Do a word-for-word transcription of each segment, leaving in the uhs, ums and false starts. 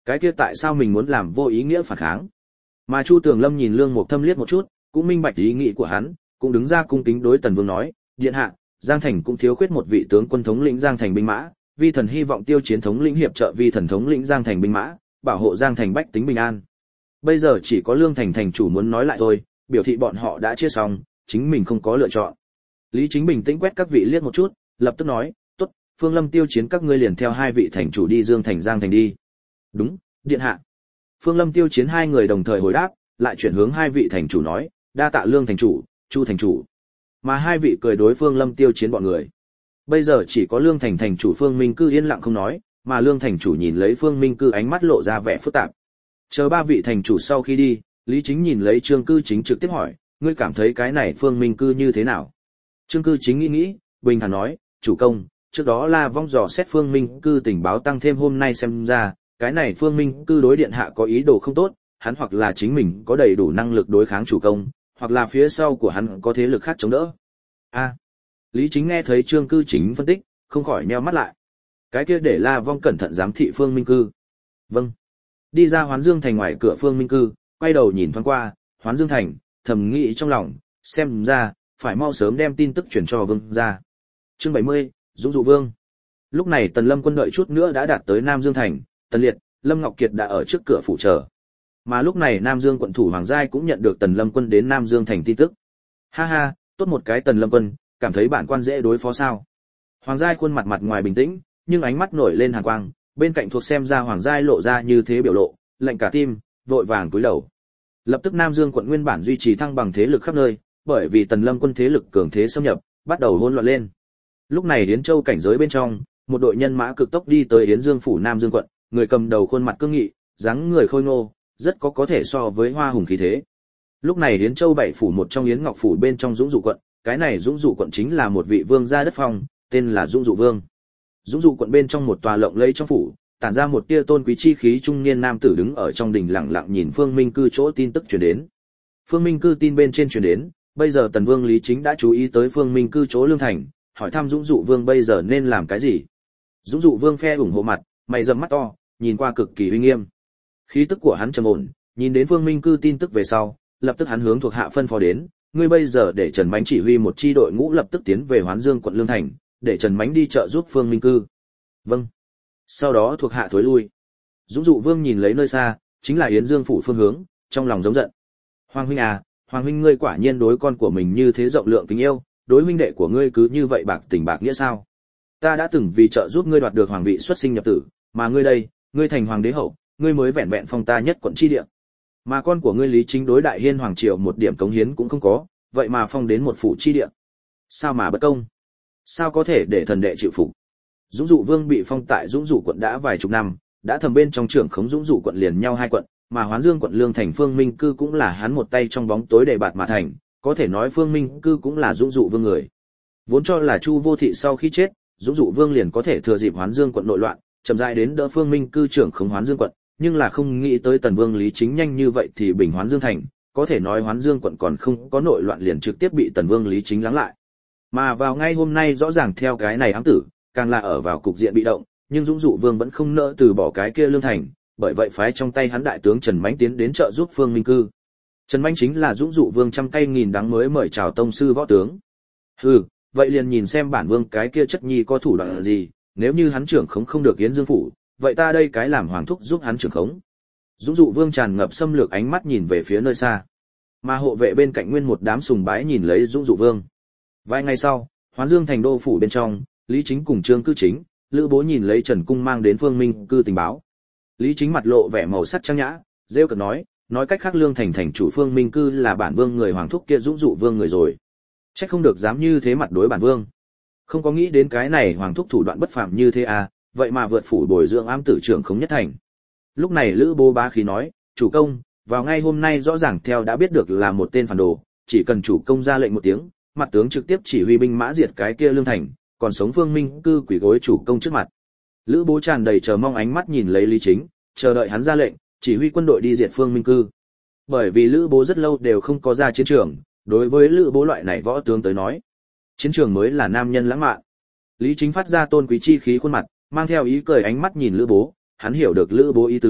Cái kia tại sao mình muốn làm vô ý nghĩa phản kháng? Mà Chu Tường Lâm nhìn Lương Mục Thâm liếc một chút, cũng minh bạch ý nghĩ của hắn, cũng đứng ra cung kính đối Tần Vương nói, điện hạ, Giang Thành cũng thiếu khuyết một vị tướng quân thống lĩnh Giang Thành binh mã, vi thần hy vọng Tiêu Chiến thống lĩnh hiệp trợ vi thần thống lĩnh Giang Thành binh mã, bảo hộ Giang Thành bách tính bình an. Bây giờ chỉ có Lương Thành thành chủ muốn nói lại thôi, biểu thị bọn họ đã chia xong, chính mình không có lựa chọn. Lý Chính bình tĩnh quét các vị liếc một chút, lập tức nói, tốt, Phương Lâm Tiêu Chiến các ngươi liền theo hai vị thành chủ đi Dương Thành Giang Thành đi. Đúng, điện hạ. Phương Lâm Tiêu Chiến hai người đồng thời hồi đáp, lại chuyển hướng hai vị thành chủ nói, đa tạ Lương thành chủ, Chu thành chủ. Mà hai vị cười đối Phương Lâm Tiêu Chiến bọn người. Bây giờ chỉ có Lương Thành thành chủ Phương Minh Cư yên lặng không nói, mà Lương thành chủ nhìn lấy Phương Minh Cư ánh mắt lộ ra vẻ phức tạp. Chờ ba vị thành chủ sau khi đi, Lý Chính nhìn lấy Trương Cư Chính trực tiếp hỏi, ngươi cảm thấy cái này Phương Minh Cư như thế nào? Trương Cư Chính nghĩ nghĩ, bình thản nói, chủ công, trước đó là vong dò xét Phương Minh Cư tình báo tăng thêm hôm nay xem ra, cái này Phương Minh Cư đối điện hạ có ý đồ không tốt, hắn hoặc là chính mình có đầy đủ năng lực đối kháng chủ công, hoặc là phía sau của hắn có thế lực khác chống đỡ. A. Lý Chính nghe thấy Trương Cư Chính phân tích, không khỏi nheo mắt lại. Cái kia để La Vong cẩn thận giám thị Phương Minh Cư. Vâng. Đi ra Hoán Dương Thành ngoài cửa Phương Minh Cư, quay đầu nhìn thoáng qua, Hoán Dương Thành, thầm nghĩ trong lòng, xem ra, phải mau sớm đem tin tức truyền cho Vương gia. Chương bảy mươi, Dũng Dụ Vương. Lúc này Tần Lâm quân đợi chút nữa đã đạt tới Nam Dương Thành, Tần Liệt, Lâm Ngọc Kiệt đã ở trước cửa phủ chờ. Mà lúc này Nam Dương quận thủ Hoàng Giai cũng nhận được Tần Lâm quân đến Nam Dương Thành tin tức. Ha ha, tốt một cái Tần Lâm quân, cảm thấy bản quan dễ đối phó sao? Hoàng Giai khuôn mặt mặt ngoài bình tĩnh, nhưng ánh mắt nổi lên hàn quang, bên cạnh thuộc xem ra Hoàng Giai lộ ra như thế biểu lộ, lạnh cả tim, vội vàng cúi đầu. Lập tức Nam Dương quận nguyên bản duy trì thăng bằng thế lực khắp nơi, bởi vì Tần Lâm quân thế lực cường thế xâm nhập, bắt đầu hỗn loạn lên. Lúc này Yến Châu cảnh giới bên trong, một đội nhân mã cực tốc đi tới Yến Dương phủ Nam Dương quận, người cầm đầu khuôn mặt cương nghị, dáng người khôi ngô, rất có có thể so với Hoa Hùng khí thế. Lúc này Yến Châu bảy phủ một trong Yến Ngọc phủ bên trong Dũng Dụ quận, cái này Dũng Dụ quận chính là một vị vương gia đất phong, tên là Dũng Dụ Vương. Dũng Dụ quận bên trong một tòa lộng lẫy trong phủ, tản ra một tia tôn quý chi khí trung niên nam tử đứng ở trong đình lặng lặng nhìn Phương Minh Cư chỗ tin tức truyền đến. Phương Minh Cư tin bên trên truyền đến, bây giờ Tần Vương Lý Chính đã chú ý tới Phương Minh Cư chỗ Lương Thành, hỏi thăm Dũng Dụ Vương bây giờ nên làm cái gì. Dũng Dụ Vương phe ủng hộ mặt, mày rậm mắt to, nhìn qua cực kỳ uy nghiêm. Khí tức của hắn trầm ổn, nhìn đến Phương Minh Cư tin tức về sau, lập tức hắn hướng thuộc hạ phân phó đến, ngươi bây giờ để Trần Mánh chỉ huy một chi đội ngũ lập tức tiến về Hoán Dương quận Lương Thành, để Trần Mánh đi trợ giúp Phương Minh Cư. Vâng. Sau đó thuộc hạ thối lui. Dũng Dụ Vương nhìn lấy nơi xa, chính là Yến Dương phủ phương hướng, trong lòng giống giận. Hoàng huynh à, Hoàng huynh ngươi quả nhiên đối con của mình như thế rộng lượng kính yêu, đối huynh đệ của ngươi cứ như vậy bạc tình bạc nghĩa sao? Ta đã từng vì trợ giúp ngươi đoạt được hoàng vị xuất sinh nhập tử, mà ngươi đây, ngươi thành hoàng đế hậu, ngươi mới vẹn vẹn phong ta nhất quận chi địa. Mà con của ngươi Lý Chính đối đại hiên hoàng triều một điểm cống hiến cũng không có, vậy mà phong đến một phủ chi địa. Sao mà bất công? Sao có thể để thần đệ chịu phục? Dũng Dụ Vương bị phong tại Dũng Dụ quận đã vài chục năm, đã thầm bên trong trưởng khống Dũng Dụ quận liền nhau hai quận, mà Hoán Dương quận Lương Thành Phương Minh Cư cũng là hắn một tay trong bóng tối để bạt mà thành, có thể nói Phương Minh Cư cũng là Dũng Dụ Vương người. Vốn cho là Chu Vô Thị sau khi chết, Dũng Dụ Vương liền có thể thừa dịp Hoán Dương quận nội loạn, chậm rãi đến đỡ Phương Minh Cư trưởng khống Hoán Dương quận, nhưng là không nghĩ tới Tần Vương Lý Chính nhanh như vậy thì bình Hoán Dương thành, có thể nói Hoán Dương quận còn không có nội loạn liền trực tiếp bị Tần Vương Lý Chính lắng lại. Mà vào ngay hôm nay rõ ràng theo cái này ám tử, càng là ở vào cục diện bị động, nhưng Dũng Dụ Vương vẫn không nỡ từ bỏ cái kia Lương Thành, bởi vậy phái trong tay hắn đại tướng Trần Mánh tiến đến trợ giúp Phương Minh Cư. Trần Mánh chính là Dũng Dụ Vương trăm cây nghìn đắng mới mời chào tông sư võ tướng. Hừ, vậy liền nhìn xem bản vương cái kia chất nhi có thủ đoạn gì, nếu như hắn trưởng khống không được Yến Dương phủ, vậy ta đây cái làm hoàng thúc giúp hắn trưởng khống. Dũng Dụ Vương tràn ngập xâm lược ánh mắt nhìn về phía nơi xa, mà hộ vệ bên cạnh nguyên một đám sùng bái nhìn lấy Dũng Dụ Vương. Vài ngày sau, Hoán Dương thành đô phủ bên trong, Lý Chính cùng Trương Cư Chính, Lữ Bố nhìn lấy Trần Cung mang đến Phương Minh Cư tình báo. Lý Chính mặt lộ vẻ màu sắc trang nhã, rêu cợt nói, nói cách khác Lương Thành thành chủ Phương Minh Cư là bản vương người hoàng thúc kia Dũng Dụ Vương người rồi. Chắc không được dám như thế mặt đối bản vương. Không có nghĩ đến cái này hoàng thúc thủ đoạn bất phàm như thế à, vậy mà vượt phủ bồi dưỡng ám tử trưởng không nhất thành. Lúc này Lữ Bố bá khí nói, chủ công, vào ngay hôm nay rõ ràng theo đã biết được là một tên phản đồ, chỉ cần chủ công ra lệnh một tiếng, mặt tướng trực tiếp chỉ huy binh mã diệt cái kia Lương Thành, còn sống Phương Minh Cư quỳ gối chủ công trước mặt. Lữ Bố tràn đầy chờ mong ánh mắt nhìn lấy Lý Chính, chờ đợi hắn ra lệnh, chỉ huy quân đội đi diệt Phương Minh Cư. Bởi vì Lữ Bố rất lâu đều không có ra chiến trường, đối với Lữ Bố loại này võ tướng tới nói, chiến trường mới là nam nhân lãng mạn. Lý Chính phát ra tôn quý chi khí khuôn mặt, mang theo ý cười ánh mắt nhìn Lữ Bố, hắn hiểu được Lữ Bố ý tứ,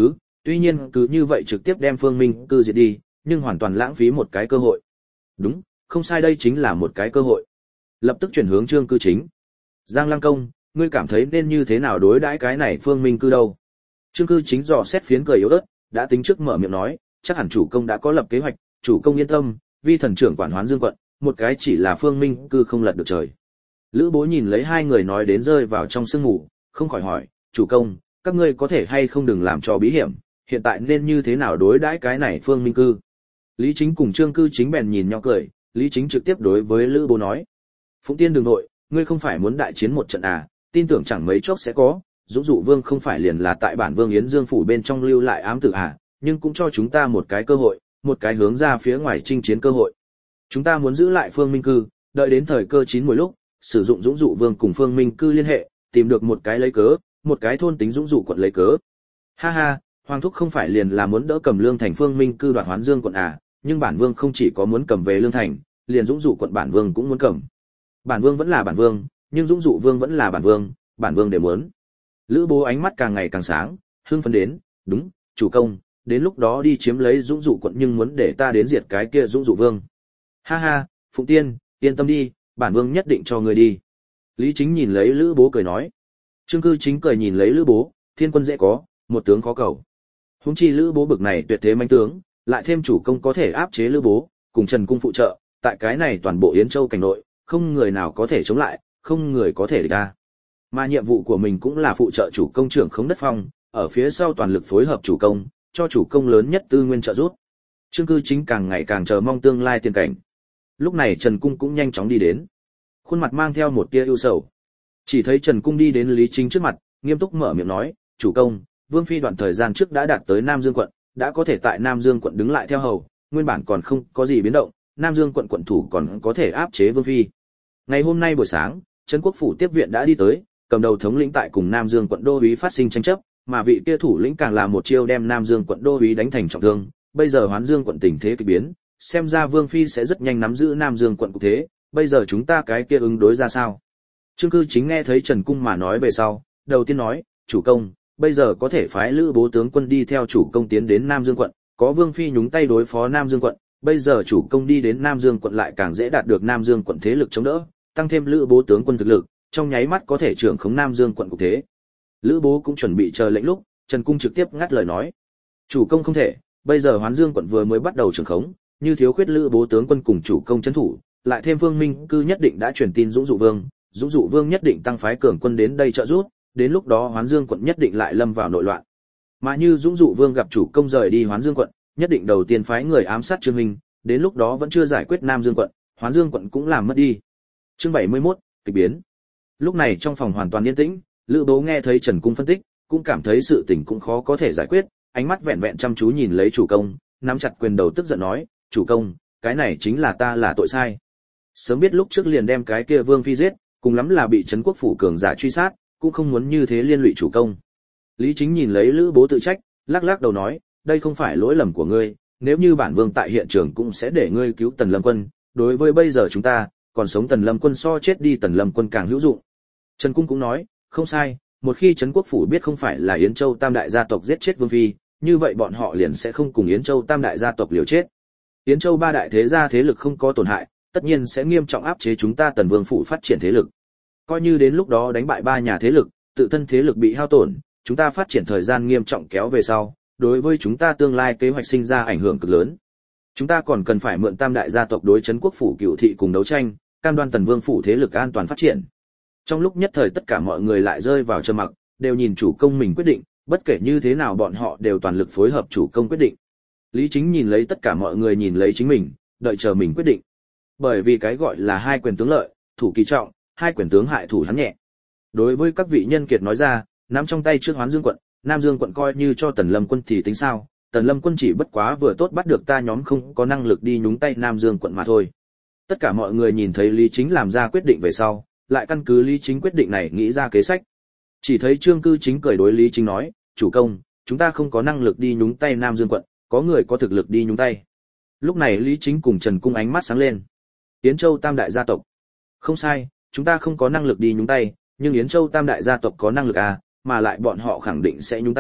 tuy nhiên cứ như vậy trực tiếp đem Phương Minh cư diệt đi, nhưng hoàn toàn lãng phí một cái cơ hội. Đúng, không sai, đây chính là một cái cơ hội. Lập tức chuyển hướng Trương Cư Chính. Giang Lăng Công, ngươi cảm thấy nên như thế nào đối đãi cái này Phương Minh cư đâu? Trương Cư Chính dò xét phiến cười yếu ớt, đã tính trước mở miệng nói, chắc hẳn chủ công đã có lập kế hoạch, chủ công yên tâm, vi thần trưởng quản Hoán Dương quận, một cái chỉ là Phương Minh cư không lật được trời. Lữ Bố nhìn lấy hai người nói đến rơi vào trong sương mù, không khỏi hỏi, chủ công, các ngươi có thể hay không đừng làm cho bí hiểm, hiện tại nên như thế nào đối đãi cái này Phương Minh cư? Lý Chính cùng Trương Cư Chính bèn nhìn nhau cười, Lý Chính trực tiếp đối với Lữ Bố nói, Phụng Tiên đường nội, ngươi không phải muốn đại chiến một trận à, tin tưởng chẳng mấy chốc sẽ có, Dũng Dụ Vương không phải liền là tại bản Vương Yến Dương phủ bên trong lưu lại ám tử à, nhưng cũng cho chúng ta một cái cơ hội, một cái hướng ra phía ngoài chinh chiến cơ hội. Chúng ta muốn giữ lại Phương Minh cư, đợi đến thời cơ chín muồi lúc, sử dụng Dũng Dụ Vương cùng Phương Minh cư liên hệ, tìm được một cái lấy cớ, một cái thôn tính Dũng Dụ quận lấy cớ. Ha ha, Hoàng thúc không phải liền là muốn đỡ cầm Lương Thành Phương Minh cư đoạt Hoán Dương quận à, nhưng bản Vương không chỉ có muốn cầm về Lương Thành, liền Dũng Dụ quận bản Vương cũng muốn cầm. Bản Vương vẫn là bản Vương, nhưng Dũng Dụ Vương vẫn là bản Vương, bản Vương đều muốn. Lữ Bố ánh mắt càng ngày càng sáng, hưng phấn đến, đúng, chủ công, đến lúc đó đi chiếm lấy Dũng Dụ quận nhưng muốn để ta đến diệt cái kia Dũng Dụ Vương. Ha ha, Phụng Tiên, yên tâm đi, bản Vương nhất định cho người đi. Lý Chính nhìn lấy Lữ Bố cười nói. Trương Cư Chính cười nhìn lấy Lữ Bố, thiên quân dễ có, một tướng khó cầu. Huống chi Lữ Bố bực này tuyệt thế manh tướng, lại thêm chủ công có thể áp chế Lữ Bố, cùng Trần cung phụ trợ, tại cái này toàn bộ Yến Châu cảnh nội, không người nào có thể chống lại, không người có thể địch ta. Mà nhiệm vụ của mình cũng là phụ trợ chủ công trưởng khống đất phong, ở phía sau toàn lực phối hợp chủ công, cho chủ công lớn nhất tư nguyên trợ giúp. Trương Cư Chính càng ngày càng chờ mong tương lai tiền cảnh. Lúc này Trần Cung cũng nhanh chóng đi đến, khuôn mặt mang theo một tia ưu sầu. Chỉ thấy Trần Cung đi đến Lý Chính trước mặt, nghiêm túc mở miệng nói, chủ công, Vương phi đoạn thời gian trước đã đạt tới Nam Dương quận, đã có thể tại Nam Dương quận đứng lại theo hầu, nguyên bản còn không có gì biến động, Nam Dương quận quận thủ còn có thể áp chế Vương phi. Ngày hôm nay buổi sáng, Trấn Quốc phủ tiếp viện đã đi tới, cầm đầu thống lĩnh tại cùng Nam Dương quận đô úy phát sinh tranh chấp, mà vị kia thủ lĩnh càng là một chiêu đem Nam Dương quận đô úy đánh thành trọng thương. Bây giờ Hoán Dương quận tình thế kỳ biến, xem ra Vương phi sẽ rất nhanh nắm giữ Nam Dương quận cục thế, bây giờ chúng ta cái kia ứng đối ra sao? Trương Cư Chính nghe thấy Trần Cung mà nói về sau, đầu tiên nói, chủ công, bây giờ có thể phái Lữ Bố tướng quân đi theo chủ công tiến đến Nam Dương quận, có Vương phi nhúng tay đối phó Nam Dương quận, bây giờ chủ công đi đến Nam Dương quận lại càng dễ đạt được Nam Dương quận thế lực chống đỡ, tăng thêm Lữ Bố tướng quân thực lực, trong nháy mắt có thể trưởng khống Nam Dương quận cục thế. Lữ Bố cũng chuẩn bị chờ lệnh lúc, Trần Cung trực tiếp ngắt lời nói, chủ công không thể, bây giờ Hoán Dương quận vừa mới bắt đầu trưởng khống, như thiếu khuyết Lữ Bố tướng quân cùng chủ công trấn thủ, lại thêm Vương Minh cư nhất định đã truyền tin Dũng Dụ Vương, Dũng Dụ Vương nhất định tăng phái cường quân đến đây trợ giúp, đến lúc đó Hoán Dương quận nhất định lại lâm vào nội loạn. Mà như Dũng Dụ Vương gặp chủ công rời đi Hoán Dương quận, nhất định đầu tiên phái người ám sát Trương Minh, đến lúc đó vẫn chưa giải quyết Nam Dương quận, Hoán Dương quận cũng làm mất đi. Chương bảy mươi mốt, kịch biến. Lúc này trong phòng hoàn toàn yên tĩnh, Lữ Bố nghe thấy Trần Cung phân tích, cũng cảm thấy sự tình cũng khó có thể giải quyết, ánh mắt vẹn vẹn chăm chú nhìn lấy chủ công, nắm chặt quyền đầu tức giận nói, chủ công, cái này chính là ta là tội sai. Sớm biết lúc trước liền đem cái kia Vương phi giết, cùng lắm là bị Trấn Quốc phủ cường giả truy sát, cũng không muốn như thế liên lụy chủ công. Lý Chính nhìn lấy Lữ Bố tự trách, lắc lắc đầu nói, đây không phải lỗi lầm của ngươi, nếu như bản vương tại hiện trường cũng sẽ để ngươi cứu Tần Lâm Quân, đối với bây giờ chúng ta, còn sống Tần Lâm Quân so chết đi Tần Lâm Quân càng hữu dụng. Trần Cung cũng nói, không sai, một khi Trấn Quốc phủ biết không phải là Yến Châu Tam đại gia tộc giết chết Vương phi, như vậy bọn họ liền sẽ không cùng Yến Châu Tam đại gia tộc liều chết. Yến Châu ba đại thế gia thế lực không có tổn hại, tất nhiên sẽ nghiêm trọng áp chế chúng ta Tần Vương phủ phát triển thế lực. Coi như đến lúc đó đánh bại ba nhà thế lực, tự thân thế lực bị hao tổn, chúng ta phát triển thời gian nghiêm trọng kéo về sau, đối với chúng ta tương lai kế hoạch sinh ra ảnh hưởng cực lớn. Chúng ta còn cần phải mượn Tam đại gia tộc đối Trấn Quốc phủ cựu thị cùng đấu tranh, cam đoan Tần Vương phủ thế lực an toàn phát triển. Trong lúc nhất thời tất cả mọi người lại rơi vào trầm mặc, đều nhìn chủ công mình quyết định, bất kể như thế nào bọn họ đều toàn lực phối hợp chủ công quyết định. Lý Chính nhìn lấy tất cả mọi người nhìn lấy chính mình, đợi chờ mình quyết định. Bởi vì cái gọi là hai quyền tướng lợi, thủ kỳ trọng, hai quyền tướng hại thủ hắn nhẹ. Đối với các vị nhân kiệt nói ra, nắm trong tay trước Hoán Dương quận, Nam Dương quận coi như cho Tần Lâm Quân thì tính sao? Tần Lâm Quân chỉ bất quá vừa tốt bắt được ta nhóm không có năng lực đi nhúng tay Nam Dương quận mà thôi. Tất cả mọi người nhìn thấy Lý Chính làm ra quyết định về sau, lại căn cứ Lý Chính quyết định này nghĩ ra kế sách. Chỉ thấy Trương Cư Chính cười đối Lý Chính nói, chủ công, chúng ta không có năng lực đi nhúng tay Nam Dương quận, có người có thực lực đi nhúng tay. Lúc này Lý Chính cùng Trần Cung ánh mắt sáng lên. Yến Châu Tam đại gia tộc. Không sai, chúng ta không có năng lực đi nhúng tay, nhưng Yến Châu Tam đại gia tộc có năng lực à, mà lại bọn họ khẳng định sẽ nhúng tay,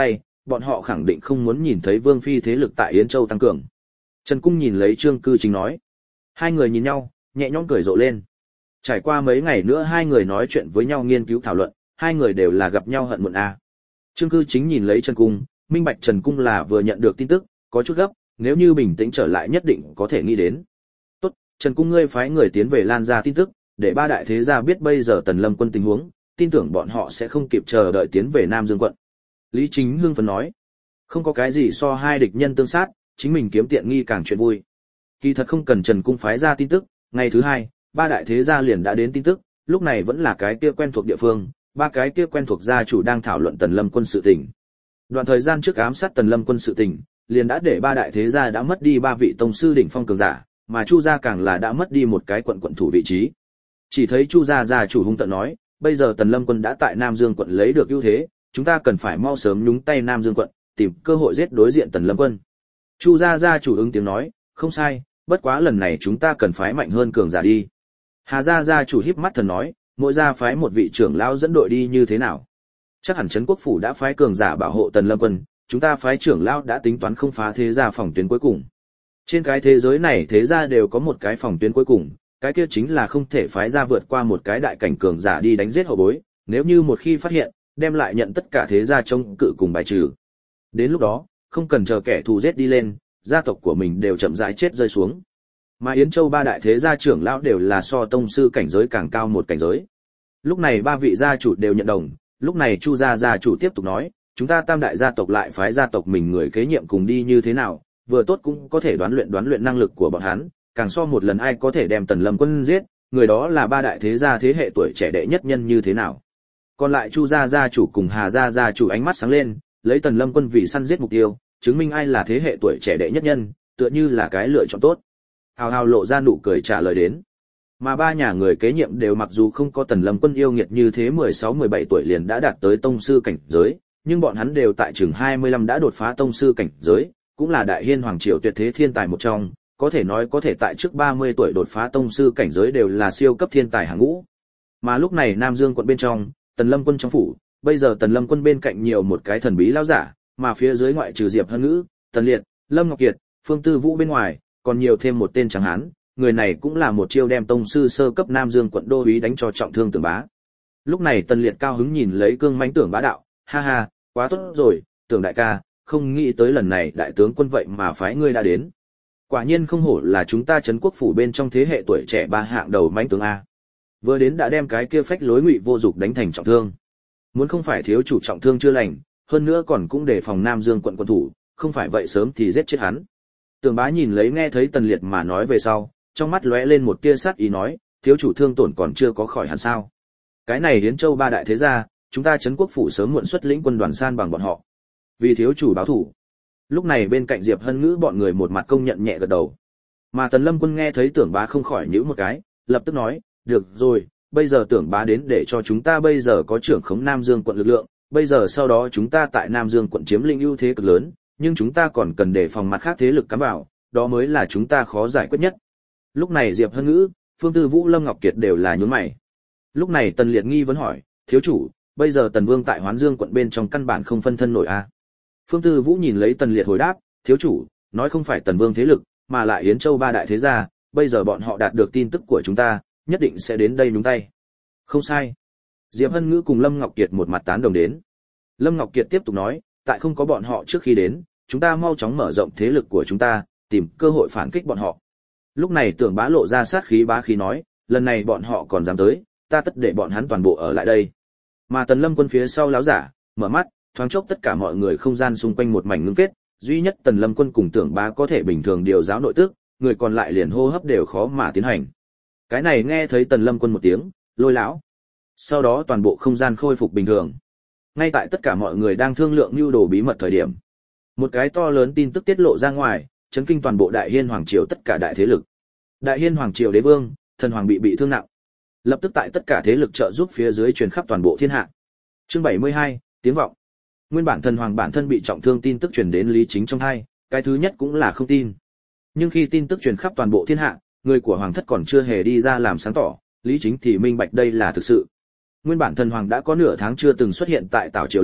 bọn họ khẳng định không muốn nhìn thấy Vương phi thế lực tại Yến Châu tăng cường. Trần Cung nhìn lấy Trương Cư Chính nói. Hai người nhìn nhau, nhẹ nhõm cười rộ lên. Trải qua mấy ngày nữa hai người nói chuyện với nhau nghiên cứu thảo luận, hai người đều là gặp nhau hận muộn a. Trương Cư Chính nhìn lấy Trần Cung, minh bạch Trần Cung là vừa nhận được tin tức, có chút gấp, nếu như bình tĩnh trở lại nhất định có thể nghĩ đến. Tốt, Trần Cung ngươi phái người tiến về lan ra tin tức, để ba đại thế gia biết bây giờ Tần Lâm quân tình huống, tin tưởng bọn họ sẽ không kịp chờ đợi tiến về Nam Dương quận. Lý Chính hưng phấn nói, không có cái gì so hai địch nhân tương sát, chính mình kiếm tiện nghi càng chuyện vui. Kỳ thật không cần Trần Cung phái ra tin tức, ngày thứ hai, ba đại thế gia liền đã đến tin tức, lúc này vẫn là cái kia quen thuộc địa phương, ba cái kia quen thuộc gia chủ đang thảo luận Tần Lâm quân sự tình. Đoạn thời gian trước ám sát Tần Lâm quân sự tình, liền đã để ba đại thế gia đã mất đi ba vị tông sư đỉnh phong cường giả, mà Chu gia càng là đã mất đi một cái quận quận thủ vị trí. Chỉ thấy Chu gia gia chủ hung tợn nói, bây giờ Tần Lâm quân đã tại Nam Dương quận lấy được ưu thế, chúng ta cần phải mau sớm nhúng tay Nam Dương quận, tìm cơ hội giết đối diện Tần Lâm quân. Chu gia gia chủ ứng tiếng nói, không sai, bất quá lần này chúng ta cần phái mạnh hơn cường giả đi. Hà gia gia chủ híp mắt thần nói, mỗi gia phái một vị trưởng lão dẫn đội đi như thế nào? Chắc hẳn trấn quốc phủ đã phái cường giả bảo hộ Tần Lâm quân, chúng ta phái trưởng lão đã tính toán không phá thế gia phòng tuyến cuối cùng. Trên cái thế giới này thế gia đều có một cái phòng tuyến cuối cùng, cái kia chính là không thể phái ra vượt qua một cái đại cảnh cường giả đi đánh giết hậu bối, nếu như một khi phát hiện, đem lại nhận tất cả thế gia chống cự cùng bài trừ. Đến lúc đó, không cần chờ kẻ thù giết đi lên, gia tộc của mình đều chậm rãi chết rơi xuống. Mà Yến Châu ba đại thế gia trưởng lão đều là so tông sư cảnh giới càng cao một cảnh giới. Lúc này ba vị gia chủ đều nhận đồng, lúc này Chu gia gia chủ tiếp tục nói, chúng ta tam đại gia tộc lại phái gia tộc mình người kế nhiệm cùng đi như thế nào, vừa tốt cũng có thể đoán luyện đoán luyện năng lực của bọn hắn, càng so một lần ai có thể đem Tần Lâm quân giết, người đó là ba đại thế gia thế hệ tuổi trẻ đệ nhất nhân như thế nào. Còn lại Chu gia gia chủ cùng Hà gia gia chủ ánh mắt sáng lên, lấy Tần Lâm quân vì săn giết mục tiêu, chứng minh ai là thế hệ tuổi trẻ đệ nhất nhân, tựa như là cái lựa chọn tốt. Hào hào lộ ra nụ cười trả lời đến. Mà ba nhà người kế nhiệm đều mặc dù không có Tần Lâm quân yêu nghiệt như thế mười sáu mười bảy tuổi liền đã đạt tới tông sư cảnh giới, nhưng bọn hắn đều tại chừng hai mươi lăm đã đột phá tông sư cảnh giới, cũng là đại hiên hoàng triều tuyệt thế thiên tài một trong, có thể nói có thể tại trước ba mươi tuổi đột phá tông sư cảnh giới đều là siêu cấp thiên tài hàng ngũ. Mà lúc này Nam Dương quận bên trong, Tần Lâm quân trong phủ, bây giờ Tần Lâm quân bên cạnh nhiều một cái thần bí lão giả, mà phía dưới ngoại trừ Diệp Hân Ngữ, Tần Liệt, Lâm Ngọc Kiệt, Phương Tư Vũ bên ngoài, còn nhiều thêm một tên trắng hán, người này cũng là một chiêu đem tông sư sơ cấp Nam Dương quận đô úy đánh cho trọng thương Tưởng Bá. Lúc này Tần Liệt cao hứng nhìn lấy cương mãnh Tưởng Bá đạo, ha ha, quá tốt rồi, Tưởng đại ca, không nghĩ tới lần này đại tướng quân vậy mà phái ngươi đã đến. Quả nhiên không hổ là chúng ta trấn quốc phủ bên trong thế hệ tuổi trẻ ba hạng đầu mãnh tướng a. Vừa đến đã đem cái kia phách lối Ngụy Vô Dục đánh thành trọng thương. Muốn không phải thiếu chủ trọng thương chưa lành, hơn nữa còn cũng để phòng Nam Dương quận quân thủ, không phải vậy sớm thì giết chết hắn. Tưởng Bá nhìn lấy nghe thấy Tần Liệt mà nói về sau, trong mắt lóe lên một tia sát ý nói, thiếu chủ thương tổn còn chưa có khỏi hẳn sao? Cái này Yến Châu ba đại thế gia, chúng ta trấn quốc phủ sớm muộn xuất lĩnh quân đoàn san bằng bọn họ. Vì thiếu chủ báo thủ. Lúc này bên cạnh Diệp Hân Ngữ bọn người một mặt công nhận nhẹ gật đầu. Mà Tần Lâm quân nghe thấy Tưởng Bá không khỏi nhíu một cái, lập tức nói, được rồi, bây giờ Tưởng Bá đến để cho chúng ta bây giờ có trưởng khống Nam Dương quận lực lượng, bây giờ sau đó chúng ta tại Nam Dương quận chiếm lĩnh ưu thế cực lớn, nhưng chúng ta còn cần đề phòng mặt khác thế lực cắm vào, đó mới là chúng ta khó giải quyết nhất. Lúc này Diệp Hân Ngữ, Phương Tư Vũ, Lâm Ngọc Kiệt đều là nhướng mày. Lúc này Tần Liệt nghi vấn hỏi, thiếu chủ, bây giờ Tần Vương tại Hoán Dương quận bên trong căn bản không phân thân nổi a. À? Phương Tư Vũ nhìn lấy Tần Liệt hồi đáp, thiếu chủ, nói không phải Tần Vương thế lực, mà lại Yến Châu ba đại thế gia, bây giờ bọn họ đạt được tin tức của chúng ta, nhất định sẽ đến đây nhúng tay. Không sai. Diệp Hân Ngữ cùng Lâm Ngọc Kiệt một mặt tán đồng đến. Lâm Ngọc Kiệt tiếp tục nói, tại không có bọn họ trước khi đến, chúng ta mau chóng mở rộng thế lực của chúng ta, tìm cơ hội phản kích bọn họ. Lúc này Tưởng Bá lộ ra sát khí bá khí nói, lần này bọn họ còn dám tới, ta tất để bọn hắn toàn bộ ở lại đây. Mà Tần Lâm quân phía sau láo giả, mở mắt, thoáng chốc tất cả mọi người không gian xung quanh một mảnh ngưng kết, duy nhất Tần Lâm quân cùng Tưởng Bá có thể bình thường điều giáo nội tức, người còn lại liền hô hấp đều khó mà tiến hành. Cái này nghe thấy Tần Lâm quân một tiếng, lôi lão. Sau đó toàn bộ không gian khôi phục bình thường. Ngay tại tất cả mọi người đang thương lượng mưu đồ bí mật thời điểm, một cái to lớn tin tức tiết lộ ra ngoài, chấn kinh toàn bộ Đại Hiên hoàng triều tất cả đại thế lực. Đại Hiên hoàng triều đế vương, thần hoàng bị bị thương nặng. Lập tức tại tất cả thế lực trợ giúp phía dưới truyền khắp toàn bộ thiên hạ. Chương bảy mươi hai, tiếng vọng. Nguyên bản thần hoàng bản thân bị trọng thương tin tức truyền đến Lý Chính trong hai, cái thứ nhất cũng là không tin. Nhưng khi tin tức truyền khắp toàn bộ thiên hạ, người của hoàng thất còn chưa hề đi ra làm sáng tỏ, Lý Chính thì minh bạch đây là thực sự. Nguyên bản thần hoàng đã có nửa tháng chưa từng xuất hiện tại Tảo triều lên,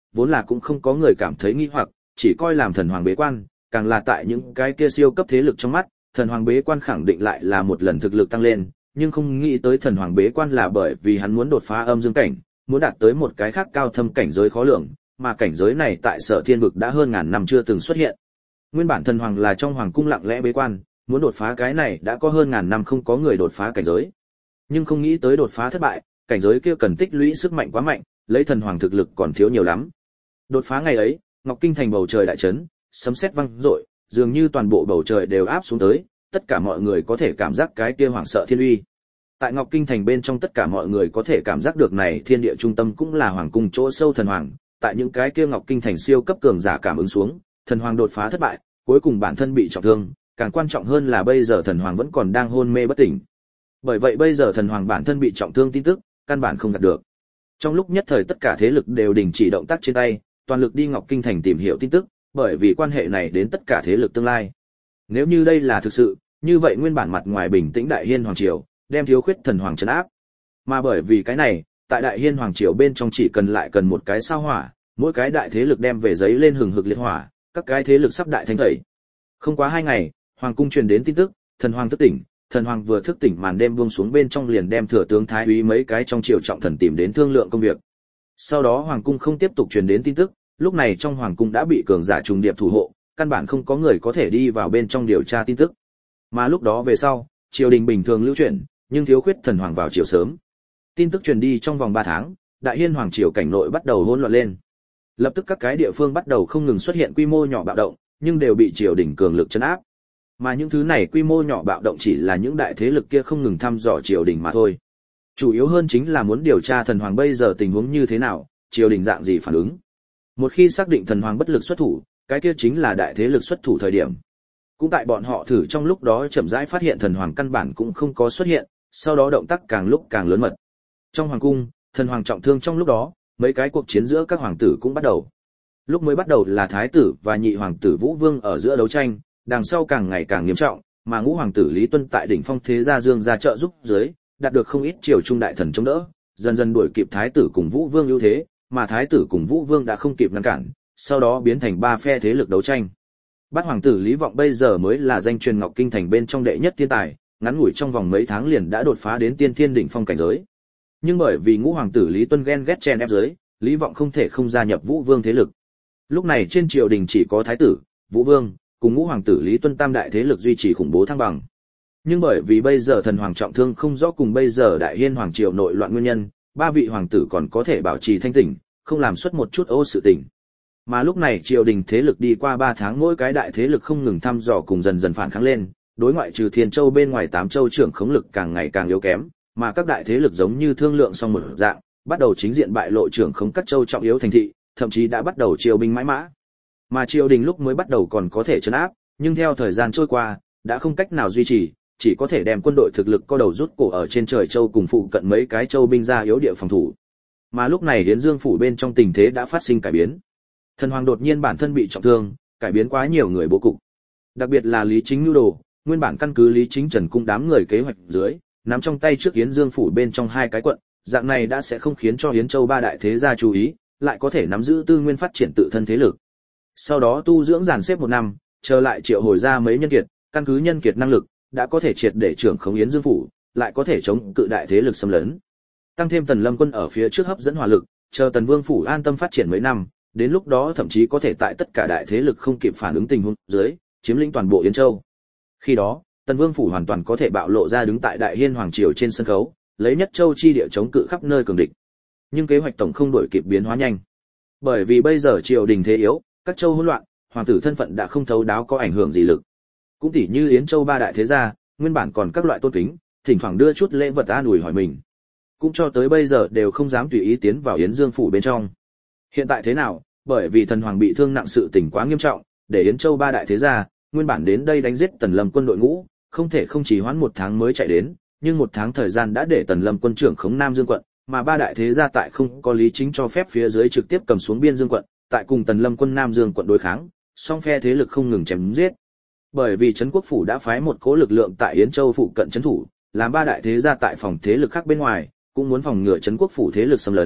vốn là cũng không có người cảm thấy nghi hoặc, chỉ coi làm thần hoàng bế quan, càng là tại những cái kia siêu cấp thế lực trong mắt, thần hoàng bế quan khẳng định lại là một lần thực lực tăng lên, nhưng không nghĩ tới thần hoàng bế quan là bởi vì hắn muốn đột phá âm dương cảnh, muốn đạt tới một cái khác cao thâm cảnh giới khó lường, mà cảnh giới này tại Sở Thiên vực đã hơn ngàn năm chưa từng xuất hiện. Nguyên bản thần hoàng là trong hoàng cung lặng lẽ bế quan, muốn đột phá cái này đã có hơn ngàn năm không có người đột phá cảnh giới. Nhưng không nghĩ tới đột phá thất bại, cảnh giới kia cần tích lũy sức mạnh quá mạnh, lấy thần hoàng thực lực còn thiếu nhiều lắm. Đột phá ngày ấy, Ngọc Kinh thành bầu trời đại chấn, sấm sét vang dội, dường như toàn bộ bầu trời đều áp xuống tới, tất cả mọi người có thể cảm giác cái kia hoảng sợ thiên uy. Tại Ngọc Kinh thành bên trong tất cả mọi người có thể cảm giác được này thiên địa trung tâm cũng là hoàng cung chỗ sâu thần hoàng, tại những cái kia Ngọc Kinh thành siêu cấp cường giả cảm ứng xuống, thần hoàng đột phá thất bại, cuối cùng bản thân bị trọng thương, càng quan trọng hơn là bây giờ thần hoàng vẫn còn đang hôn mê bất tỉnh. Bởi vậy bây giờ thần hoàng bản thân bị trọng thương tin tức, căn bản không gạt được. Trong lúc nhất thời tất cả thế lực đều đình chỉ động tác trên tay, toàn lực đi Ngọc Kinh thành tìm hiểu tin tức, bởi vì quan hệ này đến tất cả thế lực tương lai. Nếu như đây là thực sự, như vậy nguyên bản mặt ngoài bình tĩnh Đại Hiên hoàng triều, đem thiếu khuyết thần hoàng trấn áp. Mà bởi vì cái này, tại Đại Hiên hoàng triều bên trong chỉ cần lại cần một cái sao hỏa, mỗi cái đại thế lực đem về giấy lên hừng hực liệt hỏa, các cái thế lực sắp đại thanh tẩy. Không quá hai ngày, hoàng cung truyền đến tin tức, thần hoàng thức tỉnh, thần hoàng vừa thức tỉnh màn đêm buông xuống bên trong liền đem thừa tướng thái úy mấy cái trong triều trọng thần tìm đến thương lượng công việc. Sau đó hoàng cung không tiếp tục truyền đến tin tức, lúc này trong hoàng cung đã bị cường giả trùng điệp thủ hộ, căn bản không có người có thể đi vào bên trong điều tra tin tức. Mà lúc đó về sau, triều đình bình thường lưu chuyển, nhưng thiếu khuyết thần hoàng vào triều sớm. Tin tức truyền đi trong vòng ba tháng, Đại Hiên hoàng triều cảnh nội bắt đầu hỗn loạn lên. Lập tức các cái địa phương bắt đầu không ngừng xuất hiện quy mô nhỏ bạo động, nhưng đều bị triều đình cường lực trấn áp. Mà những thứ này quy mô nhỏ bạo động chỉ là những đại thế lực kia không ngừng thăm dò triều đình mà thôi. Chủ yếu hơn chính là muốn điều tra thần hoàng bây giờ tình huống như thế nào, triều đình dạng gì phản ứng. Một khi xác định thần hoàng bất lực xuất thủ, cái kia chính là đại thế lực xuất thủ thời điểm. Cũng tại bọn họ thử trong lúc đó chậm rãi phát hiện thần hoàng căn bản cũng không có xuất hiện, sau đó động tác càng lúc càng lớn mật. Trong hoàng cung, thần hoàng trọng thương trong lúc đó, mấy cái cuộc chiến giữa các hoàng tử cũng bắt đầu. Lúc mới bắt đầu là thái tử và nhị hoàng tử Vũ Vương ở giữa đấu tranh, đằng sau càng ngày càng nghiêm trọng, mà ngũ hoàng tử Lý Tuân tại đỉnh phong thế gia Dương ra trợ giúp dưới, đạt được không ít triều trung đại thần chống đỡ, dần dần đuổi kịp thái tử cùng Vũ Vương ưu thế, mà thái tử cùng Vũ Vương đã không kịp ngăn cản, sau đó biến thành ba phe thế lực đấu tranh. Bát hoàng tử Lý Vọng bây giờ mới là danh truyền Ngọc Kinh thành bên trong đệ nhất thiên tài, ngắn ngủi trong vòng mấy tháng liền đã đột phá đến tiên thiên đỉnh phong cảnh giới. Nhưng bởi vì ngũ hoàng tử Lý Tuân ghen ghét chen ép dưới, Lý Vọng không thể không gia nhập Vũ Vương thế lực. Lúc này trên triều đình chỉ có thái tử, Vũ Vương cùng ngũ hoàng tử Lý Tuân tam đại thế lực duy trì khủng bố thăng bằng. Nhưng bởi vì bây giờ thần hoàng trọng thương không rõ cùng bây giờ Đại Hiên hoàng triều nội loạn nguyên nhân, ba vị hoàng tử còn có thể bảo trì thanh tỉnh, không làm xuất một chút ô sự tình. Mà lúc này triều đình thế lực đi qua ba tháng mỗi cái đại thế lực không ngừng thăm dò cùng dần dần phản kháng lên, đối ngoại trừ Thiên Châu bên ngoài tám châu trưởng khống lực càng ngày càng yếu kém, mà các đại thế lực giống như thương lượng xong một dạng, bắt đầu chính diện bại lộ trưởng khống các châu trọng yếu thành thị, thậm chí đã bắt đầu triều binh mãi mã. Mà triều đình lúc mới bắt đầu còn có thể trấn áp, nhưng theo thời gian trôi qua, đã không cách nào duy trì, chỉ có thể đem quân đội thực lực co đầu rút cổ ở trên trời châu cùng phụ cận mấy cái châu binh ra yếu địa phòng thủ. Mà lúc này Yến Dương phủ bên trong tình thế đã phát sinh cải biến. Thần hoàng đột nhiên bản thân bị trọng thương, cải biến quá nhiều người bố cục. Đặc biệt là Lý Chính nhu đồ, nguyên bản căn cứ Lý Chính Trần cung đám người kế hoạch dưới, nắm trong tay trước Yến Dương phủ bên trong hai cái quận, dạng này đã sẽ không khiến cho Yến Châu ba đại thế gia chú ý, lại có thể nắm giữ tư nguyên phát triển tự thân thế lực. Sau đó tu dưỡng dàn xếp một năm, chờ lại triệu hồi ra mấy nhân kiệt, căn cứ nhân kiệt năng lực, đã có thể triệt để trưởng khống Yến Dương phủ, lại có thể chống cự đại thế lực xâm lấn. Tăng thêm Tần Lâm quân ở phía trước hấp dẫn hỏa lực, chờ Tần Vương phủ an tâm phát triển mấy năm, đến lúc đó thậm chí có thể tại tất cả đại thế lực không kịp phản ứng tình huống dưới, chiếm lĩnh toàn bộ Yến Châu. Khi đó, Tần Vương phủ hoàn toàn có thể bạo lộ ra đứng tại Đại Hiên hoàng triều trên sân khấu, lấy nhất châu chi địa chống cự khắp nơi cường địch. Nhưng kế hoạch tổng không đổi kịp biến hóa nhanh. Bởi vì bây giờ triều đình thế yếu, các châu hỗn loạn, hoàng tử thân phận đã không thấu đáo có ảnh hưởng gì lực. Cũng tỉ như Yến Châu ba đại thế gia, nguyên bản còn các loại tôn kính, thỉnh thoảng đưa chút lễ vật an ủi hỏi mình. Cũng cho tới bây giờ đều không dám tùy ý tiến vào Yến Dương phủ bên trong. Hiện tại thế nào? Bởi vì thần hoàng bị thương nặng sự tình quá nghiêm trọng, để Yến Châu ba đại thế gia, nguyên bản đến đây đánh giết Tần Lâm quân đội ngũ, không thể không chỉ hoãn một tháng mới chạy đến, nhưng một tháng thời gian đã để Tần Lâm quân trưởng khống Nam Dương quận, mà ba đại thế gia tại không có lý chính cho phép phía dưới trực tiếp cầm xuống Biên Dương quận, tại cùng Tần Lâm quân Nam Dương quận đối kháng, song phe thế lực không ngừng chém giết. Bởi vì trấn quốc phủ đã phái một cỗ lực lượng tại Yến Châu phụ cận trấn thủ, làm ba đại thế gia tại phòng thế lực khác bên ngoài, cũng muốn phòng ngừa trấn quốc phủ thế lực xâm lấn,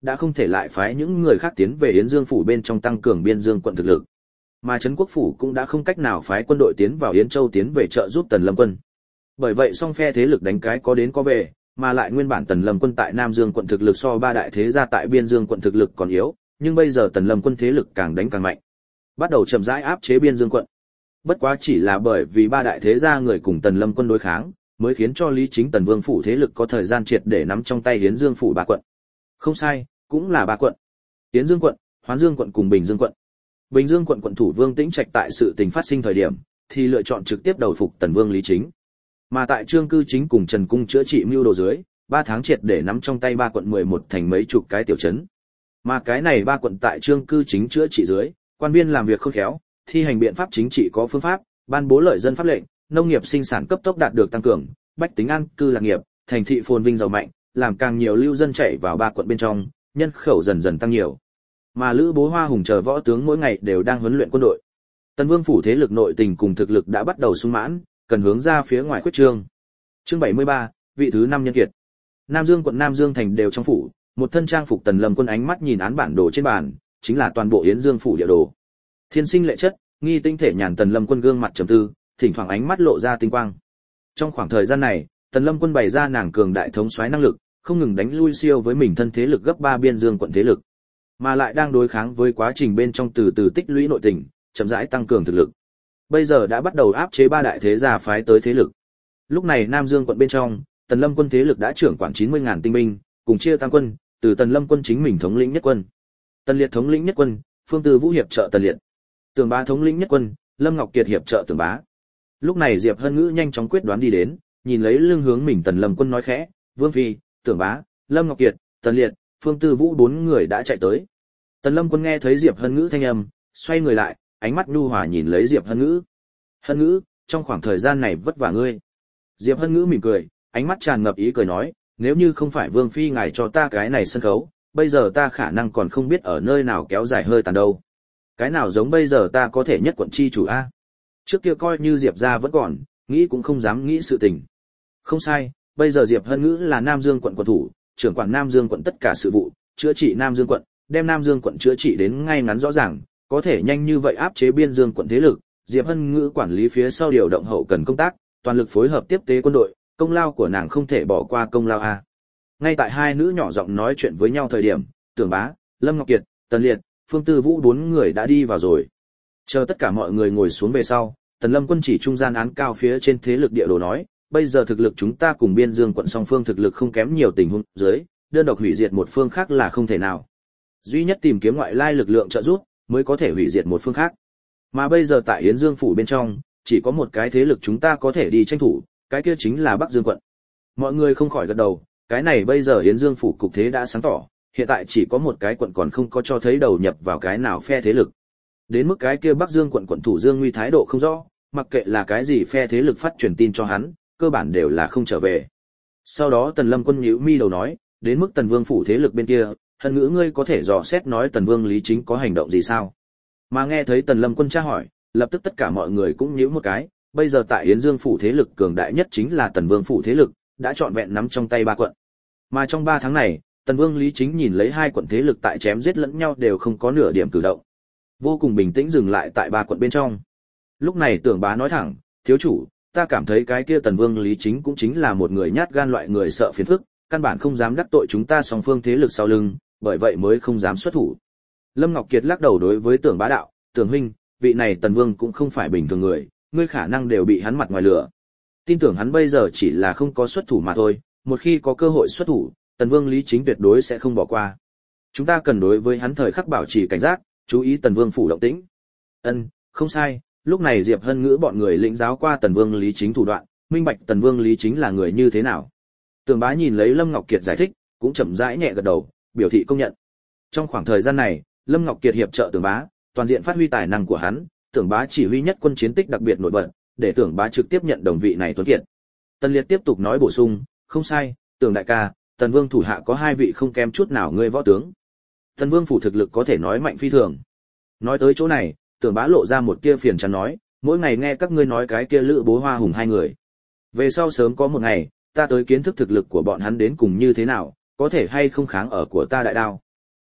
đã không thể lại phái những người khác tiến về Yến Dương phủ bên trong tăng cường biên dương quận thực lực. Mà Trấn Quốc phủ cũng đã không cách nào phái quân đội tiến vào Yến Châu tiến về trợ giúp Tần Lâm quân. Bởi vậy song phe thế lực đánh cái có đến có về, mà lại nguyên bản Tần Lâm quân tại Nam Dương quận thực lực so ba đại thế gia tại Biên Dương quận thực lực còn yếu, nhưng bây giờ Tần Lâm quân thế lực càng đánh càng mạnh, bắt đầu chậm rãi áp chế Biên Dương quận. Bất quá chỉ là bởi vì ba đại thế gia người cùng Tần Lâm quân đối kháng, mới khiến cho Lý Chính Tần Vương phủ thế lực có thời gian triệt để nắm trong tay Yến Dương phủ ba quận. Không sai, cũng là ba quận. Yến Dương quận, Hoán Dương quận cùng Bình Dương quận. Bình Dương quận quận thủ Vương Tĩnh Trạch tại sự tình phát sinh thời điểm, thì lựa chọn trực tiếp đầu phục Tần Vương Lý Chính. Mà tại Trương Cư Chính cùng Trần Cung chữa trị mưu đồ dưới, ba tháng triệt để nắm trong tay ba quận mười một thành mấy chục cái tiểu trấn. Mà cái này ba quận tại Trương Cư Chính chữa trị dưới, quan viên làm việc khôn khéo, thi hành biện pháp chính trị có phương pháp, ban bố lợi dân pháp lệnh, nông nghiệp sinh sản cấp tốc đạt được tăng cường, bách tính an cư lạc nghiệp, thành thị phồn vinh giàu mạnh, làm càng nhiều lưu dân chạy vào ba quận bên trong, nhân khẩu dần dần tăng nhiều. Mà Lữ Bố Hoa Hùng chờ võ tướng mỗi ngày đều đang huấn luyện quân đội. Tần Vương phủ thế lực nội tình cùng thực lực đã bắt đầu sung mãn, cần hướng ra phía ngoài khuyết trương. Chương bảy mươi ba, vị thứ năm nhân kiệt. Nam Dương quận Nam Dương thành đều trong phủ, một thân trang phục Tần Lâm quân ánh mắt nhìn án bản đồ trên bàn, chính là toàn bộ Yến Dương phủ địa đồ. Thiên sinh lệ chất, nghi tinh thể nhàn Tần Lâm quân gương mặt trầm tư, thỉnh thoảng ánh mắt lộ ra tinh quang. Trong khoảng thời gian này, Tần Lâm quân bày ra nàng cường đại thống soái năng lực, không ngừng đánh lui siêu với mình thân thế lực gấp ba Biên Dương quận thế lực, mà lại đang đối kháng với quá trình bên trong từ từ tích lũy nội tình, chậm rãi tăng cường thực lực. Bây giờ đã bắt đầu áp chế ba đại thế gia phái tới thế lực. Lúc này Nam Dương quận bên trong, Tần Lâm quân thế lực đã trưởng quản chín mươi ngàn tinh binh, cùng chia tăng quân, từ Tần Lâm quân chính mình thống lĩnh nhất quân. Tần Liệt thống lĩnh nhất quân, Phương Tư Vũ hiệp trợ Tần Liệt. Tưởng Bá thống lĩnh nhất quân, Lâm Ngọc Kiệt hiệp trợ Tưởng Bá. Lúc này Diệp Hân Ngữ nhanh chóng quyết đoán đi đến, nhìn lấy lưng hướng mình Tần Lâm quân nói khẽ, "Vương phi, Tưởng Bá, Lâm Ngọc Kiệt, Tần Liệt, Phương Tư Vũ bốn người đã chạy tới." Tần Lâm quân nghe thấy Diệp Hân Ngữ thanh âm, xoay người lại, ánh mắt nhu hòa nhìn lấy Diệp Hân Ngữ. "Hân Ngữ, trong khoảng thời gian này vất vả ngươi." Diệp Hân Ngữ mỉm cười, ánh mắt tràn ngập ý cười nói, "Nếu như không phải Vương phi ngài cho ta cái này sân khấu, bây giờ ta khả năng còn không biết ở nơi nào kéo dài hơi tàn đâu. Cái nào giống bây giờ ta có thể nhất quận chi chủ a?" Trước kia coi như Diệp gia vẫn còn, nghĩ cũng không dám nghĩ sự tình. Không sai, bây giờ Diệp Hân Ngữ là Nam Dương quận quận thủ, trưởng quản Nam Dương quận tất cả sự vụ, chữa trị Nam Dương quận, đem Nam Dương quận chữa trị đến ngay ngắn rõ ràng, có thể nhanh như vậy áp chế Biên Dương quận thế lực. Diệp Hân Ngữ quản lý phía sau điều động hậu cần công tác, toàn lực phối hợp tiếp tế quân đội, công lao của nàng không thể bỏ qua công lao a. Ngay tại hai nữ nhỏ giọng nói chuyện với nhau thời điểm, Tưởng Bá, Lâm Ngọc Kiệt, Tần Liệt, Phương Tư Vũ bốn người đã đi vào rồi. Chờ tất cả mọi người ngồi xuống về sau, Tần Lâm quân chỉ trung gian án cao phía trên thế lực địa đồ nói, bây giờ thực lực chúng ta cùng Biên Dương quận song phương thực lực không kém nhiều tình huống dưới, đơn độc hủy diệt một phương khác là không thể nào. Duy nhất tìm kiếm ngoại lai lực lượng trợ giúp, mới có thể hủy diệt một phương khác. Mà bây giờ tại Yến Dương phủ bên trong, chỉ có một cái thế lực chúng ta có thể đi tranh thủ, cái kia chính là Bắc Dương quận. Mọi người không khỏi gật đầu, cái này bây giờ Yến Dương phủ cục thế đã sáng tỏ, hiện tại chỉ có một cái quận còn không có cho thấy đầu nhập vào cái nào phe thế lực. Đến mức cái kia Bắc Dương quận quận thủ Dương Nguy thái độ không rõ, mặc kệ là cái gì phe thế lực phát truyền tin cho hắn, cơ bản đều là không trở về. Sau đó Tần Lâm quân nhíu mi đầu nói, đến mức Tần Vương phủ thế lực bên kia, Hân Ngữ ngươi có thể dò xét nói Tần Vương Lý Chính có hành động gì sao? Mà nghe thấy Tần Lâm quân tra hỏi, lập tức tất cả mọi người cũng nhíu một cái, bây giờ tại Yến Dương phủ thế lực cường đại nhất chính là Tần Vương phủ thế lực, đã trọn vẹn nắm trong tay ba quận. Mà trong ba tháng này, Tần Vương Lý Chính nhìn lấy hai quận thế lực tại chém giết lẫn nhau đều không có nửa điểm cử động, vô cùng bình tĩnh dừng lại tại ba quận bên trong. Lúc này Tưởng Bá nói thẳng, thiếu chủ, ta cảm thấy cái kia Tần Vương Lý Chính cũng chính là một người nhát gan loại người sợ phiền phức, căn bản không dám đắc tội chúng ta song phương thế lực sau lưng, bởi vậy mới không dám xuất thủ. Lâm Ngọc Kiệt lắc đầu đối với Tưởng Bá đạo, Tưởng huynh, vị này Tần Vương cũng không phải bình thường người, ngươi khả năng đều bị hắn mặt ngoài lửa. Tin tưởng hắn bây giờ chỉ là không có xuất thủ mà thôi, một khi có cơ hội xuất thủ, Tần Vương Lý Chính tuyệt đối sẽ không bỏ qua. Chúng ta cần đối với hắn thời khắc bảo trì cảnh giác, chú ý Tần Vương phủ động tĩnh. Ân, không sai, lúc này Diệp Hân Ngữ bọn người lĩnh giáo qua Tần Vương Lý Chính thủ đoạn, minh bạch Tần Vương Lý Chính là người như thế nào. Tưởng Bá nhìn lấy Lâm Ngọc Kiệt giải thích, cũng chậm rãi nhẹ gật đầu, biểu thị công nhận. Trong khoảng thời gian này, Lâm Ngọc Kiệt hiệp trợ Tưởng Bá, toàn diện phát huy tài năng của hắn, Tưởng Bá chỉ huy nhất quân chiến tích đặc biệt nổi bật, để Tưởng Bá trực tiếp nhận đồng vị này tuấn kiệt. Tần Liệt tiếp tục nói bổ sung, không sai, Tưởng đại ca, Tần Vương thủ hạ có hai vị không kém chút nào ngươi võ tướng. Tần Vương phủ thực lực có thể nói mạnh phi thường. Nói tới chỗ này, Tưởng Bá lộ ra một tia phiền chán nói, mỗi ngày nghe các ngươi nói cái kia Lữ Bố Hoa Hùng hai người. Về sau sớm có một ngày, ta tới kiến thức thực lực của bọn hắn đến cùng như thế nào, có thể hay không kháng ở của ta đại đao.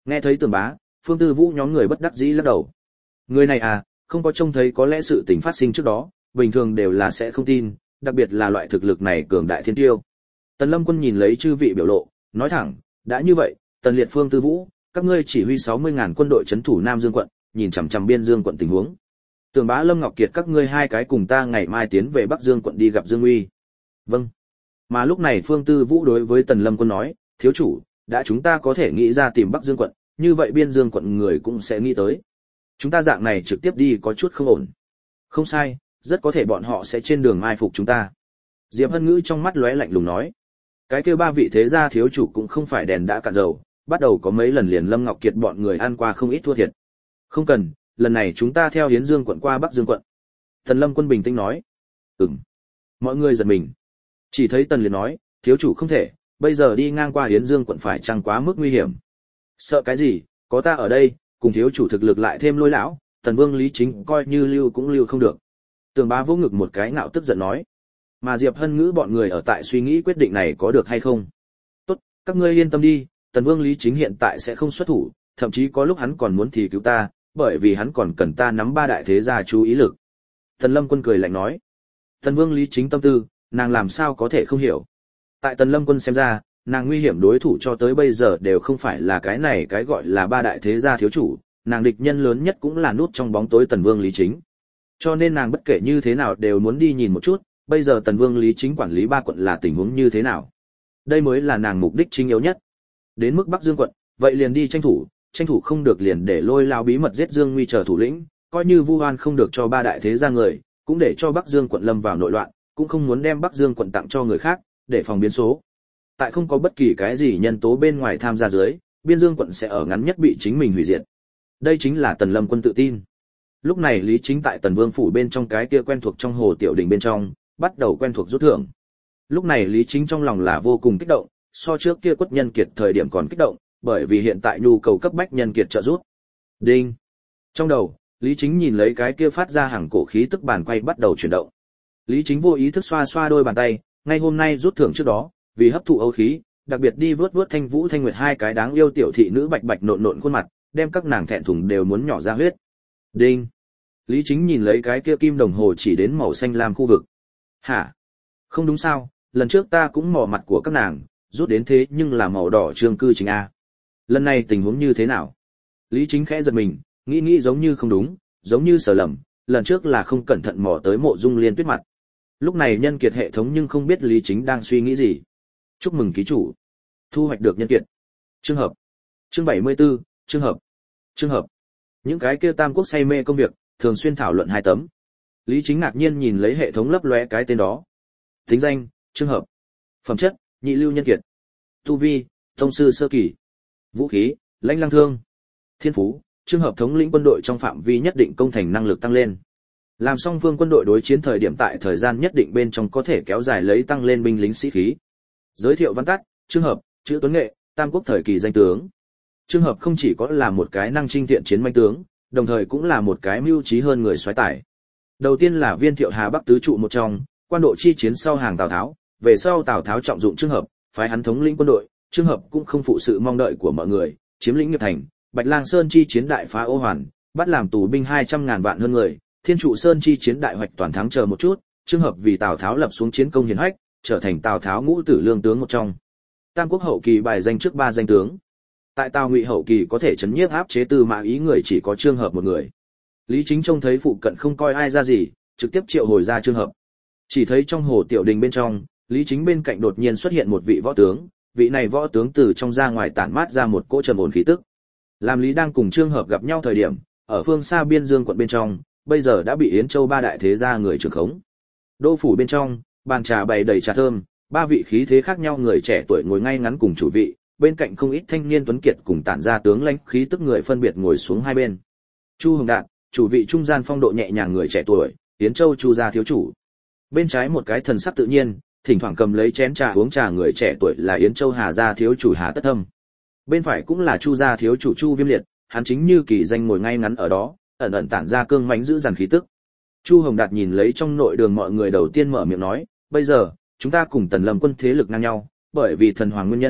Nghe thấy Tường Bá, Phương Tư Vũ nhóm người bất đắc dĩ lắc đầu. Người này à, không có trông thấy có lẽ sự tình phát sinh trước đó, bình thường đều là sẽ không tin, đặc biệt là loại thực lực này cường đại thiên tiêu. Tần Lâm Quân nhìn lấy chư vị biểu lộ, nói thẳng, đã như vậy, Tần Liệt, Phương Tư Vũ, các ngươi chỉ huy sáu mươi ngàn quân đội trấn thủ Nam Dương quận, nhìn chằm chằm Biên Dương quận tình huống. Tường Bá, Lâm Ngọc Kiệt các ngươi hai cái cùng ta ngày mai tiến về Bắc Dương quận đi gặp Dương Uy. Vâng. Mà lúc này Phương Tư Vũ đối với Tần Lâm Quân nói, thiếu chủ, đã chúng ta có thể nghĩ ra tìm Bắc Dương quận, như vậy Biên Dương quận người cũng sẽ nghĩ tới. Chúng ta dạng này trực tiếp đi có chút không ổn. Không sai, rất có thể bọn họ sẽ trên đường mai phục chúng ta. Diệp Hân Ngữ trong mắt lóe lạnh lùng nói, cái kêu ba vị thế gia thiếu chủ cũng không phải đèn đã cạn dầu, bắt đầu có mấy lần liền Lâm Ngọc Kiệt bọn người ăn qua không ít thua thiệt. Không cần, lần này chúng ta theo Hiến Dương quận qua Bắc Dương quận. Tần Lâm Quân bình tĩnh nói. Ừm. Mọi người giật mình. Chỉ thấy Tần Liệt nói, thiếu chủ không thể, bây giờ đi ngang qua Hiến Dương quận phải chăng quá mức nguy hiểm. Sợ cái gì, có ta ở đây, cùng thiếu chủ thực lực lại thêm Lôi lão, Tần Vương Lý Chính coi như lưu cũng lưu không được. Tường Bá vỗ ngực một cái ngạo tức giận nói. Mà Diệp Hân Ngữ bọn người ở tại suy nghĩ quyết định này có được hay không. Tốt, các ngươi yên tâm đi, Tần Vương Lý Chính hiện tại sẽ không xuất thủ, thậm chí có lúc hắn còn muốn thì cứu ta, bởi vì hắn còn cần ta nắm ba đại thế gia chú ý lực. Tần Lâm Quân cười lạnh nói. Tần Vương Lý Chính tâm tư, nàng làm sao có thể không hiểu. Tại Tần Lâm Quân xem ra, nàng nguy hiểm đối thủ cho tới bây giờ đều không phải là cái này cái gọi là ba đại thế gia thiếu chủ, nàng địch nhân lớn nhất cũng là nút trong bóng tối Tần Vương Lý Chính. Cho nên nàng bất kể như thế nào đều muốn đi nhìn một chút, bây giờ Tần Vương Lý Chính quản lý ba quận là tình huống như thế nào. Đây mới là nàng mục đích chính yếu nhất. Đến mức Bắc Dương quận, vậy liền đi tranh thủ, tranh thủ không được liền để Lôi lao bí mật giết Dương Nguy chờ thủ lĩnh, coi như Vu Hoan không được cho ba đại thế gia người, cũng để cho Bắc Dương quận lâm vào nội loạn, cũng không muốn đem Bắc Dương quận tặng cho người khác, để phòng biến số. Tại không có bất kỳ cái gì nhân tố bên ngoài tham gia dưới, Biên Dương quận sẽ ở ngắn nhất bị chính mình hủy diệt. Đây chính là Tần Lâm Quân tự tin. Lúc này Lý Chính tại Tần Vương phủ bên trong cái kia quen thuộc trong hồ tiểu đình bên trong, bắt đầu quen thuộc rút thưởng. Lúc này Lý Chính trong lòng là vô cùng kích động, so trước kia Quất Nhân Kiệt thời điểm còn kích động, bởi vì hiện tại nhu cầu cấp bách nhân kiệt trợ giúp. Đinh. Trong đầu, Lý Chính nhìn lấy cái kia phát ra hàng cổ khí tức bàn quay bắt đầu chuyển động. Lý Chính vô ý thức xoa xoa đôi bàn tay, ngay hôm nay rút thưởng trước đó, vì hấp thụ âu khí, đặc biệt đi vớt vớt Thanh Vũ Thanh Nguyệt hai cái đáng yêu tiểu thị nữ bạch bạch nộn nộn khuôn mặt, đem các nàng thẹn thùng đều muốn nhỏ ra huyết. Đinh. Lý Chính nhìn lấy cái kia kim đồng hồ chỉ đến màu xanh lam khu vực. Hả? Không đúng sao, lần trước ta cũng mò mặt của các nàng, rút đến thế nhưng là màu đỏ trương cư chính a. Lần này tình huống như thế nào? Lý Chính khẽ giật mình, nghĩ nghĩ giống như không đúng, giống như sở lầm, lần trước là không cẩn thận mò tới Mộ Dung Liên Tuyết mặt. Lúc này nhân kiệt hệ thống nhưng không biết Lý Chính đang suy nghĩ gì. Chúc mừng ký chủ, thu hoạch được nhân kiệt. Trường hợp. Chương bảy mươi tư, trường hợp. Trường hợp. Những cái kia Tam Quốc say mê công việc, thường xuyên thảo luận hai tấm. Lý Chính ngạc nhiên nhìn lấy hệ thống lấp lóe cái tên đó. Tính danh, trường hợp. Phẩm chất, nhị lưu nhân kiệt. Tu vi, tông sư sơ kỳ. Vũ khí, lãnh lăng thương. Thiên phú, trường hợp thống lĩnh quân đội trong phạm vi nhất định công thành năng lực tăng lên. Làm song phương quân đội đối chiến thời điểm tại thời gian nhất định bên trong có thể kéo dài lấy tăng lên binh lính sĩ khí. Giới thiệu văn tắt, trường hợp, chữ Tuấn Nghệ, Tam Quốc thời kỳ danh tướng. Trường hợp không chỉ có là một cái năng trinh thiện chiến manh tướng, đồng thời cũng là một cái mưu trí hơn người soái tải. Đầu tiên là Viên Thiệu Hà Bắc tứ trụ một trong, quan độ chi chiến sau hàng Tào Tháo, về sau Tào Tháo trọng dụng trường hợp, phái hắn thống lĩnh quân đội, trường hợp cũng không phụ sự mong đợi của mọi người, chiếm lĩnh Nghiệp Thành, Bạch Lang Sơn chi chiến đại phá Ô Hoàn, bắt làm tù binh hai trăm ngàn vạn hơn người, Thiên Trụ Sơn chi chiến đại hoạch toàn thắng chờ một chút, trường hợp vì Tào Tháo lập xuống chiến công hiển hách, trở thành Tào Tháo ngũ tử lương tướng một trong. Tam Quốc hậu kỳ bài danh trước ba danh tướng. Tại Tào Ngụy hậu kỳ có thể chấn nhiếp áp chế Tư Mã Ý người chỉ có trường hợp một người. Lý Chính trông thấy phụ cận không coi ai ra gì, trực tiếp triệu hồi ra trường hợp. Chỉ thấy trong hồ tiểu đình bên trong, Lý Chính bên cạnh đột nhiên xuất hiện một vị võ tướng, vị này võ tướng từ trong ra ngoài tản mát ra một cỗ trầm ổn khí tức. Làm Lý đang cùng trường hợp gặp nhau thời điểm, ở phương xa Biên Dương quận bên trong, bây giờ đã bị Yến Châu ba đại thế gia người trưởng khống. Đô phủ bên trong, bàn trà bày đầy trà thơm, ba vị khí thế khác nhau người trẻ tuổi ngồi ngay ngắn cùng chủ vị, bên cạnh không ít thanh niên tuấn kiệt cùng tản ra tướng lãnh khí tức người phân biệt ngồi xuống hai bên. Chu Hồng Đạt, chủ vị trung gian phong độ nhẹ nhàng người trẻ tuổi, Yến Châu Chu gia thiếu chủ. Bên trái một cái thần sắc tự nhiên, thỉnh thoảng cầm lấy chén trà uống trà người trẻ tuổi là Yến Châu Hà gia thiếu chủ Hà Tất Thâm. Bên phải cũng là Chu gia thiếu chủ Chu Viêm Liệt, hắn chính như kỳ danh ngồi ngay ngắn ở đó, ẩn ẩn tản ra cương mãnh giữ dằn khí tức. Chu Hồng Đạt nhìn lấy trong nội đường mọi người đầu tiên mở miệng nói, bây giờ, chúng ta cùng Tần Lâm quân thế lực ngang nhau, bởi vì thần hoàng nguyên nhân,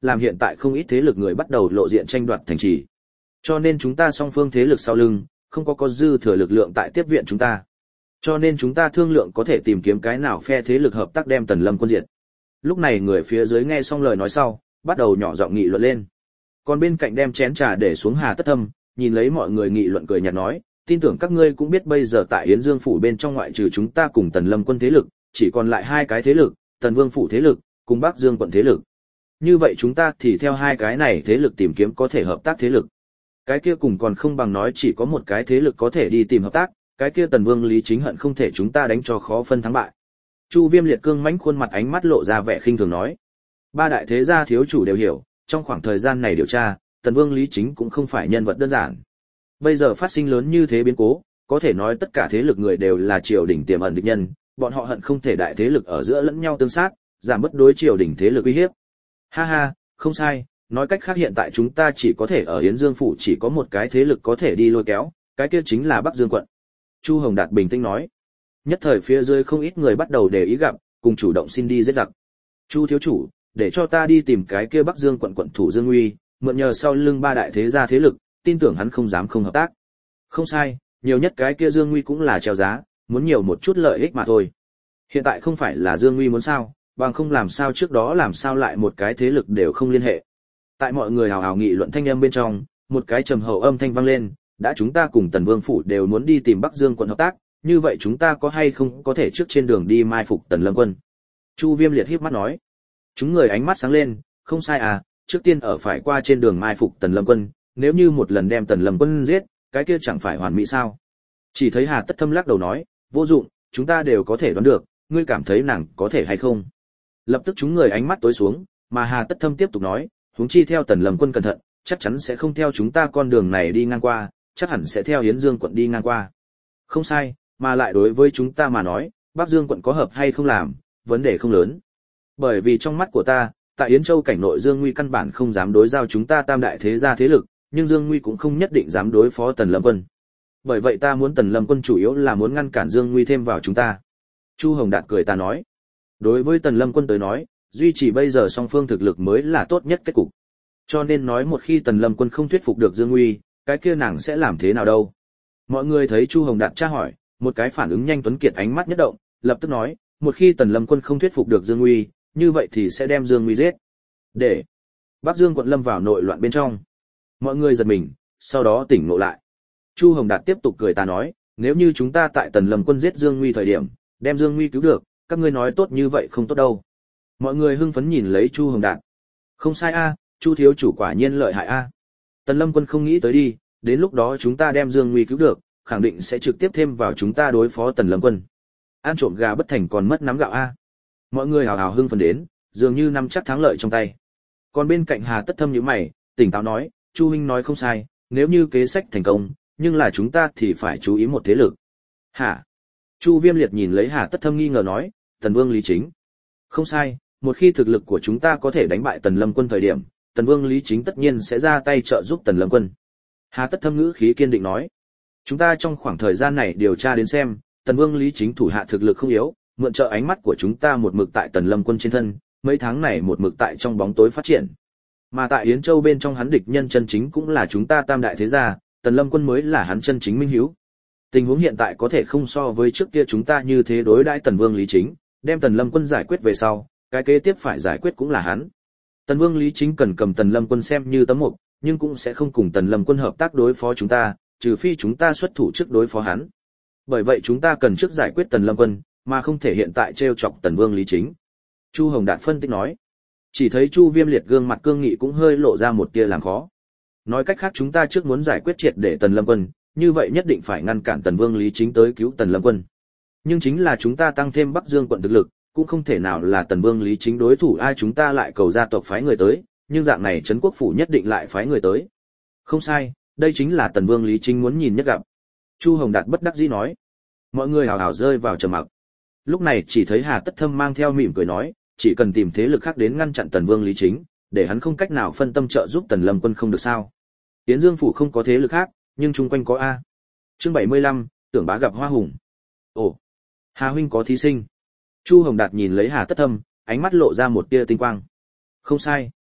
làm hiện tại không ít thế lực người bắt đầu lộ diện tranh đoạt thành trì. Cho nên chúng ta song phương thế lực sau lưng, không có có dư thừa lực lượng tại tiếp viện chúng ta. Cho nên chúng ta thương lượng có thể tìm kiếm cái nào phe thế lực hợp tác đem Tần Lâm quân diệt. Lúc này người phía dưới nghe xong lời nói sau, bắt đầu nhỏ giọng nghị luận lên. Còn bên cạnh đem chén trà để xuống Hà Tất Thâm, nhìn lấy mọi người nghị luận cười nhạt nói, tin tưởng các ngươi cũng biết bây giờ tại Yến Dương phủ bên trong ngoại trừ chúng ta cùng Tần Lâm quân thế lực, chỉ còn lại hai cái thế lực, Tần Vương phủ thế lực, cùng Bắc Dương quận thế lực. Như vậy chúng ta thì theo hai cái này thế lực tìm kiếm có thể hợp tác thế lực. Cái kia cùng còn không bằng nói chỉ có một cái thế lực có thể đi tìm hợp tác, cái kia Tần Vương Lý Chính hận không thể chúng ta đánh cho khó phân thắng bại. Chu Viêm liệt cương mãnh khuôn mặt ánh mắt lộ ra vẻ khinh thường nói. Ba đại thế gia thiếu chủ đều hiểu, trong khoảng thời gian này điều tra, Tần Vương Lý Chính cũng không phải nhân vật đơn giản. Bây giờ phát sinh lớn như thế biến cố, có thể nói tất cả thế lực người đều là triều đình tiềm ẩn địch nhân, bọn họ hận không thể đại thế lực ở giữa lẫn nhau tương sát, giảm bớt đối triều đình thế lực uy hiếp. Ha ha, không sai, nói cách khác hiện tại chúng ta chỉ có thể ở Yến Dương phủ chỉ có một cái thế lực có thể đi lôi kéo, cái kia chính là Bắc Dương quận. Chu Hồng Đạt bình tĩnh nói. Nhất thời phía dưới không ít người bắt đầu để ý gặp, cùng chủ động xin đi giết giặc. Chu thiếu chủ, để cho ta đi tìm cái kia Bắc Dương quận quận thủ Dương Uy, mượn nhờ sau lưng ba đại thế gia thế lực, tin tưởng hắn không dám không hợp tác. Không sai, nhiều nhất cái kia Dương Uy cũng là treo giá, muốn nhiều một chút lợi ích mà thôi. Hiện tại không phải là Dương Uy muốn sao, bằng không làm sao trước đó làm sao lại một cái thế lực đều không liên hệ. Tại mọi người hào hào nghị luận thanh âm bên trong, một cái trầm hậu âm thanh vang lên, đã chúng ta cùng Tần Vương phủ đều muốn đi tìm Bắc Dương quận hợp tác, như vậy chúng ta có hay không có thể trước trên đường đi mai phục Tần Lâm quân. Chu Viêm liệt híp mắt nói. Chúng người ánh mắt sáng lên, không sai à, trước tiên ở phải qua trên đường mai phục Tần Lâm quân, nếu như một lần đem Tần Lâm quân giết, cái kia chẳng phải hoàn mỹ sao? Chỉ thấy Hà Tất Thâm lắc đầu nói, vô dụng, chúng ta đều có thể đoán được, ngươi cảm thấy nàng có thể hay không? Lập tức chúng người ánh mắt tối xuống, mà Hà Tất Thâm tiếp tục nói, huống chi theo Tần Lâm quân cẩn thận, chắc chắn sẽ không theo chúng ta con đường này đi ngang qua, chắc hẳn sẽ theo Yến Dương quận đi ngang qua. Không sai, mà lại đối với chúng ta mà nói, Bắc Dương quận có hợp hay không làm, vấn đề không lớn. Bởi vì trong mắt của ta, tại Yến Châu cảnh nội Dương Nguy căn bản không dám đối giao chúng ta tam đại thế gia thế lực, nhưng Dương Nguy cũng không nhất định dám đối phó Tần Lâm quân. Bởi vậy ta muốn Tần Lâm quân chủ yếu là muốn ngăn cản Dương Nguy thêm vào chúng ta. Chu Hồng Đạt cười ta nói, đối với Tần Lâm quân tới nói, duy trì bây giờ song phương thực lực mới là tốt nhất kết cục. Cho nên nói một khi Tần Lâm quân không thuyết phục được Dương Nguy, cái kia nàng sẽ làm thế nào đâu? Mọi người thấy Chu Hồng Đạt tra hỏi, một cái phản ứng nhanh tuấn kiệt ánh mắt nhất động, lập tức nói, một khi Tần Lâm quân không thuyết phục được Dương Nguy, như vậy thì sẽ đem Dương Nguy giết. Để Bắc Dương quận lâm vào nội loạn bên trong. Mọi người giật mình, sau đó tỉnh ngộ lại. Chu Hồng Đạt tiếp tục cười ta nói, nếu như chúng ta tại Tần Lâm quân giết Dương Nguy thời điểm, đem Dương Nguy cứu được, các ngươi nói tốt như vậy không tốt đâu. Mọi người hưng phấn nhìn lấy Chu Hồng Đạt. Không sai a, Chu thiếu chủ quả nhiên lợi hại a. Tần Lâm quân không nghĩ tới đi, đến lúc đó chúng ta đem Dương Nguy cứu được, khẳng định sẽ trực tiếp thêm vào chúng ta đối phó Tần Lâm quân. Ăn trộm gà bất thành còn mất nắm gạo a. Mọi người hào hào hưng phấn đến, dường như nắm chắc thắng lợi trong tay. Còn bên cạnh Hà Tất Thâm nhíu mày, tỉnh táo nói, Chu huynh nói không sai, nếu như kế sách thành công, nhưng là chúng ta thì phải chú ý một thế lực. Hả? Chu Viêm liệt nhìn lấy Hà Tất Thâm nghi ngờ nói, Tần Vương Lý Chính. Không sai, một khi thực lực của chúng ta có thể đánh bại Tần Lâm quân thời điểm, Tần Vương Lý Chính tất nhiên sẽ ra tay trợ giúp Tần Lâm quân. Hà Tất Thâm ngữ khí kiên định nói, chúng ta trong khoảng thời gian này điều tra đến xem, Tần Vương Lý Chính thủ hạ thực lực không yếu, mượn trợ ánh mắt của chúng ta một mực tại Tần Lâm quân trên thân, mấy tháng này một mực tại trong bóng tối phát triển. Mà tại Yến Châu bên trong hắn địch nhân chân chính cũng là chúng ta tam đại thế gia, Tần Lâm quân mới là hắn chân chính minh hiếu. Tình huống hiện tại có thể không so với trước kia chúng ta như thế đối đãi Tần Vương Lý Chính, đem Tần Lâm quân giải quyết về sau, cái kế tiếp phải giải quyết cũng là hắn. Tần Vương Lý Chính cần cầm Tần Lâm quân xem như tấm mục, nhưng cũng sẽ không cùng Tần Lâm quân hợp tác đối phó chúng ta, trừ phi chúng ta xuất thủ trước đối phó hắn. Bởi vậy chúng ta cần trước giải quyết Tần Lâm quân, mà không thể hiện tại trêu chọc Tần Vương Lý Chính. Chu Hồng Đạt phân tích nói. Chỉ thấy Chu Viêm liệt gương mặt cương nghị cũng hơi lộ ra một tia làm khó. Nói cách khác chúng ta trước muốn giải quyết triệt để Tần Lâm quân, như vậy nhất định phải ngăn cản Tần Vương Lý Chính tới cứu Tần Lâm quân. Nhưng chính là chúng ta tăng thêm Bắc Dương quận thực lực, cũng không thể nào là Tần Vương Lý Chính đối thủ ai, chúng ta lại cầu gia tộc phái người tới, nhưng dạng này trấn quốc phủ nhất định lại phái người tới. Không sai, đây chính là Tần Vương Lý Chính muốn nhìn nhất gặp. Chu Hồng Đạt bất đắc dĩ nói. Mọi người hào hào rơi vào trầm mặc. Lúc này chỉ thấy Hà Tất Thâm mang theo mỉm cười nói, chỉ cần tìm thế lực khác đến ngăn chặn Tần Vương Lý Chính, để hắn không cách nào phân tâm trợ giúp Tần Lâm quân không được sao? Yến Dương phủ không có thế lực khác, nhưng chung quanh có a. Chương bảy mươi lăm, Tưởng Bá gặp Hoa Hùng. Ồ, Hà huynh có thí sinh. Chu Hồng Đạt nhìn lấy Hà Tất Thâm, ánh mắt lộ ra một tia tinh quang. Không sai.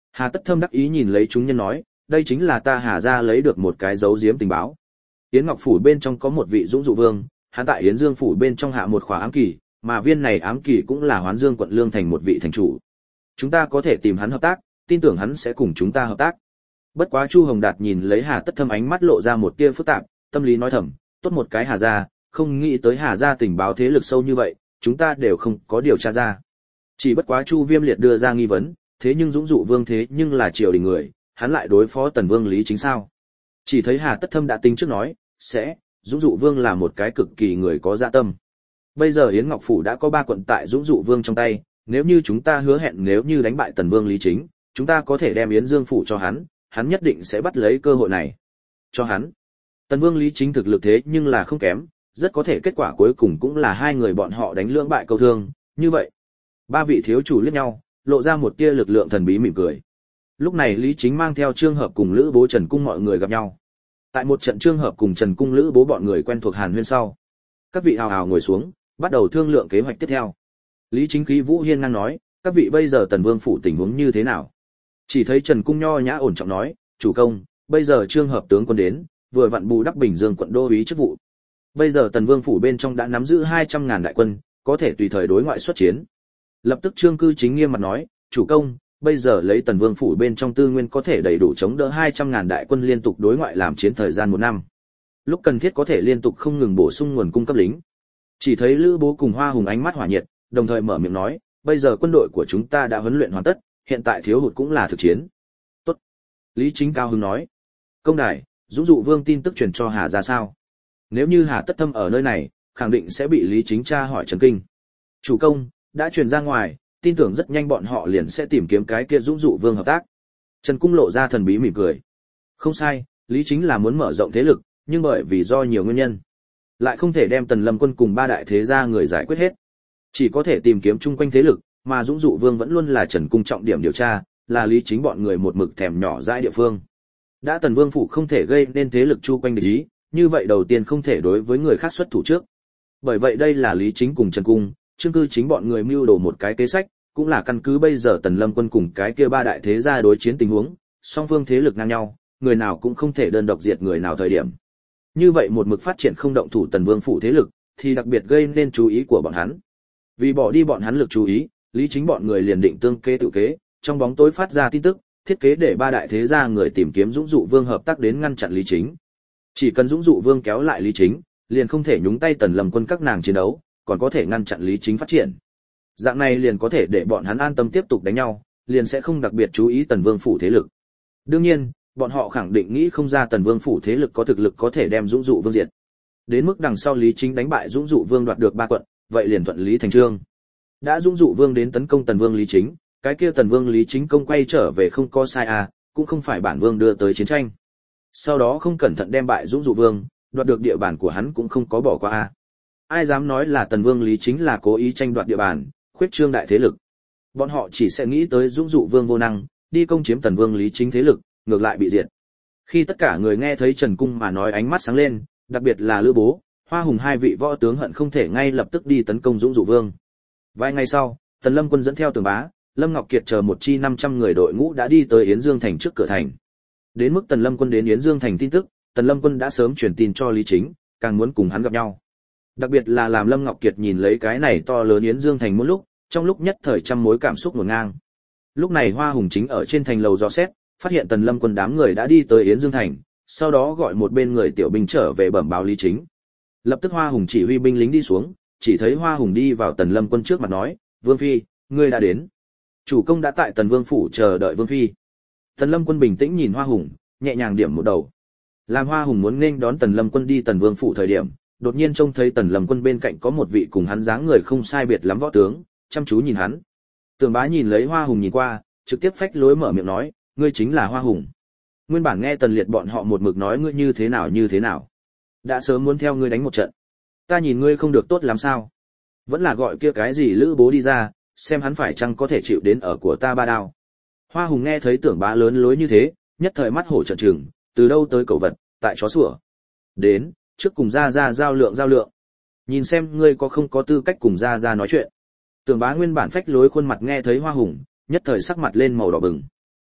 Hà Tất Thâm đắc ý nhìn lấy chúng nhân nói, đây chính là ta Hà gia lấy được một cái dấu giếm tình báo. Yến Ngọc phủ bên trong có một vị dũng dụ vương, hắn tại Yến Dương phủ bên trong hạ một khóa ám kỳ, mà viên này ám kỳ cũng là Hoán Dương quận Lương thành một vị thành chủ. Chúng ta có thể tìm hắn hợp tác, tin tưởng hắn sẽ cùng chúng ta hợp tác. Bất quá Chu Hồng Đạt nhìn lấy Hà Tất Thâm ánh mắt lộ ra một tia phức tạp, tâm lý nói thầm, tốt một cái Hà gia, không nghĩ tới Hà gia tình báo thế lực sâu như vậy, chúng ta đều không có điều tra ra. Chỉ bất quá Chu Viêm liệt đưa ra nghi vấn, thế nhưng dũng dụ vương thế nhưng là triều đình người, hắn lại đối phó Tần Vương Lý Chính sao? Chỉ thấy Hà Tất Thâm đã tính trước nói, sẽ, dũng dụ vương là một cái cực kỳ người có dạ tâm. Bây giờ Yến Ngọc phủ đã có ba quận tại dũng dụ vương trong tay, nếu như chúng ta hứa hẹn nếu như đánh bại Tần Vương Lý Chính, chúng ta có thể đem Yến Dương phủ cho hắn, hắn nhất định sẽ bắt lấy cơ hội này. Cho hắn. Tần Vương Lý Chính thực lực thế nhưng là không kém, rất có thể kết quả cuối cùng cũng là hai người bọn họ đánh lưỡng bại câu thương, như vậy. Ba vị thiếu chủ liếc nhau, lộ ra một tia lực lượng thần bí mỉm cười. Lúc này Lý Chính mang theo Trương Hợp cùng Lữ Bố Trần Cung mọi người gặp nhau. Tại một trận Trương Hợp cùng Trần Cung Lữ Bố bọn người quen thuộc Hàn Huyên sau, các vị hào hào ngồi xuống, bắt đầu thương lượng kế hoạch tiếp theo. Lý Chính khí vũ hiên ngang nói, các vị bây giờ Tần Vương phủ tình huống như thế nào? Chỉ thấy Trần Cung nho nhã ổn trọng nói, chủ công, bây giờ Trương Hợp tướng quân đến, vừa vặn bù đắp Bình Dương quận đô úy chức vụ. Bây giờ Tần Vương phủ bên trong đã nắm giữ hai trăm ngàn đại quân, có thể tùy thời đối ngoại xuất chiến. Lập tức Trương Cư Chính nghiêm mặt nói, chủ công, bây giờ lấy Tần Vương phủ bên trong tư nguyên có thể đầy đủ chống đỡ hai trăm ngàn đại quân liên tục đối ngoại làm chiến thời gian một năm. Lúc cần thiết có thể liên tục không ngừng bổ sung nguồn cung cấp lính. Chỉ thấy Lữ Bố cùng Hoa Hùng ánh mắt hỏa nhiệt, đồng thời mở miệng nói, bây giờ quân đội của chúng ta đã huấn luyện hoàn tất, hiện tại thiếu hụt cũng là thực chiến. Tốt. Lý Chính cao hứng nói, công đài, dũng dụ vương tin tức truyền cho Hà ra sao? Nếu như Hà Tất Thâm ở nơi này, khẳng định sẽ bị Lý Chính tra hỏi chấn kinh. Chủ công, đã truyền ra ngoài, tin tưởng rất nhanh bọn họ liền sẽ tìm kiếm cái kia dũng dụ vương hợp tác. Trần Cung lộ ra thần bí mỉm cười. Không sai, Lý Chính là muốn mở rộng thế lực, nhưng bởi vì do nhiều nguyên nhân, lại không thể đem Tần Lâm quân cùng ba đại thế gia người giải quyết hết. Chỉ có thể tìm kiếm chung quanh thế lực, mà dũng dụ vương vẫn luôn là Trần Cung trọng điểm điều tra, là Lý Chính bọn người một mực thèm nhỏ dãi địa phương. Đã Tần Vương phủ không thể gây nên thế lực chu quanh địch ý, như vậy đầu tiên không thể đối với người khác xuất thủ trước. Bởi vậy đây là Lý Chính cùng Trần Cung, Trương Cư Chính bọn người mưu đồ một cái kế sách, cũng là căn cứ bây giờ Tần Lâm quân cùng cái kia ba đại thế gia đối chiến tình huống, song phương thế lực ngang nhau, người nào cũng không thể đơn độc diệt người nào thời điểm. Như vậy một mực phát triển không động thủ Tần Vương phủ thế lực, thì đặc biệt gây nên chú ý của bọn hắn. Vì bỏ đi bọn hắn lực chú ý, Lý Chính bọn người liền định tương kế tự kế, trong bóng tối phát ra tin tức, thiết kế để ba đại thế gia người tìm kiếm dũng dụ vương hợp tác đến ngăn chặn Lý Chính. Chỉ cần dũng dụ vương kéo lại Lý Chính, liền không thể nhúng tay Tần Lâm quân các nàng chiến đấu, còn có thể ngăn chặn Lý Chính phát triển. Dạng này liền có thể để bọn hắn an tâm tiếp tục đánh nhau, liền sẽ không đặc biệt chú ý Tần Vương phủ thế lực. Đương nhiên, bọn họ khẳng định nghĩ không ra Tần Vương phủ thế lực có thực lực có thể đem dũng dụ vương diệt. Đến mức đằng sau Lý Chính đánh bại dũng dụ vương đoạt được ba quận, vậy liền thuận lý thành chương. Đã dũng dụ vương đến tấn công Tần Vương Lý Chính, cái kia Tần Vương Lý Chính công quay trở về không có sai à, cũng không phải bản vương đưa tới chiến tranh. Sau đó không cẩn thận đem bại dũng dụ vương, đoạt được địa bàn của hắn cũng không có bỏ qua à. Ai dám nói là Tần Vương Lý Chính là cố ý tranh đoạt địa bàn, khuyết trương đại thế lực. Bọn họ chỉ sẽ nghĩ tới dũng dụ vương vô năng, đi công chiếm Tần Vương Lý Chính thế lực, ngược lại bị diệt. Khi tất cả người nghe thấy Trần Cung mà nói ánh mắt sáng lên, đặc biệt là Lữ Bố, Hoa Hùng hai vị võ tướng hận không thể ngay lập tức đi tấn công dũng dụ vương. Vài ngày sau, Tần Lâm quân dẫn theo Tường Bá, Lâm Ngọc Kiệt chờ một chi năm trăm người đội ngũ đã đi tới Yến Dương thành trước cửa thành. Đến mức Tần Lâm quân đến Yến Dương thành tin tức, Tần Lâm quân đã sớm truyền tin cho Lý Chính, càng muốn cùng hắn gặp nhau. Đặc biệt là làm Lâm Ngọc Kiệt nhìn lấy cái này to lớn Yến Dương thành một lúc, trong lúc nhất thời trăm mối cảm xúc ngổn ngang. Lúc này Hoa Hùng chính ở trên thành lầu dò xét, phát hiện Tần Lâm quân đám người đã đi tới Yến Dương thành, sau đó gọi một bên người tiểu binh trở về bẩm báo Lý Chính. Lập tức Hoa Hùng chỉ huy binh lính đi xuống, chỉ thấy Hoa Hùng đi vào Tần Lâm quân trước mặt nói, Vương Phi, ngươi đã đến. Chủ công đã tại Tần Vương phủ chờ đợi Vương Phi. Tần Lâm quân bình tĩnh nhìn Hoa Hùng, nhẹ nhàng điểm một đầu. Làm Hoa Hùng muốn nghênh đón Tần Lâm quân đi Tần Vương phủ thời điểm, đột nhiên trông thấy Tần Lâm quân bên cạnh có một vị cùng hắn dáng người không sai biệt lắm võ tướng, chăm chú nhìn hắn. Tường Bá nhìn lấy Hoa Hùng nhìn qua, trực tiếp phách lối mở miệng nói, ngươi chính là Hoa Hùng. Nguyên bản nghe Tần Liệt bọn họ một mực nói ngươi như thế nào như thế nào, đã sớm muốn theo ngươi đánh một trận. Ta nhìn ngươi không được tốt lắm sao? Vẫn là gọi kia cái gì Lữ Bố đi ra, xem hắn phải chăng có thể chịu đến ở của ta ba đao. Hoa Hùng nghe thấy Tưởng Bá lớn lối như thế, nhất thời mắt hổ trợn trừng, từ đâu tới cẩu vật, tại chó sủa. Đến, trước cùng ra ra giao lượng giao lượng. Nhìn xem ngươi có không có tư cách cùng ra ra nói chuyện. Tưởng Bá nguyên bản phách lối khuôn mặt nghe thấy Hoa Hùng, nhất thời sắc mặt lên màu đỏ bừng.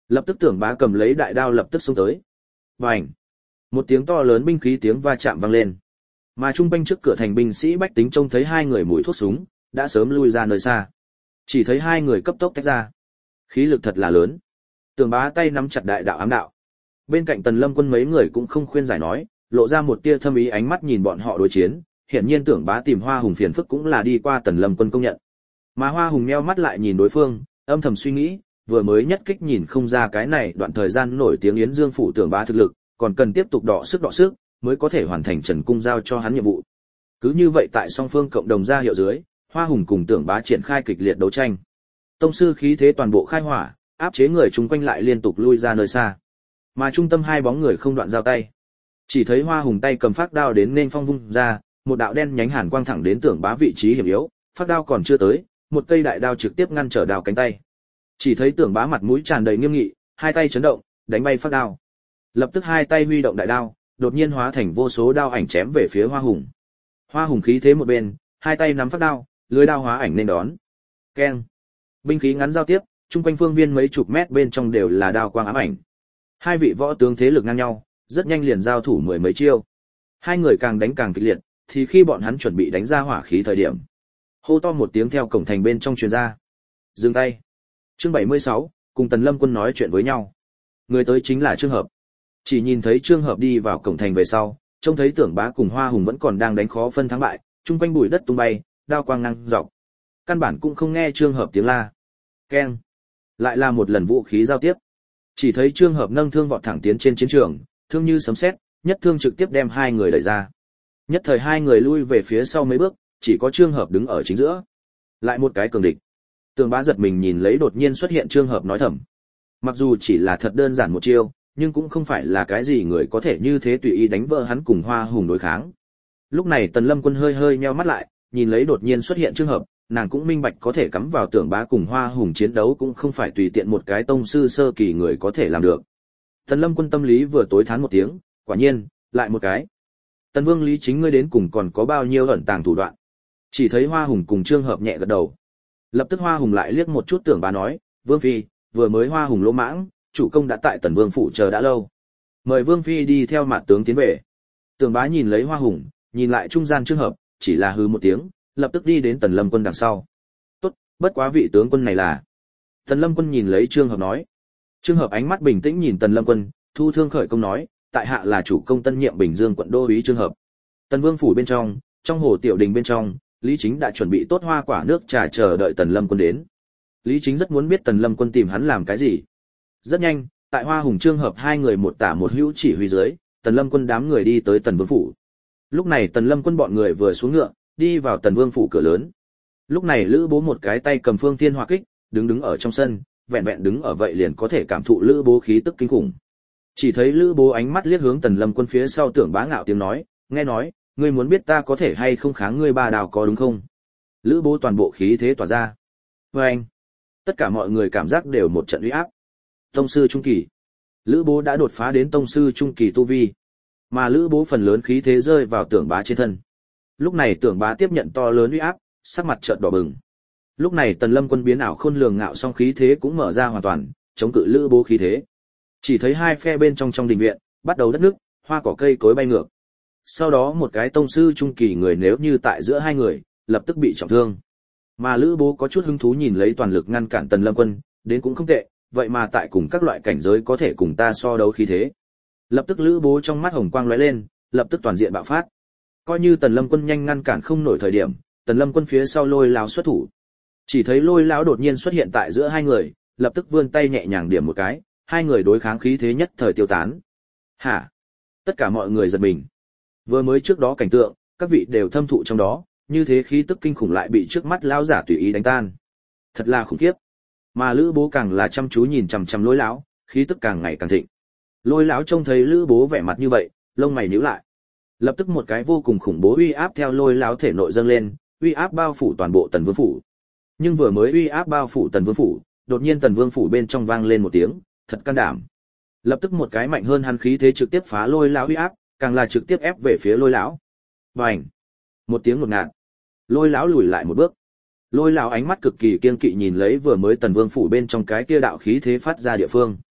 Lập tức Tưởng Bá cầm lấy đại đao lập tức xông tới. Bành! Một tiếng to lớn binh khí tiếng va chạm vang lên. Mà trung quanh trước cửa thành binh sĩ bách tính trông thấy hai người mũi thuốc súng, đã sớm lui ra nơi xa. Chỉ thấy hai người cấp tốc tách ra. Khí lực thật là lớn. Tưởng Bá tay nắm chặt đại đạo ám đạo. Bên cạnh Tần Lâm Quân mấy người cũng không khuyên giải nói, lộ ra một tia thâm ý ánh mắt nhìn bọn họ đối chiến, hiển nhiên Tưởng Bá tìm Hoa Hùng phiền phức cũng là đi qua Tần Lâm Quân công nhận. Mà Hoa Hùng nheo mắt lại nhìn đối phương, âm thầm suy nghĩ, vừa mới nhất kích nhìn không ra cái này đoạn thời gian nổi tiếng Yến Dương phủ Tưởng Bá thực lực, còn cần tiếp tục đọ sức đọ sức, mới có thể hoàn thành Trần Cung giao cho hắn nhiệm vụ. Cứ như vậy tại song phương cộng đồng ra hiệu dưới, Hoa Hùng cùng Tưởng Bá triển khai kịch liệt đấu tranh. Tông sư khí thế toàn bộ khai hỏa, áp chế người chung quanh lại liên tục lui ra nơi xa. Mà trung tâm hai bóng người không đoạn giao tay. Chỉ thấy Hoa Hùng tay cầm phác đao đến nên phong vung ra, một đạo đen nhánh hàn quang thẳng đến Tưởng Bá vị trí hiểm yếu, phác đao còn chưa tới, một cây đại đao trực tiếp ngăn trở đao cánh tay. Chỉ thấy Tưởng Bá mặt mũi tràn đầy nghiêm nghị, hai tay chấn động, đánh bay phác đao. Lập tức hai tay huy động đại đao, đột nhiên hóa thành vô số đao ảnh chém về phía Hoa Hùng. Hoa Hùng khí thế một bên, hai tay nắm phác đao, lưới đao hóa ảnh nên đón. Keng! Binh khí ngắn giao tiếp, chung quanh phương viên mấy chục mét bên trong đều là đao quang ám ảnh. Hai vị võ tướng thế lực ngang nhau, rất nhanh liền giao thủ mười mấy chiêu. Hai người càng đánh càng kịch liệt, thì khi bọn hắn chuẩn bị đánh ra hỏa khí thời điểm, hô to một tiếng theo cổng thành bên trong truyền ra. Dừng tay. Chương bảy mươi sáu, cùng Tần Lâm Quân nói chuyện với nhau. Người tới chính là Trương Hợp. Chỉ nhìn thấy Trương Hợp đi vào cổng thành về sau, trông thấy Tưởng Bá cùng Hoa Hùng vẫn còn đang đánh khó phân thắng bại, chung quanh bụi đất tung bay, đao quang năng dọc. Căn bản cũng không nghe Trương Hợp tiếng la. Keng. Lại là một lần vũ khí giao tiếp. Chỉ thấy Trương Hợp nâng thương vọt thẳng tiến trên chiến trường, thương như sấm sét, nhất thương trực tiếp đem hai người đẩy ra. Nhất thời hai người lui về phía sau mấy bước, chỉ có Trương Hợp đứng ở chính giữa. Lại một cái cường địch. Tưởng Bá giật mình nhìn lấy đột nhiên xuất hiện Trương Hợp nói thầm. Mặc dù chỉ là thật đơn giản một chiêu, nhưng cũng không phải là cái gì người có thể như thế tùy ý đánh vỡ hắn cùng Hoa Hùng đối kháng. Lúc này Tần Lâm Quân hơi hơi nheo mắt lại, nhìn lấy đột nhiên xuất hiện Trương Hợp, nàng cũng minh bạch có thể cắm vào Tưởng Bá cùng Hoa Hùng chiến đấu cũng không phải tùy tiện một cái tông sư sơ kỳ người có thể làm được. Tần Lâm Quân tâm lý vừa tối thán một tiếng, quả nhiên, lại một cái. Tần Vương Lý Chính ngươi đến cùng còn có bao nhiêu ẩn tàng thủ đoạn? Chỉ thấy Hoa Hùng cùng Trương Hợp nhẹ gật đầu. Lập tức Hoa Hùng lại liếc một chút Tưởng Bá nói, Vương Phi, vừa mới Hoa Hùng lỗ mãng, chủ công đã tại Tần Vương phủ chờ đã lâu. Mời Vương Phi đi theo mặt tướng tiến về. Tưởng Bá nhìn lấy Hoa Hùng, nhìn lại trung gian Trương Hợp, chỉ là hừ một tiếng, lập tức đi đến Tần Lâm Quân đằng sau. Tốt, bất quá vị tướng quân này là. Tần Lâm Quân nhìn lấy Trương Hợp nói. Trương Hợp ánh mắt bình tĩnh nhìn Tần Lâm Quân, thu thương khởi công nói, tại hạ là chủ công tân nhiệm Bình Dương quận đô úy Trương Hợp. Tần Vương phủ bên trong, trong hồ tiểu đình bên trong, Lý Chính đã chuẩn bị tốt hoa quả nước trà chờ đợi Tần Lâm Quân đến. Lý Chính rất muốn biết Tần Lâm Quân tìm hắn làm cái gì. Rất nhanh, tại Hoa Hùng Trương Hợp hai người một tả một hữu chỉ huy dưới, Tần Lâm Quân đám người đi tới Tần Vương phủ. Lúc này Tần Lâm Quân bọn người vừa xuống ngựa, đi vào Tần Vương phủ cửa lớn. Lúc này Lữ Bố một cái tay cầm Phương Thiên Hỏa Kích, đứng đứng ở trong sân, vẹn vẹn đứng ở vậy liền có thể cảm thụ Lữ Bố khí tức kinh khủng. Chỉ thấy Lữ Bố ánh mắt liếc hướng Tần Lâm Quân phía sau Tưởng Bá ngạo tiếng nói, nghe nói, ngươi muốn biết ta có thể hay không kháng ngươi ba đào có đúng không? Lữ Bố toàn bộ khí thế tỏa ra. Và anh, tất cả mọi người cảm giác đều một trận uy áp. Tông sư trung kỳ. Lữ Bố đã đột phá đến tông sư trung kỳ tu vi. Mà Lữ Bố phần lớn khí thế rơi vào Tưởng Bá trên thân. Lúc này Tưởng Bá tiếp nhận to lớn uy áp, sắc mặt chợt đỏ bừng. Lúc này Tần Lâm Quân biến ảo khôn lường ngạo song khí thế cũng mở ra hoàn toàn, chống cự Lữ Bố khí thế. Chỉ thấy hai phe bên trong trong đình viện, bắt đầu đất nước, hoa cỏ cây cối bay ngược. Sau đó một cái tông sư trung kỳ người nếu như tại giữa hai người, lập tức bị trọng thương. Mà Lữ Bố có chút hứng thú nhìn lấy toàn lực ngăn cản Tần Lâm Quân, đến cũng không tệ, vậy mà tại cùng các loại cảnh giới có thể cùng ta so đấu khí thế. Lập tức Lữ Bố trong mắt hồng quang lóe lên, lập tức toàn diện bạo phát. Coi như Tần Lâm Quân nhanh ngăn cản không nổi thời điểm, Tần Lâm Quân phía sau Lôi lão xuất thủ. Chỉ thấy Lôi lão đột nhiên xuất hiện tại giữa hai người, lập tức vươn tay nhẹ nhàng điểm một cái, hai người đối kháng khí thế nhất thời tiêu tán. Hả? Tất cả mọi người giật mình. Vừa mới trước đó cảnh tượng, các vị đều thâm thụ trong đó, như thế khí tức kinh khủng lại bị trước mắt lão giả tùy ý đánh tan. Thật là khủng khiếp. Mà Lữ Bố càng là chăm chú nhìn chằm chằm Lôi lão, khí tức càng ngày càng thịnh. Lôi lão trông thấy Lữ Bố vẻ mặt như vậy, lông mày nhíu lại. Lập tức một cái vô cùng khủng bố uy áp theo Lôi lão thể nội dâng lên, uy áp bao phủ toàn bộ Tần Vương phủ. Nhưng vừa mới uy áp bao phủ Tần Vương phủ, đột nhiên Tần Vương phủ bên trong vang lên một tiếng, thật can đảm. Lập tức một cái mạnh hơn hắn khí thế trực tiếp phá Lôi lão uy áp, càng là trực tiếp ép về phía Lôi lão. Bành! Một tiếng ngột ngạt. Lôi lão lùi lại một bước. Lôi lão ánh mắt cực kỳ kiên kỵ nhìn lấy vừa mới Tần Vương phủ bên trong cái kia đạo khí thế phát ra địa phương.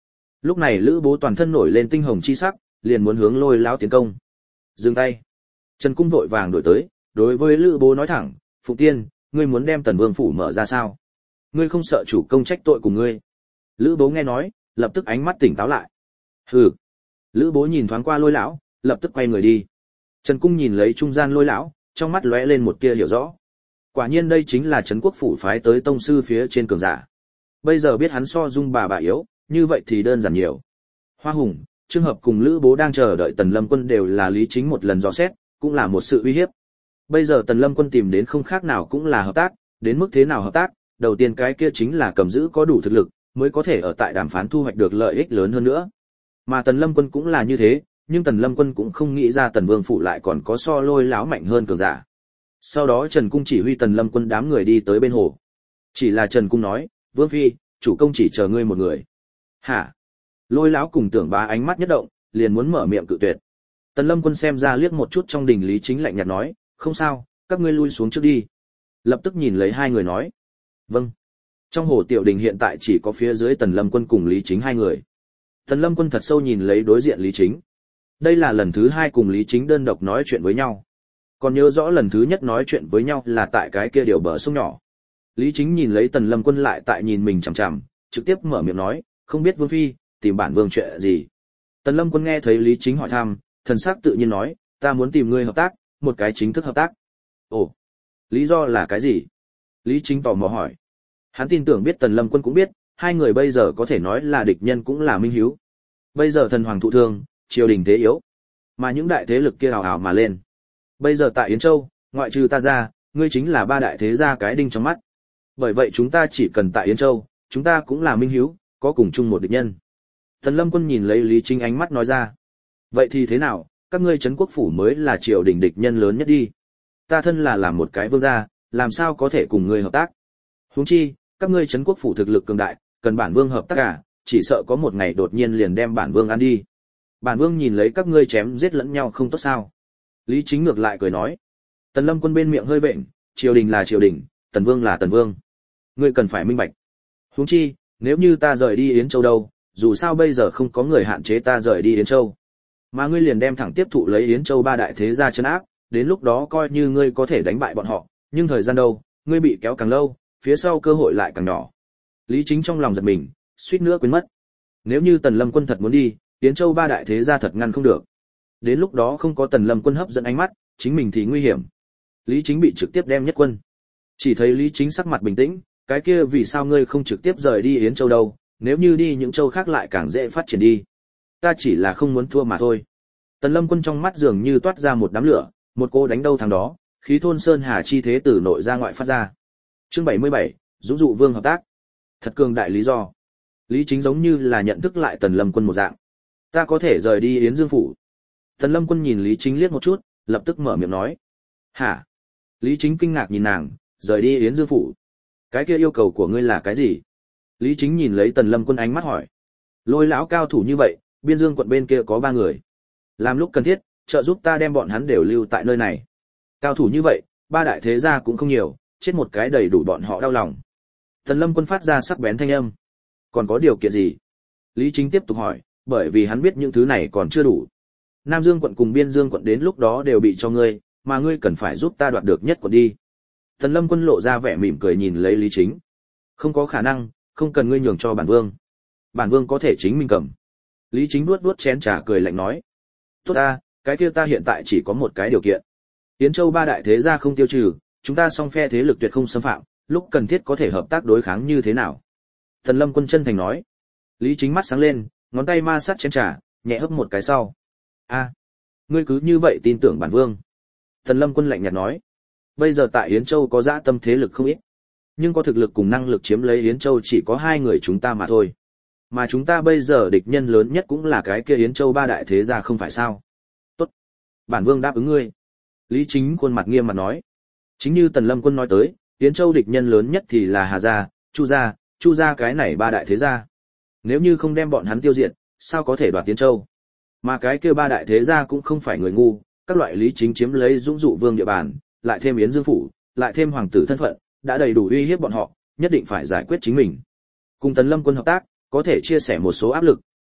Lúc này Lữ Bố toàn thân nổi lên tinh hồng chi sắc, liền muốn hướng Lôi lão tiến công. Dừng tay. Trần Cung vội vàng đuổi tới, đối với Lữ Bố nói thẳng, "Phụng Tiên, ngươi muốn đem Tần Vương phủ mở ra sao? Ngươi không sợ chủ công trách tội của ngươi?" Lữ Bố nghe nói, lập tức ánh mắt tỉnh táo lại. "Hừ." Lữ Bố nhìn thoáng qua Lôi lão, lập tức quay người đi. Trần Cung nhìn lấy trung gian Lôi lão, trong mắt lóe lên một tia hiểu rõ. Quả nhiên đây chính là Trấn Quốc phủ phái tới tông sư phía trên cường giả. Bây giờ biết hắn so Dung bà bà yếu, như vậy thì đơn giản nhiều. Hoa Hùng, Trương Hợp cùng Lữ Bố đang chờ đợi Tần Lâm Quân đều là Lý Chính một lần dò xét, cũng là một sự uy hiếp. Bây giờ Tần Lâm Quân tìm đến không khác nào cũng là hợp tác, đến mức thế nào hợp tác, đầu tiên cái kia chính là cầm giữ có đủ thực lực, mới có thể ở tại đàm phán thu hoạch được lợi ích lớn hơn nữa. Mà Tần Lâm Quân cũng là như thế, nhưng Tần Lâm Quân cũng không nghĩ ra Tần Vương phủ lại còn có so Lôi lão mạnh hơn cường giả. Sau đó Trần Cung chỉ huy Tần Lâm Quân đám người đi tới bên hồ. Chỉ là Trần Cung nói, "Vương phi, chủ công chỉ chờ ngươi một người." "Hả?" Lôi lão cùng Tưởng Bá ánh mắt nhất động, liền muốn mở miệng cự tuyệt. Tần Lâm Quân xem ra liếc một chút trong đình Lý Chính lạnh nhạt nói, "Không sao, các ngươi lui xuống trước đi." Lập tức nhìn lấy hai người nói, "Vâng." Trong hồ tiểu đình hiện tại chỉ có phía dưới Tần Lâm Quân cùng Lý Chính hai người. Tần Lâm Quân thật sâu nhìn lấy đối diện Lý Chính. Đây là lần thứ hai cùng Lý Chính đơn độc nói chuyện với nhau. Còn nhớ rõ lần thứ nhất nói chuyện với nhau là tại cái kia điều bờ sông nhỏ. Lý Chính nhìn lấy Tần Lâm Quân lại tại nhìn mình chằm chằm, trực tiếp mở miệng nói, "Không biết Vương phi, tìm bản vương chuyện gì?" Tần Lâm Quân nghe thấy Lý Chính hỏi thăm, thần sắc tự nhiên nói, "Ta muốn tìm ngươi hợp tác, một cái chính thức hợp tác." "Ồ, lý do là cái gì?" Lý Chính tò mò hỏi. Hắn tin tưởng biết Tần Lâm Quân cũng biết, hai người bây giờ có thể nói là địch nhân cũng là minh hiếu. Bây giờ thần hoàng thụ thương, triều đình thế yếu, mà những đại thế lực kia hào hào mà lên. Bây giờ tại Yến Châu, ngoại trừ ta ra, ngươi chính là ba đại thế gia cái đinh trong mắt. Bởi vậy chúng ta chỉ cần tại Yến Châu, chúng ta cũng là minh hiếu, có cùng chung một địch nhân. Tần Lâm Quân nhìn lấy Lý Chính ánh mắt nói ra. Vậy thì thế nào, các ngươi Trấn Quốc phủ mới là triều đình địch nhân lớn nhất đi. Ta thân là làm một cái vương gia, làm sao có thể cùng ngươi hợp tác? Huống chi, các ngươi Trấn Quốc phủ thực lực cường đại, cần bản vương hợp tác cả, chỉ sợ có một ngày đột nhiên liền đem bản vương ăn đi. Bản vương nhìn lấy các ngươi chém giết lẫn nhau không tốt sao? Lý Chính ngược lại cười nói. Tần Lâm Quân bên miệng hơi vện, triều đình là triều đình, Tần Vương là Tần Vương. Ngươi cần phải minh bạch. Huống chi, nếu như ta rời đi Yến Châu đâu, dù sao bây giờ không có người hạn chế ta rời đi Yến Châu. Mà ngươi liền đem thẳng tiếp thụ lấy Yến Châu ba đại thế gia trấn áp, đến lúc đó coi như ngươi có thể đánh bại bọn họ, nhưng thời gian đâu, ngươi bị kéo càng lâu, phía sau cơ hội lại càng nhỏ. Lý Chính trong lòng giật mình, suýt nữa quên mất. Nếu như Tần Lâm Quân thật muốn đi, Yến Châu ba đại thế gia thật ngăn không được. Đến lúc đó không có Tần Lâm Quân hấp dẫn ánh mắt, chính mình thì nguy hiểm. Lý Chính bị trực tiếp đem nhất quân. Chỉ thấy Lý Chính sắc mặt bình tĩnh, cái kia vì sao ngươi không trực tiếp rời đi Yến Châu đâu, nếu như đi những châu khác lại càng dễ phát triển đi. Ta chỉ là không muốn thua mà thôi. Tần Lâm Quân trong mắt dường như toát ra một đám lửa, một cô đánh đâu thằng đó, khí thôn sơn hà chi thế từ nội ra ngoại phát ra. Chương bảy mươi bảy, Dũng dụ vương hợp tác. Thật cường đại lý do. Lý Chính giống như là nhận thức lại Tần Lâm Quân một dạng. Ta có thể rời đi Yến Dương phủ. Tần Lâm Quân nhìn Lý Chính liếc một chút, lập tức mở miệng nói. Hả? Lý Chính kinh ngạc nhìn nàng, rời đi Yến Dương phủ. Cái kia yêu cầu của ngươi là cái gì? Lý Chính nhìn lấy Tần Lâm Quân ánh mắt hỏi. Lôi lão cao thủ như vậy, Biên Dương quận bên kia có ba người. Làm lúc cần thiết, trợ giúp ta đem bọn hắn đều lưu tại nơi này. Cao thủ như vậy, ba đại thế gia cũng không nhiều, chết một cái đầy đủ bọn họ đau lòng. Tần Lâm Quân phát ra sắc bén thanh âm. Còn có điều kiện gì? Lý Chính tiếp tục hỏi, bởi vì hắn biết những thứ này còn chưa đủ. Nam Dương quận cùng Biên Dương quận đến lúc đó đều bị cho ngươi, mà ngươi cần phải giúp ta đoạt được nhất quận đi. Tần Lâm Quân lộ ra vẻ mỉm cười nhìn lấy Lý Chính. Không có khả năng, không cần ngươi nhường cho bản vương. Bản vương có thể chính mình cầm. Lý Chính vuốt vuốt chén trà cười lạnh nói. Tốt ta, cái kia ta hiện tại chỉ có một cái điều kiện. Yến Châu ba đại thế gia không tiêu trừ, chúng ta song phe thế lực tuyệt không xâm phạm, lúc cần thiết có thể hợp tác đối kháng như thế nào? Tần Lâm Quân chân thành nói. Lý Chính mắt sáng lên, ngón tay ma sát chén trà, nhẹ hấp một cái sau. A, ngươi cứ như vậy tin tưởng bản vương? Tần Lâm Quân lạnh nhạt nói. Bây giờ tại Yến Châu có dã tâm thế lực không ít, nhưng có thực lực cùng năng lực chiếm lấy Yến Châu chỉ có hai người chúng ta mà thôi. Mà chúng ta bây giờ địch nhân lớn nhất cũng là cái kia Yến Châu ba đại thế gia không phải sao? Tốt, bản vương đáp ứng ngươi. Lý Chính khuôn mặt nghiêm mặt nói. Chính như Tần Lâm Quân nói tới, Yến Châu địch nhân lớn nhất thì là Hà gia, Chu gia, Chu gia cái này ba đại thế gia. Nếu như không đem bọn hắn tiêu diệt, sao có thể đoạt Yến Châu? Mà cái kia ba đại thế gia cũng không phải người ngu, các loại Lý Chính chiếm lấy Dũng dụ vương địa bàn, lại thêm Yến Dương phủ, lại thêm hoàng tử thân phận, đã đầy đủ uy hiếp bọn họ, nhất định phải giải quyết chính mình. Cùng Tần Lâm Quân hợp tác, có thể chia sẻ một số áp lực,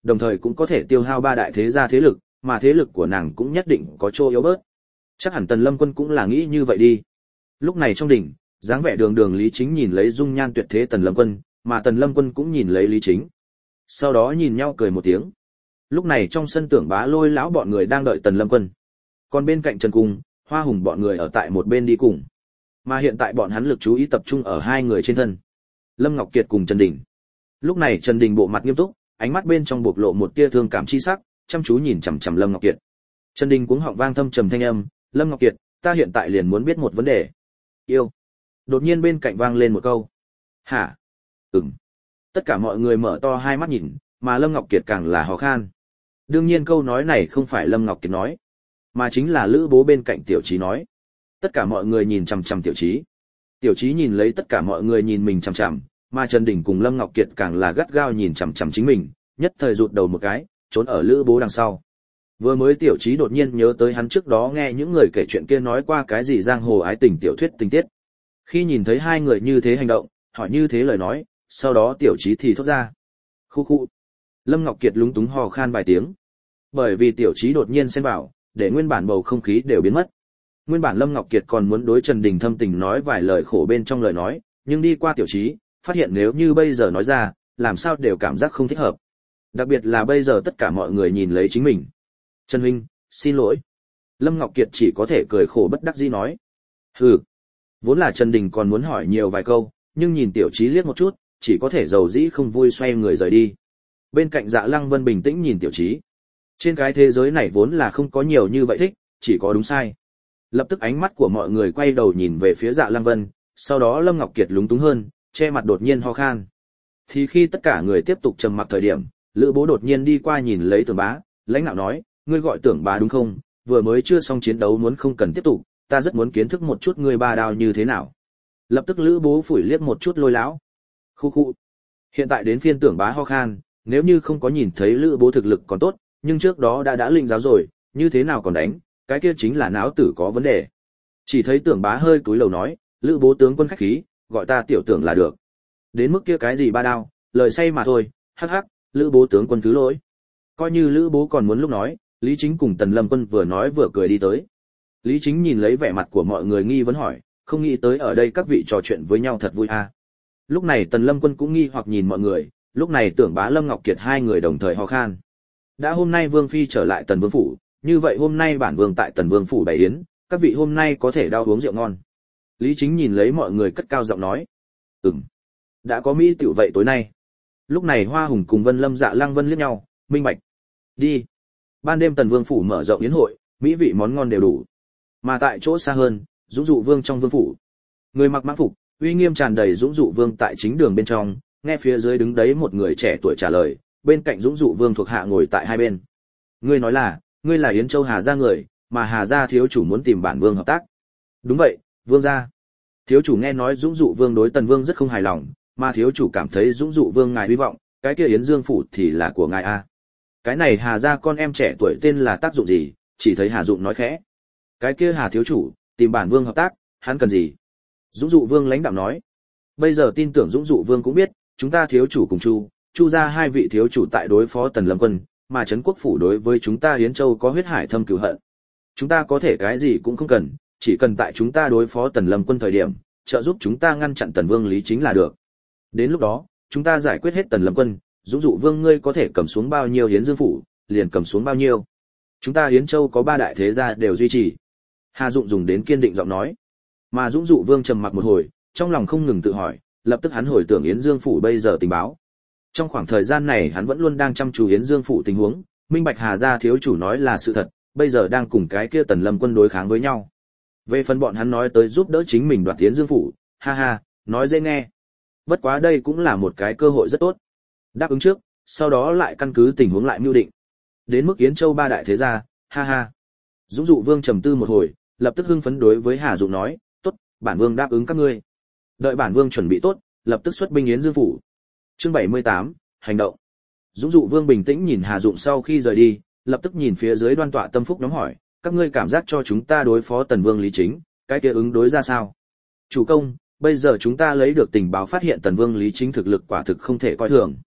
đồng thời cũng có thể tiêu hao ba đại thế gia thế lực, mà thế lực của nàng cũng nhất định có chỗ yếu bớt. Chắc hẳn Tần Lâm Quân cũng là nghĩ như vậy đi. Lúc này trong đỉnh, dáng vẻ đường đường Lý Chính nhìn lấy dung nhan tuyệt thế Tần Lâm Quân, mà Tần Lâm Quân cũng nhìn lấy Lý Chính. Sau đó nhìn nhau cười một tiếng. Lúc này trong sân Tưởng Bá Lôi lão bọn người đang đợi Tần Lâm Quân. Còn bên cạnh Trần Cung, Hoa Hùng bọn người ở tại một bên đi cùng. Mà hiện tại bọn hắn lực chú ý tập trung ở hai người trên thân. Lâm Ngọc Kiệt cùng Trần Đình. Lúc này Trần Đình bộ mặt nghiêm túc, ánh mắt bên trong bộc lộ một tia thương cảm chi sắc, chăm chú nhìn chằm chằm Lâm Ngọc Kiệt. Trần Đình cuống họng vang thâm trầm thanh âm, "Lâm Ngọc Kiệt, ta hiện tại liền muốn biết một vấn đề." "Yêu." Đột nhiên bên cạnh vang lên một câu. "Hả?" "Ừm." Tất cả mọi người mở to hai mắt nhìn, mà Lâm Ngọc Kiệt càng là hò khan. Đương nhiên câu nói này không phải Lâm Ngọc Kiệt nói, mà chính là Lữ Bố bên cạnh Tiểu Chí nói. Tất cả mọi người nhìn chằm chằm Tiểu Chí. Tiểu Chí nhìn lấy tất cả mọi người nhìn mình chằm chằm, mà Trần Đình cùng Lâm Ngọc Kiệt càng là gắt gao nhìn chằm chằm chính mình, nhất thời rụt đầu một cái, trốn ở Lữ Bố đằng sau. Vừa mới Tiểu Chí đột nhiên nhớ tới hắn trước đó nghe những người kể chuyện kia nói qua cái gì giang hồ ái tình tiểu thuyết tình tiết. Khi nhìn thấy hai người như thế hành động, hỏi như thế lời nói, sau đó Tiểu Chí thì thốt ra. Khu khu. Lâm Ngọc Kiệt lúng túng hò khan vài tiếng. Bởi vì Tiểu Chí đột nhiên xen vào, để nguyên bản bầu không khí đều biến mất. Nguyên bản Lâm Ngọc Kiệt còn muốn đối Trần Đình thâm tình nói vài lời khổ bên trong lời nói, nhưng đi qua Tiểu Chí, phát hiện nếu như bây giờ nói ra, làm sao đều cảm giác không thích hợp. Đặc biệt là bây giờ tất cả mọi người nhìn lấy chính mình. "Trần huynh, xin lỗi." Lâm Ngọc Kiệt chỉ có thể cười khổ bất đắc dĩ nói. "Hừ." Vốn là Trần Đình còn muốn hỏi nhiều vài câu, nhưng nhìn Tiểu Chí liếc một chút, chỉ có thể dầu dĩ không vui xoay người rời đi. Bên cạnh Dạ Lăng Vân bình tĩnh nhìn Tiểu Chí. Trên cái thế giới này vốn là không có nhiều như vậy thích, chỉ có đúng sai. Lập tức ánh mắt của mọi người quay đầu nhìn về phía Dạ Lăng Vân, sau đó Lâm Ngọc Kiệt lúng túng hơn, che mặt đột nhiên ho khan. Thì khi tất cả người tiếp tục trầm mặc thời điểm, Lữ Bố đột nhiên đi qua nhìn lấy Tưởng Bá, lãnh đạo nói, "Ngươi gọi Tưởng Bá đúng không? Vừa mới chưa xong chiến đấu muốn không cần tiếp tục, ta rất muốn kiến thức một chút ngươi ba đao như thế nào." Lập tức Lữ Bố phủi liếc một chút Lôi lão. Khu khu. Hiện tại đến phiên Tưởng Bá ho khan, nếu như không có nhìn thấy Lữ Bố thực lực còn tốt, nhưng trước đó đã đã linh giáo rồi, như thế nào còn đánh, cái kia chính là não tử có vấn đề. Chỉ thấy Tưởng Bá hơi cúi đầu nói, "Lữ Bố tướng quân khách khí, gọi ta tiểu Tưởng là được. Đến mức kia cái gì ba đao, lời say mà thôi, hắc hắc, Lữ Bố tướng quân thứ lỗi." Coi như Lữ Bố còn muốn lúc nói, Lý Chính cùng Tần Lâm Quân vừa nói vừa cười đi tới. Lý Chính nhìn lấy vẻ mặt của mọi người nghi vấn hỏi, không nghĩ tới ở đây các vị trò chuyện với nhau thật vui à. Lúc này Tần Lâm Quân cũng nghi hoặc nhìn mọi người, lúc này Tưởng Bá Lâm Ngọc Kiệt hai người đồng thời ho khan. Đã hôm nay Vương Phi trở lại Tần Vương Phủ, như vậy hôm nay bản Vương tại Tần Vương Phủ bày yến, các vị hôm nay có thể đao uống rượu ngon. Lý Chính nhìn lấy mọi người cất cao giọng nói. Ừm. Đã có mỹ tiểu vậy tối nay. Lúc này Hoa Hùng cùng Vân Lâm Dạ Lăng Vân liếc nhau, minh bạch. Đi. Ban đêm Tần Vương Phủ mở rộng yến hội, mỹ vị món ngon đều đủ. Mà tại chỗ xa hơn, Dũng Dụ Vương trong vương phủ. Người mặc mãng phục, uy nghiêm tràn đầy Dũng Dụ Vương tại chính đường bên trong, nghe phía dưới đứng đấy một người trẻ tuổi trả lời, bên cạnh Dũng Dụ Vương thuộc hạ ngồi tại hai bên. Ngươi nói là, ngươi là Yến Châu Hà gia người, mà Hà gia thiếu chủ muốn tìm bản vương hợp tác. Đúng vậy, vương gia. Thiếu chủ nghe nói Dũng Dụ Vương đối Tần Vương rất không hài lòng, mà thiếu chủ cảm thấy Dũng Dụ Vương ngài hy vọng, cái kia Yến Dương phủ thì là của ngài a. Cái này Hà gia con em trẻ tuổi tên là tác dụng gì? Chỉ thấy Hà Dụng nói khẽ. Cái kia Hà thiếu chủ, tìm bản vương hợp tác, hắn cần gì? Dũng Dụ Vương lãnh đạm nói. Bây giờ tin tưởng Dũng Dụ Vương cũng biết, chúng ta thiếu chủ cùng Chu, Chu gia hai vị thiếu chủ tại đối phó Tần Lâm Quân, mà Trấn Quốc phủ đối với chúng ta Yến Châu có huyết hải thâm cừu hận. Chúng ta có thể cái gì cũng không cần, chỉ cần tại chúng ta đối phó Tần Lâm Quân thời điểm, trợ giúp chúng ta ngăn chặn Tần Vương Lý Chính là được. Đến lúc đó, chúng ta giải quyết hết Tần Lâm Quân, Dũng Dụ Vương ngươi có thể cầm xuống bao nhiêu Yến Dương phủ, liền cầm xuống bao nhiêu. Chúng ta Yến Châu có ba đại thế gia đều duy trì. Hà Dụng dùng đến kiên định giọng nói. Mà Dũng Dụ Vương trầm mặc một hồi, trong lòng không ngừng tự hỏi, lập tức hắn hồi tưởng Yến Dương phủ bây giờ tình báo. Trong khoảng thời gian này hắn vẫn luôn đang chăm chú Yến Dương phủ tình huống, minh bạch Hà gia thiếu chủ nói là sự thật, bây giờ đang cùng cái kia Tần Lâm Quân đối kháng với nhau. Về phần bọn hắn nói tới giúp đỡ chính mình đoạt Yến Dương phủ, ha ha, nói dễ nghe. Bất quá đây cũng là một cái cơ hội rất tốt. Đáp ứng trước, sau đó lại căn cứ tình huống lại mưu định. Đến mức Yến Châu ba đại thế gia, ha ha. Dũng Dụ Vương trầm tư một hồi, lập tức hưng phấn đối với Hà Dụng nói, "Tốt, bản vương đáp ứng các ngươi." Đợi bản vương chuẩn bị tốt, lập tức xuất binh Yến Dương phủ. Chương bảy mươi tám, hành động. Dũng Dụ Vương bình tĩnh nhìn Hà Dụng sau khi rời đi, lập tức nhìn phía dưới đoan tọa tâm phúc nhóm hỏi, "Các ngươi cảm giác cho chúng ta đối phó Tần Vương Lý Chính, cái kia ứng đối ra sao?" "Chủ công, bây giờ chúng ta lấy được tình báo phát hiện Tần Vương Lý Chính thực lực quả thực không thể coi thường.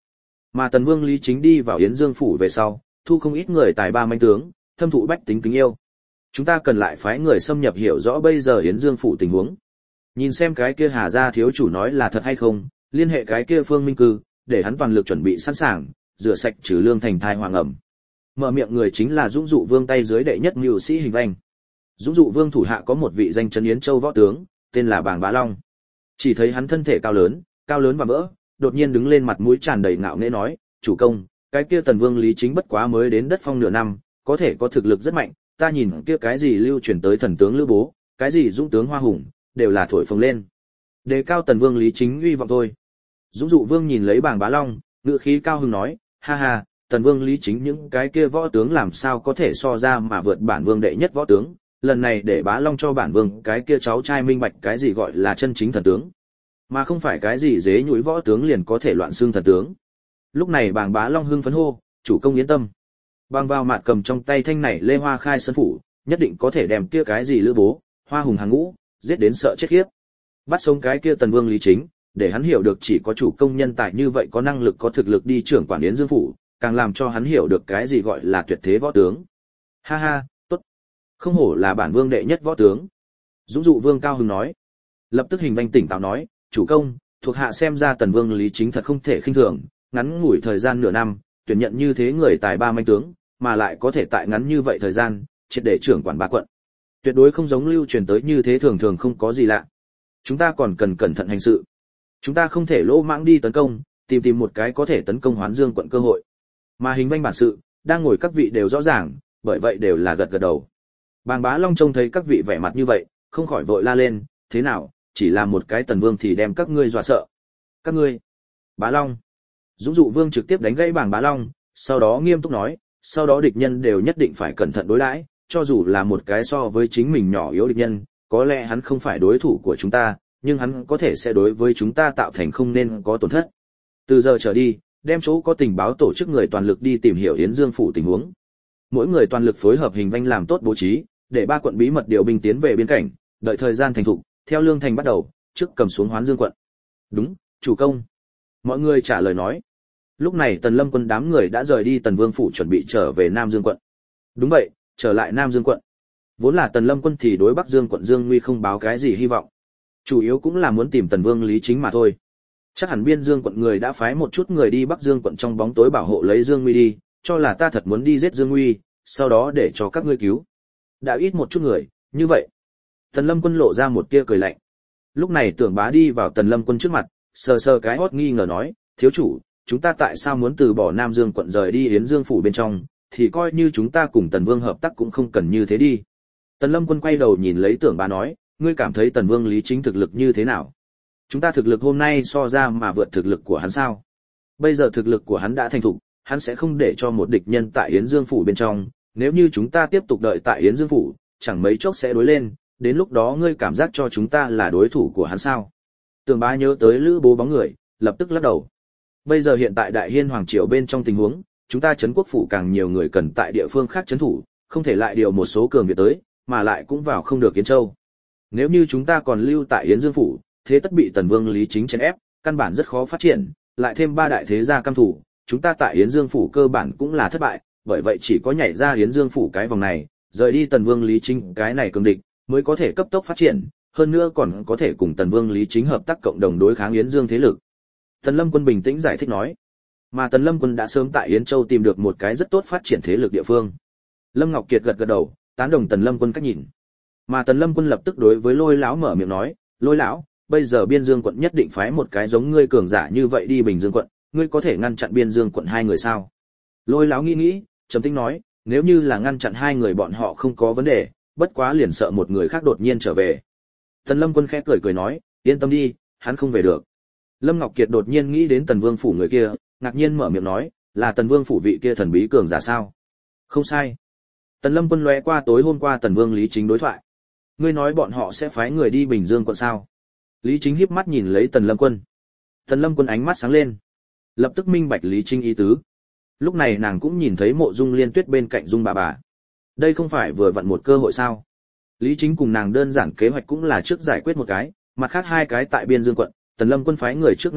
Mà Tần Vương Lý Chính đi vào Yến Dương phủ về sau, thu không ít người tài ba manh tướng, thâm thụ bách tính kính yêu. Chúng ta cần lại phái người xâm nhập hiểu rõ bây giờ Yến Dương phủ tình huống. Nhìn xem cái kia Hà gia thiếu chủ nói là thật hay không, liên hệ cái kia Phương Minh Cư, để hắn toàn lực chuẩn bị sẵn sàng, rửa sạch trừ lương thành thai hoàng ẩm. Mở miệng người chính là Dũng Dụ Vương tay dưới đệ nhất mưu sĩ Hình Vanh. Dũng Dụ Vương thủ hạ có một vị danh trấn Yến Châu võ tướng, tên là Bàng Bá Long. Chỉ thấy hắn thân thể cao lớn, cao lớn và vỡ, đột nhiên đứng lên, mặt mũi tràn đầy ngạo nghễ nói, "Chủ công, cái kia Tần Vương Lý Chính bất quá mới đến đất phong nửa năm, có thể có thực lực rất mạnh, ta nhìn kia cái gì lưu truyền tới thần tướng Lữ Bố, cái gì dũng tướng Hoa Hùng, đều là thổi phồng lên. Đề cao Tần Vương Lý Chính uy vọng thôi." Dũng Dụ Vương nhìn lấy Bàng Bá Long, ngữ khí cao hứng nói, "Ha ha, Tần Vương Lý Chính những cái kia võ tướng làm sao có thể so ra mà vượt bản vương đệ nhất võ tướng, lần này để Bá Long cho bản vương cái kia cháu trai minh bạch cái gì gọi là chân chính thần tướng, mà không phải cái gì dế nhũi võ tướng liền có thể loạn xương thần tướng." Lúc này Bàng Bá Long hưng phấn hô, "Chủ công yên tâm, bằng vào mạt cầm trong tay thanh này Lê Hoa Khai Sơn phủ, nhất định có thể đem kia cái gì Lữ Bố, Hoa Hùng hàng ngũ, giết đến sợ chết khiếp. Bắt sống cái kia Tần Vương Lý Chính, để hắn hiểu được chỉ có chủ công nhân tài như vậy có năng lực có thực lực đi trưởng quản Yến Dương phủ, càng làm cho hắn hiểu được cái gì gọi là tuyệt thế võ tướng." Ha ha, tốt. Không hổ là bản vương đệ nhất võ tướng. Dũng Dụ Vương cao hứng nói. Lập tức Hình Vanh tỉnh táo nói, "Chủ công, thuộc hạ xem ra Tần Vương Lý Chính thật không thể khinh thường, ngắn ngủi thời gian nửa năm, tuyển nhận như thế người tài ba manh tướng, mà lại có thể tại ngắn như vậy thời gian, triệt để trưởng quản ba quận. Tuyệt đối không giống lưu truyền tới như thế, thường thường không có gì lạ. Chúng ta còn cần cẩn thận hành sự. Chúng ta không thể lỗ mãng đi tấn công, tìm tìm một cái có thể tấn công Hoán Dương quận cơ hội." Mà Hình Vanh bản sự, đang ngồi các vị đều rõ ràng, bởi vậy đều là gật gật đầu. Bàng Bá Long trông thấy các vị vẻ mặt như vậy, không khỏi vội la lên, "Thế nào, chỉ là một cái Tần Vương thì đem các ngươi dọa sợ? Các ngươi?" Bá Long. Dũng Dụ Vương trực tiếp đánh gãy Bàng Bá Long, sau đó nghiêm túc nói, "Sau đó địch nhân đều nhất định phải cẩn thận đối đãi, cho dù là một cái so với chính mình nhỏ yếu địch nhân, có lẽ hắn không phải đối thủ của chúng ta, nhưng hắn có thể sẽ đối với chúng ta tạo thành không nên có tổn thất. Từ giờ trở đi, đem chỗ có tình báo tổ chức người toàn lực đi tìm hiểu Yến Dương phủ tình huống. Mỗi người toàn lực phối hợp Hình Vanh làm tốt bố trí, để ba quận bí mật điều binh tiến về biên cảnh, đợi thời gian thành thục, theo Lương Thành bắt đầu, trước cầm xuống Hoán Dương quận." "Đúng, chủ công." Mọi người trả lời nói. Lúc này Tần Lâm quân đám người đã rời đi Tần Vương phủ chuẩn bị trở về Nam Dương quận. Đúng vậy, trở lại Nam Dương quận. Vốn là Tần Lâm quân thì đối Bắc Dương quận Dương Nguy không báo cái gì hy vọng. Chủ yếu cũng là muốn tìm Tần Vương Lý Chính mà thôi. Chắc hẳn Biên Dương quận người đã phái một chút người đi Bắc Dương quận trong bóng tối bảo hộ lấy Dương Nguy đi, cho là ta thật muốn đi giết Dương Nguy, sau đó để cho các ngươi cứu. Đã ít một chút người, như vậy. Tần Lâm quân lộ ra một tia cười lạnh. Lúc này Tưởng Bá đi vào Tần Lâm quân trước mặt, sờ sờ cái hót nghi ngờ nói, "Thiếu chủ, chúng ta tại sao muốn từ bỏ Nam Dương quận rời đi Yến Dương phủ bên trong, thì coi như chúng ta cùng Tần Vương hợp tác cũng không cần như thế đi." Tần Lâm quân quay đầu nhìn lấy Tưởng Bá nói, "Ngươi cảm thấy Tần Vương Lý Chính thực lực như thế nào? Chúng ta thực lực hôm nay so ra mà vượt thực lực của hắn sao? Bây giờ thực lực của hắn đã thành thục, hắn sẽ không để cho một địch nhân tại Yến Dương phủ bên trong, nếu như chúng ta tiếp tục đợi tại Yến Dương phủ, chẳng mấy chốc sẽ đối lên, đến lúc đó ngươi cảm giác cho chúng ta là đối thủ của hắn sao?" Tưởng Bá nhớ tới Lữ Bố bóng người, lập tức lắc đầu. Bây giờ hiện tại Đại Hiên hoàng triều bên trong tình huống, chúng ta trấn quốc phủ càng nhiều người cần tại địa phương khác trấn thủ, không thể lại điều một số cường việt tới, mà lại cũng vào không được Yến Châu. Nếu như chúng ta còn lưu tại Yến Dương phủ, thế tất bị Tần Vương Lý Chính chèn ép, căn bản rất khó phát triển, lại thêm ba đại thế gia cam thủ, chúng ta tại Yến Dương phủ cơ bản cũng là thất bại, bởi vậy chỉ có nhảy ra Yến Dương phủ cái vòng này, rời đi Tần Vương Lý Chính cái này cường địch, mới có thể cấp tốc phát triển, hơn nữa còn có thể cùng Tần Vương Lý Chính hợp tác cộng đồng đối kháng Yến Dương thế lực. Tần Lâm quân bình tĩnh giải thích nói, mà Tần Lâm quân đã sớm tại Yến Châu tìm được một cái rất tốt phát triển thế lực địa phương. Lâm Ngọc Kiệt gật gật đầu, tán đồng Tần Lâm quân cách nhìn. Mà Tần Lâm quân lập tức đối với Lôi lão mở miệng nói, "Lôi lão, bây giờ Biên Dương quận nhất định phái một cái giống ngươi cường giả như vậy đi Bình Dương quận, ngươi có thể ngăn chặn Biên Dương quận hai người sao?" Lôi lão nghĩ nghĩ, trầm tĩnh nói, "Nếu như là ngăn chặn hai người bọn họ không có vấn đề, bất quá liền sợ một người khác đột nhiên trở về." Tần Lâm quân khẽ cười cười nói, "Yên tâm đi, hắn không về được." Lâm Ngọc Kiệt đột nhiên nghĩ đến Tần Vương phủ người kia, ngạc nhiên mở miệng nói, "Là Tần Vương phủ vị kia thần bí cường giả sao?" "Không sai." Tần Lâm quân lóe qua tối hôm qua Tần Vương Lý Chính đối thoại. "Ngươi nói bọn họ sẽ phái người đi Bình Dương quận sao?" Lý Chính híp mắt nhìn lấy Tần Lâm quân. Tần Lâm quân ánh mắt sáng lên, lập tức minh bạch Lý Chính ý tứ. Lúc này nàng cũng nhìn thấy Mộ Dung Liên Tuyết bên cạnh Dung bà bà. Đây không phải vừa vặn một cơ hội sao? Lý Chính cùng nàng đơn giản kế hoạch cũng là trước giải quyết một cái, mặt khác hai cái tại Biên Dương quận, Tần Lâm quân phái người trước ngăn chặn,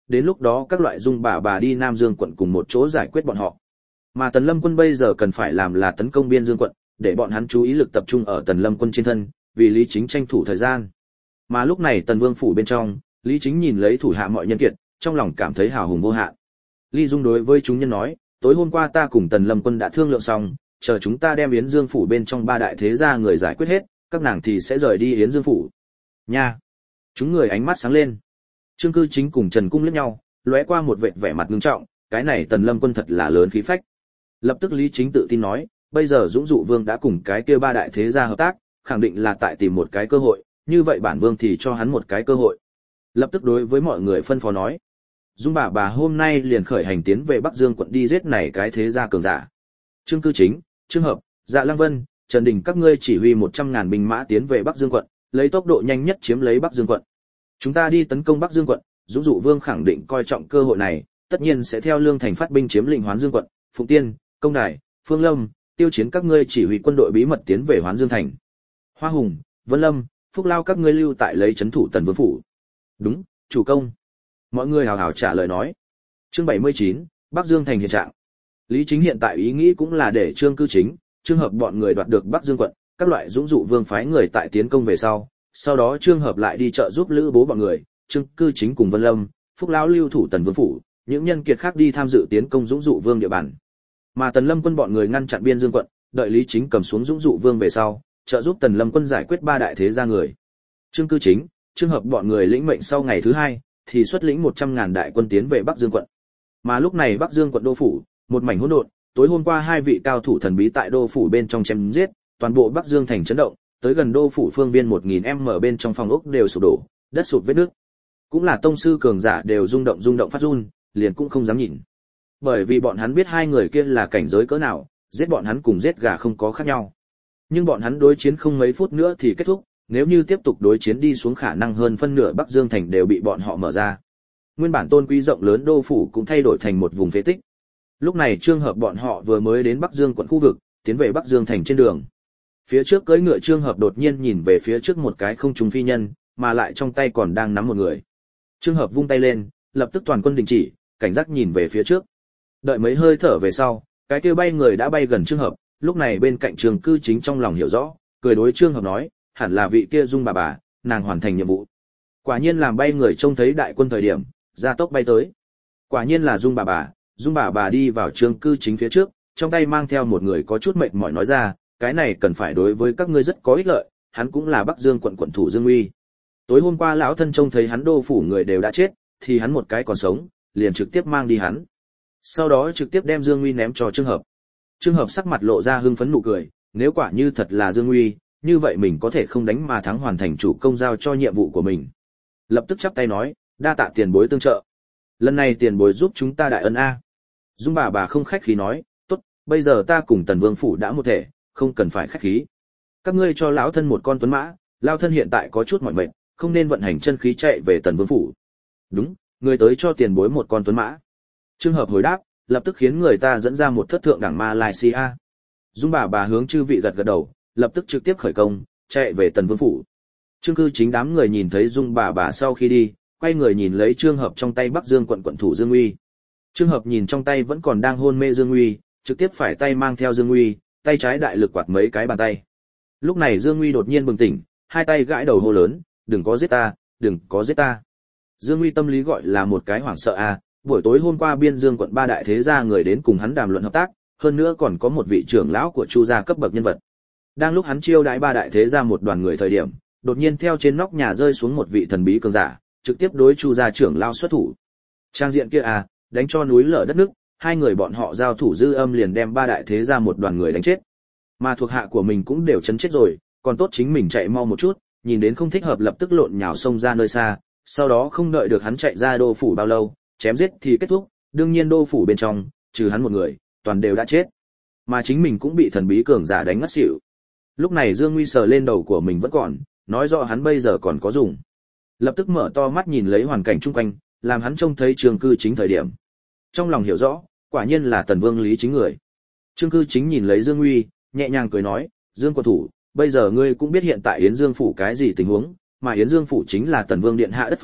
đến lúc đó các loại dung bà bà đi Nam Dương quận cùng một chỗ giải quyết bọn họ. Mà Tần Lâm quân bây giờ cần phải làm là tấn công Biên Dương quận, để bọn hắn chú ý lực tập trung ở Tần Lâm quân trên thân, vì Lý Chính tranh thủ thời gian. Mà lúc này Tần Vương phủ bên trong, Lý Chính nhìn lấy thủ hạ mọi nhân kiệt, trong lòng cảm thấy hào hùng vô hạn. Lý Dung đối với chúng nhân nói, tối hôm qua ta cùng Tần Lâm quân đã thương lượng xong, chờ chúng ta đem Yến Dương phủ bên trong ba đại thế gia người giải quyết hết, các nàng thì sẽ rời đi Yến Dương phủ. Nha. Chúng người ánh mắt sáng lên. Trương Cư Chính cùng Trần Cung liếc nhau, lóe qua một vẻ vẻ mặt nghiêm trọng, cái này Tần Lâm quân thật là lớn khí phách. Lập tức Lý Chính tự tin nói, bây giờ Dũng Dụ Vương đã cùng cái kia ba đại thế gia hợp tác, khẳng định là tại tìm một cái cơ hội, như vậy bản vương thì cho hắn một cái cơ hội. Lập tức đối với mọi người phân phó nói, Dung bà bà hôm nay liền khởi hành tiến về Bắc Dương quận đi giết này cái thế gia cường giả. Trương Cư Chính, Trương Hợp, Dạ Lăng Vân, Trần Đình các ngươi chỉ huy một trăm ngàn binh mã tiến về Bắc Dương quận, lấy tốc độ nhanh nhất chiếm lấy Bắc Dương quận. Chúng ta đi tấn công Bắc Dương quận, Dũng Dụ Vương khẳng định coi trọng cơ hội này, tất nhiên sẽ theo Lương Thành phát binh chiếm lĩnh Hoán Dương quận, Phụng Tiên, Công Đài, Phương Lâm, Tiêu Chiến các ngươi chỉ huy quân đội bí mật tiến về Hoán Dương thành. Hoa Hùng, Vân Lâm, Phúc Lao các ngươi lưu tại lấy trấn thủ Tần Vương phủ. Đúng, chủ công. Mọi người hào hào trả lời nói. Chương bảy mươi chín, Bắc Dương thành hiện trạng. Lý Chính hiện tại ý nghĩ cũng là để Trương Cư Chính, Trương Hợp bọn người đoạt được Bắc Dương quận, các loại Dũng Dụ Vương phái người tại tiến công về sau, sau đó Trương Hợp lại đi trợ giúp Lữ Bố bọn người, Trương Cư Chính cùng Vân Lâm, Phúc Lão lưu thủ Tần Vương phủ, những nhân kiệt khác đi tham dự tiến công Dũng Dụ Vương địa bàn. Mà Tần Lâm quân bọn người ngăn chặn Biên Dương quận, đợi Lý Chính cầm xuống Dũng Dụ Vương về sau, trợ giúp Tần Lâm quân giải quyết ba đại thế gia người. Trương Cư Chính, Trương Hợp bọn người lĩnh mệnh sau ngày thứ hai, thì xuất lĩnh một trăm ngàn đại quân tiến về Bắc Dương quận. Mà lúc này Bắc Dương quận đô phủ, một mảnh hỗn độn, tối hôm qua hai vị cao thủ thần bí tại đô phủ bên trong chém giết, toàn bộ Bắc Dương thành chấn động, tới gần đô phủ phương viên một nghìn mét bên trong phòng ốc đều sụp đổ, đất sụt vết nước. Cũng là tông sư cường giả đều rung động rung động phát run, liền cũng không dám nhìn. Bởi vì bọn hắn biết hai người kia là cảnh giới cỡ nào, giết bọn hắn cùng giết gà không có khác nhau. Nhưng bọn hắn đối chiến không mấy phút nữa thì kết thúc, nếu như tiếp tục đối chiến đi xuống khả năng hơn phân nửa Bắc Dương thành đều bị bọn họ mở ra. Nguyên bản tôn quý rộng lớn đô phủ cũng thay đổi thành một vùng phế tích. Lúc này Trương Hợp bọn họ vừa mới đến Bắc Dương quận khu vực, tiến về Bắc Dương thành trên đường. Phía trước cưỡi ngựa Trương Hợp đột nhiên nhìn về phía trước một cái không trùng phi nhân, mà lại trong tay còn đang nắm một người. Trương Hợp vung tay lên, lập tức toàn quân đình chỉ, cảnh giác nhìn về phía trước. Đợi mấy hơi thở về sau, cái kia bay người đã bay gần Trương Hợp, lúc này bên cạnh Trương Cư Chính trong lòng hiểu rõ, cười đối Trương Hợp nói, hẳn là vị kia Dung bà bà, nàng hoàn thành nhiệm vụ. Quả nhiên làm bay người trông thấy đại quân thời điểm, gia tốc bay tới. Quả nhiên là Dung bà bà, Dung bà bà đi vào Trương Cư Chính phía trước, trong tay mang theo một người có chút mệt mỏi nói ra, cái này cần phải đối với các ngươi rất có ích lợi, hắn cũng là Bắc Dương quận quận thủ Dương Uy. Tối hôm qua lão thân trông thấy hắn đô phủ người đều đã chết, thì hắn một cái còn sống, liền trực tiếp mang đi hắn. Sau đó trực tiếp đem Dương Uy ném cho Trương Hợp. Trương Hợp sắc mặt lộ ra hưng phấn nụ cười, nếu quả như thật là Dương Uy, như vậy mình có thể không đánh mà thắng hoàn thành chủ công giao cho nhiệm vụ của mình. Lập tức chắp tay nói, đa tạ tiền bối tương trợ. Lần này tiền bối giúp chúng ta đại ân a. Dung bà bà không khách khí nói, tốt, bây giờ ta cùng Tần Vương phủ đã một thể, không cần phải khách khí. Các ngươi cho lão thân một con tuấn mã, lão thân hiện tại có chút mỏi mệt, không nên vận hành chân khí chạy về Tần Vương phủ. Đúng, người tới cho tiền bối một con tuấn mã. Trương Hợp hồi đáp, lập tức khiến người ta dẫn ra một thất thượng đẳng Malaysia. Dung bà bà hướng chư vị gật gật đầu, lập tức trực tiếp khởi công, chạy về Tần Vương phủ. Trương Cư Chính đám người nhìn thấy Dung bà bà sau khi đi, quay người nhìn lấy Trương Hợp trong tay Bắc Dương quận quận thủ Dương Uy. Trương Hợp nhìn trong tay vẫn còn đang hôn mê Dương Uy, trực tiếp phải tay mang theo Dương Uy, tay trái đại lực quạt mấy cái bàn tay. Lúc này Dương Uy đột nhiên bừng tỉnh, hai tay gãi đầu hô lớn, đừng có giết ta, đừng có giết ta. Dương Uy tâm lý gọi là một cái hoảng sợ à, buổi tối hôm qua Biên Dương quận ba đại thế gia người đến cùng hắn đàm luận hợp tác, hơn nữa còn có một vị trưởng lão của Chu gia cấp bậc nhân vật. Đang lúc hắn chiêu đãi ba đại thế gia một đoàn người thời điểm, đột nhiên theo trên nóc nhà rơi xuống một vị thần bí cường giả, trực tiếp đối Chu gia trưởng lão xuất thủ. Trang diện kia à, đánh cho núi lở đất nước, hai người bọn họ giao thủ dư âm liền đem ba đại thế gia một đoàn người đánh chết. Mà thuộc hạ của mình cũng đều chấn chết rồi, còn tốt chính mình chạy mau một chút, nhìn đến không thích hợp lập tức lộn nhào xông ra nơi xa, sau đó không đợi được hắn chạy ra đô phủ bao lâu, chém giết thì kết thúc, đương nhiên đô phủ bên trong, trừ hắn một người, toàn đều đã chết. Mà chính mình cũng bị thần bí cường giả đánh ngất xỉu. Lúc này Dương Nguy sờ lên đầu của mình vẫn còn, nói rõ hắn bây giờ còn có dùng. Lập tức mở to mắt nhìn lấy hoàn cảnh chung quanh, làm hắn trông thấy Trương Cư Chính thời điểm. Trong lòng hiểu rõ, quả nhiên là Tần Vương Lý Chính người. Trương Cư Chính nhìn lấy Dương Nguy, nhẹ nhàng cười nói, Dương quận thủ, bây giờ ngươi cũng biết hiện tại Yến Dương phủ cái gì tình huống, mà Yến Dương phủ chính là Tần Vương điện hạ đất phong,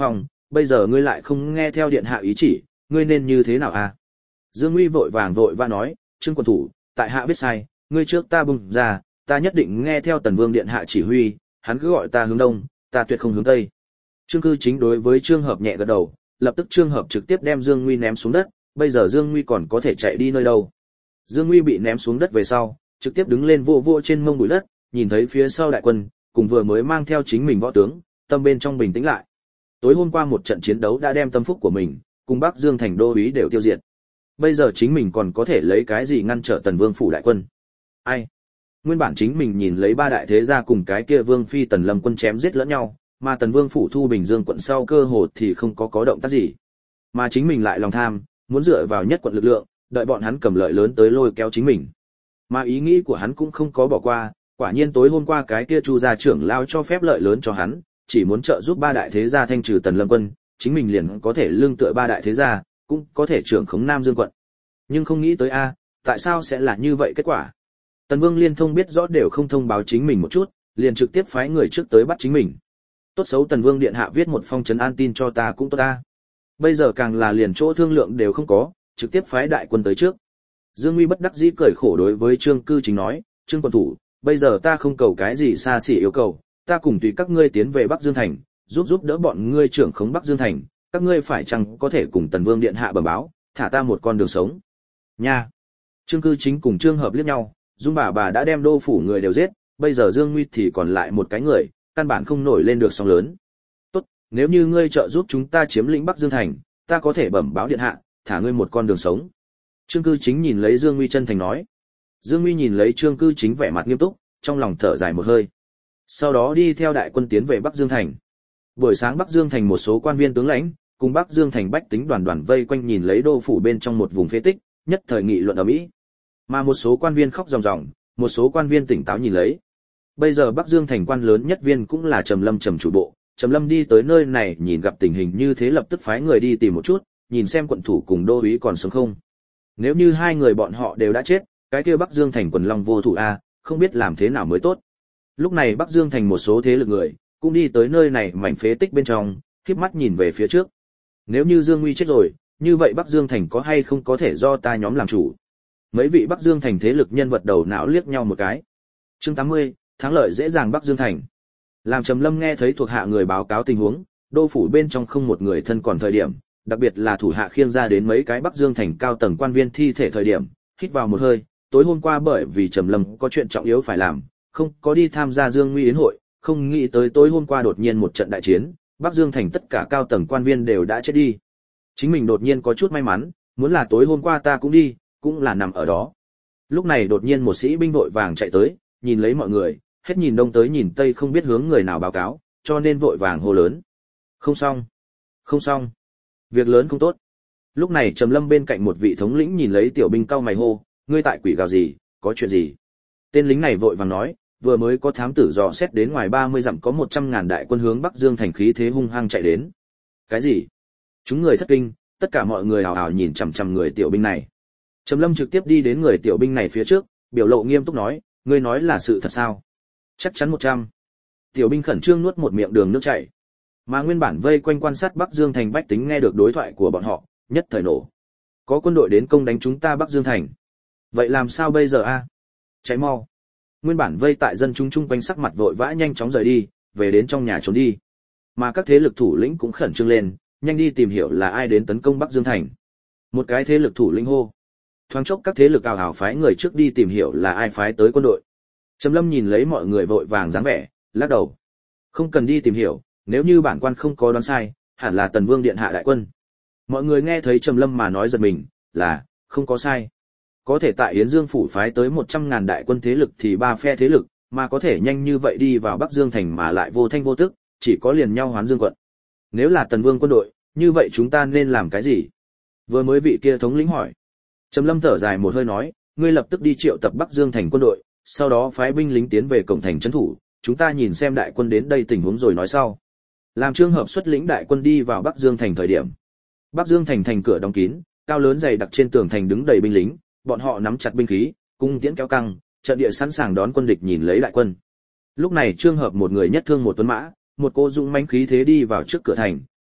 bây giờ ngươi lại không nghe theo điện hạ ý chỉ, ngươi nên như thế nào à? Dương Nguy vội vàng vội và nói, Trương quận thủ, tại hạ biết sai, ngươi trước ta bung ra, ta nhất định nghe theo Tần Vương điện hạ chỉ huy, hắn cứ gọi ta hướng đông, ta tuyệt không hướng tây. Trương Cư Chính đối với Trương Hợp nhẹ gật đầu, lập tức Trương Hợp trực tiếp đem Dương Nguy ném xuống đất, bây giờ Dương Nguy còn có thể chạy đi nơi đâu? Dương Nguy bị ném xuống đất về sau, trực tiếp đứng lên vô vô trên mông bụi đất, nhìn thấy phía sau đại quân, cùng vừa mới mang theo chính mình võ tướng, tâm bên trong bình tĩnh lại. Tối hôm qua một trận chiến đấu đã đem tâm phúc của mình, cùng Bắc Dương thành đô úy đều tiêu diệt. Bây giờ chính mình còn có thể lấy cái gì ngăn trở Tần Vương phủ đại quân? Ai? Nguyên bản chính mình nhìn lấy ba đại thế gia cùng cái kia Vương phi Tần Lâm quân chém giết lẫn nhau, mà Tần Vương phủ thu Bình Dương quận sau cơ hồ thì không có có động tác gì. Mà chính mình lại lòng tham, muốn dựa vào nhất quận lực lượng, đợi bọn hắn cầm lợi lớn tới lôi kéo chính mình. Mà ý nghĩ của hắn cũng không có bỏ qua, quả nhiên tối hôm qua cái kia Chu gia trưởng lao cho phép lợi lớn cho hắn, chỉ muốn trợ giúp ba đại thế gia thanh trừ Tần Lâm quân, chính mình liền có thể lương tựa ba đại thế gia, cũng có thể trưởng khống Nam Dương quận. Nhưng không nghĩ tới a, tại sao sẽ là như vậy kết quả? Tần Vương liên thông biết rõ đều không thông báo chính mình một chút, liền trực tiếp phái người trước tới bắt chính mình. Tốt xấu Tần Vương điện hạ viết một phong trấn an tin cho ta cũng tốt ta. Bây giờ càng là liền chỗ thương lượng đều không có, trực tiếp phái đại quân tới trước. Dương Nguy bất đắc dĩ cười khổ đối với Trương Cư Chính nói, Trương quận thủ, bây giờ ta không cầu cái gì xa xỉ yêu cầu, ta cùng tùy các ngươi tiến về Bắc Dương thành, giúp giúp đỡ bọn ngươi trưởng khống Bắc Dương thành, các ngươi phải chăng có thể cùng Tần Vương điện hạ bẩm báo, thả ta một con đường sống. Nha. Trương Cư Chính cùng Trương Hợp liếc nhau, Dung bà bà đã đem đô phủ người đều giết, bây giờ Dương Nguy thì còn lại một cái người, căn bản không nổi lên được sóng lớn. Tốt, nếu như ngươi trợ giúp chúng ta chiếm lĩnh Bắc Dương thành, ta có thể bẩm báo điện hạ, thả ngươi một con đường sống. Trương Cư Chính nhìn lấy Dương Nguy chân thành nói. Dương Nguy nhìn lấy Trương Cư Chính vẻ mặt nghiêm túc, trong lòng thở dài một hơi. Sau đó đi theo đại quân tiến về Bắc Dương thành. Buổi sáng Bắc Dương thành một số quan viên tướng lãnh, cùng Bắc Dương thành bách tính đoàn đoàn vây quanh nhìn lấy đô phủ bên trong một vùng phế tích, nhất thời nghị luận ầm ĩ. Mà một số quan viên khóc ròng ròng, một số quan viên tỉnh táo nhìn lấy. Bây giờ Bắc Dương thành quan lớn nhất viên cũng là Trầm Lâm Trầm chủ bộ, Trầm Lâm đi tới nơi này nhìn gặp tình hình như thế lập tức phái người đi tìm một chút, nhìn xem quận thủ cùng đô úy còn sống không. Nếu như hai người bọn họ đều đã chết, cái kia Bắc Dương thành quần long vô thủ a, không biết làm thế nào mới tốt. Lúc này Bắc Dương thành một số thế lực người cũng đi tới nơi này mảnh phế tích bên trong, khép mắt nhìn về phía trước. Nếu như Dương Nguy chết rồi, như vậy Bắc Dương thành có hay không có thể do ta nhóm làm chủ? Mấy vị Bắc Dương thành thế lực nhân vật đầu não liếc nhau một cái. Chương tám mươi, thắng lợi dễ dàng Bắc Dương thành. Làm Trầm Lâm nghe thấy thuộc hạ người báo cáo tình huống, đô phủ bên trong không một người thân còn thời điểm, đặc biệt là thủ hạ khiêng ra đến mấy cái Bắc Dương thành cao tầng quan viên thi thể thời điểm, hít vào một hơi, tối hôm qua bởi vì Trầm Lâm có chuyện trọng yếu phải làm, không có đi tham gia Dương Nguy yến hội, không nghĩ tới tối hôm qua đột nhiên một trận đại chiến, Bắc Dương thành tất cả cao tầng quan viên đều đã chết đi. Chính mình đột nhiên có chút may mắn, muốn là tối hôm qua ta cũng đi, cũng là nằm ở đó. Lúc này đột nhiên một sĩ binh vội vàng chạy tới, nhìn lấy mọi người, hết nhìn đông tới nhìn tây không biết hướng người nào báo cáo, cho nên vội vàng hô lớn. Không xong, không xong, việc lớn không tốt. Lúc này Trầm Lâm bên cạnh một vị thống lĩnh nhìn lấy tiểu binh cau mày hô, ngươi tại quỷ gào gì, có chuyện gì? Tên lính này vội vàng nói, vừa mới có thám tử dò xét đến ngoài ba mươi dặm có một trăm ngàn đại quân hướng Bắc Dương thành khí thế hung hăng chạy đến. Cái gì? Chúng người thất kinh, tất cả mọi người hào hào nhìn chằm chằm người tiểu binh này. Trầm Lâm trực tiếp đi đến người tiểu binh này phía trước, biểu lộ nghiêm túc nói, ngươi nói là sự thật sao? Chắc chắn một trăm. Tiểu binh khẩn trương nuốt một miệng đường nước chảy. Mà nguyên bản vây quanh quan sát Bắc Dương thành bách tính nghe được đối thoại của bọn họ, nhất thời nổ. Có quân đội đến công đánh chúng ta Bắc Dương thành. Vậy làm sao bây giờ a? Cháy mau. Nguyên bản vây tại dân chúng chung quanh sắc mặt vội vã nhanh chóng rời đi, về đến trong nhà trốn đi. Mà các thế lực thủ lĩnh cũng khẩn trương lên, nhanh đi tìm hiểu là ai đến tấn công Bắc Dương thành. Một cái thế lực thủ lĩnh hô. Thoáng chốc các thế lực ào ào phái người trước đi tìm hiểu là ai phái tới quân đội. Trầm Lâm nhìn lấy mọi người vội vàng dáng vẻ, lắc đầu. Không cần đi tìm hiểu, nếu như bản quan không có đoán sai, hẳn là Tần Vương điện hạ đại quân. Mọi người nghe thấy Trầm Lâm mà nói giật mình, là không có sai. Có thể tại Yến Dương phủ phái tới một trăm ngàn đại quân thế lực thì ba phe thế lực, mà có thể nhanh như vậy đi vào Bắc Dương thành mà lại vô thanh vô tức, chỉ có liền nhau Hoán Dương quận. Nếu là Tần Vương quân đội, như vậy chúng ta nên làm cái gì? Vừa mới vị kia thống lĩnh hỏi. Trầm Lâm thở dài một hơi nói, ngươi lập tức đi triệu tập Bắc Dương thành quân đội, sau đó phái binh lính tiến về cổng thành trấn thủ, chúng ta nhìn xem đại quân đến đây tình huống rồi nói sau. Làm Trương Hợp xuất lĩnh đại quân đi vào Bắc Dương thành thời điểm. Bắc Dương thành thành cửa đóng kín, cao lớn dày đặc trên tường thành đứng đầy binh lính, bọn họ nắm chặt binh khí, cung tiễn kéo căng, trận địa sẵn sàng đón quân địch nhìn lấy đại quân. Lúc này Trương Hợp một người nhất thương một tuấn mã, một cô dũng mãnh khí thế đi vào trước cửa thành,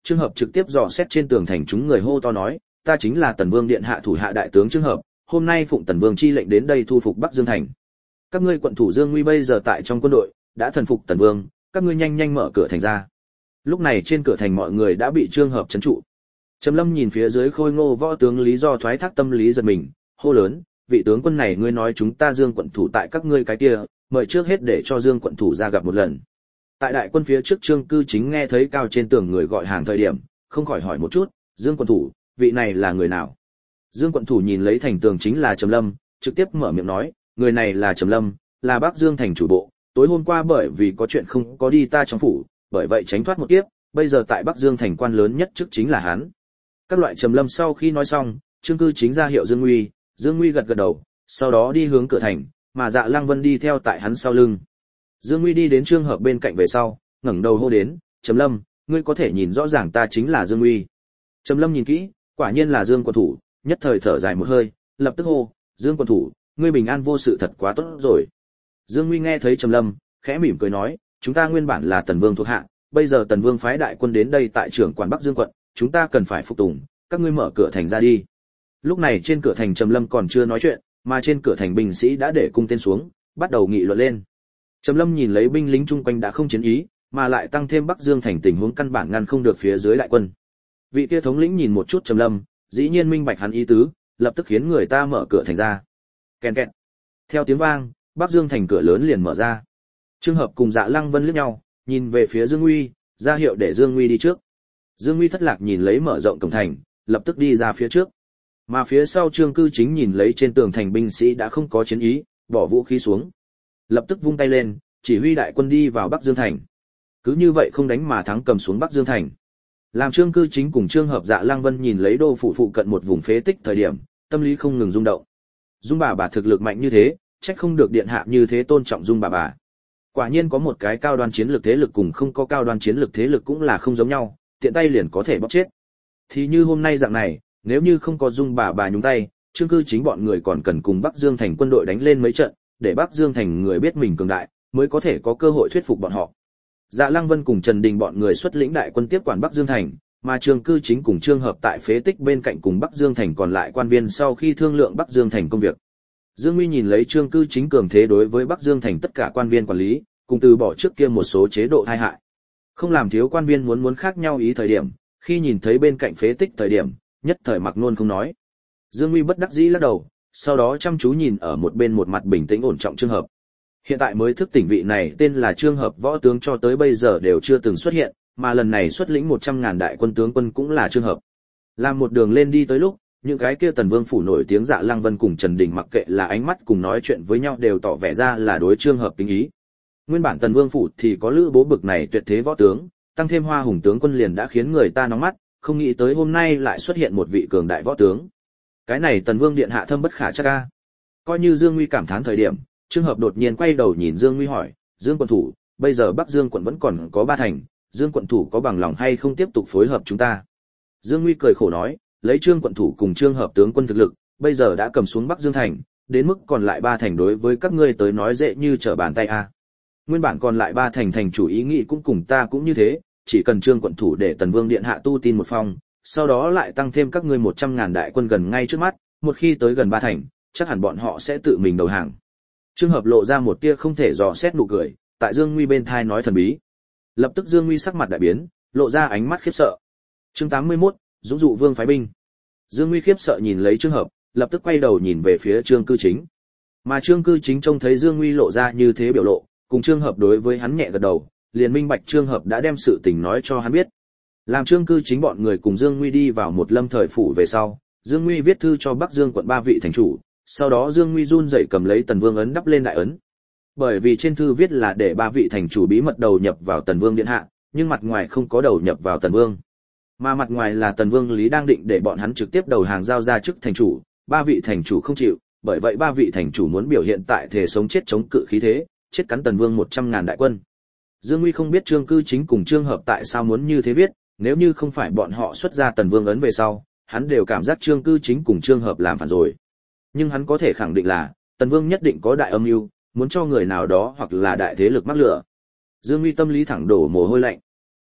Trương Hợp trực tiếp dò xét trên tường thành chúng người hô to nói, ta chính là Tần Vương điện hạ thủ hạ đại tướng Trương Hợp, hôm nay phụng Tần Vương chi lệnh đến đây thu phục Bắc Dương thành. Các ngươi quận thủ Dương Nguy bây giờ tại trong quân đội, đã thần phục Tần Vương, các ngươi nhanh nhanh mở cửa thành ra. Lúc này trên cửa thành mọi người đã bị Trương Hợp trấn trụ. Trầm Lâm nhìn phía dưới khôi ngô võ tướng lý do thoái thác tâm lý giật mình, hô lớn, vị tướng quân này ngươi nói chúng ta Dương quận thủ tại các ngươi cái kia, mời trước hết để cho Dương quận thủ ra gặp một lần. Tại đại quân phía trước Trương Cư Chính nghe thấy cao trên tường người gọi hàng thời điểm, không khỏi hỏi một chút, Dương quận thủ, vị này là người nào? Dương quận thủ nhìn lấy thành tường chính là Trầm Lâm, trực tiếp mở miệng nói, người này là Trầm Lâm, là Bắc Dương thành chủ bộ, tối hôm qua bởi vì có chuyện không có đi ta trong phủ, bởi vậy tránh thoát một kiếp, bây giờ tại Bắc Dương thành quan lớn nhất chức chính là hắn. Các loại Trầm Lâm sau khi nói xong, Trương Cư Chính ra hiệu Dương Nguy, Dương Nguy gật gật đầu, sau đó đi hướng cửa thành, mà Dạ Lăng Vân đi theo tại hắn sau lưng. Dương Nguy đi đến Trương Hợp bên cạnh về sau, ngẩng đầu hô đến, Trầm Lâm, ngươi có thể nhìn rõ ràng ta chính là Dương Nguy. Trầm Lâm nhìn kỹ, quả nhiên là Dương quận thủ, nhất thời thở dài một hơi, lập tức hô, Dương quận thủ, ngươi bình an vô sự thật quá tốt rồi. Dương Nguy nghe thấy Trầm Lâm, khẽ mỉm cười nói, chúng ta nguyên bản là Tần Vương thuộc hạ, bây giờ Tần Vương phái đại quân đến đây tại trưởng quản Bắc Dương quận, chúng ta cần phải phục tùng, các ngươi mở cửa thành ra đi. Lúc này trên cửa thành Trầm Lâm còn chưa nói chuyện, mà trên cửa thành binh sĩ đã để cung tên xuống, bắt đầu nghị luận lên. Trầm Lâm nhìn lấy binh lính chung quanh đã không chiến ý, mà lại tăng thêm Bắc Dương thành tình huống căn bản ngăn không được phía dưới đại quân. Vị kia thống lĩnh nhìn một chút Trầm Lâm, dĩ nhiên minh bạch hắn ý tứ, lập tức khiến người ta mở cửa thành ra. Kèn kẹt. Theo tiếng vang, Bắc Dương thành cửa lớn liền mở ra. Trương Hợp cùng Dạ Lăng Vân liếc nhau, nhìn về phía Dương Nguy, ra hiệu để Dương Nguy đi trước. Dương Nguy thất lạc nhìn lấy mở rộng cổng thành, lập tức đi ra phía trước. Mà phía sau Trương Cư Chính nhìn lấy trên tường thành binh sĩ đã không có chiến ý, bỏ vũ khí xuống, lập tức vung tay lên, chỉ huy đại quân đi vào Bắc Dương thành. Cứ như vậy không đánh mà thắng cầm xuống Bắc Dương thành. Làm Trương Cư Chính cùng Trương Hợp Dạ Lăng Vân nhìn lấy đô phủ phụ cận một vùng phế tích thời điểm, tâm lý không ngừng rung động. Dung bà bà thực lực mạnh như thế, trách không được điện hạ như thế tôn trọng Dung bà bà. Quả nhiên có một cái cao đoan chiến lược thế lực cùng không có cao đoan chiến lược thế lực cũng là không giống nhau, tiện tay liền có thể bóc chết. Thì như hôm nay dạng này, nếu như không có Dung bà bà nhúng tay, Trương Cư Chính bọn người còn cần cùng Bắc Dương thành quân đội đánh lên mấy trận, để Bắc Dương thành người biết mình cường đại, mới có thể có cơ hội thuyết phục bọn họ. Dạ Lăng Vân cùng Trần Đình bọn người xuất lĩnh đại quân tiếp quản Bắc Dương thành, mà Trương Cư Chính cùng Trương Hợp tại phế tích bên cạnh cùng Bắc Dương thành còn lại quan viên sau khi thương lượng Bắc Dương thành công việc. Dương Nguy nhìn lấy Trương Cư Chính cường thế đối với Bắc Dương thành tất cả quan viên quản lý, cùng từ bỏ trước kia một số chế độ tai hại. Không làm thiếu quan viên muốn muốn khác nhau ý thời điểm, khi nhìn thấy bên cạnh phế tích thời điểm, nhất thời mặc nôn không nói. Dương Nguy bất đắc dĩ lắc đầu, sau đó chăm chú nhìn ở một bên một mặt bình tĩnh ổn trọng Trương Hợp. Hiện tại mới thức tỉnh vị này tên là Trương Hợp võ tướng cho tới bây giờ đều chưa từng xuất hiện, mà lần này xuất lĩnh một trăm ngàn đại quân tướng quân cũng là Trương Hợp. Làm một đường lên đi tới lúc, những cái kia Tần Vương phủ nổi tiếng Dạ Lăng Vân cùng Trần Đình mặc kệ là ánh mắt cùng nói chuyện với nhau đều tỏ vẻ ra là đối Trương Hợp kính ý. Nguyên bản Tần Vương phủ thì có Lữ Bố bực này tuyệt thế võ tướng, tăng thêm Hoa Hùng tướng quân liền đã khiến người ta nóng mắt, không nghĩ tới hôm nay lại xuất hiện một vị cường đại võ tướng. Cái này Tần Vương điện hạ thâm bất khả trắc a. Coi như Dương Nguy cảm thán thời điểm, Trương Hợp đột nhiên quay đầu nhìn Dương Nguy hỏi, Dương quận thủ, bây giờ Bắc Dương quận vẫn còn có ba thành, Dương quận thủ có bằng lòng hay không tiếp tục phối hợp chúng ta? Dương Nguy cười khổ nói, lấy Trương quận thủ cùng Trương Hợp tướng quân thực lực, bây giờ đã cầm xuống Bắc Dương thành, đến mức còn lại ba thành đối với các ngươi tới nói dễ như trở bàn tay a. Nguyên bản còn lại ba thành thành chủ ý nghĩ cũng cùng ta cũng như thế, chỉ cần Trương quận thủ để Tần Vương điện hạ tu tin một phong, sau đó lại tăng thêm các ngươi một trăm ngàn đại quân gần ngay trước mắt, một khi tới gần ba thành, chắc hẳn bọn họ sẽ tự mình đầu hàng. Trương Hợp lộ ra một tia không thể dò xét nụ cười, tại Dương Nguy bên thai nói thần bí. Lập tức Dương Nguy sắc mặt đại biến, lộ ra ánh mắt khiếp sợ. Chương tám mươi mốt, Dũng dụ Vương phái binh. Dương Nguy khiếp sợ nhìn lấy Trương Hợp, lập tức quay đầu nhìn về phía Trương Cư Chính. Mà Trương Cư Chính trông thấy Dương Nguy lộ ra như thế biểu lộ, cùng Trương Hợp đối với hắn nhẹ gật đầu, liền minh bạch Trương Hợp đã đem sự tình nói cho hắn biết. Làm Trương Cư Chính bọn người cùng Dương Nguy đi vào một lâm thời phủ về sau, Dương Nguy viết thư cho Bắc Dương quận ba vị thành chủ, sau đó Dương Nguy run rẩy cầm lấy Tần Vương ấn đắp lên đại ấn. Bởi vì trên thư viết là để ba vị thành chủ bí mật đầu nhập vào Tần Vương điện hạ, nhưng mặt ngoài không có đầu nhập vào Tần Vương. Mà mặt ngoài là Tần Vương Lý đang định để bọn hắn trực tiếp đầu hàng giao ra chức thành chủ, ba vị thành chủ không chịu, bởi vậy ba vị thành chủ muốn biểu hiện tại thể sống chết chống cự khí thế, chết cắn Tần Vương một trăm ngàn đại quân. Dương Nguy không biết Trương Cư Chính cùng Trương Hợp tại sao muốn như thế viết, nếu như không phải bọn họ xuất ra Tần Vương ấn về sau, hắn đều cảm giác Trương Cư Chính cùng Trương Hợp làm phản rồi. Nhưng hắn có thể khẳng định là, Tần Vương nhất định có đại âm mưu, muốn cho người nào đó hoặc là đại thế lực mắc lửa. Dương Nguy tâm lý thẳng đổ mồ hôi lạnh.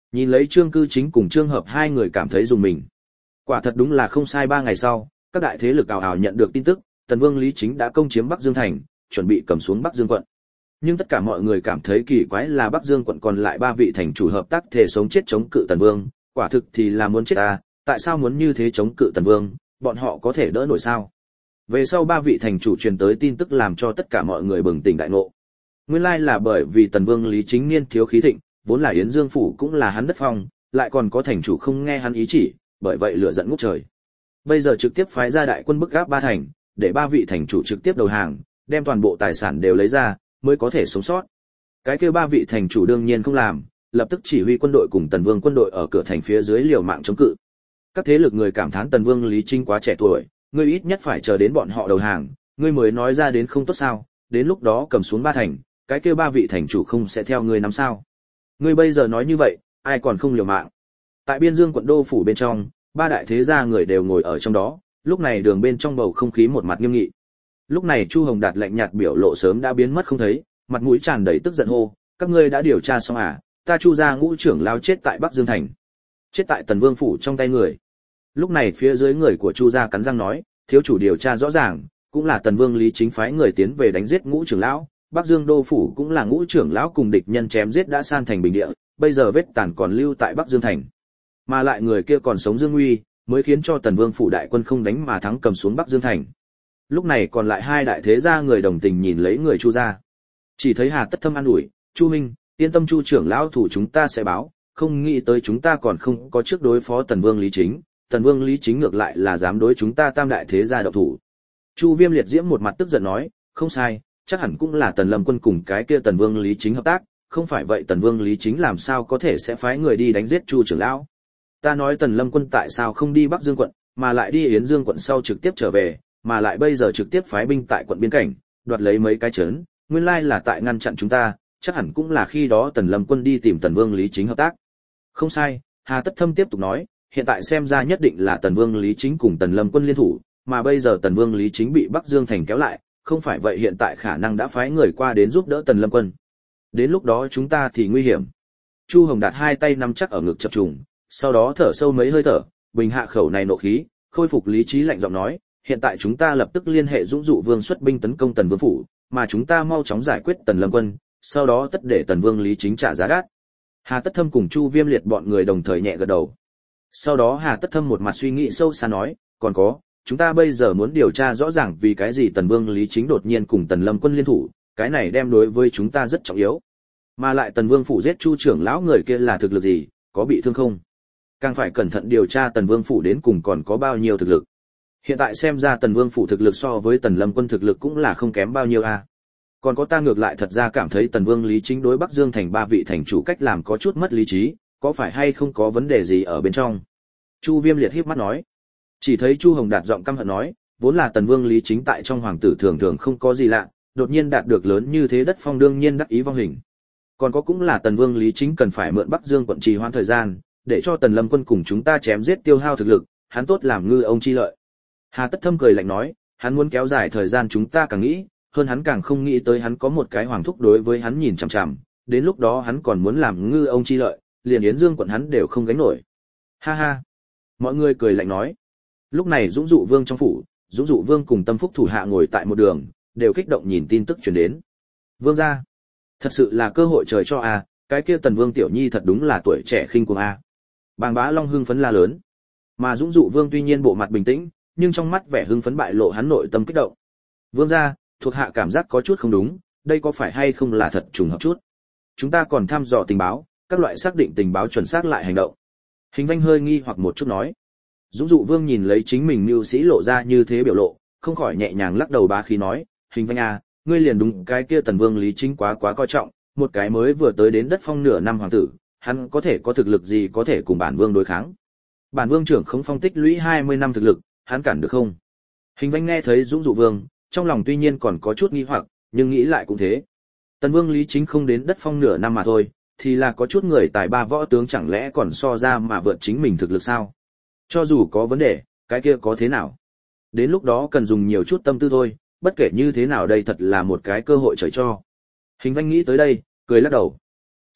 Nhìn lấy Trương Cư Chính cùng Trương Hợp hai người cảm thấy dùng mình. Quả thật đúng là không sai, ba ngày sau, các đại thế lực ào ào nhận được tin tức, Tần Vương Lý Chính đã công chiếm Bắc Dương thành, chuẩn bị cầm xuống Bắc Dương quận. Nhưng tất cả mọi người cảm thấy kỳ quái là Bắc Dương quận còn lại ba vị thành chủ hợp tác thể sống chết chống cự Tần Vương, quả thực thì là muốn chết à, tại sao muốn như thế chống cự Tần Vương, bọn họ có thể đỡ nổi sao? Về sau ba vị thành chủ truyền tới tin tức làm cho tất cả mọi người bừng tỉnh đại ngộ. Nguyên lai là bởi vì Tần Vương Lý Chính niên thiếu khí thịnh, vốn là Yến Dương phủ cũng là hắn đất phong, lại còn có thành chủ không nghe hắn ý chỉ, bởi vậy lửa giận ngút trời. Bây giờ trực tiếp phái ra đại quân bức gáp ba thành, để ba vị thành chủ trực tiếp đầu hàng, đem toàn bộ tài sản đều lấy ra, mới có thể sống sót. Cái kêu ba vị thành chủ đương nhiên không làm, lập tức chỉ huy quân đội cùng Tần Vương quân đội ở cửa thành phía dưới liều mạng chống cự. Các thế lực người cảm thán Tần Vương Lý Chính quá trẻ tuổi, ngươi ít nhất phải chờ đến bọn họ đầu hàng, ngươi mới nói ra đến không tốt sao? Đến lúc đó cầm xuống ba thành, cái kêu ba vị thành chủ không sẽ theo ngươi nắm sao? Ngươi bây giờ nói như vậy, ai còn không liều mạng? Tại Biên Dương quận đô phủ bên trong, ba đại thế gia người đều ngồi ở trong đó, lúc này đường bên trong bầu không khí một mặt nghiêm nghị. Lúc này Chu Hồng Đạt lạnh nhạt biểu lộ sớm đã biến mất không thấy, mặt mũi tràn đầy tức giận hô, các ngươi đã điều tra xong à? Ta Chu gia ngũ trưởng lao chết tại Bắc Dương thành, chết tại Tần Vương phủ trong tay người. Lúc này phía dưới người của Chu gia cắn răng nói, thiếu chủ điều tra rõ ràng, cũng là Tần Vương Lý Chính phái người tiến về đánh giết ngũ trưởng lão, Bắc Dương đô phủ cũng là ngũ trưởng lão cùng địch nhân chém giết đã san thành bình địa, bây giờ vết tàn còn lưu tại Bắc Dương thành. Mà lại người kia còn sống Dương Uy, mới khiến cho Tần Vương phủ đại quân không đánh mà thắng cầm xuống Bắc Dương thành. Lúc này còn lại hai đại thế gia người đồng tình nhìn lấy người Chu gia. Chỉ thấy Hà Tất Thâm an ủi, "Chu huynh, yên tâm, Chu trưởng lão thủ chúng ta sẽ báo, không nghĩ tới chúng ta còn không có trước đối phó Tần Vương Lý Chính, Tần Vương Lý Chính ngược lại là dám đối chúng ta tam đại thế gia động thủ." Chu Viêm liệt diễm một mặt tức giận nói, "Không sai, chắc hẳn cũng là Tần Lâm quân cùng cái kia Tần Vương Lý Chính hợp tác, không phải vậy Tần Vương Lý Chính làm sao có thể sẽ phái người đi đánh giết Chu trưởng lão? Ta nói Tần Lâm quân tại sao không đi Bắc Dương quận, mà lại đi Yến Dương quận sau trực tiếp trở về, mà lại bây giờ trực tiếp phái binh tại quận biên cảnh, đoạt lấy mấy cái trấn, nguyên lai là tại ngăn chặn chúng ta, chắc hẳn cũng là khi đó Tần Lâm quân đi tìm Tần Vương Lý Chính hợp tác." Không sai, Hà Tất Thâm tiếp tục nói, hiện tại xem ra nhất định là Tần Vương Lý Chính cùng Tần Lâm quân liên thủ, mà bây giờ Tần Vương Lý Chính bị Bắc Dương thành kéo lại, không phải vậy hiện tại khả năng đã phái người qua đến giúp đỡ Tần Lâm quân. Đến lúc đó chúng ta thì nguy hiểm. Chu Hồng Đạt hai tay nắm chắc ở ngực chập trùng, sau đó thở sâu mấy hơi thở, bình hạ khẩu này nộ khí, khôi phục lý trí lạnh giọng nói, hiện tại chúng ta lập tức liên hệ Dũng Dụ Vương xuất binh tấn công Tần Vương phủ, mà chúng ta mau chóng giải quyết Tần Lâm quân, sau đó tất để Tần Vương Lý Chính trả giá đắt. Hà Tất Thâm cùng Chu Viêm liệt bọn người đồng thời nhẹ gật đầu. Sau đó Hà Tất Thâm một mặt suy nghĩ sâu xa nói, còn có, chúng ta bây giờ muốn điều tra rõ ràng vì cái gì Tần Vương Lý Chính đột nhiên cùng Tần Lâm quân liên thủ, cái này đem đối với chúng ta rất trọng yếu. Mà lại Tần Vương phủ giết Chu trưởng lão người kia là thực lực gì, có bị thương không? Càng phải cẩn thận điều tra Tần Vương phủ đến cùng còn có bao nhiêu thực lực. Hiện tại xem ra Tần Vương phủ thực lực so với Tần Lâm quân thực lực cũng là không kém bao nhiêu a. À. Còn có ta ngược lại thật ra cảm thấy Tần Vương Lý Chính đối Bắc Dương thành ba vị thành chủ cách làm có chút mất lý trí, có phải hay không có vấn đề gì ở bên trong? Chu Viêm liệt híp mắt nói. Chỉ thấy Chu Hồng Đạt giọng căm hận nói, vốn là Tần Vương Lý Chính tại trong hoàng tử thường thường không có gì lạ, đột nhiên đạt được lớn như thế đất phong đương nhiên đắc ý vong hình. Còn có cũng là Tần Vương Lý Chính cần phải mượn Bắc Dương quận trì hoãn thời gian, để cho Tần Lâm quân cùng chúng ta chém giết tiêu hao thực lực, hắn tốt làm ngư ông chi lợi. Hà Tất Thâm cười lạnh nói, hắn muốn kéo dài thời gian chúng ta càng nghĩ, hơn hắn càng không nghĩ tới hắn có một cái hoàng thúc đối với hắn nhìn chằm chằm, đến lúc đó hắn còn muốn làm ngư ông chi lợi, liền Yến Dương quận hắn đều không gánh nổi. Ha ha. Mọi người cười lạnh nói. Lúc này Dũng Dụ Vương trong phủ, Dũng Dụ Vương cùng Tâm Phúc thủ hạ ngồi tại một đường, đều kích động nhìn tin tức truyền đến. Vương gia, thật sự là cơ hội trời cho a, cái kia Tần Vương tiểu nhi thật đúng là tuổi trẻ khinh cuồng a. Bàng Bá Long hưng phấn la lớn. Mà Dũng Dụ Vương tuy nhiên bộ mặt bình tĩnh, nhưng trong mắt vẻ hưng phấn bại lộ hắn nội tâm kích động. Vương gia, thuộc hạ cảm giác có chút không đúng, đây có phải hay không là thật trùng hợp chút. Chúng ta còn thăm dò tình báo, các loại xác định tình báo chuẩn xác lại hành động. Hình Vanh hơi nghi hoặc một chút nói. Dũng Dụ Vương nhìn lấy chính mình mưu sĩ lộ ra như thế biểu lộ, không khỏi nhẹ nhàng lắc đầu bá khí nói, Hình Vanh à, ngươi liền đúng cái kia Tần Vương Lý Chính quá quá coi trọng, một cái mới vừa tới đến đất phong nửa năm hoàng tử, hắn có thể có thực lực gì có thể cùng bản vương đối kháng. Bản vương trưởng không phong tích lũy hai mươi năm thực lực, hắn cản được không? Hình Vanh nghe thấy Dũng Dụ Vương, trong lòng tuy nhiên còn có chút nghi hoặc, nhưng nghĩ lại cũng thế. Tần Vương Lý Chính không đến đất phong nửa năm mà thôi, thì là có chút người tài ba võ tướng chẳng lẽ còn so ra mà vượt chính mình thực lực sao? Cho dù có vấn đề, cái kia có thế nào? Đến lúc đó cần dùng nhiều chút tâm tư thôi, bất kể như thế nào đây thật là một cái cơ hội trời cho. Hình Vanh nghĩ tới đây, cười lắc đầu.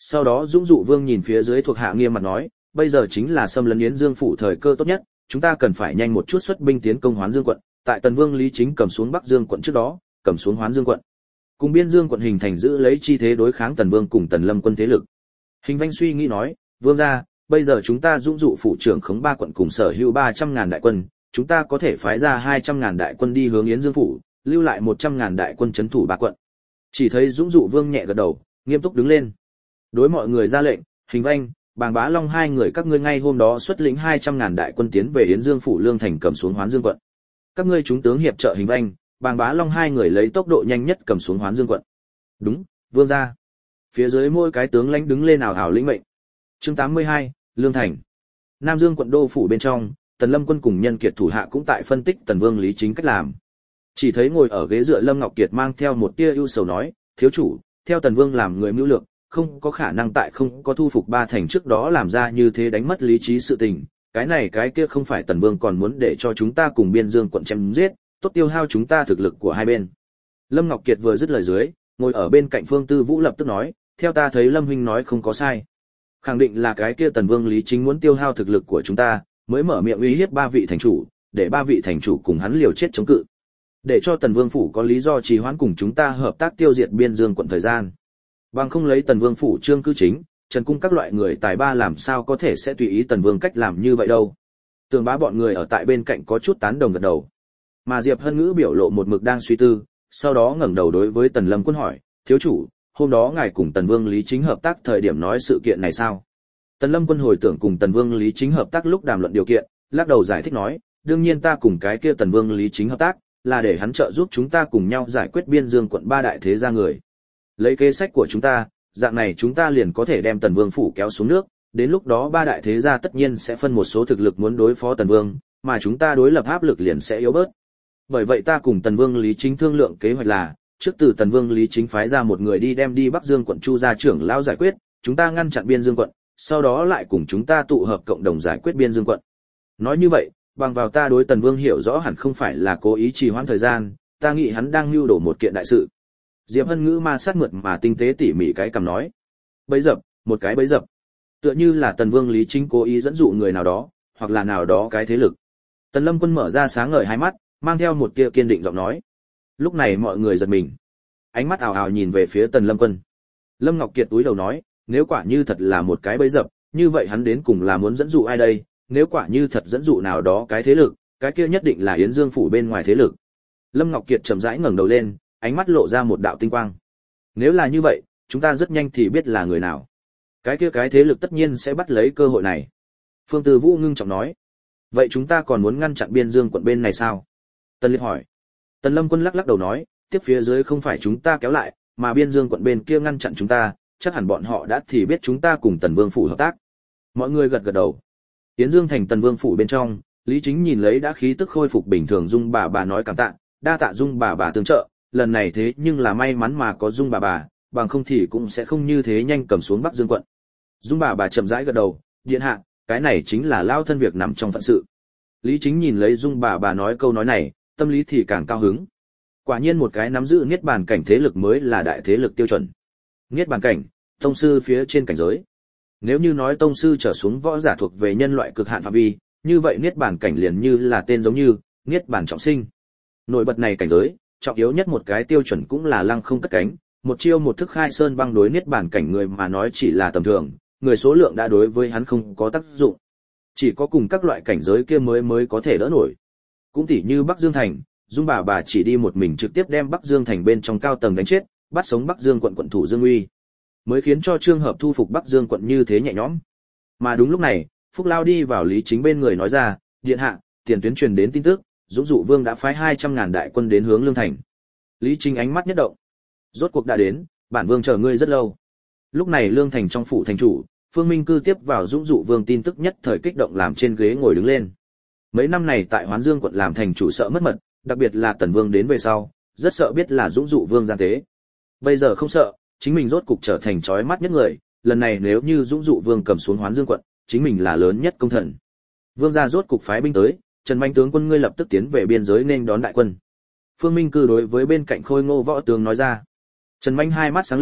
Sau đó Dũng Dụ Vương nhìn phía dưới thuộc hạ nghiêm mặt nói, bây giờ chính là xâm lấn Yến Dương phủ thời cơ tốt nhất, chúng ta cần phải nhanh một chút xuất binh tiến công Hoán Dương quận, tại Tần Vương Lý Chính cầm xuống Bắc Dương quận trước đó, cầm xuống Hoán Dương quận. Cùng Biên Dương quận hình thành giữ lấy chi thế đối kháng Tần Vương cùng Tần Lâm quân thế lực. Hình Vanh suy nghĩ nói, Vương gia, bây giờ chúng ta Dũng Dụ phủ trưởng khống ba quận cùng sở hữu ba trăm ngàn đại quân, chúng ta có thể phái ra hai trăm ngàn đại quân đi hướng Yến Dương phủ, lưu lại một trăm ngàn đại quân trấn thủ ba quận. Chỉ thấy Dũng Dụ Vương nhẹ gật đầu, nghiêm túc đứng lên. Đối mọi người ra lệnh, Hình Vanh, Bàng Bá Long hai người các ngươi ngay hôm đó xuất lĩnh hai trăm ngàn đại quân tiến về Yến Dương phủ Lương thành cầm xuống Hoán Dương quận. Các ngươi chúng tướng hiệp trợ Hình Vanh, Bàng Bá Long hai người lấy tốc độ nhanh nhất cầm xuống Hoán Dương quận. Đúng, Vương gia. Phía dưới mỗi cái tướng lãnh đứng lên ảo ảo lĩnh mệnh. Chương tám mươi hai, Lương thành. Nam Dương quận đô phủ bên trong, Tần Lâm quân cùng Nhân Kiệt thủ hạ cũng tại phân tích Tần Vương Lý Chính cách làm. Chỉ thấy ngồi ở ghế dựa Lâm Ngọc Kiệt mang theo một tia ưu sầu nói, thiếu chủ, theo Tần Vương làm người mưu lược, không có khả năng tại không có thu phục ba thành trước đó làm ra như thế đánh mất lý trí sự tình, cái này cái kia không phải Tần Vương còn muốn để cho chúng ta cùng Biên Dương quận chém giết, tốt tiêu hao chúng ta thực lực của hai bên. Lâm Ngọc Kiệt vừa dứt lời dưới, ngồi ở bên cạnh Phương Tư Vũ lập tức nói, theo ta thấy Lâm huynh nói không có sai. Khẳng định là cái kia Tần Vương Lý Chính muốn tiêu hao thực lực của chúng ta, mới mở miệng uy hiếp ba vị thành chủ, để ba vị thành chủ cùng hắn liều chết chống cự. Để cho Tần Vương phủ có lý do trì hoãn cùng chúng ta hợp tác tiêu diệt Biên Dương quận thời gian. Bằng không lấy Tần Vương phủ Trương Cư Chính, Trần Cung các loại người tài ba làm sao có thể sẽ tùy ý Tần Vương cách làm như vậy đâu. Tường Bá bọn người ở tại bên cạnh có chút tán đồng gật đầu. Mà Diệp Hân Ngữ biểu lộ một mực đang suy tư, sau đó ngẩng đầu đối với Tần Lâm Quân hỏi, thiếu chủ, hôm đó ngài cùng Tần Vương Lý Chính hợp tác thời điểm nói sự kiện này sao? Tần Lâm Quân hồi tưởng cùng Tần Vương Lý Chính hợp tác lúc đàm luận điều kiện, lắc đầu giải thích nói, đương nhiên ta cùng cái kia Tần Vương Lý Chính hợp tác, là để hắn trợ giúp chúng ta cùng nhau giải quyết Biên Dương quận ba đại thế gia người. Lấy kế sách của chúng ta, dạng này chúng ta liền có thể đem Tần Vương phủ kéo xuống nước, đến lúc đó ba đại thế gia tất nhiên sẽ phân một số thực lực muốn đối phó Tần Vương, mà chúng ta đối lập áp lực liền sẽ yếu bớt. Bởi vậy ta cùng Tần Vương Lý Chính thương lượng kế hoạch là, trước từ Tần Vương Lý Chính phái ra một người đi đem đi Bắc Dương quận Chu gia trưởng lão giải quyết, chúng ta ngăn chặn Biên Dương quận, sau đó lại cùng chúng ta tụ hợp cộng đồng giải quyết Biên Dương quận. Nói như vậy, bằng vào ta đối Tần Vương hiểu rõ hẳn không phải là cố ý trì hoãn thời gian, ta nghĩ hắn đang mưu đồ một kiện đại sự. Diệp Hân Ngữ ma sát mượt mà tinh tế tỉ mỉ cái cầm nói. Bấy dập, một cái bấy dập. Tựa như là Tần Vương Lý Chính cố ý dẫn dụ người nào đó, hoặc là nào đó cái thế lực. Tần Lâm Quân mở ra sáng ngời hai mắt, mang theo một tia kiên định giọng nói. Lúc này mọi người giật mình. Ánh mắt ảo ảo nhìn về phía Tần Lâm Quân. Lâm Ngọc Kiệt túi đầu nói, nếu quả như thật là một cái bấy dập, như vậy hắn đến cùng là muốn dẫn dụ ai đây? Nếu quả như thật dẫn dụ nào đó cái thế lực, cái kia nhất định là Yến Dương phủ bên ngoài thế lực. Lâm Ngọc Kiệt chậm rãi ngẩng đầu lên, ánh mắt lộ ra một đạo tinh quang. Nếu là như vậy, chúng ta rất nhanh thì biết là người nào. Cái kia cái thế lực tất nhiên sẽ bắt lấy cơ hội này. Phương Tư Vũ ngưng trọng nói. Vậy chúng ta còn muốn ngăn chặn Biên Dương quận bên này sao? Tần Liệt hỏi. Tần Lâm Quân lắc lắc đầu nói, tiếp phía dưới không phải chúng ta kéo lại, mà Biên Dương quận bên kia ngăn chặn chúng ta, chắc hẳn bọn họ đã thì biết chúng ta cùng Tần Vương phủ hợp tác. Mọi người gật gật đầu. Yến Dương thành Tần Vương phủ bên trong, Lý Chính nhìn lấy đã khí tức khôi phục bình thường Dung bà bà nói cảm tạ, đa tạ Dung bà bà tương trợ, lần này thế nhưng là may mắn mà có Dung bà bà, bằng không thì cũng sẽ không như thế nhanh cầm xuống Bắc Dương quận. Dung bà bà chậm rãi gật đầu, điện hạ, cái này chính là lao thân việc nằm trong phận sự. Lý Chính nhìn lấy Dung bà bà nói câu nói này, tâm lý thì càng cao hứng. Quả nhiên một cái nắm giữ niết bàn cảnh thế lực mới là đại thế lực tiêu chuẩn. Niết bàn cảnh, tông sư phía trên cảnh giới. Nếu như nói tông sư trở xuống võ giả thuộc về nhân loại cực hạn phạm vi, như vậy niết bàn cảnh liền như là tên giống như niết bàn trọng sinh. Nổi bật này cảnh giới, trọng yếu nhất một cái tiêu chuẩn cũng là lăng không cất cánh, một chiêu một thức khai sơn băng đối niết bàn cảnh người mà nói chỉ là tầm thường, người số lượng đã đối với hắn không có tác dụng. Chỉ có cùng các loại cảnh giới kia mới mới có thể đỡ nổi. Cũng tỉ như Bắc Dương thành, Dung bà bà chỉ đi một mình trực tiếp đem Bắc Dương thành bên trong cao tầng đánh chết, bắt sống Bắc Dương quận quận thủ Dương Uy, mới khiến cho Trương Hợp thu phục Bắc Dương quận như thế nhẹ nhõm. Mà đúng lúc này, Phúc Lao đi vào Lý Chính bên người nói ra, điện hạ, tiền tuyến truyền đến tin tức, Dũng Dụ Vương đã phái hai trăm ngàn đại quân đến hướng Lương thành. Lý Chính ánh mắt nhất động. Rốt cuộc đã đến, bản vương chờ ngươi rất lâu. Lúc này Lương thành trong phủ thành chủ, Phương Minh Cư tiếp vào Dũng Dụ Vương tin tức nhất thời kích động làm trên ghế ngồi đứng lên. Mấy năm này tại Hoán Dương quận làm thành chủ sợ mất mật, đặc biệt là Tần Vương đến về sau, rất sợ biết là Dũng Dụ Vương gian tế. Bây giờ không sợ, chính mình rốt cục trở thành chói mắt nhất người, lần này nếu như Dũng Dụ Vương cầm xuống Hoán Dương quận, chính mình là lớn nhất công thần. Vương gia rốt cục phái binh tới, Trần Mạnh tướng quân ngươi lập tức tiến về biên giới nên đón đại quân. Phương Minh Cư đối với bên cạnh Khôi Ngô võ tướng nói ra. Trần Mạnh hai mắt sáng lên,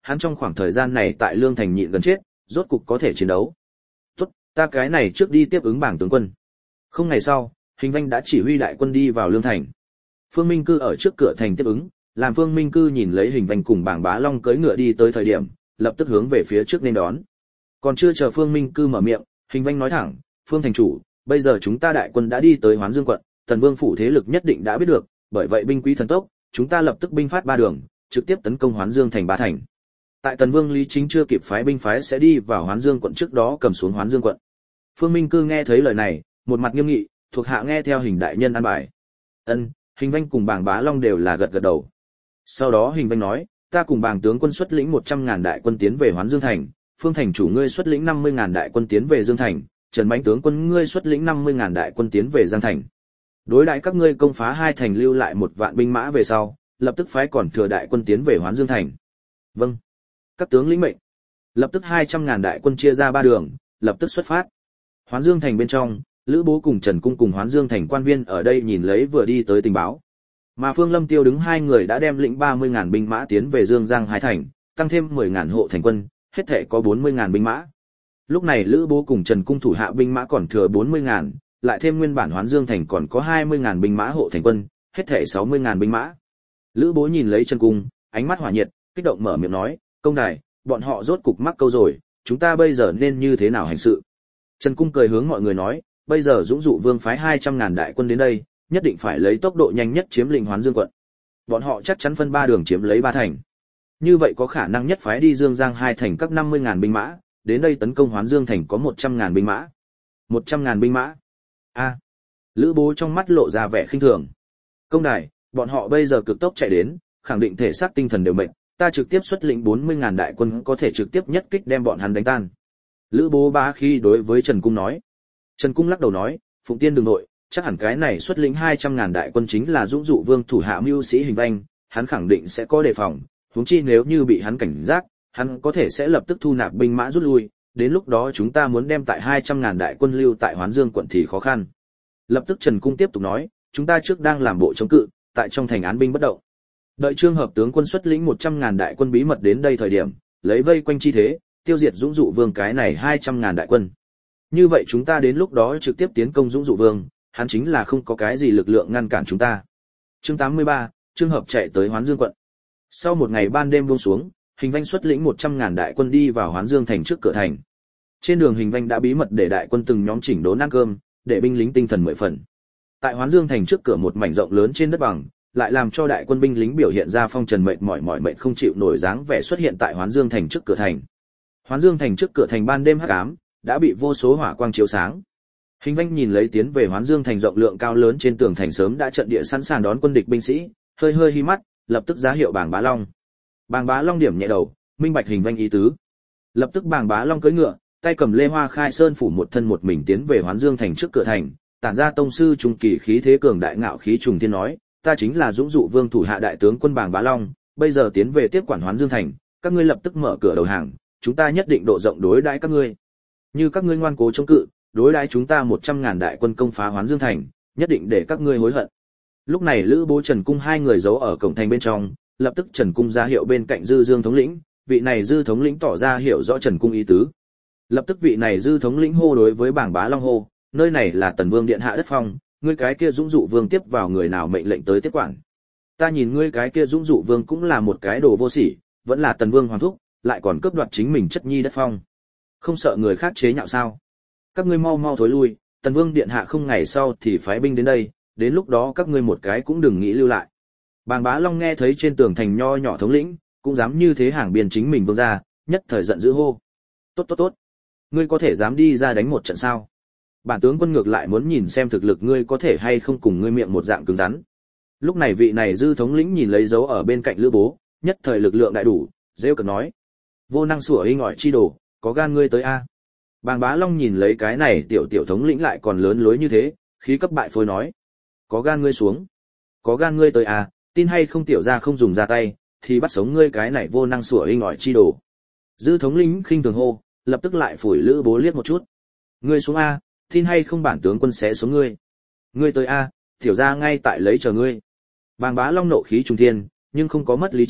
hắn trong khoảng thời gian này tại Lương Thành nhịn gần chết, rốt cục có thể chiến đấu. Tốt, ta cái này trước đi tiếp ứng bảng tướng quân. Không ngày sau, Hình Vanh đã chỉ huy đại quân đi vào Lương Thành. Phương Minh Cư ở trước cửa thành tiếp ứng, làm Phương Minh Cư nhìn lấy Hình Vanh cùng bảng Bá Long cưỡi ngựa đi tới thời điểm, lập tức hướng về phía trước nên đón. Còn chưa chờ Phương Minh Cư mở miệng, Hình Vanh nói thẳng, Phương thành chủ, bây giờ chúng ta đại quân đã đi tới Hoán Dương quận, Tần Vương phủ thế lực nhất định đã biết được, bởi vậy binh quý thần tốc, chúng ta lập tức binh phát ba đường, trực tiếp tấn công Hoán Dương thành ba thành. Tại Tần Vương Lý Chính chưa kịp phái binh phái sẽ đi vào Hoán Dương quận trước đó cầm xuống Hoán Dương quận. Phương Minh Cư nghe thấy lời này, một mặt nghiêm nghị, thuộc hạ nghe theo Hình đại nhân an bài. Ân, Hình Vanh cùng bảng Bá Long đều là gật gật đầu. Sau đó Hình Vanh nói, ta cùng bảng tướng quân xuất lĩnh một trăm ngàn đại quân tiến về Hoán Dương thành, Phương thành chủ ngươi xuất lĩnh năm mươi ngàn đại quân tiến về Dương thành, Trần Bánh tướng quân ngươi xuất lĩnh năm mươi ngàn đại quân tiến về Giang thành. Đối đãi các ngươi công phá hai thành lưu lại một vạn binh mã về sau, lập tức phái còn thừa đại quân tiến về Hoán Dương thành. Vâng. Các tướng lĩnh mệnh. Lập tức hai trăm ngàn đại quân chia ra ba đường, lập tức xuất phát. Hoán Dương thành bên trong, Lữ Bố cùng Trần Cung cùng Hoán Dương thành quan viên ở đây nhìn lấy vừa đi tới tình báo. Mà Phương Lâm Tiêu đứng hai người đã đem lĩnh ba mươi ngàn binh mã tiến về Dương Giang hai thành, tăng thêm mười ngàn hộ thành quân, hết thảy có bốn mươi ngàn binh mã. Lúc này Lữ Bố cùng Trần Cung thủ hạ binh mã còn thừa bốn mươi ngàn, lại thêm nguyên bản Hoán Dương thành còn có hai mươi ngàn binh mã hộ thành quân, hết thảy sáu mươi ngàn binh mã. Lữ Bố nhìn lấy Trần Cung, ánh mắt hỏa nhiệt, kích động mở miệng nói, công đài, bọn họ rốt cục mắc câu rồi, chúng ta bây giờ nên như thế nào hành sự? Trần Cung cười hướng mọi người nói, bây giờ Dũng Dụ Vương phái hai trăm ngàn đại quân đến đây, nhất định phải lấy tốc độ nhanh nhất chiếm lĩnh Hoán Dương quận. Bọn họ chắc chắn phân ba đường chiếm lấy ba thành. Như vậy có khả năng nhất phái đi Dương Giang hai thành các năm mươi ngàn binh mã, đến đây tấn công Hoán Dương thành có một trăm ngàn binh mã. một trăm ngàn binh mã. A. Lữ Bố trong mắt lộ ra vẻ khinh thường. Công đài, bọn họ bây giờ cực tốc chạy đến, khẳng định thể xác tinh thần đều mệt, ta trực tiếp xuất lĩnh bốn mươi ngàn đại quân có thể trực tiếp nhất kích đem bọn hắn đánh tan. Lữ Bố bá khí đối với Trần Cung nói. Trần Cung lắc đầu nói, Phụng Tiên đừng nội, chắc hẳn cái này xuất lĩnh hai trăm ngàn đại quân chính là Dũng Dụ Vương thủ hạ mưu sĩ Hình Vanh, hắn khẳng định sẽ có đề phòng, huống chi nếu như bị hắn cảnh giác, hắn có thể sẽ lập tức thu nạp binh mã rút lui, đến lúc đó chúng ta muốn đem tại hai trăm ngàn đại quân lưu tại Hoán Dương quận thì khó khăn. Lập tức Trần Cung tiếp tục nói, chúng ta trước đang làm bộ chống cự, tại trong thành án binh bất động. Đợi Trương Hợp tướng quân xuất lĩnh một trăm ngàn đại quân bí mật đến đây thời điểm, lấy vây quanh chi thế, tiêu diệt Dũng Dụ Vương cái này hai trăm ngàn đại quân. Như vậy chúng ta đến lúc đó trực tiếp tiến công Dũng Dụ Vương, hắn chính là không có cái gì lực lượng ngăn cản chúng ta. Chương tám mươi ba, Trương Hợp chạy tới Hoán Dương quận. Sau một ngày ban đêm buông xuống, Hình Vanh xuất lĩnh một trăm ngàn đại quân đi vào Hoán Dương thành trước cửa thành. Trên đường Hình Vanh đã bí mật để đại quân từng nhóm chỉnh đốn ăn cơm, để binh lính tinh thần mười phần. Tại Hoán Dương thành trước cửa một mảnh rộng lớn trên đất bằng, lại làm cho đại quân binh lính biểu hiện ra phong trần mệt mỏi mỏi mệt không chịu nổi dáng vẻ xuất hiện tại Hoán Dương thành trước cửa thành. Hoán Dương thành trước cửa thành ban đêm hắc ám, đã bị vô số hỏa quang chiếu sáng. Hình Vanh nhìn lấy tiến về Hoán Dương thành rộng lượng cao lớn trên tường thành sớm đã trận địa sẵn sàng đón quân địch binh sĩ, hơi hơi hi mắt, lập tức ra hiệu Bàng Bá Long. Bàng Bá Long điểm nhẹ đầu, minh bạch Hình Vanh ý tứ. Lập tức Bàng Bá Long cưỡi ngựa, tay cầm lê hoa khai sơn phủ một thân một mình tiến về Hoán Dương thành trước cửa thành, tản ra tông sư trung kỳ khí thế cường đại ngạo khí trùng thiên nói, ta chính là Dũng Dụ Vương thủ hạ đại tướng quân Bàng Bá Long, bây giờ tiến về tiếp quản Hoán Dương thành, các ngươi lập tức mở cửa đầu hàng, chúng ta nhất định độ rộng đối đãi các ngươi. Như các ngươi ngoan cố chống cự, đối đãi chúng ta một trăm ngàn đại quân công phá Hoán Dương thành, nhất định để các ngươi hối hận. Lúc này Lữ Bố Trần Cung hai người giấu ở cổng thành bên trong, lập tức Trần Cung ra hiệu bên cạnh Dư Dương thống lĩnh, vị này Dư thống lĩnh tỏ ra hiểu rõ Trần Cung ý tứ. Lập tức vị này Dư thống lĩnh hô đối với Bàng Bá Long hô, nơi này là Tần Vương điện hạ đất phong, ngươi cái kia Dũng Dụ Vương tiếp vào người nào mệnh lệnh tới tiếp quản. Ta nhìn ngươi cái kia Dũng Dụ Vương cũng là một cái đồ vô sỉ, vẫn là Tần Vương hoàng thúc, lại còn cướp đoạt chính mình chất nhi đất phong. Không sợ người khác chế nhạo sao? Các ngươi mau mau thối lui, Tần Vương điện hạ không ngày sau thì phái binh đến đây, đến lúc đó các ngươi một cái cũng đừng nghĩ lưu lại. Bàng Bá Long nghe thấy trên tường thành nho nhỏ thống lĩnh, cũng dám như thế hàng biên chính mình vương ra, nhất thời giận dữ hô. Tốt tốt tốt, ngươi có thể dám đi ra đánh một trận sao? Bản tướng quân ngược lại muốn nhìn xem thực lực ngươi có thể hay không cùng ngươi miệng một dạng cứng rắn. Lúc này vị này Dư thống lĩnh nhìn lấy dấu ở bên cạnh Lữ Bố, nhất thời lực lượng đại đủ, rêu cợt nói: vô năng sủa inh ỏi chi đồ, có gan ngươi tới a? Bàng Bá Long nhìn lấy cái này tiểu tiểu thống lĩnh lại còn lớn lối như thế, khí cấp bại phôi nói: có gan ngươi xuống, có gan ngươi tới a, tin hay không tiểu gia không dùng ra tay, thì bắt sống ngươi cái này vô năng sủa inh ỏi chi đồ. Dư thống lĩnh khinh thường hô, lập tức lại phủi Lữ Bố liếc một chút: ngươi xuống a, tin hay không bản tướng quân sẽ xuống ngươi. Ngươi tới a, tiểu gia ngay tại lấy chờ ngươi. Bàng Bá Long nộ khí trung thiên, nhưng không có mất lý trí,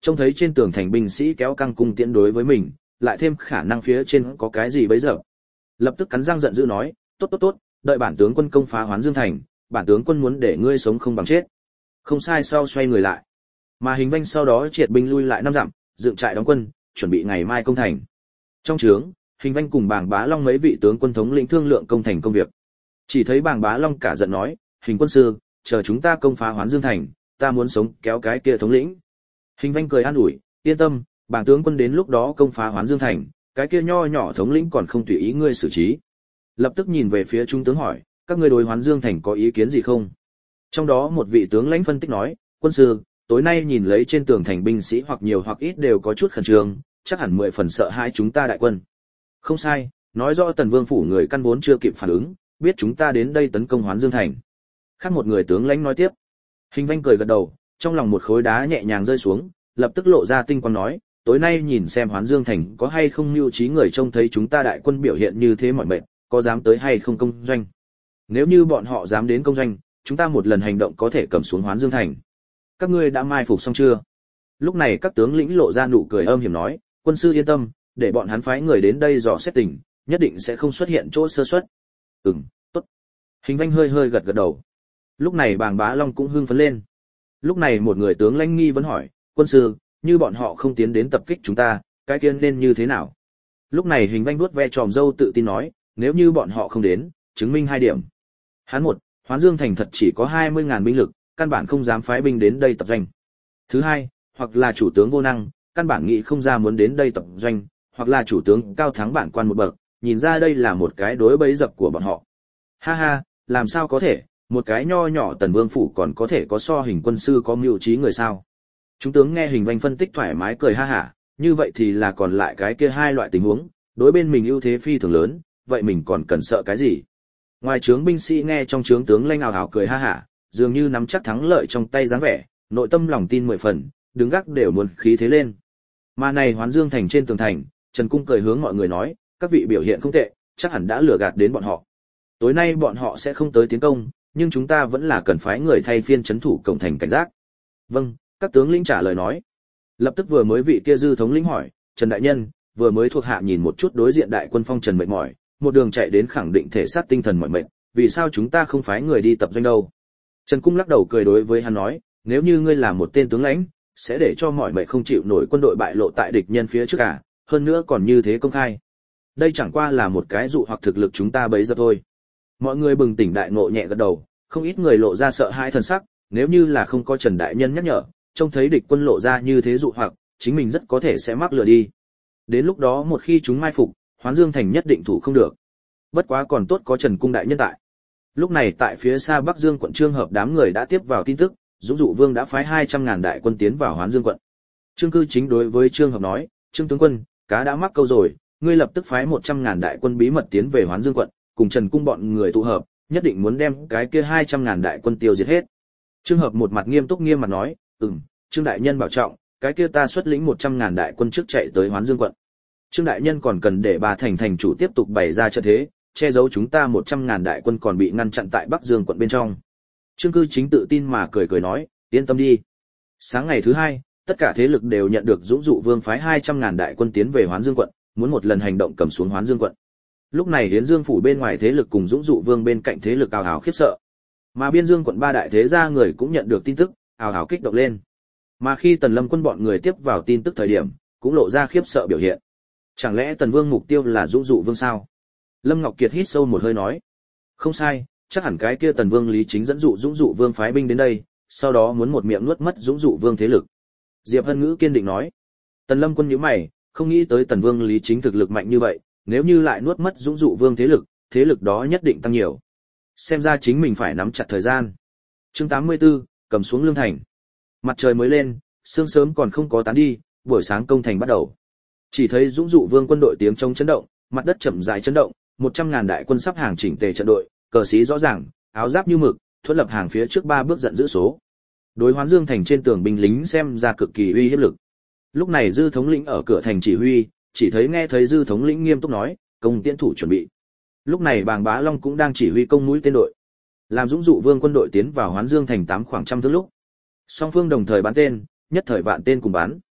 trông thấy trên tường thành binh sĩ kéo căng cung tiễn đối với mình, lại thêm khả năng phía trên có cái gì bấy giờ. Lập tức cắn răng giận dữ nói, tốt tốt tốt, đợi bản tướng quân công phá Hoán Dương thành, bản tướng quân muốn để ngươi sống không bằng chết. Không sai, sau xoay người lại. Mà Hình Vanh sau đó triệt binh lui lại năm dặm, dựng trại đóng quân, chuẩn bị ngày mai công thành. Trong trướng, Hình Vanh cùng Bàng Bá Long mấy vị tướng quân thống lĩnh thương lượng công thành công việc. Chỉ thấy Bàng Bá Long cả giận nói, Hình quân sư, chờ chúng ta công phá Hoán Dương thành, ta muốn sống kéo cái kia thống lĩnh. Hình Vanh cười an ủi, yên tâm, bàng tướng quân đến lúc đó công phá Hoán Dương thành, cái kia nho nhỏ thống lĩnh còn không tùy ý ngươi xử trí. Lập tức nhìn về phía trung tướng hỏi, các ngươi đối Hoán Dương thành có ý kiến gì không? Trong đó một vị tướng lãnh phân tích nói, quân sư, tối nay nhìn lấy trên tường thành binh sĩ hoặc nhiều hoặc ít đều có chút khẩn trương, chắc hẳn mười phần sợ hãi chúng ta đại quân. Không sai, nói rõ Tần Vương phủ người căn vốn chưa kịp phản ứng, biết chúng ta đến đây tấn công Hoán Dương thành. Khác một người tướng lãnh nói tiếp. Hình Vanh cười gật đầu, trong lòng một khối đá nhẹ nhàng rơi xuống, lập tức lộ ra tinh quang nói, tối nay nhìn xem Hoán Dương thành có hay không mưu trí người trông thấy chúng ta đại quân biểu hiện như thế mỏi mệt, có dám tới hay không công doanh. Nếu như bọn họ dám đến công doanh, chúng ta một lần hành động có thể cầm xuống Hoán Dương thành. Các ngươi đã mai phục xong chưa? Lúc này các tướng lĩnh lộ ra nụ cười âm hiểm nói, quân sư yên tâm, để bọn hắn phái người đến đây dò xét tình, nhất định sẽ không xuất hiện chỗ sơ suất. Ừm, tốt. Hình Vanh hơi hơi gật gật đầu. Lúc này Bàng Bá Long cũng hưng phấn lên. Lúc này một người tướng lãnh nghi vẫn hỏi, quân sư, như bọn họ không tiến đến tập kích chúng ta, cái kia nên như thế nào? Lúc này Hình Vanh vuốt ve tròm râu tự tin nói, nếu như bọn họ không đến, chứng minh hai điểm. Hắn một, Hoán Dương thành thật chỉ có hai mươi ngàn binh lực, căn bản không dám phái binh đến đây tập doanh. Thứ hai, hoặc là chủ tướng vô năng, căn bản nghĩ không ra muốn đến đây tập doanh, hoặc là chủ tướng cao thắng bản quan một bậc, nhìn ra đây là một cái đối bẫy dập của bọn họ. Ha ha, làm sao có thể, một cái nho nhỏ Tần Vương phủ còn có thể có so Hình quân sư có mưu trí người sao? Chúng tướng nghe Hình Vanh phân tích thoải mái cười ha hả, như vậy thì là còn lại cái kia hai loại tình huống, đối bên mình ưu thế phi thường lớn, vậy mình còn cần sợ cái gì? Ngoài trướng binh sĩ nghe trong trướng tướng lanh ào ào cười ha hả, dường như nắm chắc thắng lợi trong tay dáng vẻ, nội tâm lòng tin mười phần, đứng gác đều muốn khí thế lên. Mà này Hoán Dương thành trên tường thành, Trần Cung cười hướng mọi người nói, các vị biểu hiện không tệ, chắc hẳn đã lừa gạt đến bọn họ. Tối nay bọn họ sẽ không tới tiến công, nhưng chúng ta vẫn là cần phái người thay phiên trấn thủ cổng thành cảnh giác. Vâng, các tướng lĩnh trả lời nói. Lập tức vừa mới vị kia dư thống lĩnh hỏi, Trần đại nhân, vừa mới thuộc hạ nhìn một chút đối diện đại quân phong trần mệt mỏi, một đường chạy đến khẳng định thể xác tinh thần mỏi mệt, vì sao chúng ta không phái người đi tập doanh đâu? Trần Cung lắc đầu cười đối với hắn nói, nếu như ngươi là một tên tướng lãnh, sẽ để cho mọi mệt không chịu nổi quân đội bại lộ tại địch nhân phía trước cả, hơn nữa còn như thế công khai. Đây chẳng qua là một cái dụ hoặc thực lực chúng ta bấy giờ thôi. Mọi người bừng tỉnh đại ngộ nhẹ gật đầu, không ít người lộ ra sợ hãi thần sắc, nếu như là không có Trần đại nhân nhắc nhở, trông thấy địch quân lộ ra như thế dụ hoặc, chính mình rất có thể sẽ mắc lừa đi. Đến lúc đó một khi chúng mai phục, Hoán Dương thành nhất định thủ không được. Bất quá còn tốt có Trần cung đại nhân tại. Lúc này tại phía xa Bắc Dương quận Trương Hợp đám người đã tiếp vào tin tức, Dũng Dụ Vương đã phái hai trăm ngàn đại quân tiến vào Hoán Dương quận. Trương Cư Chính đối với Trương Hợp nói, Trương tướng quân, cá đã mắc câu rồi, ngươi lập tức phái một trăm ngàn đại quân bí mật tiến về Hoán Dương quận, cùng Trần cung bọn người tụ hợp, nhất định muốn đem cái kia hai trăm ngàn đại quân tiêu diệt hết. Trương Hợp một mặt nghiêm túc nghiêm mặt nói, ừm, Trương đại nhân bảo trọng, cái kia ta xuất lĩnh một trăm ngàn đại quân trước chạy tới Hoán Dương quận. Trương đại nhân còn cần để bà thành thành chủ tiếp tục bày ra trận thế, che giấu chúng ta một trăm ngàn đại quân còn bị ngăn chặn tại Bắc Dương quận bên trong. Trương Cư Chính tự tin mà cười cười nói, yên tâm đi. Sáng ngày thứ hai, tất cả thế lực đều nhận được Dũng Dụ Vương phái hai trăm ngàn đại quân tiến về Hoán Dương quận, muốn một lần hành động cầm xuống Hoán Dương quận. Lúc này Hiến Dương phủ bên ngoài thế lực cùng Dũng Dụ Vương bên cạnh thế lực ào ào khiếp sợ. Mà Biên Dương quận ba đại thế gia người cũng nhận được tin tức, ào ào kích động lên. Mà khi Tần Lâm quân bọn người tiếp vào tin tức thời điểm, cũng lộ ra khiếp sợ biểu hiện. Chẳng lẽ Tần Vương mục tiêu là Dũng Dụ Vương sao? Lâm Ngọc Kiệt hít sâu một hơi nói, không sai, chắc hẳn cái kia Tần Vương Lý Chính dẫn dụ Dũng Dụ Vương phái binh đến đây, sau đó muốn một miệng nuốt mất Dũng Dụ Vương thế lực. Diệp Hân Ngữ kiên định nói. Tần Lâm quân nhíu mày, không nghĩ tới Tần Vương Lý Chính thực lực mạnh như vậy, nếu như lại nuốt mất Dũng Dụ Vương thế lực, thế lực đó nhất định tăng nhiều. Xem ra chính mình phải nắm chặt thời gian. Chương tám mươi tư, cầm xuống Lương thành. Mặt trời mới lên, sương sớm còn không có tán đi, buổi sáng công thành bắt đầu. Chỉ thấy Dũng Dụ Vương quân đội tiếng trống chấn động, mặt đất chậm rãi chấn động, một trăm ngàn đại quân sắp hàng chỉnh tề trận đội, cờ xí rõ ràng, áo giáp như mực, thuận lập hàng phía trước ba bước giận giữ số. Đối Hoán Dương thành trên tường binh lính xem ra cực kỳ uy hiếp lực. Lúc này Dư thống lĩnh ở cửa thành chỉ huy, chỉ thấy nghe thấy Dư thống lĩnh nghiêm túc nói, công tiễn thủ chuẩn bị. Lúc này Bàng Bá Long cũng đang chỉ huy công mũi tên đội. Làm Dũng Dụ Vương quân đội tiến vào Hoán Dương thành tám khoảng trăm thước lúc. Song phương đồng thời bắn tên, nhất thời vạn tên cùng bắn.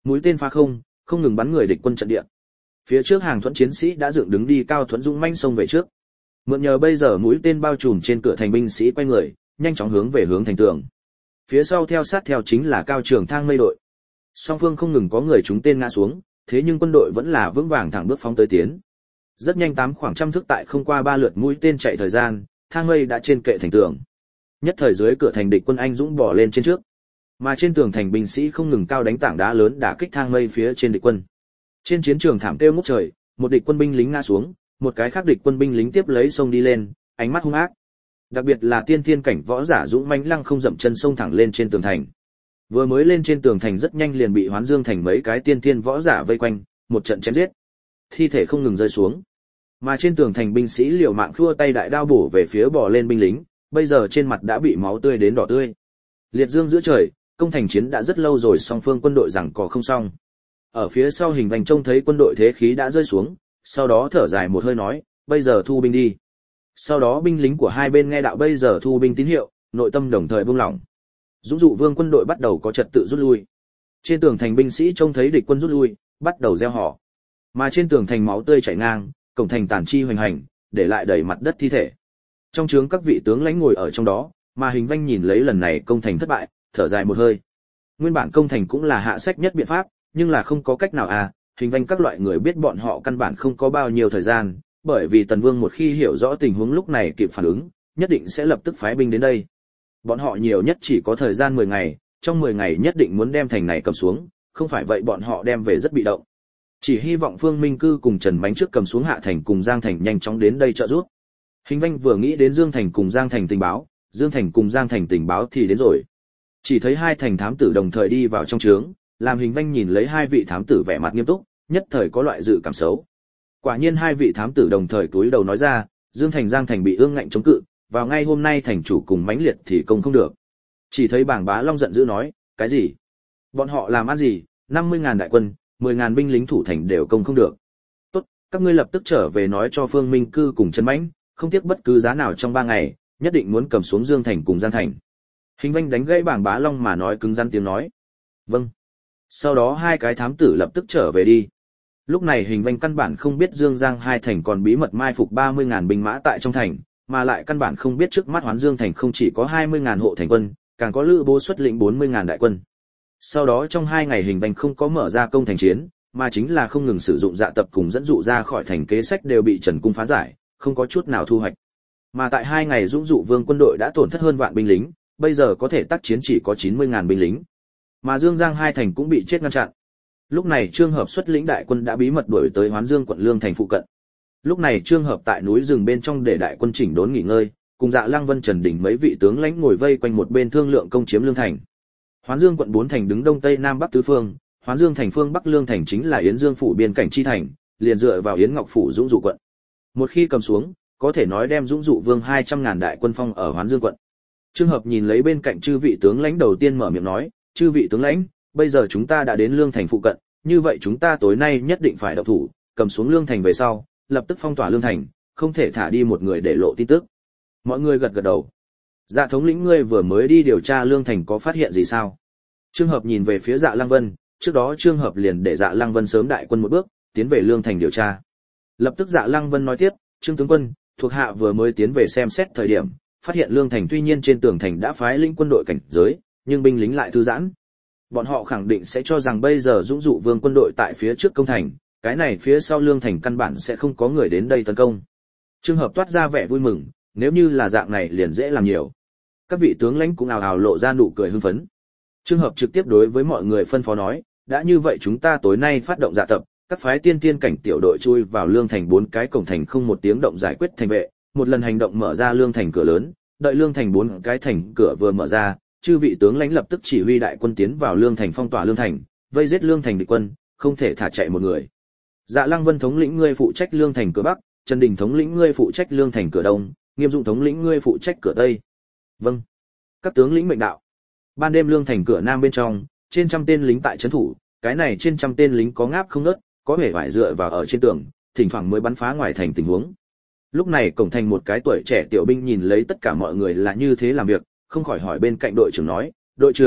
Mũi tên phá không, không ngừng bắn người địch quân trận địa. Phía trước hàng thuẫn chiến sĩ đã dựng đứng đi cao thuẫn dũng manh xông về trước. Mượn nhờ bây giờ mũi tên bao trùm trên cửa thành, binh sĩ quay người, nhanh chóng hướng về hướng thành tường. Phía sau theo sát theo chính là cao trường thang mây đội. Song phương không ngừng có người trúng tên ngã xuống, thế nhưng quân đội vẫn là vững vàng thẳng bước phóng tới tiến. Rất nhanh tám khoảng trăm thước tại không qua ba lượt mũi tên chạy thời gian, thang mây đã trên kệ thành tường. Nhất thời dưới cửa thành địch quân anh dũng bỏ lên trên trước, mà trên tường thành binh sĩ không ngừng cao đánh tảng đá lớn đả kích thang mây phía trên địch quân. Trên chiến trường thảm kêu ngút trời, một địch quân binh lính ngã xuống, một cái khác địch quân binh lính tiếp lấy sông đi lên, ánh mắt hung ác. Đặc biệt là tiên thiên cảnh võ giả dũng mãnh lăng không dậm chân sông thẳng lên trên tường thành. Vừa mới lên trên tường thành rất nhanh liền bị Hoán Dương thành mấy cái tiên thiên võ giả vây quanh, một trận chém giết. Thi thể không ngừng rơi xuống. Mà trên tường thành binh sĩ liều mạng khua tay đại đao bổ về phía bò lên binh lính, bây giờ trên mặt đã bị máu tươi đến đỏ tươi. Liệt dương giữa trời, công thành chiến đã rất lâu rồi, song phương quân đội giằng co không xong. Ở phía sau Hình Vành trông thấy quân đội thế khí đã rơi xuống, sau đó thở dài một hơi nói, bây giờ thu binh đi. Sau đó binh lính của hai bên nghe đạo bây giờ thu binh tín hiệu, nội tâm đồng thời buông lỏng. Dũng Dụ Vương quân đội bắt đầu có trật tự rút lui. Trên tường thành binh sĩ trông thấy địch quân rút lui, bắt đầu reo hò. Mà trên tường thành máu tươi chảy ngang, cổng thành tàn chi hoành hành, để lại đầy mặt đất thi thể. Trong trướng các vị tướng lãnh ngồi ở trong đó, mà Hình Vanh nhìn lấy lần này công thành thất bại, thở dài một hơi. Nguyên bản công thành cũng là hạ sách nhất biện pháp, nhưng là không có cách nào à, Hình Vanh các loại người biết bọn họ căn bản không có bao nhiêu thời gian, bởi vì Tần Vương một khi hiểu rõ tình huống lúc này kịp phản ứng, nhất định sẽ lập tức phái binh đến đây. Bọn họ nhiều nhất chỉ có thời gian mười ngày, trong mười ngày nhất định muốn đem thành này cầm xuống, không phải vậy bọn họ đem về rất bị động. Chỉ hy vọng Phương Minh Cư cùng Trần Bánh trước cầm xuống Hạ Thành cùng Giang Thành nhanh chóng đến đây trợ giúp. Hình Vanh vừa nghĩ đến Dương Thành cùng Giang Thành tình báo, Dương Thành cùng Giang Thành tình báo thì đến rồi. Chỉ thấy hai thành thám tử đồng thời đi vào trong trướng, làm Hình Vanh nhìn lấy hai vị thám tử vẻ mặt nghiêm túc, nhất thời có loại dự cảm xấu. Quả nhiên hai vị thám tử đồng thời cúi đầu nói ra, Dương Thành Giang Thành bị ương ngạnh chống cự, vào ngay hôm nay thành chủ cùng mãnh liệt thì công không được. Chỉ thấy Bảng Bá Long giận dữ nói, cái gì? Bọn họ làm ăn gì? năm mươi ngàn đại quân, mười ngàn binh lính thủ thành đều công không được. Tốt, các ngươi lập tức trở về nói cho Phương Minh Cư cùng Trần Mãnh, không tiếc bất cứ giá nào trong ba ngày, nhất định muốn cầm xuống Dương Thành cùng Giang Thành. Hình Vanh đánh gãy Bảng Bá Long mà nói cứng rắn tiếng nói. Vâng. Sau đó hai cái thám tử lập tức trở về đi. Lúc này Hình Vanh căn bản không biết Dương Giang hai thành còn bí mật mai phục ba mươi ngàn binh mã tại trong thành, mà lại căn bản không biết trước mắt Hoán Dương thành không chỉ có hai mươi ngàn hộ thành quân, càng có Lữ Bố xuất lĩnh bốn mươi ngàn đại quân. Sau đó trong hai ngày Hình Vanh không có mở ra công thành chiến, mà chính là không ngừng sử dụng dạ tập cùng dẫn dụ ra khỏi thành kế sách đều bị Trần Cung phá giải, không có chút nào thu hoạch. Mà tại hai ngày Dũng Dụ Vương quân đội đã tổn thất hơn vạn binh lính, bây giờ có thể tác chiến chỉ có chín mươi ngàn binh lính. Mà Dương Giang hai thành cũng bị chết ngăn chặn. Lúc này Trương Hợp xuất lĩnh đại quân đã bí mật đuổi tới Hoán Dương quận Lương thành phụ cận. Lúc này Trương Hợp tại núi rừng bên trong để đại quân chỉnh đốn nghỉ ngơi, cùng Dạ Lăng Vân Trần Đình mấy vị tướng lãnh ngồi vây quanh một bên thương lượng công chiếm Lương thành. Hoán Dương quận bốn thành đứng đông tây nam bắc tứ phương, Hoán Dương thành phương bắc Lương thành chính là Yến Dương phủ biên cảnh chi thành, liền dựa vào Yến Ngọc phủ Dũng Dụ quận. Một khi cầm xuống, có thể nói đem Dũng Dụ Vương hai trăm ngàn đại quân phong ở Hoán Dương quận. Trương Hợp nhìn lấy bên cạnh chư vị tướng lãnh đầu tiên mở miệng nói, chư vị tướng lãnh, bây giờ chúng ta đã đến Lương thành phụ cận, như vậy chúng ta tối nay nhất định phải động thủ, cầm xuống Lương thành về sau, lập tức phong tỏa Lương thành, không thể thả đi một người để lộ tin tức. Mọi người gật gật đầu. Dạ thống lĩnh ngươi vừa mới đi điều tra Lương thành có phát hiện gì sao? Trương Hợp nhìn về phía Dạ Lăng Vân, trước đó Trương Hợp liền để Dạ Lăng Vân sớm đại quân một bước, tiến về Lương thành điều tra. Lập tức Dạ Lăng Vân nói tiếp, Trương tướng quân, thuộc hạ vừa mới tiến về xem xét thời điểm, phát hiện Lương thành tuy nhiên trên tường thành đã phái lĩnh quân đội cảnh giới, nhưng binh lính lại thư giãn. Bọn họ khẳng định sẽ cho rằng bây giờ Dũng Dụ Vương quân đội tại phía trước công thành, cái này phía sau Lương thành căn bản sẽ không có người đến đây tấn công. Trương Hợp toát ra vẻ vui mừng, nếu như là dạng này liền dễ làm nhiều. Các vị tướng lãnh cũng ào ào lộ ra nụ cười hưng phấn. Trương Hợp trực tiếp đối với mọi người phân phó nói, đã như vậy chúng ta tối nay phát động dạ tập, các phái tiên tiên cảnh tiểu đội chui vào Lương thành bốn cái cổng thành không một tiếng động giải quyết thành vệ, một lần hành động mở ra Lương thành cửa lớn, đợi Lương thành bốn cái thành cửa vừa mở ra, chư vị tướng lãnh lập tức chỉ huy đại quân tiến vào Lương thành phong tỏa Lương thành, vây giết Lương thành địch quân, không thể thả chạy một người. Dạ Lăng Vân thống lĩnh ngươi phụ trách Lương thành cửa bắc, Trần Đình thống lĩnh ngươi phụ trách Lương thành cửa đông, Nghiêm Dụng thống lĩnh ngươi phụ trách cửa tây. Vâng. Các tướng lĩnh mệnh đạo. Ban đêm Lương thành cửa nam bên trong, trên trăm tên lính tại trấn thủ, cái này trên trăm tên lính có ngáp không ngớt, có vẻ vải dựa vào ở trên tường, thỉnh thoảng mới bắn phá ngoài thành tình huống. Lúc này cổng thành một cái tuổi trẻ tiểu binh nhìn lấy tất cả mọi người là như thế làm việc, không khỏi hỏi bên cạnh đội trưởng nói, đội trưởng,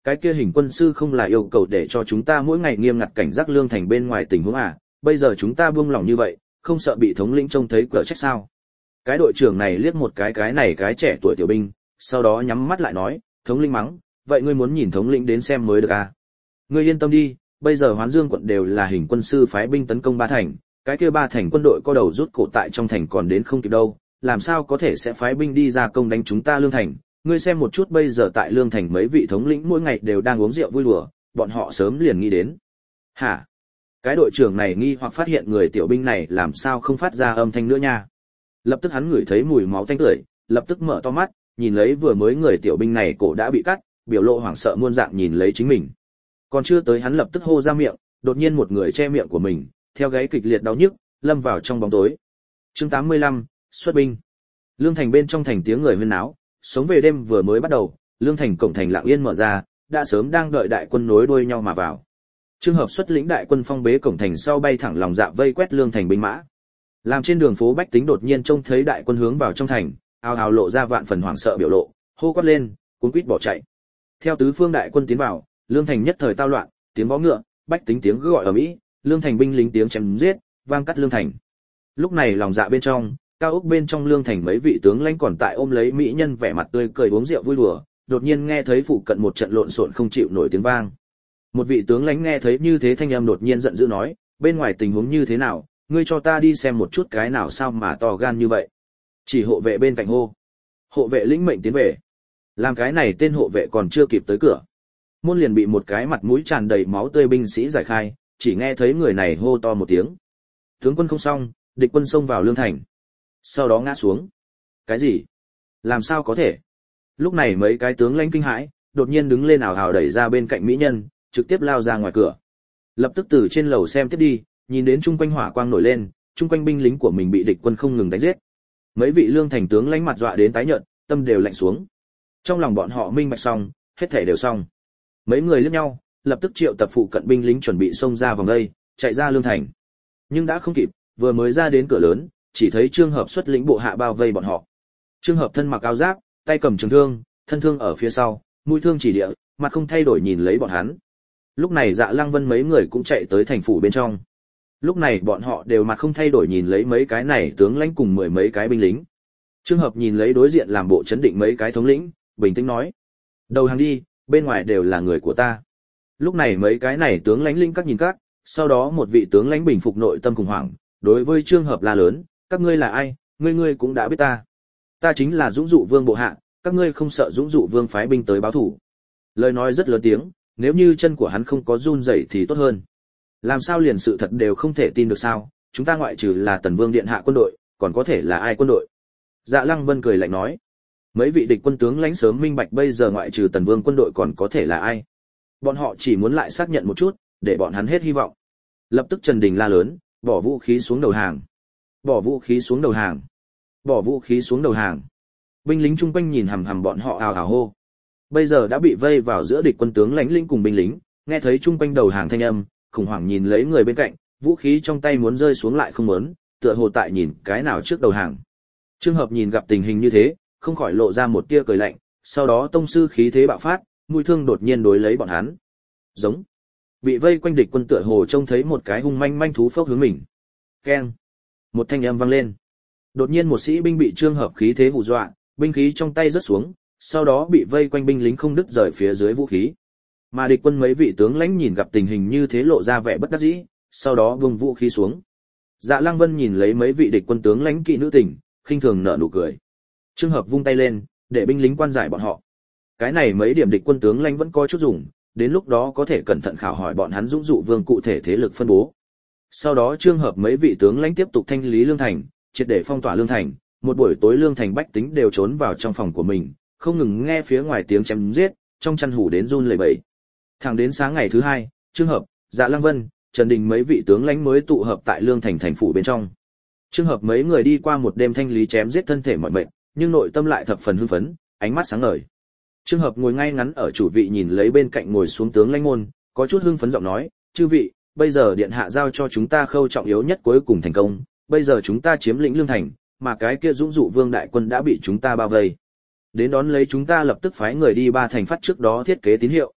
cái kia hình quân sư không là yêu cầu để cho chúng ta mỗi ngày nghiêm ngặt cảnh giác lương thành bên ngoài tình huống à, bây giờ chúng ta buông lỏng như vậy, không sợ bị thống lĩnh trông thấy cửa trách sao? Cái đội trưởng này liếc một cái cái này cái trẻ tuổi tiểu binh, sau đó nhắm mắt lại nói, thống lĩnh mắng, vậy ngươi muốn nhìn thống lĩnh đến xem mới được à? Ngươi yên tâm đi, bây giờ Hoán Dương quận đều là hình quân sư phái binh tấn công ba thành, cái kia ba thành quân đội có đầu rút cổ tại trong thành còn đến không kịp đâu, làm sao có thể sẽ phái binh đi ra công đánh chúng ta lương thành? Ngươi xem một chút bây giờ tại lương thành mấy vị thống lĩnh mỗi ngày đều đang uống rượu vui đùa, bọn họ sớm liền nghĩ đến. Hả? Cái đội trưởng này nghi hoặc phát hiện người tiểu binh này làm sao không phát ra âm thanh nữa nha. Lập tức hắn ngửi thấy mùi máu tanh tưởi, lập tức mở to mắt, nhìn lấy vừa mới người tiểu binh này cổ đã bị cắt, biểu lộ hoảng sợ muôn dạng nhìn lấy chính mình. Còn chưa tới hắn lập tức hô ra miệng, đột nhiên một người che miệng của mình, theo gáy kịch liệt đau nhức, lâm vào trong bóng tối. Chương tám mươi lăm, xuất binh. Lương thành bên trong thành tiếng người huyên náo, sống về đêm vừa mới bắt đầu, lương thành cổng thành lặng yên mở ra, đã sớm đang đợi đại quân nối đuôi nhau mà vào. Trường hợp xuất lĩnh đại quân phong bế cổng thành sau bay thẳng lòng dạ vây quét lương thành binh mã. Làm trên đường phố bách tính đột nhiên trông thấy đại quân hướng vào trong thành, ào ào lộ ra vạn phần hoảng sợ biểu lộ, hô quát lên, cuống quýt bỏ chạy. Theo tứ phương đại quân tiến vào, lương thành nhất thời tao loạn, tiếng vó ngựa, bách tính tiếng gọi ở mỹ, lương thành binh lính tiếng chém giết, vang cắt lương thành. Lúc này lòng dạ bên trong, cao ốc bên trong lương thành mấy vị tướng lãnh còn tại ôm lấy mỹ nhân vẻ mặt tươi cười uống rượu vui đùa, đột nhiên nghe thấy phụ cận một trận lộn xộn không chịu nổi tiếng vang. Một vị tướng lãnh nghe thấy như thế thanh âm đột nhiên giận dữ nói, bên ngoài tình huống như thế nào, ngươi cho ta đi xem một chút cái nào sao mà to gan như vậy. Chỉ hộ vệ bên cạnh hô. Hộ vệ lĩnh mệnh tiến về. Làm cái này tên hộ vệ còn chưa kịp tới cửa, môn liền bị một cái mặt mũi tràn đầy máu tươi binh sĩ giải khai, chỉ nghe thấy người này hô to một tiếng. Tướng quân không xong, địch quân xông vào lương thành. Sau đó ngã xuống. Cái gì? Làm sao có thể? Lúc này mấy cái tướng lãnh kinh hãi, đột nhiên đứng lên ảo ảo đẩy ra bên cạnh mỹ nhân, trực tiếp lao ra ngoài cửa. Lập tức từ trên lầu xem tiếp đi, nhìn đến chung quanh hỏa quang nổi lên, chung quanh binh lính của mình bị địch quân không ngừng đánh giết. Mấy vị lương thành tướng lãnh mặt dọa đến tái nhợt, tâm đều lạnh xuống. Trong lòng bọn họ minh bạch xong, hết thảy đều xong. Mấy người liếc nhau, lập tức triệu tập phụ cận binh lính chuẩn bị xông ra vòng đây, chạy ra lương thành. Nhưng đã không kịp, vừa mới ra đến cửa lớn, chỉ thấy Trương Hợp xuất lĩnh bộ hạ bao vây bọn họ. Trương Hợp thân mặc áo giáp, tay cầm trường thương, thân thương ở phía sau, mũi thương chỉ địa, mặt không thay đổi nhìn lấy bọn hắn. Lúc này Dạ Lăng Vân mấy người cũng chạy tới thành phủ bên trong. Lúc này bọn họ đều mặt không thay đổi nhìn lấy mấy cái này tướng lãnh cùng mười mấy cái binh lính. Trương Hợp nhìn lấy đối diện làm bộ chấn định mấy cái thống lĩnh, bình tĩnh nói: "Đầu hàng đi, bên ngoài đều là người của ta." Lúc này mấy cái này tướng lãnh linh các nhìn các, sau đó một vị tướng lãnh bình phục nội tâm khủng hoảng, đối với Trương Hợp la lớn: "Các ngươi là ai? Ngươi ngươi cũng đã biết ta. Ta chính là Dũng Dụ Vương bộ hạ, các ngươi không sợ Dũng Dụ Vương phái binh tới báo thù?" Lời nói rất lớn tiếng, nếu như chân của hắn không có run rẩy thì tốt hơn. Làm sao liền sự thật đều không thể tin được sao? Chúng ta ngoại trừ là Tần Vương điện hạ quân đội, còn có thể là ai quân đội? Dạ Lăng Vân cười lạnh nói. Mấy vị địch quân tướng lãnh sớm minh bạch bây giờ ngoại trừ Tần Vương quân đội còn có thể là ai. Bọn họ chỉ muốn lại xác nhận một chút, để bọn hắn hết hy vọng. Lập tức Trần Đình la lớn, bỏ vũ khí xuống đầu hàng. Bỏ vũ khí xuống đầu hàng. Bỏ vũ khí xuống đầu hàng. Binh lính chung quanh nhìn hằm hằm bọn họ ào ào hô. Bây giờ đã bị vây vào giữa địch quân tướng lãnh linh cùng binh lính, nghe thấy chung quanh đầu hàng thanh âm, khủng hoảng nhìn lấy người bên cạnh, vũ khí trong tay muốn rơi xuống lại không muốn, tựa hồ tại nhìn cái nào trước đầu hàng. Trương Hợp nhìn gặp tình hình như thế, không khỏi lộ ra một tia cười lạnh, sau đó tông sư khí thế bạo phát, mũi thương đột nhiên đối lấy bọn hắn. Giống. Bị vây quanh địch quân tựa hồ trông thấy một cái hung manh manh thú phốc hướng mình. Keng. Một thanh âm vang lên. Đột nhiên một sĩ binh bị Trương Hợp khí thế hù dọa, binh khí trong tay rớt xuống, sau đó bị vây quanh binh lính không đứt rời phía dưới vũ khí. Mà địch quân mấy vị tướng lãnh nhìn gặp tình hình như thế lộ ra vẻ bất đắc dĩ, sau đó buông vũ khí xuống. Dạ Lăng Vân nhìn lấy mấy vị địch quân tướng lãnh kỵ nữ tình, khinh thường nở nụ cười. Trương Hợp vung tay lên, để binh lính quan giải bọn họ. Cái này mấy điểm địch quân tướng lãnh vẫn có chút dùng, đến lúc đó có thể cẩn thận khảo hỏi bọn hắn Dũng Dụ Vương cụ thể thế lực phân bố. Sau đó Trương Hợp mấy vị tướng lãnh tiếp tục thanh lý lương thành, triệt để phong tỏa lương thành, một buổi tối lương thành bách tính đều trốn vào trong phòng của mình, không ngừng nghe phía ngoài tiếng chém giết, trong chăn hủ đến run lẩy bẩy. Thẳng đến sáng ngày thứ hai, Trương Hợp, Dạ Lăng Vân, Trần Đình mấy vị tướng lãnh mới tụ hợp tại lương thành thành phủ bên trong. Trương Hợp mấy người đi qua một đêm thanh lý chém giết thân thể mọi mệt, nhưng nội tâm lại thập phần hưng phấn, ánh mắt sáng ngời. Trương Hợp ngồi ngay ngắn ở chủ vị nhìn lấy bên cạnh ngồi xuống tướng lãnh môn, có chút hưng phấn giọng nói: "Chư vị, bây giờ điện hạ giao cho chúng ta khâu trọng yếu nhất cuối cùng thành công, bây giờ chúng ta chiếm lĩnh lương thành, mà cái kia Dũng Dụ Vương đại quân đã bị chúng ta bao vây. Đến đón lấy chúng ta lập tức phái người đi ba thành phát trước đó thiết kế tín hiệu.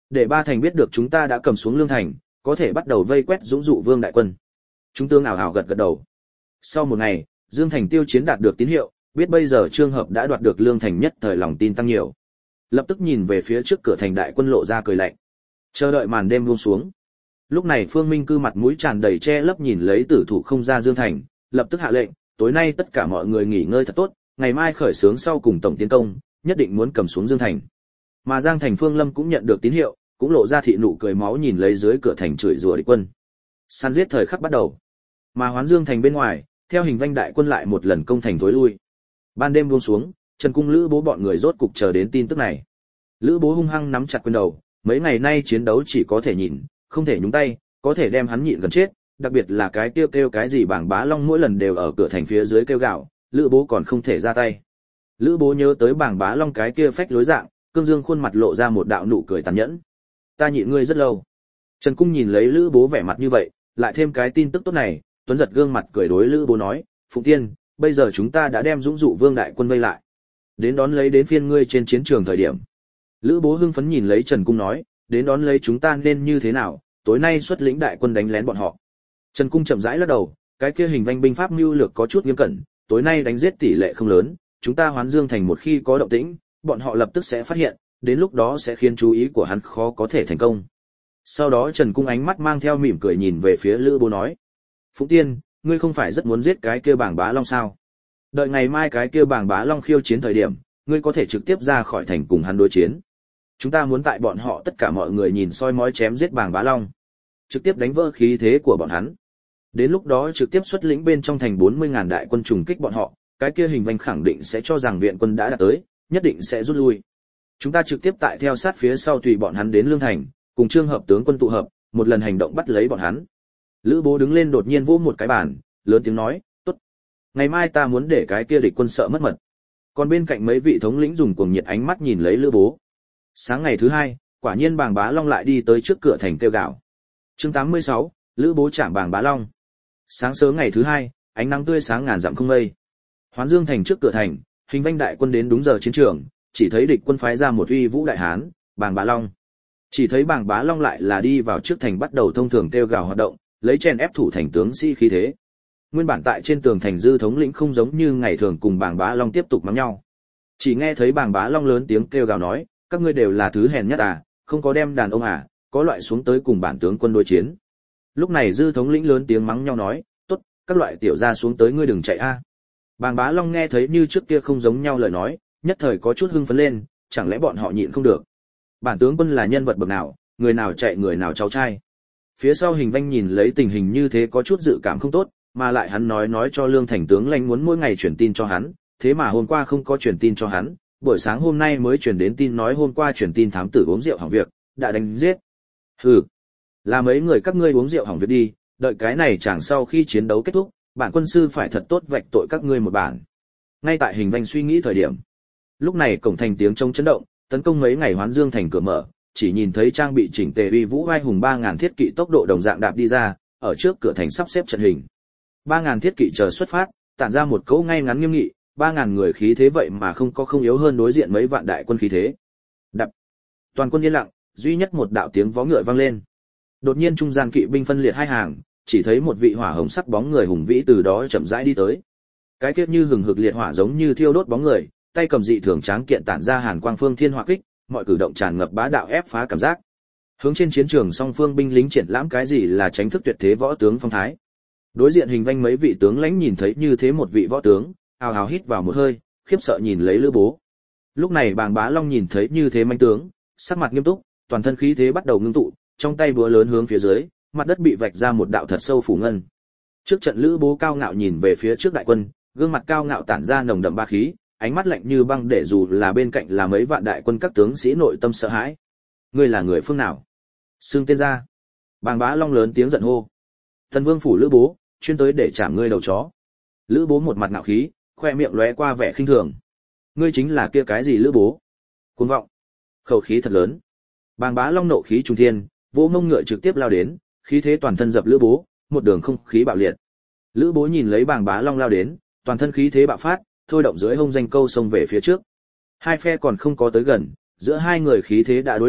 để ba thành biết được chúng ta đã cầm xuống Lương Thành, có thể bắt đầu vây quét dũng dụ Vương đại quân. Chúng tướng ảo ảo gật gật đầu. Sau một ngày, Dương Thành tiêu chiến đạt được tín hiệu, biết bây giờ Trương Hợp đã đoạt được Lương Thành, nhất thời lòng tin tăng nhiều. Lập tức nhìn về phía trước cửa thành đại quân lộ ra cười lạnh. Chờ đợi màn đêm buông xuống. Lúc này Phương Minh Cư mặt mũi tràn đầy che lấp nhìn lấy tử thủ không ra Dương Thành, lập tức hạ lệnh, tối nay tất cả mọi người nghỉ ngơi thật tốt, ngày mai khởi xướng sau cùng tổng tiến công, nhất định muốn cầm xuống Dương Thành. Mà Giang Thành Phương Lâm cũng nhận được tín hiệu, cũng lộ ra thị nụ cười máu nhìn lấy dưới cửa thành chửi rủa địch quân. Săn giết thời khắc bắt đầu. Mà Hoán Dương Thành bên ngoài, theo hình vanh đại quân lại một lần công thành tối lui. Ban đêm buông xuống, Trần Cung Lữ Bố bọn người rốt cục chờ đến tin tức này. Lữ Bố hung hăng nắm chặt quyền đầu, mấy ngày nay chiến đấu chỉ có thể nhìn, không thể nhúng tay, có thể đem hắn nhịn gần chết, đặc biệt là cái kêu kêu cái gì Bảng Bá Long mỗi lần đều ở cửa thành phía dưới kêu gào, Lữ Bố còn không thể ra tay. Lữ Bố nhớ tới Bảng Bá Long cái kia phách lối dạng, cương dương khuôn mặt lộ ra một đạo nụ cười tàn nhẫn. Ta nhịn ngươi rất lâu. Trần Cung nhìn lấy Lữ Bố vẻ mặt như vậy, lại thêm cái tin tức tốt này, Tuấn giật gương mặt cười đối Lữ Bố nói, Phụng Tiên, bây giờ chúng ta đã đem dũng dụ Vương đại quân vây lại. Đến đón lấy đến phiên ngươi trên chiến trường thời điểm. Lữ Bố hưng phấn nhìn lấy Trần Cung nói, đến đón lấy chúng ta nên như thế nào, tối nay xuất lĩnh đại quân đánh lén bọn họ. Trần Cung chậm rãi lắc đầu, cái kia hình vanh binh pháp mưu lược có chút nghiêm cẩn, tối nay đánh giết tỷ lệ không lớn, chúng ta Hoán Dương Thành một khi có động tĩnh, bọn họ lập tức sẽ phát hiện, đến lúc đó sẽ khiến chú ý của hắn khó có thể thành công. Sau đó Trần Cung ánh mắt mang theo mỉm cười nhìn về phía Lữ Bố nói, Phụng Tiên, ngươi không phải rất muốn giết cái kia Bảng Bá Long sao? Đợi ngày mai cái kia Bảng Bá Long khiêu chiến thời điểm, ngươi có thể trực tiếp ra khỏi thành cùng hắn đối chiến. Chúng ta muốn tại bọn họ tất cả mọi người nhìn soi mói chém giết Bảng Bá Long, trực tiếp đánh vỡ khí thế của bọn hắn. Đến lúc đó trực tiếp xuất lĩnh bên trong thành bốn mươi ngàn đại quân trùng kích bọn họ, cái kia hình vanh khẳng định sẽ cho rằng viện quân đã đạt tới, nhất định sẽ rút lui. Chúng ta trực tiếp tại theo sát phía sau tùy bọn hắn đến Lương Thành, cùng Trương Hợp tướng quân tụ hợp, một lần hành động bắt lấy bọn hắn. Lữ Bố đứng lên đột nhiên vỗ một cái bàn, lớn tiếng nói, tốt. Ngày mai ta muốn để cái kia địch quân sợ mất mật. Còn bên cạnh mấy vị thống lĩnh dùng cuồng nhiệt ánh mắt nhìn lấy Lữ Bố. Sáng ngày thứ hai, quả nhiên Bảng Bá Long lại đi tới trước cửa thành kêu gào. Chương tám mươi sáu, Lữ Bố chạm Bảng Bá Long. Sáng sớm ngày thứ hai, ánh nắng tươi sáng ngàn dặm không mây. Hoán Dương Thành trước cửa thành, hình vanh đại quân đến đúng giờ chiến trường, chỉ thấy địch quân phái ra một uy vũ đại hán, Bảng Bá Long. Chỉ thấy Bảng Bá Long lại là đi vào trước thành bắt đầu thông thường kêu gào hoạt động, lấy chèn ép thủ thành tướng sĩ khí thế. Nguyên bản tại trên tường thành Dư thống lĩnh không giống như ngày thường cùng Bảng Bá Long tiếp tục mắng nhau. Chỉ nghe thấy Bảng Bá Long lớn tiếng kêu gào nói, các ngươi đều là thứ hèn nhất à, không có đem đàn ông à, có loại xuống tới cùng bản tướng quân đối chiến. Lúc này Dư thống lĩnh lớn tiếng mắng nhau nói, tốt, các loại tiểu gia xuống tới ngươi đừng chạy a. À. Bảng Bá Long nghe thấy như trước kia không giống nhau lời nói, nhất thời có chút hưng phấn lên, chẳng lẽ bọn họ nhịn không được. Bản tướng quân là nhân vật bậc nào, người nào chạy người nào cháu trai. Phía sau hình vanh nhìn lấy tình hình như thế có chút dự cảm không tốt, mà lại hắn nói nói cho Lương Thành tướng lãnh muốn mỗi ngày truyền tin cho hắn, thế mà hôm qua không có truyền tin cho hắn, buổi sáng hôm nay mới truyền đến tin nói hôm qua truyền tin thám tử uống rượu hỏng việc, đã đánh giết. Hừ, là mấy người các ngươi uống rượu hỏng việc đi, đợi cái này chẳng sau khi chiến đấu kết thúc, bản quân sư phải thật tốt vạch tội các ngươi một bản. Ngay tại hình vanh suy nghĩ thời điểm, lúc này cổng thành tiếng trống chấn động, tấn công mấy ngày Hoán Dương Thành cửa mở, chỉ nhìn thấy trang bị chỉnh tề uy vũ vai hùng ba ngàn thiết kỵ tốc độ đồng dạng đạp đi ra, ở trước cửa thành sắp xếp trận hình. ba ngàn thiết kỵ chờ xuất phát, tản ra một cỗ ngay ngắn nghiêm nghị, ba ngàn người khí thế vậy mà không có không yếu hơn đối diện mấy vạn đại quân khí thế. Đập. Toàn quân yên lặng, duy nhất một đạo tiếng vó ngựa vang lên. Đột nhiên trung gian kỵ binh phân liệt hai hàng, chỉ thấy một vị hỏa hồng sắc bóng người hùng vĩ từ đó chậm rãi đi tới. Cái kiếp như hừng hực liệt hỏa giống như thiêu đốt bóng người, tay cầm dị thường tráng kiện tản ra hàn quang phương thiên hỏa kích, mọi cử động tràn ngập bá đạo ép phá cảm giác. Hướng trên chiến trường song phương binh lính triển lãm cái gì là tránh thức tuyệt thế võ tướng phong thái. Đối diện hình vanh mấy vị tướng lãnh nhìn thấy như thế một vị võ tướng, ào ào hít vào một hơi, khiếp sợ nhìn lấy Lữ Bố. Lúc này Bàng Bá Long nhìn thấy như thế manh tướng, sắc mặt nghiêm túc, toàn thân khí thế bắt đầu ngưng tụ, trong tay búa lớn hướng phía dưới, mặt đất bị vạch ra một đạo thật sâu phủ ngân. Trước trận Lữ Bố cao ngạo nhìn về phía trước đại quân, gương mặt cao ngạo tản ra nồng đậm ba khí, ánh mắt lạnh như băng để dù là bên cạnh là mấy vạn đại quân các tướng sĩ nội tâm sợ hãi. Ngươi là người phương nào? Xưng tên ra. Bàng Bá Long lớn tiếng giận hô. Thần Vương phủ Lữ Bố, chuyên tới để chạm ngươi đầu chó. Lữ Bố một mặt ngạo khí, khoe miệng lóe qua vẻ khinh thường. Ngươi chính là kia cái gì Lữ Bố? Cuồng vọng. Khẩu khí thật lớn. Bàng Bá Long nộ khí trung thiên, vỗ mông ngựa trực tiếp lao đến, khí thế toàn thân dập Lữ Bố, một đường không khí bạo liệt. Lữ Bố nhìn lấy Bàng Bá Long lao đến, toàn thân khí thế bạo phát, thôi động dưới hông danh câu xông về phía trước. Hai phe còn không có tới gần, giữa hai người khí thế đã đối đầu,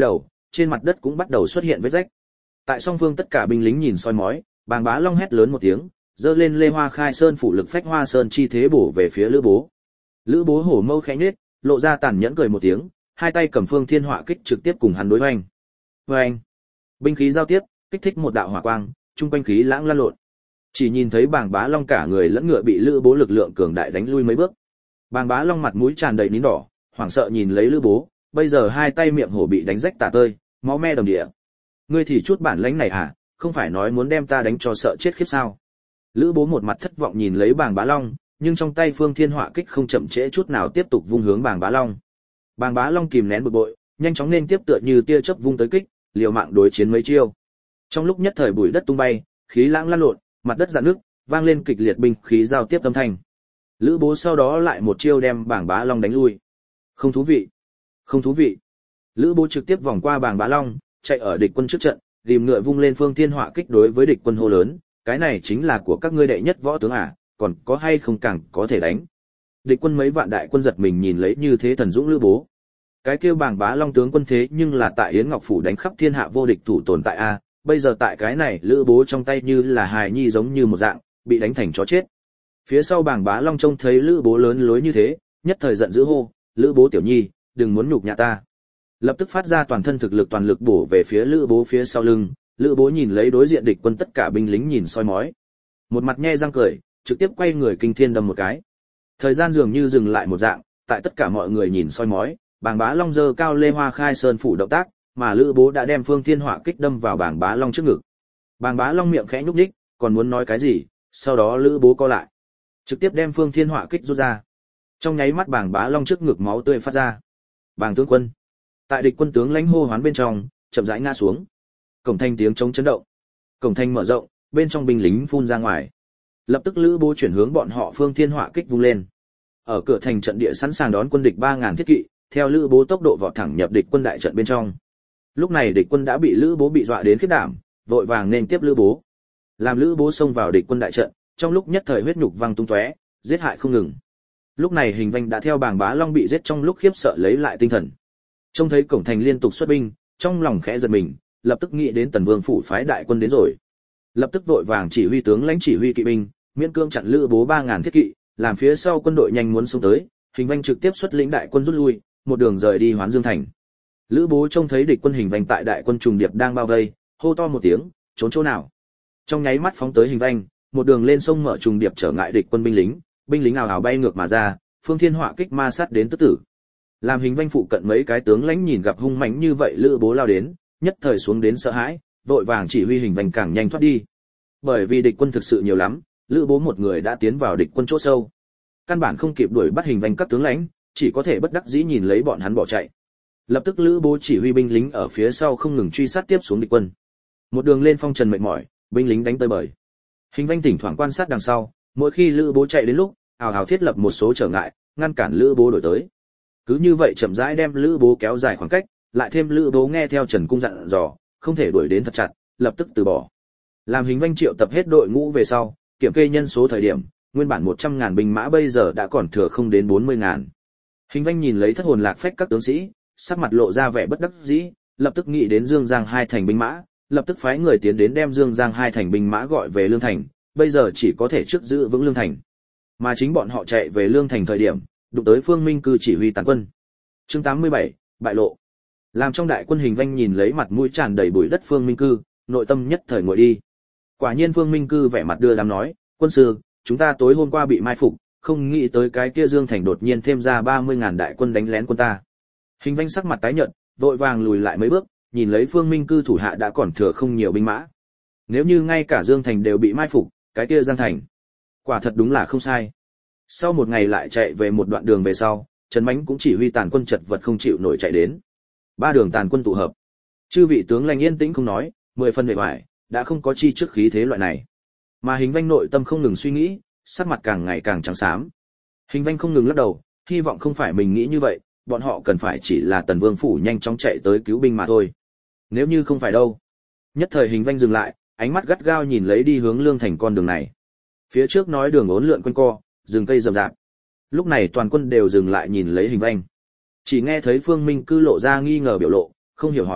trên mặt đất cũng bắt đầu xuất hiện vết rách. Tại song phương tất cả binh lính nhìn soi mói, Bàng Bá Long hét lớn một tiếng, giơ lên Lê Hoa Khai Sơn phủ lực phách Hoa Sơn chi thế bổ về phía Lữ Bố. Lữ Bố hổ mâu khẽ nhếch, lộ ra tàn nhẫn cười một tiếng, hai tay cầm Phương Thiên Họa kích trực tiếp cùng hắn đối hoành. Oeng! Binh khí giao tiếp, kích thích một đạo hỏa quang, trung quanh khí lãng lan lộn. Chỉ nhìn thấy Bàng Bá Long cả người lẫn ngựa bị Lữ Bố lực lượng cường đại đánh lui mấy bước. Bàng Bá Long mặt mũi tràn đầy nín đỏ, hoảng sợ nhìn lấy Lữ Bố, bây giờ hai tay miệng hổ bị đánh rách tả tơi, máu me đầm địa. Ngươi thì chút bản lãnh này à, không phải nói muốn đem ta đánh cho sợ chết khiếp sao? Lữ Bố một mặt thất vọng nhìn lấy Bàng Bá Long, nhưng trong tay Phương Thiên Họa kích không chậm trễ chút nào tiếp tục vung hướng Bàng Bá Long. Bàng Bá Long kìm nén bực bội, nhanh chóng nên tiếp tựa như tia chớp vung tới kích, liều mạng đối chiến mấy chiêu. Trong lúc nhất thời bụi đất tung bay, khí lãng lan lộn, mặt đất rạn nước, vang lên kịch liệt binh khí giao tiếp âm thanh. Lữ Bố sau đó lại một chiêu đem Bàng Bá Long đánh lui. Không thú vị, không thú vị. Lữ Bố trực tiếp vòng qua Bàng Bá Long, chạy ở địch quân trước trận, rìm ngựa vung lên Phương Thiên Họa kích đối với địch quân hô lớn, cái này chính là của các ngươi đệ nhất võ tướng à, còn có hay không càng có thể đánh. Địch quân mấy vạn đại quân giật mình nhìn lấy như thế thần dũng Lữ Bố. Cái kêu Bàng Bá Long tướng quân thế nhưng là tại Yến Ngọc phủ đánh khắp thiên hạ vô địch thủ tồn tại a, bây giờ tại cái này Lữ Bố trong tay như là hài nhi giống như một dạng, bị đánh thành chó chết. Phía sau Bàng Bá Long trông thấy Lữ Bố lớn lối như thế, nhất thời giận dữ hô, Lữ Bố tiểu nhi, đừng muốn nhục nhã ta. Lập tức phát ra toàn thân thực lực toàn lực bổ về phía Lữ Bố phía sau lưng. Lữ Bố nhìn lấy đối diện địch quân tất cả binh lính nhìn soi mói, một mặt nhe răng cười, trực tiếp quay người kinh thiên đâm một cái. Thời gian dường như dừng lại một dạng, tại tất cả mọi người nhìn soi mói, Bàng Bá Long giơ cao Lê Hoa Khai Sơn phủ động tác, mà Lữ Bố đã đem Phương Thiên Họa kích đâm vào Bàng Bá Long trước ngực. Bàng Bá Long miệng khẽ nhúc nhích, còn muốn nói cái gì, sau đó Lữ Bố co lại, trực tiếp đem Phương Thiên Họa kích rút ra. Trong nháy mắt Bàng Bá Long trước ngực máu tươi phát ra. Bàng tướng quân, tại địch quân tướng lãnh hô hoán bên trong, chậm rãi ngã xuống. Cổng thành tiếng chống chấn động, cổng thành mở rộng, bên trong binh lính phun ra ngoài. Lập tức Lữ Bố chuyển hướng bọn họ Phương Thiên Họa kích vung lên. Ở cửa thành trận địa sẵn sàng đón quân địch ba ngàn thiết kỵ, theo Lữ Bố tốc độ vọt thẳng nhập địch quân đại trận bên trong. Lúc này địch quân đã bị Lữ Bố bị dọa đến khiếp đảm, vội vàng nên tiếp Lữ Bố. Làm Lữ Bố xông vào địch quân đại trận, trong lúc nhất thời huyết nhục văng tung tóe, giết hại không ngừng. Lúc này Hình Vanh đã theo Bàng Bá Long bị giết trong lúc khiếp sợ lấy lại tinh thần. Trông thấy cổng thành liên tục xuất binh, trong lòng khẽ giật mình, lập tức nghĩ đến Tần Vương phủ phái đại quân đến rồi. Lập tức vội vàng chỉ huy tướng lãnh chỉ huy kỵ binh, miễn cương chặn Lữ Bố ba ngàn thiết kỵ, làm phía sau quân đội nhanh muốn xông tới, Hình Vanh trực tiếp xuất lĩnh đại quân rút lui, một đường rời đi Hoán Dương thành. Lữ Bố trông thấy địch quân Hình Vanh tại đại quân trùng điệp đang bao vây, hô to một tiếng, trốn chỗ nào. Trong nháy mắt phóng tới Hình Vanh, một đường lên sông mở trùng điệp trở ngại địch quân binh lính, binh lính ào ào bay ngược mà ra, Phương Thiên Họa kích ma sát đến tức tử. Làm Hình Vanh phụ cận mấy cái tướng lãnh nhìn gặp hung mãnh như vậy Lữ Bố lao đến, nhất thời xuống đến sợ hãi, vội vàng chỉ huy Hình Vanh càng nhanh thoát đi. Bởi vì địch quân thực sự nhiều lắm, Lữ Bố một người đã tiến vào địch quân chỗ sâu, căn bản không kịp đuổi bắt Hình Vanh các tướng lãnh, chỉ có thể bất đắc dĩ nhìn lấy bọn hắn bỏ chạy. Lập tức Lữ Bố chỉ huy binh lính ở phía sau không ngừng truy sát tiếp xuống địch quân. Một đường lên phong trần mệt mỏi, binh lính đánh tới bời. Hình Vanh thỉnh thoảng quan sát đằng sau, mỗi khi Lữ Bố chạy đến lúc, ào ào thiết lập một số trở ngại, ngăn cản Lữ Bố đổi tới. Cứ như vậy chậm rãi đem Lữ Bố kéo dài khoảng cách, lại thêm Lữ Bố nghe theo Trần Cung dặn dò, không thể đuổi đến thật chặt, lập tức từ bỏ. Làm Hình Vanh triệu tập hết đội ngũ về sau, kiểm kê nhân số thời điểm, nguyên bản một trăm ngàn binh mã bây giờ đã còn thừa không đến bốn mươi ngàn. Hình Vanh nhìn lấy thất hồn lạc phách các tướng sĩ, sắc mặt lộ ra vẻ bất đắc dĩ, lập tức nghĩ đến Dương Giang hai thành binh mã, lập tức phái người tiến đến đem Dương Giang hai thành binh mã gọi về Lương Thành, bây giờ chỉ có thể trước giữ vững Lương Thành. Mà chính bọn họ chạy về Lương Thành thời điểm, đụng tới Phương Minh Cư chỉ huy tàn quân. Chương tám mươi bảy, bại lộ. Làm trong đại quân Hình Vanh nhìn lấy mặt mũi tràn đầy bụi đất Phương Minh Cư, nội tâm nhất thời ngồi đi. Quả nhiên Phương Minh Cư vẻ mặt đưa đám nói, quân sư, chúng ta tối hôm qua bị mai phục, không nghĩ tới cái kia Dương Thành đột nhiên thêm ra ba mươi ngàn đại quân đánh lén quân ta. Hình Vanh sắc mặt tái nhợt, vội vàng lùi lại mấy bước, nhìn lấy Phương Minh Cư thủ hạ đã còn thừa không nhiều binh mã. Nếu như ngay cả Dương Thành đều bị mai phục, cái kia Giang Thành, quả thật đúng là không sai. Sau một ngày lại chạy về một đoạn đường về sau, Trần Mánh cũng chỉ huy tàn quân chật vật không chịu nổi chạy đến. Ba đường tàn quân tụ hợp. Chư vị tướng lãnh yên tĩnh không nói, mười phần bề ngoài, đã không có chi trước khí thế loại này. Mà Hình Vanh nội tâm không ngừng suy nghĩ, sắc mặt càng ngày càng trắng xám. Hình Vanh không ngừng lắc đầu, hy vọng không phải mình nghĩ như vậy, bọn họ cần phải chỉ là Tần Vương phủ nhanh chóng chạy tới cứu binh mà thôi. Nếu như không phải đâu. Nhất thời Hình Vanh dừng lại, ánh mắt gắt gao nhìn lấy đi hướng Lương Thành con đường này. Phía trước nói đường uốn lượn quanh co, rừng cây rậm rạp. Lúc này toàn quân đều dừng lại nhìn lấy Hình Vanh. Chỉ nghe thấy Phương Minh Cư lộ ra nghi ngờ biểu lộ, không hiểu hỏi,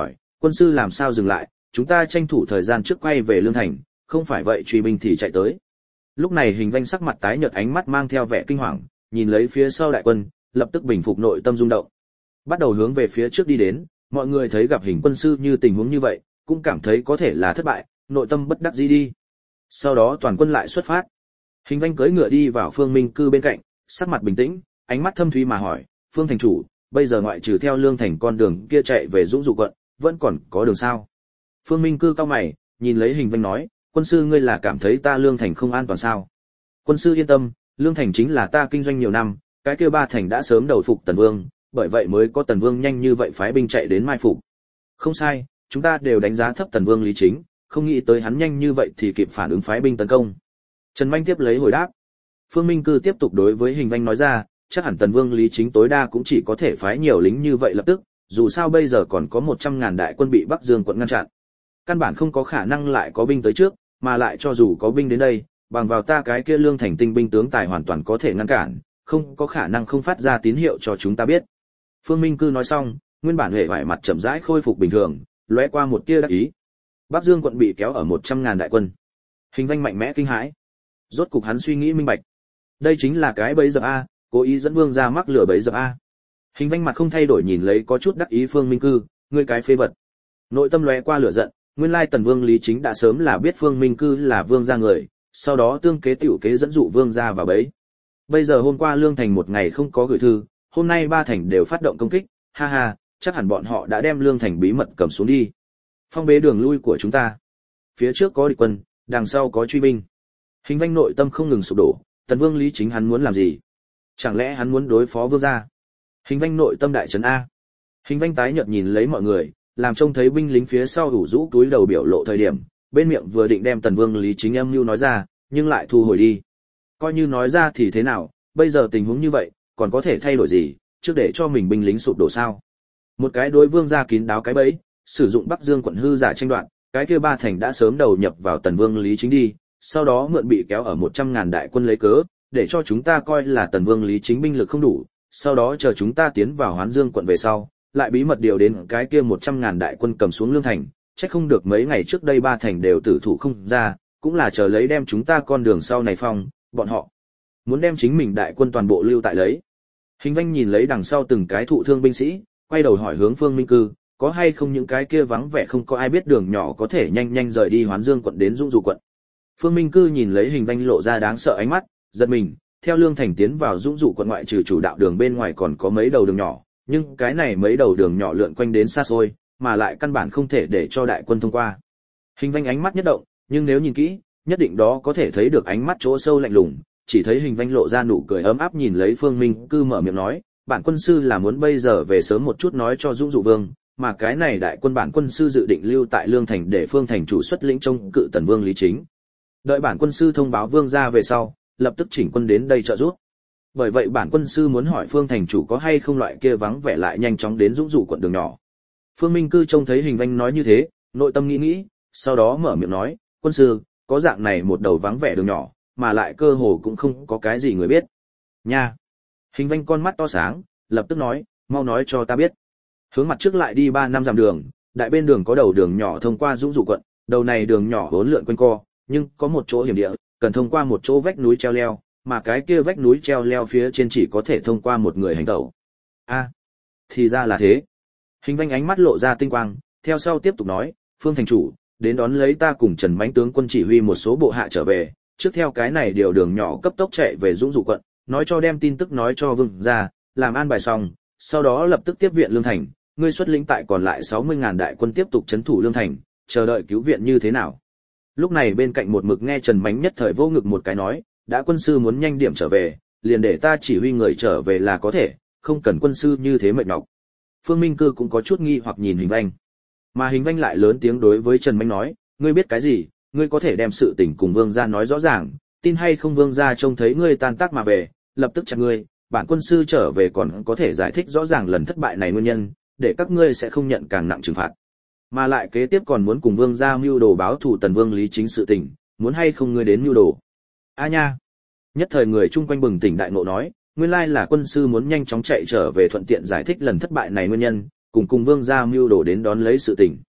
Quân sư làm sao dừng lại, chúng ta tranh thủ thời gian trước quay về Lương Thành, không phải vậy truy binh thì chạy tới. Lúc này Hình Vanh sắc mặt tái nhợt, ánh mắt mang theo vẻ kinh hoàng, nhìn lấy phía sau đại quân, lập tức bình phục nội tâm rung động. Bắt đầu hướng về phía trước đi đến, mọi người thấy gặp Hình quân sư như tình huống như vậy, cũng cảm thấy có thể là thất bại, nội tâm bất đắc dĩ đi. Sau đó toàn quân lại xuất phát. Hình Vanh cưỡi ngựa đi vào Phương Minh Cư bên cạnh, sắc mặt bình tĩnh, ánh mắt thâm thúy mà hỏi, "Phương thành chủ, bây giờ ngoại trừ theo Lương Thành con đường kia chạy về Dũng Dụ quận, vẫn còn có đường sao?" Phương Minh Cư cau mày, nhìn lấy Hình Vanh nói, "Quân sư ngươi là cảm thấy ta Lương Thành không an toàn sao?" "Quân sư yên tâm, Lương Thành chính là ta kinh doanh nhiều năm, cái kia ba thành đã sớm đầu phục Tần Vương, bởi vậy mới có Tần Vương nhanh như vậy phái binh chạy đến mai phục." "Không sai, chúng ta đều đánh giá thấp Tần Vương Lý Chính, không nghĩ tới hắn nhanh như vậy thì kịp phản ứng phái binh tấn công." Trần Minh tiếp lấy hồi đáp. Phương Minh Cư tiếp tục đối với Hình Vanh nói ra, chắc hẳn Tần Vương Lý Chính tối đa cũng chỉ có thể phái nhiều lính như vậy lập tức, dù sao bây giờ còn có một trăm ngàn đại quân bị Bắc Dương quận ngăn chặn. Căn bản không có khả năng lại có binh tới trước, mà lại cho dù có binh đến đây, bằng vào ta cái kia Lương Thành tinh binh tướng tài hoàn toàn có thể ngăn cản, không có khả năng không phát ra tín hiệu cho chúng ta biết. Phương Minh Cư nói xong, nguyên bản hệ vải mặt chậm rãi khôi phục bình thường, lóe qua một tia đắc ý. Bắc Dương quận bị kéo ở một trăm ngàn đại quân. Hình Vanh mạnh mẽ kinh hãi. Rốt cục hắn suy nghĩ minh bạch. Đây chính là cái bẫy dập a, cố ý dẫn Vương ra mắc lửa bẫy dập a. Hình Vanh mặt không thay đổi nhìn lấy có chút đắc ý Phương Minh Cư, ngươi cái phế vật. Nội tâm lóe qua lửa giận, nguyên lai Tần Vương Lý Chính đã sớm là biết Phương Minh Cư là Vương gia người, sau đó tương kế tiểu kế dẫn dụ Vương gia vào bẫy. Bây giờ hôm qua Lương Thành một ngày không có gửi thư, hôm nay ba thành đều phát động công kích, ha ha, chắc hẳn bọn họ đã đem Lương Thành bí mật cầm xuống đi. Phong bế đường lui của chúng ta. Phía trước có địch quân, đằng sau có truy binh. Hình Vanh nội tâm không ngừng sụp đổ, Tần Vương Lý Chính hắn muốn làm gì? Chẳng lẽ hắn muốn đối phó Vương gia? Hình Vanh nội tâm đại trấn a. Hình Vanh tái nhợt nhìn lấy mọi người, làm trông thấy binh lính phía sau ủ rũ túi đầu biểu lộ thời điểm, bên miệng vừa định đem Tần Vương Lý Chính âm mưu nói ra, nhưng lại thu hồi đi. Coi như nói ra thì thế nào, bây giờ tình huống như vậy, còn có thể thay đổi gì, trước để cho mình binh lính sụp đổ sao? Một cái đối Vương gia kín đáo cái bẫy, sử dụng Bắc Dương quận hư giả tranh đoạt, cái kia ba thành đã sớm đầu nhập vào Tần Vương Lý Chính đi, sau đó mượn bị kéo ở một trăm ngàn đại quân lấy cớ, để cho chúng ta coi là Tần Vương Lý Chính binh lực không đủ, sau đó chờ chúng ta tiến vào Hoán Dương quận về sau, lại bí mật điều đến cái kia một trăm ngàn đại quân cầm xuống Lương Thành, chắc không được mấy ngày trước đây ba thành đều tử thủ không ra, cũng là chờ lấy đem chúng ta con đường sau này phong, bọn họ muốn đem chính mình đại quân toàn bộ lưu tại lấy. Hình Vanh nhìn lấy đằng sau từng cái thụ thương binh sĩ, quay đầu hỏi hướng Phương Minh Cư, có hay không những cái kia vắng vẻ không có ai biết đường nhỏ có thể nhanh nhanh rời đi Hoán Dương quận đến Dũng Dụ quận. Phương Minh Cư nhìn lấy Hình Vanh lộ ra đáng sợ ánh mắt, giật mình, theo Lương Thành tiến vào Dũng Dụ quận ngoại trừ chủ đạo đường bên ngoài còn có mấy đầu đường nhỏ, nhưng cái này mấy đầu đường nhỏ lượn quanh đến xa xôi, mà lại căn bản không thể để cho đại quân thông qua. Hình Vanh ánh mắt nhất động, nhưng nếu nhìn kỹ, nhất định đó có thể thấy được ánh mắt chỗ sâu lạnh lùng, chỉ thấy Hình Vanh lộ ra nụ cười ấm áp nhìn lấy Phương Minh Cư mở miệng nói, bản quân sư là muốn bây giờ về sớm một chút nói cho Dũng Dụ Vương, mà cái này đại quân bản quân sư dự định lưu tại Lương Thành để Phương thành chủ xuất lĩnh trông cự Tần Vương Lý Chính. Đợi bản quân sư thông báo Vương gia về sau, lập tức chỉnh quân đến đây trợ giúp. Bởi vậy bản quân sư muốn hỏi Phương thành chủ có hay không loại kia vắng vẻ lại nhanh chóng đến Dũng Dụ quận đường nhỏ. Phương Minh Cư trông thấy Hình Vanh nói như thế, nội tâm nghĩ nghĩ, sau đó mở miệng nói, quân sư, có dạng này một đầu vắng vẻ đường nhỏ, mà lại cơ hồ cũng không có cái gì người biết. Nha. Hình Vanh con mắt to sáng, lập tức nói, mau nói cho ta biết. Hướng mặt trước lại đi ba năm dặm đường, đại bên đường có đầu đường nhỏ thông qua Dũng Dụ quận, đầu này đường nhỏ hỗn lượn quanh co, nhưng có một chỗ hiểm địa, cần thông qua một chỗ vách núi treo leo, mà cái kia vách núi treo leo phía trên chỉ có thể thông qua một người hành tẩu. A, à, thì ra là thế. Hình Vanh ánh mắt lộ ra tinh quang, theo sau tiếp tục nói, Phương thành chủ, đến đón lấy ta cùng Trần Mãnh tướng quân chỉ huy một số bộ hạ trở về, trước theo cái này điều đường nhỏ cấp tốc chạy về Dũng Dụ quận, nói cho đem tin tức nói cho Vương gia, làm an bài xong, sau đó lập tức tiếp viện Lương Thành, ngươi xuất lĩnh tại còn lại sáu mươi ngàn đại quân tiếp tục trấn thủ Lương Thành, chờ đợi cứu viện như thế nào. Lúc này bên cạnh một mực nghe Trần Mãnh nhất thời vô ngực một cái nói, đã quân sư muốn nhanh điểm trở về, liền để ta chỉ huy người trở về là có thể, không cần quân sư như thế mệt nhọc. Phương Minh Cư cũng có chút nghi hoặc nhìn Hình Vanh. Mà Hình Vanh lại lớn tiếng đối với Trần Mãnh nói, ngươi biết cái gì, ngươi có thể đem sự tình cùng Vương gia nói rõ ràng, tin hay không Vương gia trông thấy ngươi tan tác mà về, lập tức chặt ngươi, bản quân sư trở về còn có thể giải thích rõ ràng lần thất bại này nguyên nhân, để các ngươi sẽ không nhận càng nặng trừng phạt. Mà lại kế tiếp còn muốn cùng Vương gia mưu đồ báo thù Tần Vương Lý Chính sự tình, muốn hay không ngươi đến mưu đồ. A nha. Nhất thời người chung quanh bừng tỉnh đại ngộ nói, nguyên lai là quân sư muốn nhanh chóng chạy trở về thuận tiện giải thích lần thất bại này nguyên nhân, cùng cùng Vương gia mưu đồ đến đón lấy sự tình.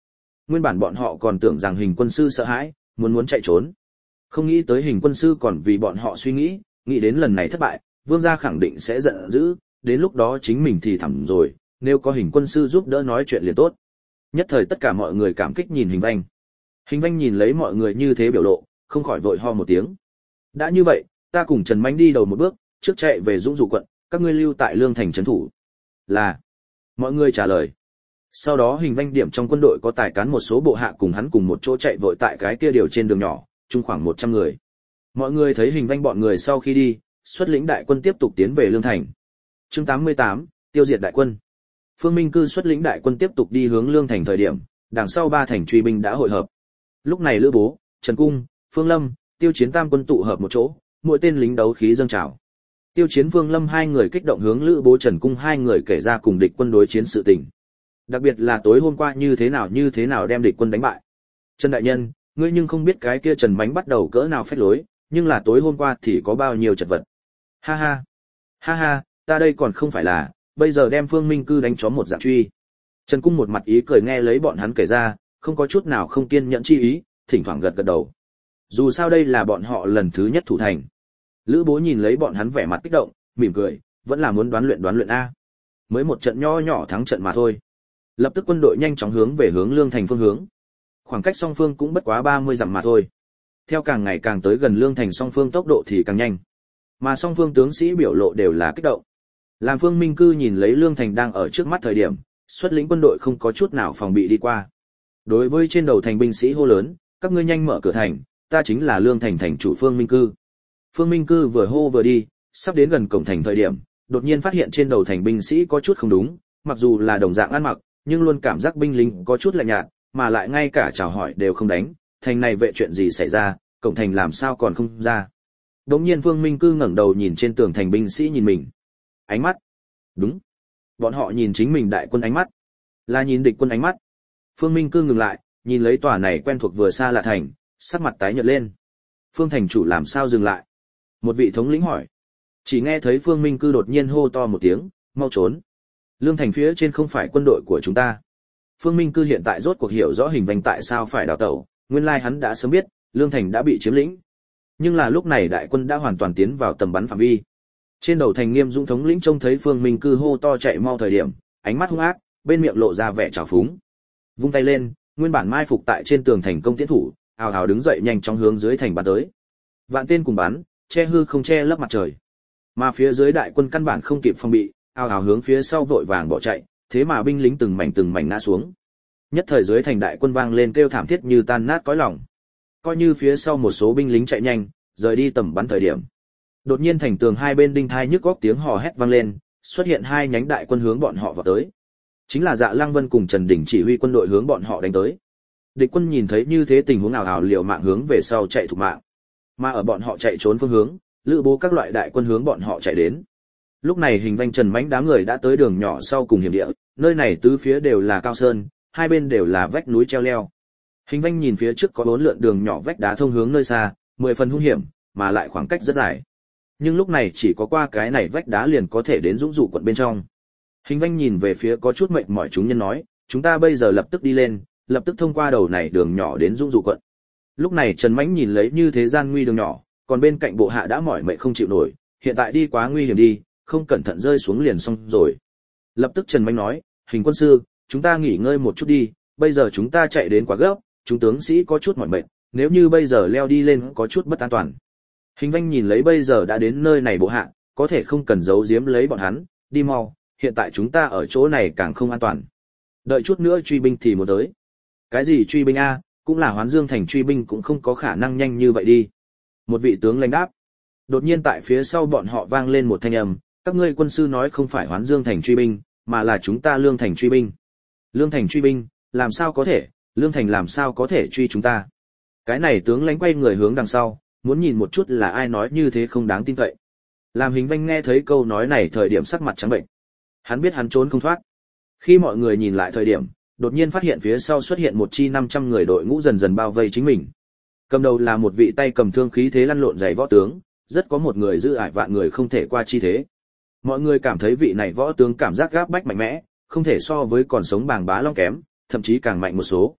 Nguyên bản bọn họ còn tưởng rằng Hình quân sư sợ hãi, muốn muốn chạy trốn. Không nghĩ tới Hình quân sư còn vì bọn họ suy nghĩ, nghĩ đến lần này thất bại, vương gia khẳng định sẽ giận dữ, đến lúc đó chính mình thì thẳm rồi, nếu có Hình quân sư giúp đỡ nói chuyện liền tốt. Nhất thời tất cả mọi người cảm kích nhìn Hình Vanh. Hình Vanh nhìn lấy mọi người như thế biểu lộ, không khỏi vội ho một tiếng. Đã như vậy, ta cùng Trần Mánh đi đầu một bước, trước chạy về Dũng Dụ quận, các ngươi lưu tại Lương Thành trấn thủ. Là. Mọi người trả lời. Sau đó Hình Vanh điểm trong quân đội có tài cán một số bộ hạ cùng hắn cùng một chỗ chạy vội tại cái kia điều trên đường nhỏ, chung khoảng một trăm người. Mọi người thấy Hình Vanh bọn người sau khi đi, xuất lĩnh đại quân tiếp tục tiến về Lương Thành. Chương tám mươi tám, tiêu diệt đại quân. Phương Minh Cư xuất lĩnh đại quân tiếp tục đi hướng Lương Thành thời điểm, đằng sau ba thành truy binh đã hội hợp. Lúc này Lữ Bố, Trần Cung, Phương Lâm, Tiêu Chiến tam quân tụ hợp một chỗ, mỗi tên lính đấu khí dâng trào. Tiêu Chiến Phương Lâm hai người kích động hướng Lữ Bố Trần Cung hai người kể ra cùng địch quân đối chiến sự tình. Đặc biệt là tối hôm qua như thế nào như thế nào đem địch quân đánh bại. Trần đại nhân, ngươi nhưng không biết cái kia Trần Mánh bắt đầu cỡ nào phách lối, nhưng là tối hôm qua thì có bao nhiêu chật vật. Ha ha. Ha ha, ta đây còn không phải là, bây giờ đem Phương Minh Cư đánh chó một dạng truy. Trần Cung một mặt ý cười nghe lấy bọn hắn kể ra, không có chút nào không kiên nhẫn chi ý, thỉnh thoảng gật gật đầu. Dù sao đây là bọn họ lần thứ nhất thủ thành. Lữ Bố nhìn lấy bọn hắn vẻ mặt kích động, mỉm cười, vẫn là muốn đoán luyện đoán luyện a. Mới một trận nho nhỏ thắng trận mà thôi. Lập tức quân đội nhanh chóng hướng về hướng Lương Thành phương hướng. Khoảng cách song phương cũng bất quá ba mươi dặm mà thôi. Theo càng ngày càng tới gần Lương Thành song phương tốc độ thì càng nhanh. Mà song phương tướng sĩ biểu lộ đều là kích động. Làm Phương Minh Cư nhìn lấy Lương Thành đang ở trước mắt thời điểm, xuất lĩnh quân đội không có chút nào phòng bị đi qua. Đối với trên đầu thành binh sĩ hô lớn, các ngươi nhanh mở cửa thành, ta chính là Lương Thành thành chủ Phương Minh Cư. Phương Minh Cư vừa hô vừa đi, sắp đến gần cổng thành thời điểm, đột nhiên phát hiện trên đầu thành binh sĩ có chút không đúng, mặc dù là đồng dạng ăn mặc, nhưng luôn cảm giác binh lính có chút lạnh nhạt, mà lại ngay cả chào hỏi đều không đánh, thành này vệ chuyện gì xảy ra, cổng thành làm sao còn không ra. Đột nhiên Phương Minh Cư ngẩng đầu nhìn trên tường thành binh sĩ nhìn mình. Ánh mắt. Đúng. Bọn họ nhìn chính mình đại quân ánh mắt. Là nhìn địch quân ánh mắt. Phương Minh Cư ngừng lại, nhìn lấy tòa này quen thuộc vừa xa lạ thành, sắc mặt tái nhợt lên. Phương thành chủ làm sao dừng lại? Một vị thống lĩnh hỏi. Chỉ nghe thấy Phương Minh Cư đột nhiên hô to một tiếng, mau trốn. Lương Thành phía trên không phải quân đội của chúng ta. Phương Minh Cư hiện tại rốt cuộc hiểu rõ Hình Vanh tại sao phải đào tẩu, nguyên lai hắn đã sớm biết, Lương Thành đã bị chiếm lĩnh. Nhưng là lúc này đại quân đã hoàn toàn tiến vào tầm bắn phạm vi. Trên đầu thành Nghiêm Dũng thống lĩnh trông thấy Phương Minh Cư hô to chạy mau thời điểm, ánh mắt hung ác, bên miệng lộ ra vẻ trào phúng. Vung tay lên, nguyên bản mai phục tại trên tường thành công tiến thủ, ào ào đứng dậy nhanh chóng hướng dưới thành bắn tới. Vạn tên cùng bắn, che hư không che lấp mặt trời. Mà phía dưới đại quân căn bản không kịp phòng bị, ào ào hướng phía sau vội vàng bỏ chạy, thế mà binh lính từng mảnh từng mảnh ngã xuống. Nhất thời dưới thành đại quân vang lên kêu thảm thiết như tan nát cõi lòng. Coi như phía sau một số binh lính chạy nhanh, rời đi tầm bắn thời điểm. Đột nhiên thành tường hai bên đinh thai nhức góc tiếng hò hét vang lên, xuất hiện hai nhánh đại quân hướng bọn họ vào tới. Chính là Dạ Lăng Vân cùng Trần Đình chỉ huy quân đội hướng bọn họ đánh tới. Địch quân nhìn thấy như thế tình huống ảo ảo liều mạng hướng về sau chạy thục mạng. Mà ở bọn họ chạy trốn phương hướng, Lữ Bố các loại đại quân hướng bọn họ chạy đến. Lúc này Hình Vanh Trần Mãnh đám người đã tới đường nhỏ sau cùng hiểm địa, nơi này tứ phía đều là cao sơn, hai bên đều là vách núi treo leo. Hình Vanh nhìn phía trước có bốn lượn đường nhỏ vách đá thông hướng nơi xa, mười phần hung hiểm, mà lại khoảng cách rất dài. Nhưng lúc này chỉ có qua cái này vách đá liền có thể đến Dũng Dụ quận bên trong. Hình Vanh nhìn về phía có chút mệt mỏi chúng nhân nói, chúng ta bây giờ lập tức đi lên, lập tức thông qua đầu này đường nhỏ đến Dũng Dụ quận. Lúc này Trần Mãnh nhìn lấy như thế gian nguy đường nhỏ, còn bên cạnh bộ hạ đã mỏi mệt không chịu nổi, hiện tại đi quá nguy hiểm đi, không cẩn thận rơi xuống liền xong rồi. Lập tức Trần Mãnh nói, Hình quân sư, chúng ta nghỉ ngơi một chút đi, bây giờ chúng ta chạy đến quá gấp, chúng tướng sĩ có chút mỏi mệt, nếu như bây giờ leo đi lên có chút bất an toàn. Hình Vanh nhìn lấy bây giờ đã đến nơi này bộ hạ, có thể không cần giấu giếm lấy bọn hắn, đi mau, hiện tại chúng ta ở chỗ này càng không an toàn. Đợi chút nữa truy binh thì muốn tới. Cái gì truy binh a, cũng là Hoán Dương thành truy binh cũng không có khả năng nhanh như vậy đi. Một vị tướng lãnh đáp. Đột nhiên tại phía sau bọn họ vang lên một thanh âm, các ngươi quân sư nói không phải Hoán Dương thành truy binh, mà là chúng ta Lương thành truy binh. Lương thành truy binh, làm sao có thể, Lương thành làm sao có thể truy chúng ta. Cái này tướng lãnh quay người hướng đằng sau, muốn nhìn một chút là ai nói như thế không đáng tin cậy. Làm Hình Vanh nghe thấy câu nói này thời điểm sắc mặt trắng bệnh. Hắn biết hắn trốn không thoát. Khi mọi người nhìn lại thời điểm, đột nhiên phát hiện phía sau xuất hiện một chi năm trăm người đội ngũ dần dần bao vây chính mình. Cầm đầu là một vị tay cầm thương khí thế lăn lộn dày võ tướng, rất có một người dư ải vạn người không thể qua chi thế. Mọi người cảm thấy vị này võ tướng cảm giác gáp bách mạnh mẽ, không thể so với còn sống Bàng Bá Long kém, thậm chí càng mạnh một số.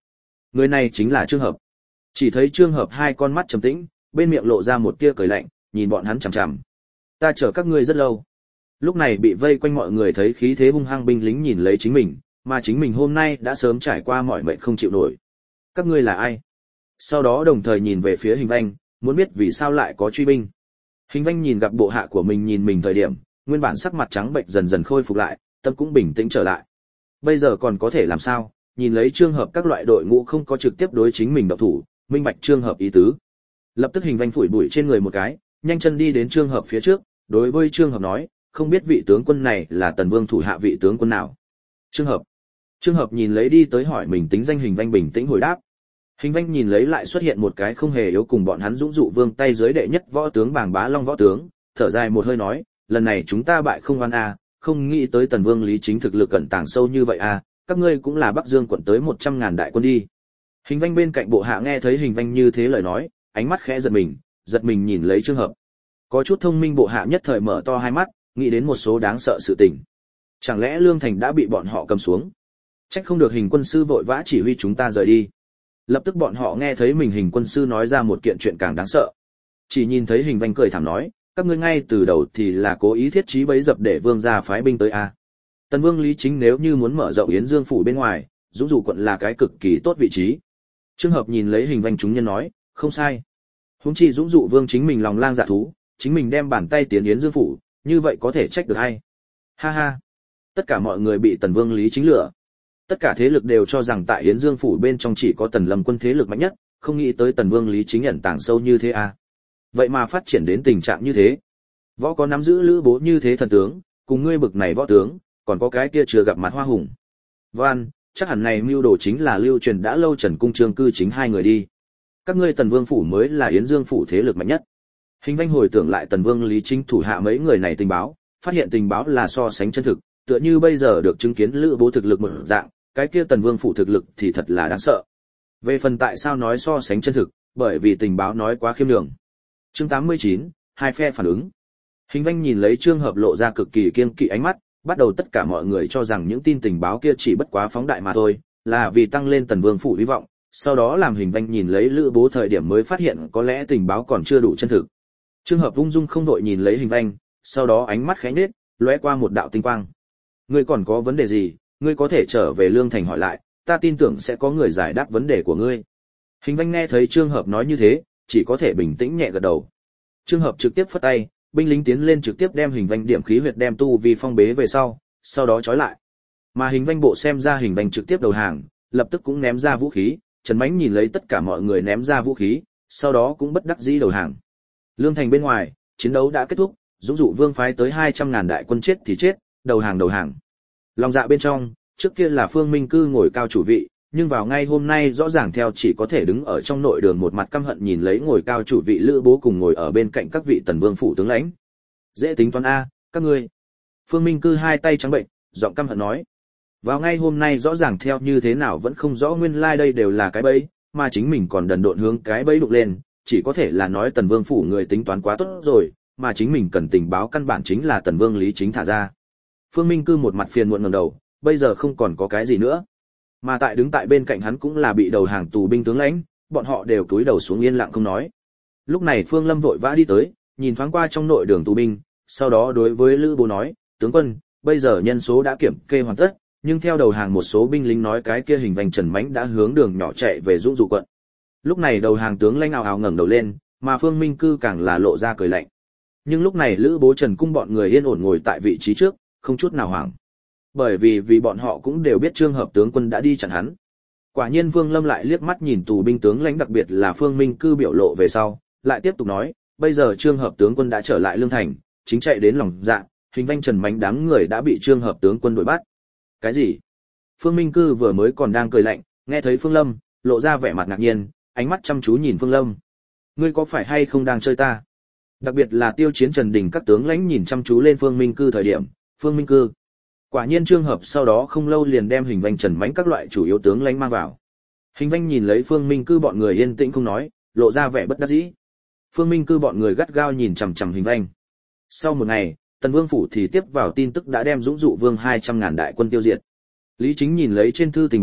Người này chính là Trương Hợp. Chỉ thấy Trương Hợp hai con mắt trầm tĩnh, bên miệng lộ ra một tia cười lạnh, nhìn bọn hắn chằm chằm. Ta chờ các ngươi rất lâu. Lúc này bị vây quanh mọi người thấy khí thế hung hăng binh lính nhìn lấy chính mình, mà chính mình hôm nay đã sớm trải qua mọi mệnh không chịu nổi. Các ngươi là ai? Sau đó đồng thời nhìn về phía Hình Vanh, muốn biết vì sao lại có truy binh. Hình Vanh nhìn gặp bộ hạ của mình nhìn mình thời điểm, nguyên bản sắc mặt trắng bệnh dần dần khôi phục lại, tâm cũng bình tĩnh trở lại. Bây giờ còn có thể làm sao? Nhìn lấy Trương Hợp các loại đội ngũ không có trực tiếp đối chính mình động thủ, minh bạch Trương Hợp ý tứ. Lập tức Hình Vanh phủi bụi trên người một cái, nhanh chân đi đến Trương Hợp phía trước, đối với Trương Hợp nói, không biết vị tướng quân này là Tần Vương thủ hạ vị tướng quân nào. Trương Hợp. Trương Hợp nhìn lấy đi tới hỏi mình tính danh. Hình Vanh bình tĩnh hồi đáp. Hình Vanh nhìn lấy lại xuất hiện một cái không hề yếu cùng bọn hắn dũng dụ vương tay dưới đệ nhất võ tướng Bàng Bá Long võ tướng, thở dài một hơi nói, lần này chúng ta bại không oan a, không nghĩ tới Tần Vương Lý Chính thực lực cẩn tàng sâu như vậy a, các ngươi cũng là Bắc Dương quận tới một trăm ngàn đại quân đi. Hình Vanh bên cạnh bộ hạ nghe thấy Hình Vanh như thế lời nói, ánh mắt khẽ giật mình, giật mình nhìn lấy Trương Hợp. Có chút thông minh bộ hạ nhất thời mở to hai mắt, nghĩ đến một số đáng sợ sự tình. Chẳng lẽ Lương Thành đã bị bọn họ cầm xuống? Trách không được Hình quân sư vội vã chỉ huy chúng ta rời đi. Lập tức bọn họ nghe thấy mình Hình quân sư nói ra một kiện chuyện càng đáng sợ. Chỉ nhìn thấy Hình Vanh cười thảm nói, các ngươi ngay từ đầu thì là cố ý thiết trí bẫy dập để vương gia phái binh tới a. Tần Vương Lý Chính nếu như muốn mở rộng Yến Dương phủ bên ngoài, Dũng Dụ quận là cái cực kỳ tốt vị trí. Trương Hợp nhìn lấy Hình Vanh chúng nhân nói, không sai. Huống chi Dũng Dụ vương chính mình lòng lang dạ thú, chính mình đem bàn tay tiến Yến Dương phủ, như vậy có thể trách được ai? Ha ha. Tất cả mọi người bị Tần Vương Lý Chính lừa. Tất cả thế lực đều cho rằng tại Yến Dương phủ bên trong chỉ có Tần Lâm quân thế lực mạnh nhất, không nghĩ tới Tần Vương Lý Chính ẩn tàng sâu như thế à. Vậy mà phát triển đến tình trạng như thế. Võ có nắm giữ Lữ Bố như thế thần tướng, cùng ngươi bực này võ tướng, còn có cái kia chưa gặp mặt Hoa Hùng. Văn, chắc hẳn này mưu đồ chính là lưu truyền đã lâu Trần Cung Trương Cư chính hai người đi. Các ngươi Tần Vương phủ mới là Yến Dương phủ thế lực mạnh nhất. Hình Vanh hồi tưởng lại Tần Vương Lý Chính thủ hạ mấy người này tình báo, phát hiện tình báo là so sánh chân thực, tựa như bây giờ được chứng kiến Lữ Bố thực lực một dạng, cái kia Tần Vương phủ thực lực thì thật là đáng sợ. Về phần tại sao nói so sánh chân thực, bởi vì tình báo nói quá khiêm nhường. Chương tám mươi chín, hai phe phản ứng. Hình Vanh nhìn lấy Trương Hợp lộ ra cực kỳ kiên kỵ ánh mắt, bắt đầu tất cả mọi người cho rằng những tin tình báo kia chỉ bất quá phóng đại mà thôi, là vì tăng lên Tần Vương phủ hy vọng, sau đó làm Hình Vanh nhìn lấy Lữ Bố thời điểm mới phát hiện có lẽ tình báo còn chưa đủ chân thực. Trương Hợp ung dung không đội nhìn lấy Hình Vanh, sau đó ánh mắt khẽ nhếch, lóe qua một đạo tinh quang. Ngươi còn có vấn đề gì, ngươi có thể trở về Lương Thành hỏi lại, ta tin tưởng sẽ có người giải đáp vấn đề của ngươi. Hình Vanh nghe thấy Trương Hợp nói như thế, chỉ có thể bình tĩnh nhẹ gật đầu. Trương Hợp trực tiếp phất tay, binh lính tiến lên trực tiếp đem Hình Vanh điểm khí huyệt đem tu vi phong bế về sau, sau đó trói lại. Mà Hình Vanh bộ xem ra Hình Vanh trực tiếp đầu hàng, lập tức cũng ném ra vũ khí, Trần Mãnh nhìn lấy tất cả mọi người ném ra vũ khí, sau đó cũng bất đắc dĩ đầu hàng. Lương Thành bên ngoài, chiến đấu đã kết thúc, Dũng Dụ vương phái tới hai trăm ngàn đại quân chết thì chết, đầu hàng đầu hàng. Lòng dạ bên trong, trước kia là Phương Minh Cư ngồi cao chủ vị, nhưng vào ngay hôm nay rõ ràng theo chỉ có thể đứng ở trong nội đường một mặt căm hận nhìn lấy ngồi cao chủ vị Lữ Bố cùng ngồi ở bên cạnh các vị Tần Vương phủ tướng lãnh. Dễ tính toán a, các ngươi. Phương Minh Cư hai tay trắng bệnh, giọng căm hận nói. Vào ngay hôm nay rõ ràng theo như thế nào vẫn không rõ nguyên lai like đây đều là cái bẫy, mà chính mình còn đần độn hướng cái bẫy đụng lên, chỉ có thể là nói Tần Vương phủ người tính toán quá tốt rồi, mà chính mình cần tình báo căn bản chính là Tần Vương Lý Chính thả ra. Phương Minh Cư một mặt phiền muộn ngẩng đầu, bây giờ không còn có cái gì nữa. Mà tại đứng tại bên cạnh hắn cũng là bị đầu hàng tù binh tướng lãnh, bọn họ đều cúi đầu xuống yên lặng không nói. Lúc này Phương Lâm vội vã đi tới, nhìn thoáng qua trong nội đường tù binh, sau đó đối với Lữ Bố nói, tướng quân, bây giờ nhân số đã kiểm kê hoàn tất, nhưng theo đầu hàng một số binh lính nói cái kia Hình Vanh Trần Mãnh đã hướng đường nhỏ chạy về Dũng Dụ quận. Lúc này đầu hàng tướng lãnh ào ào ngẩng đầu lên, mà Phương Minh Cư càng là lộ ra cười lạnh. Nhưng lúc này Lữ Bố Trần Cung bọn người yên ổn ngồi tại vị trí trước, không chút nào hoảng. Bởi vì vì bọn họ cũng đều biết Trương Hợp tướng quân đã đi chặn hắn. Quả nhiên Vương Lâm lại liếc mắt nhìn tù binh tướng lãnh đặc biệt là Phương Minh Cư biểu lộ về sau, lại tiếp tục nói, bây giờ Trương Hợp tướng quân đã trở lại Lương Thành, chính chạy đến lòng dạ, Hình Vanh Trần Mãnh đám người đã bị Trương Hợp tướng quân đuổi bắt. Cái gì? Phương Minh Cư vừa mới còn đang cười lạnh, nghe thấy Phương Lâm, lộ ra vẻ mặt ngạc nhiên, ánh mắt chăm chú nhìn Phương Lâm. Ngươi có phải hay không đang chơi ta? Đặc biệt là Tiêu Chiến Trần Đình các tướng lãnh nhìn chăm chú lên Phương Minh Cư thời điểm, Phương Minh Cư. Quả nhiên Trương Hợp sau đó không lâu liền đem Hình Vanh Trần Mãnh các loại chủ yếu tướng lãnh mang vào. Hình Vanh nhìn lấy Phương Minh Cư bọn người yên tĩnh không nói, lộ ra vẻ bất đắc dĩ. Phương Minh Cư bọn người gắt gao nhìn chằm chằm Hình Vanh. Sau một ngày, Tần Vương phủ thì tiếp vào tin tức đã đem Dũng Dụ vương hai trăm ngàn đại quân tiêu diệt. Lý Chính nhìn lấy trên thư tình báo,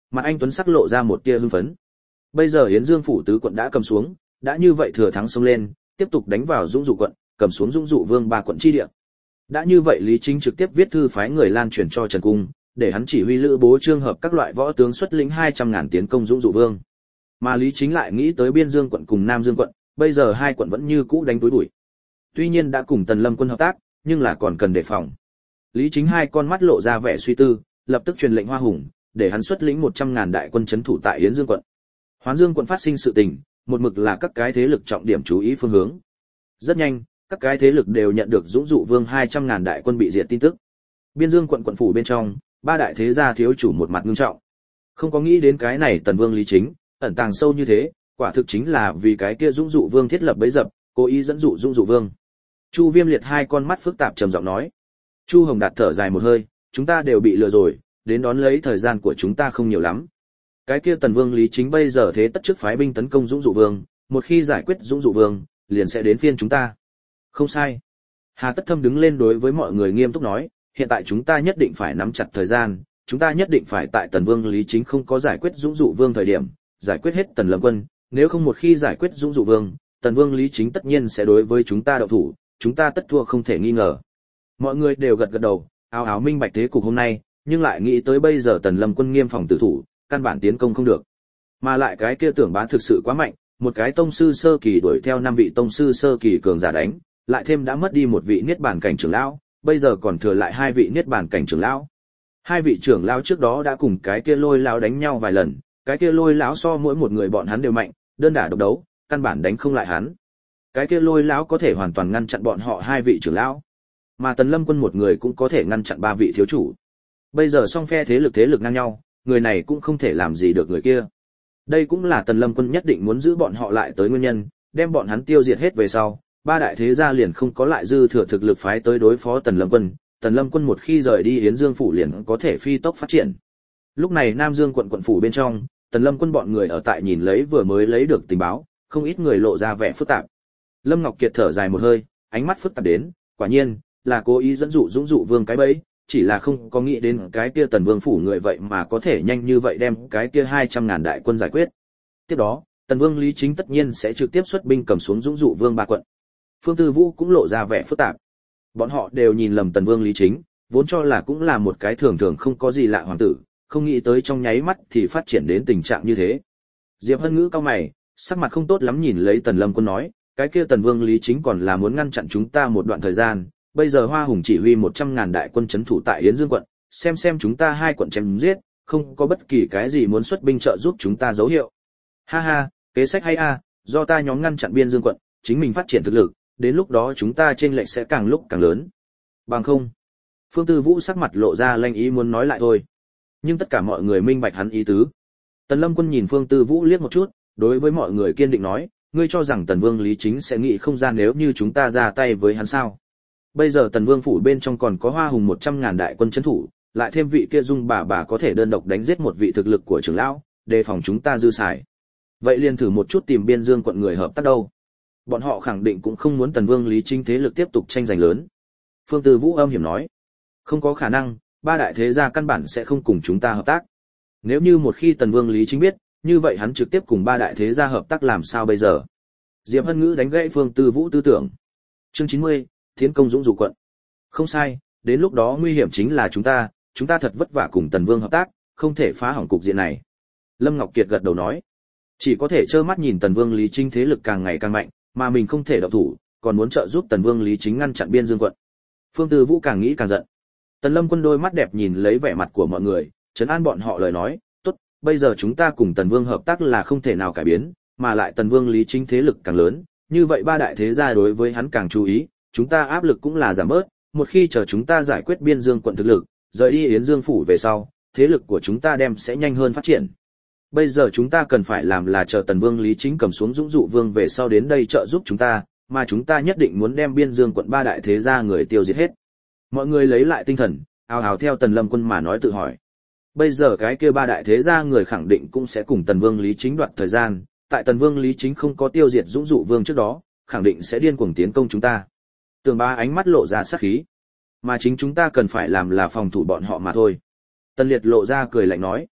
mặt anh tuấn sắc lộ ra một tia hưng phấn. Bây giờ Yến Dương phủ tứ quận đã cầm xuống, đã như vậy thừa thắng xông lên, tiếp tục đánh vào Dũng Dụ quận, cầm xuống Dũng Dụ Vương ba quận chi địa. Đã như vậy Lý Chính trực tiếp viết thư phái người lan truyền cho Trần Cung, để hắn chỉ huy Lữ Bố Trương hợp các loại võ tướng xuất lĩnh hai trăm ngàn tiến công Dũng Dụ Vương. Mà Lý Chính lại nghĩ tới Biên Dương quận cùng Nam Dương quận, bây giờ hai quận vẫn như cũ đánh túi bụi. Tuy nhiên đã cùng Tần Lâm quân hợp tác, nhưng là còn cần đề phòng. Lý Chính hai con mắt lộ ra vẻ suy tư, lập tức truyền lệnh Hoa Hùng, để hắn xuất lĩnh một trăm ngàn đại quân trấn thủ tại Yến Dương quận. Hoán Dương quận phát sinh sự tình, một mực là các cái thế lực trọng điểm chú ý phương hướng. Rất nhanh, các cái thế lực đều nhận được Dũng Dụ Vương hai trăm ngàn đại quân bị diệt tin tức. Biên Dương quận quận phủ bên trong, ba đại thế gia thiếu chủ một mặt ngưng trọng. Không có nghĩ đến cái này Tần Vương Lý Chính, ẩn tàng sâu như thế, quả thực chính là vì cái kia Dũng Dụ Vương thiết lập bẫy dập, cố ý dẫn dụ Dũng Dụ Vương. Chu Viêm Liệt hai con mắt phức tạp trầm giọng nói. Chu Hồng Đạt thở dài một hơi, chúng ta đều bị lừa rồi, đến đón lấy thời gian của chúng ta không nhiều lắm. Cái kia Tần Vương Lý Chính bây giờ thế tất trước phái binh tấn công Dũng Dụ Vương, một khi giải quyết Dũng Dụ Vương, liền sẽ đến phiên chúng ta. Không sai. Hà Tất Thâm đứng lên đối với mọi người nghiêm túc nói, hiện tại chúng ta nhất định phải nắm chặt thời gian, chúng ta nhất định phải tại Tần Vương Lý Chính không có giải quyết Dũng Dụ Vương thời điểm, giải quyết hết Tần Lâm quân, nếu không một khi giải quyết Dũng Dụ Vương, Tần Vương Lý Chính tất nhiên sẽ đối với chúng ta động thủ, chúng ta tất thua không thể nghi ngờ. Mọi người đều gật gật đầu, ào ào minh bạch thế cục hôm nay, nhưng lại nghĩ tới bây giờ Tần Lâm quân nghiêm phòng tử thủ, căn bản tiến công không được. Mà lại cái kia Tưởng Bá thực sự quá mạnh, một cái tông sư sơ kỳ đuổi theo năm vị tông sư sơ kỳ cường giả đánh, lại thêm đã mất đi một vị niết bàn cảnh trưởng lão, bây giờ còn thừa lại hai vị niết bàn cảnh trưởng lão. Hai vị trưởng lão trước đó đã cùng cái kia Lôi lão đánh nhau vài lần, cái kia Lôi lão so mỗi một người bọn hắn đều mạnh, đơn đả độc đấu, căn bản đánh không lại hắn. Cái kia Lôi lão có thể hoàn toàn ngăn chặn bọn họ hai vị trưởng lão, mà Tần Lâm quân một người cũng có thể ngăn chặn ba vị thiếu chủ. Bây giờ song phe thế lực thế lực ngang nhau, người này cũng không thể làm gì được người kia. Đây cũng là Tần Lâm quân nhất định muốn giữ bọn họ lại tới nguyên nhân, đem bọn hắn tiêu diệt hết về sau, ba đại thế gia liền không có lại dư thừa thực lực phái tới đối phó Tần Lâm quân, Tần Lâm quân một khi rời đi Yến Dương phủ liền có thể phi tốc phát triển. Lúc này Nam Dương quận quận phủ bên trong, Tần Lâm quân bọn người ở tại nhìn lấy vừa mới lấy được tình báo, không ít người lộ ra vẻ phức tạp. Lâm Ngọc Kiệt thở dài một hơi, ánh mắt phức tạp đến, quả nhiên là cố ý dẫn dụ Dũng Dụ Vương cái bẫy, chỉ là không có nghĩ đến cái kia Tần Vương phủ người vậy mà có thể nhanh như vậy đem cái kia hai trăm ngàn đại quân giải quyết. Tiếp đó, Tần Vương Lý Chính tất nhiên sẽ trực tiếp xuất binh cầm xuống Dũng Dụ Vương ba quận. Phương Tư Vũ cũng lộ ra vẻ phức tạp. Bọn họ đều nhìn lầm Tần Vương Lý Chính, vốn cho là cũng là một cái thường thường không có gì lạ hoàng tử, không nghĩ tới trong nháy mắt thì phát triển đến tình trạng như thế. Diệp Hân Ngữ cau mày, sắc mặt không tốt lắm nhìn lấy Tần Lâm Quân nói, cái kia Tần Vương Lý Chính còn là muốn ngăn chặn chúng ta một đoạn thời gian, bây giờ Hoa Hùng chỉ huy một trăm ngàn đại quân trấn thủ tại Yến Dương quận, xem xem chúng ta hai quận chém giết, không có bất kỳ cái gì muốn xuất binh trợ giúp chúng ta dấu hiệu. Ha ha, kế sách hay a, do ta nhóm ngăn chặn Biên Dương quận, chính mình phát triển thực lực, đến lúc đó chúng ta chênh lệch sẽ càng lúc càng lớn. Bằng không? Phương Tư Vũ sắc mặt lộ ra lanh ý muốn nói lại thôi, nhưng tất cả mọi người minh bạch hắn ý tứ. Tần Lâm Quân nhìn Phương Tư Vũ liếc một chút, đối với mọi người kiên định nói, ngươi cho rằng Tần Vương Lý Chính sẽ nghĩ không ra nếu như chúng ta ra tay với hắn sao? Bây giờ Tần Vương phủ bên trong còn có Hoa Hùng một trăm ngàn đại quân trấn thủ, lại thêm vị kia Dung bà bà có thể đơn độc đánh giết một vị thực lực của trưởng lão, đề phòng chúng ta dư xài. Vậy liền thử một chút tìm Biên Dương quận người hợp tác đâu. Bọn họ khẳng định cũng không muốn Tần Vương Lý Chính thế lực tiếp tục tranh giành lớn. Phương Tư Vũ âm hiểm nói, không có khả năng, ba đại thế gia căn bản sẽ không cùng chúng ta hợp tác. Nếu như một khi Tần Vương Lý Chính biết, như vậy hắn trực tiếp cùng ba đại thế gia hợp tác làm sao bây giờ? Diệp Hân Ngữ đánh gãy Phương Tư Vũ tư tưởng. Chương chín mươi, Tiến công Dũng Dụ quận. Không sai, đến lúc đó nguy hiểm chính là chúng ta, chúng ta thật vất vả cùng Tần Vương hợp tác, không thể phá hỏng cục diện này. Lâm Ngọc Kiệt gật đầu nói, chỉ có thể trơ mắt nhìn Tần Vương Lý Chính thế lực càng ngày càng mạnh, mà mình không thể động thủ, còn muốn trợ giúp Tần Vương Lý Chính ngăn chặn Biên Dương quận. Phương Tư Vũ càng nghĩ càng giận. Tần Lâm Quân đôi mắt đẹp nhìn lấy vẻ mặt của mọi người, trấn an bọn họ lời nói, tốt, bây giờ chúng ta cùng Tần Vương hợp tác là không thể nào cải biến, mà lại Tần Vương Lý Chính thế lực càng lớn, như vậy ba đại thế gia đối với hắn càng chú ý, chúng ta áp lực cũng là giảm bớt, một khi chờ chúng ta giải quyết Biên Dương quận thực lực, rời đi Yến Dương phủ về sau, thế lực của chúng ta đem sẽ nhanh hơn phát triển. Bây giờ chúng ta cần phải làm là chờ Tần Vương Lý Chính cầm xuống Dũng Dụ Vương về sau đến đây trợ giúp chúng ta, mà chúng ta nhất định muốn đem Biên Dương quận ba đại thế gia người tiêu diệt hết. Mọi người lấy lại tinh thần, ào ào theo Tần Lâm Quân mà nói tự hỏi. Bây giờ cái kia ba đại thế gia người khẳng định cũng sẽ cùng Tần Vương Lý Chính đoạt thời gian, tại Tần Vương Lý Chính không có tiêu diệt Dũng Dụ Vương trước đó, khẳng định sẽ điên cuồng tiến công chúng ta. Tường Ba ánh mắt lộ ra sát khí, mà chính chúng ta cần phải làm là phòng thủ bọn họ mà thôi. Tần Liệt lộ ra cười lạnh nói,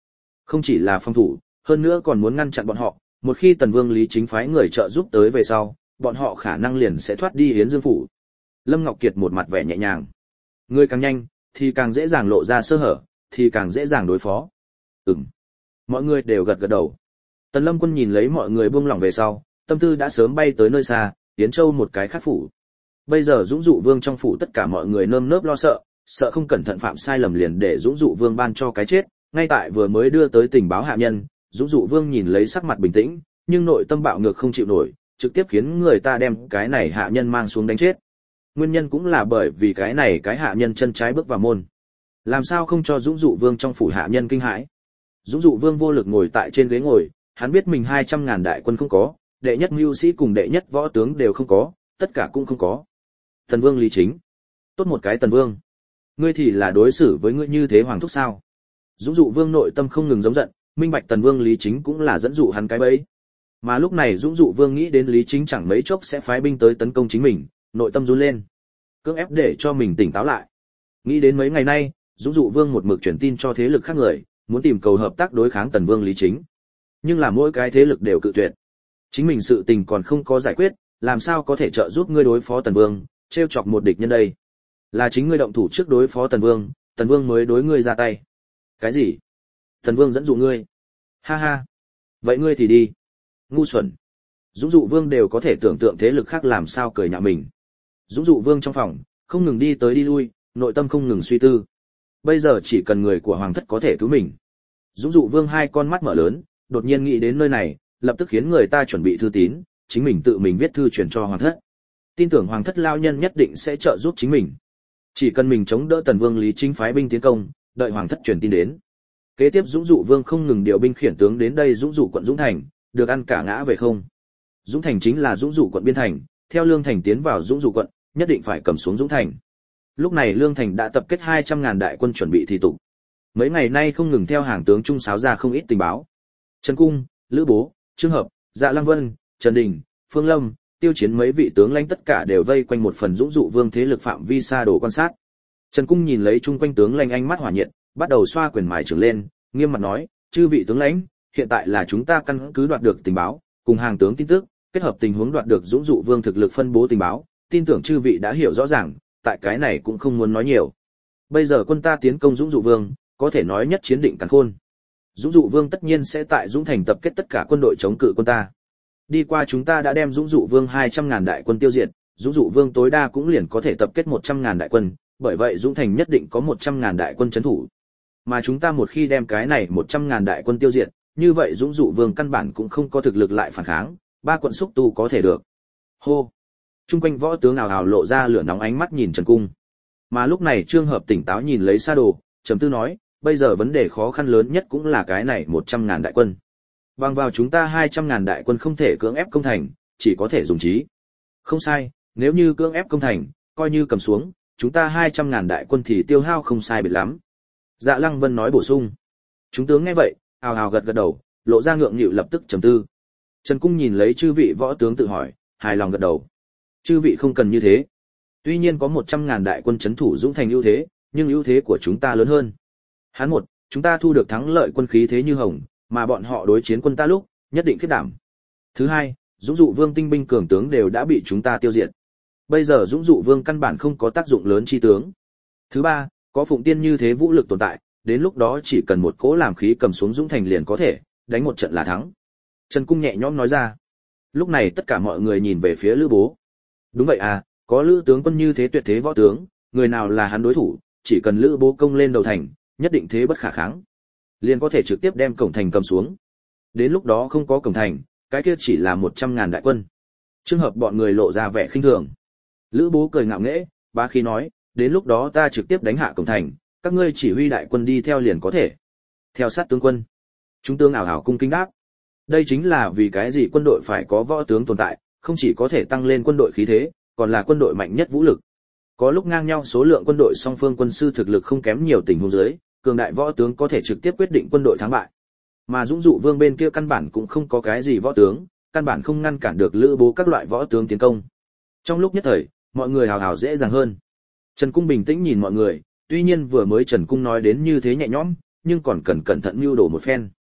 Không chỉ là phòng thủ, hơn nữa còn muốn ngăn chặn bọn họ, một khi Tần Vương Lý Chính phái người trợ giúp tới về sau, bọn họ khả năng liền sẽ thoát đi Yến Dương phủ. Lâm Ngọc Kiệt một mặt vẻ nhẹ nhàng. Người càng nhanh, thì càng dễ dàng lộ ra sơ hở, thì càng dễ dàng đối phó. Ừm. Mọi người đều gật gật đầu. Tần Lâm Quân nhìn lấy mọi người buông lỏng về sau, tâm tư đã sớm bay tới nơi xa, Tiến Châu một cái khác phủ. Bây giờ Dũng Dụ Vương trong phủ tất cả mọi người nơm nớp lo sợ, sợ không cẩn thận phạm sai lầm liền để Dũng Dụ Vương ban cho cái chết. Ngay tại vừa mới đưa tới tình báo hạ nhân, Dũng Dụ Vương nhìn lấy sắc mặt bình tĩnh, nhưng nội tâm bạo ngược không chịu nổi, trực tiếp khiến người ta đem cái này hạ nhân mang xuống đánh chết. Nguyên nhân cũng là bởi vì cái này cái hạ nhân chân trái bước vào môn. Làm sao không cho Dũng Dụ Vương trong phủ hạ nhân kinh hãi? Dũng Dụ Vương vô lực ngồi tại trên ghế ngồi, hắn biết mình hai trăm ngàn đại quân không có, đệ nhất mưu sĩ cùng đệ nhất võ tướng đều không có, tất cả cũng không có. Tần Vương Lý Chính, tốt một cái Tần Vương, ngươi thì là đối xử với ngươi như thế hoàng thúc sao? Dũng Dụ Vương nội tâm không ngừng giống giận, minh bạch Tần Vương Lý Chính cũng là dẫn dụ hắn cái bẫy. Mà lúc này Dũng Dụ Vương nghĩ đến Lý Chính chẳng mấy chốc sẽ phái binh tới tấn công chính mình, nội tâm run lên, cưỡng ép để cho mình tỉnh táo lại. Nghĩ đến mấy ngày nay, Dũng Dụ Vương một mực truyền tin cho thế lực khác người, muốn tìm cầu hợp tác đối kháng Tần Vương Lý Chính. Nhưng là mỗi cái thế lực đều cự tuyệt. Chính mình sự tình còn không có giải quyết, làm sao có thể trợ giúp ngươi đối phó Tần Vương, trêu chọc một địch nhân đây? Là chính ngươi động thủ trước đối phó Tần Vương, Tần Vương mới đối ngươi ra tay. Cái gì? Tần Vương dẫn dụ ngươi? Ha ha. Vậy ngươi thì đi. Ngu xuẩn. Dũng Dụ Vương đều có thể tưởng tượng thế lực khác làm sao cười nhạo mình. Dũng Dụ Vương trong phòng, không ngừng đi tới đi lui, nội tâm không ngừng suy tư. Bây giờ chỉ cần người của hoàng thất có thể cứu mình. Dũng Dụ Vương hai con mắt mở lớn, đột nhiên nghĩ đến nơi này, lập tức khiến người ta chuẩn bị thư tín, chính mình tự mình viết thư truyền cho hoàng thất. Tin tưởng hoàng thất lao nhân nhất định sẽ trợ giúp chính mình. Chỉ cần mình chống đỡ Tần Vương Lý Chính phái binh tiến công, đợi hoàng thất truyền tin đến. Kế tiếp Dũng Dụ Vương không ngừng điều binh khiển tướng đến đây Dũng Dụ quận Dũng Thành, được ăn cả ngã về không. Dũng Thành chính là Dũng Dụ quận biên thành, theo Lương Thành tiến vào Dũng Dụ quận, nhất định phải cầm xuống Dũng Thành. Lúc này Lương Thành đã tập kết hai trăm ngàn đại quân chuẩn bị thi tục. Mấy ngày nay không ngừng theo hàng tướng trung sáo ra không ít tình báo. Trần Cung, Lữ Bố, Trương Hợp, Dạ Lăng Vân, Trần Đình, Phương Lâm, Tiêu Chiến mấy vị tướng lãnh tất cả đều vây quanh một phần Dũng Dụ Vương thế lực phạm vi xa đồ quan sát. Trần Cung nhìn lấy chung quanh tướng lãnh ánh mắt hỏa nhiệt, bắt đầu xoa quyền mài trưởng lên, nghiêm mặt nói: "Chư vị tướng lãnh, hiện tại là chúng ta căn cứ đoạt được tình báo, cùng hàng tướng tin tức, kết hợp tình huống đoạt được Dũng Dụ Vương thực lực phân bố tình báo, tin tưởng chư vị đã hiểu rõ ràng, tại cái này cũng không muốn nói nhiều. Bây giờ quân ta tiến công Dũng Dụ Vương, có thể nói nhất chiến định càn khôn. Dũng Dụ Vương tất nhiên sẽ tại Dũng Thành tập kết tất cả quân đội chống cự quân ta. Đi qua chúng ta đã đem Dũng Dụ Vương hai trăm ngàn đại quân tiêu diệt, Dũng Dụ Vương tối đa cũng liền có thể tập kết một trăm ngàn đại quân, bởi vậy Dũng Thành nhất định có một trăm ngàn đại quân trấn thủ. Mà chúng ta một khi đem cái này một trăm ngàn đại quân tiêu diệt, như vậy Dũng Dụ Vương căn bản cũng không có thực lực lại phản kháng, ba quận xúc tu có thể được." Hô. Trung quanh võ tướng ào ào lộ ra lửa nóng ánh mắt nhìn Trần Cung. Mà lúc này Trương Hợp tỉnh táo nhìn lấy Sa Đồ, trầm tư nói: "Bây giờ vấn đề khó khăn lớn nhất cũng là cái này một trăm ngàn đại quân. Bằng vào chúng ta hai trăm ngàn đại quân không thể cưỡng ép công thành, chỉ có thể dùng trí." "Không sai, nếu như cưỡng ép công thành, coi như cầm xuống, chúng ta hai trăm ngàn đại quân thì tiêu hao không sai biệt lắm." Dạ Lăng Vân nói bổ sung. Chúng tướng nghe vậy, ào ào gật gật đầu, lộ ra ngượng nghịu lập tức trầm tư. Trần Cung nhìn lấy chư vị võ tướng tự hỏi, hài lòng gật đầu. Chư vị không cần như thế. Tuy nhiên có một trăm ngàn đại quân trấn thủ Dũng Thành ưu thế, nhưng ưu thế của chúng ta lớn hơn. Hán một, chúng ta thu được thắng lợi quân khí thế như hồng, mà bọn họ đối chiến quân ta lúc, nhất định kết đảm. Thứ hai, Dũng Dụ Vương tinh binh cường tướng đều đã bị chúng ta tiêu diệt. Bây giờ Dũng Dụ Vương căn bản không có tác dụng lớn chi tướng. Thứ ba, có Phụng Tiên như thế vũ lực tồn tại, đến lúc đó chỉ cần một cỗ làm khí cầm xuống Dũng Thành liền có thể, đánh một trận là thắng. Trần Cung nhẹ nhõm nói ra. Lúc này tất cả mọi người nhìn về phía Lữ Bố. Đúng vậy à, có Lữ tướng quân như thế tuyệt thế võ tướng, người nào là hắn đối thủ, chỉ cần Lữ Bố công lên đầu thành, nhất định thế bất khả kháng. Liền có thể trực tiếp đem cổng thành cầm xuống. Đến lúc đó không có cổng thành, cái kia chỉ là một trăm ngàn đại quân. Trường hợp bọn người lộ ra vẻ khinh thường. Lữ Bố cười ngạo nghễ, bá khí nói, đến lúc đó ta trực tiếp đánh hạ cổng thành, các ngươi chỉ huy đại quân đi theo liền có thể. Theo sát tướng quân. Chúng tướng ảo ảo cung kính đáp. Đây chính là vì cái gì quân đội phải có võ tướng tồn tại, không chỉ có thể tăng lên quân đội khí thế, còn là quân đội mạnh nhất vũ lực. Có lúc ngang nhau số lượng quân đội song phương quân sư thực lực không kém nhiều tình huống dưới, cường đại võ tướng có thể trực tiếp quyết định quân đội thắng bại. Mà Dũng Dụ Vương bên kia căn bản cũng không có cái gì võ tướng, căn bản không ngăn cản được Lữ Bố các loại võ tướng tiến công. Trong lúc nhất thời, mọi người hào hào dễ dàng hơn. Trần Cung bình tĩnh nhìn mọi người, tuy nhiên vừa mới Trần Cung nói đến như thế nhẹ nhõm, nhưng còn cần cẩn thận mưu đồ một phen.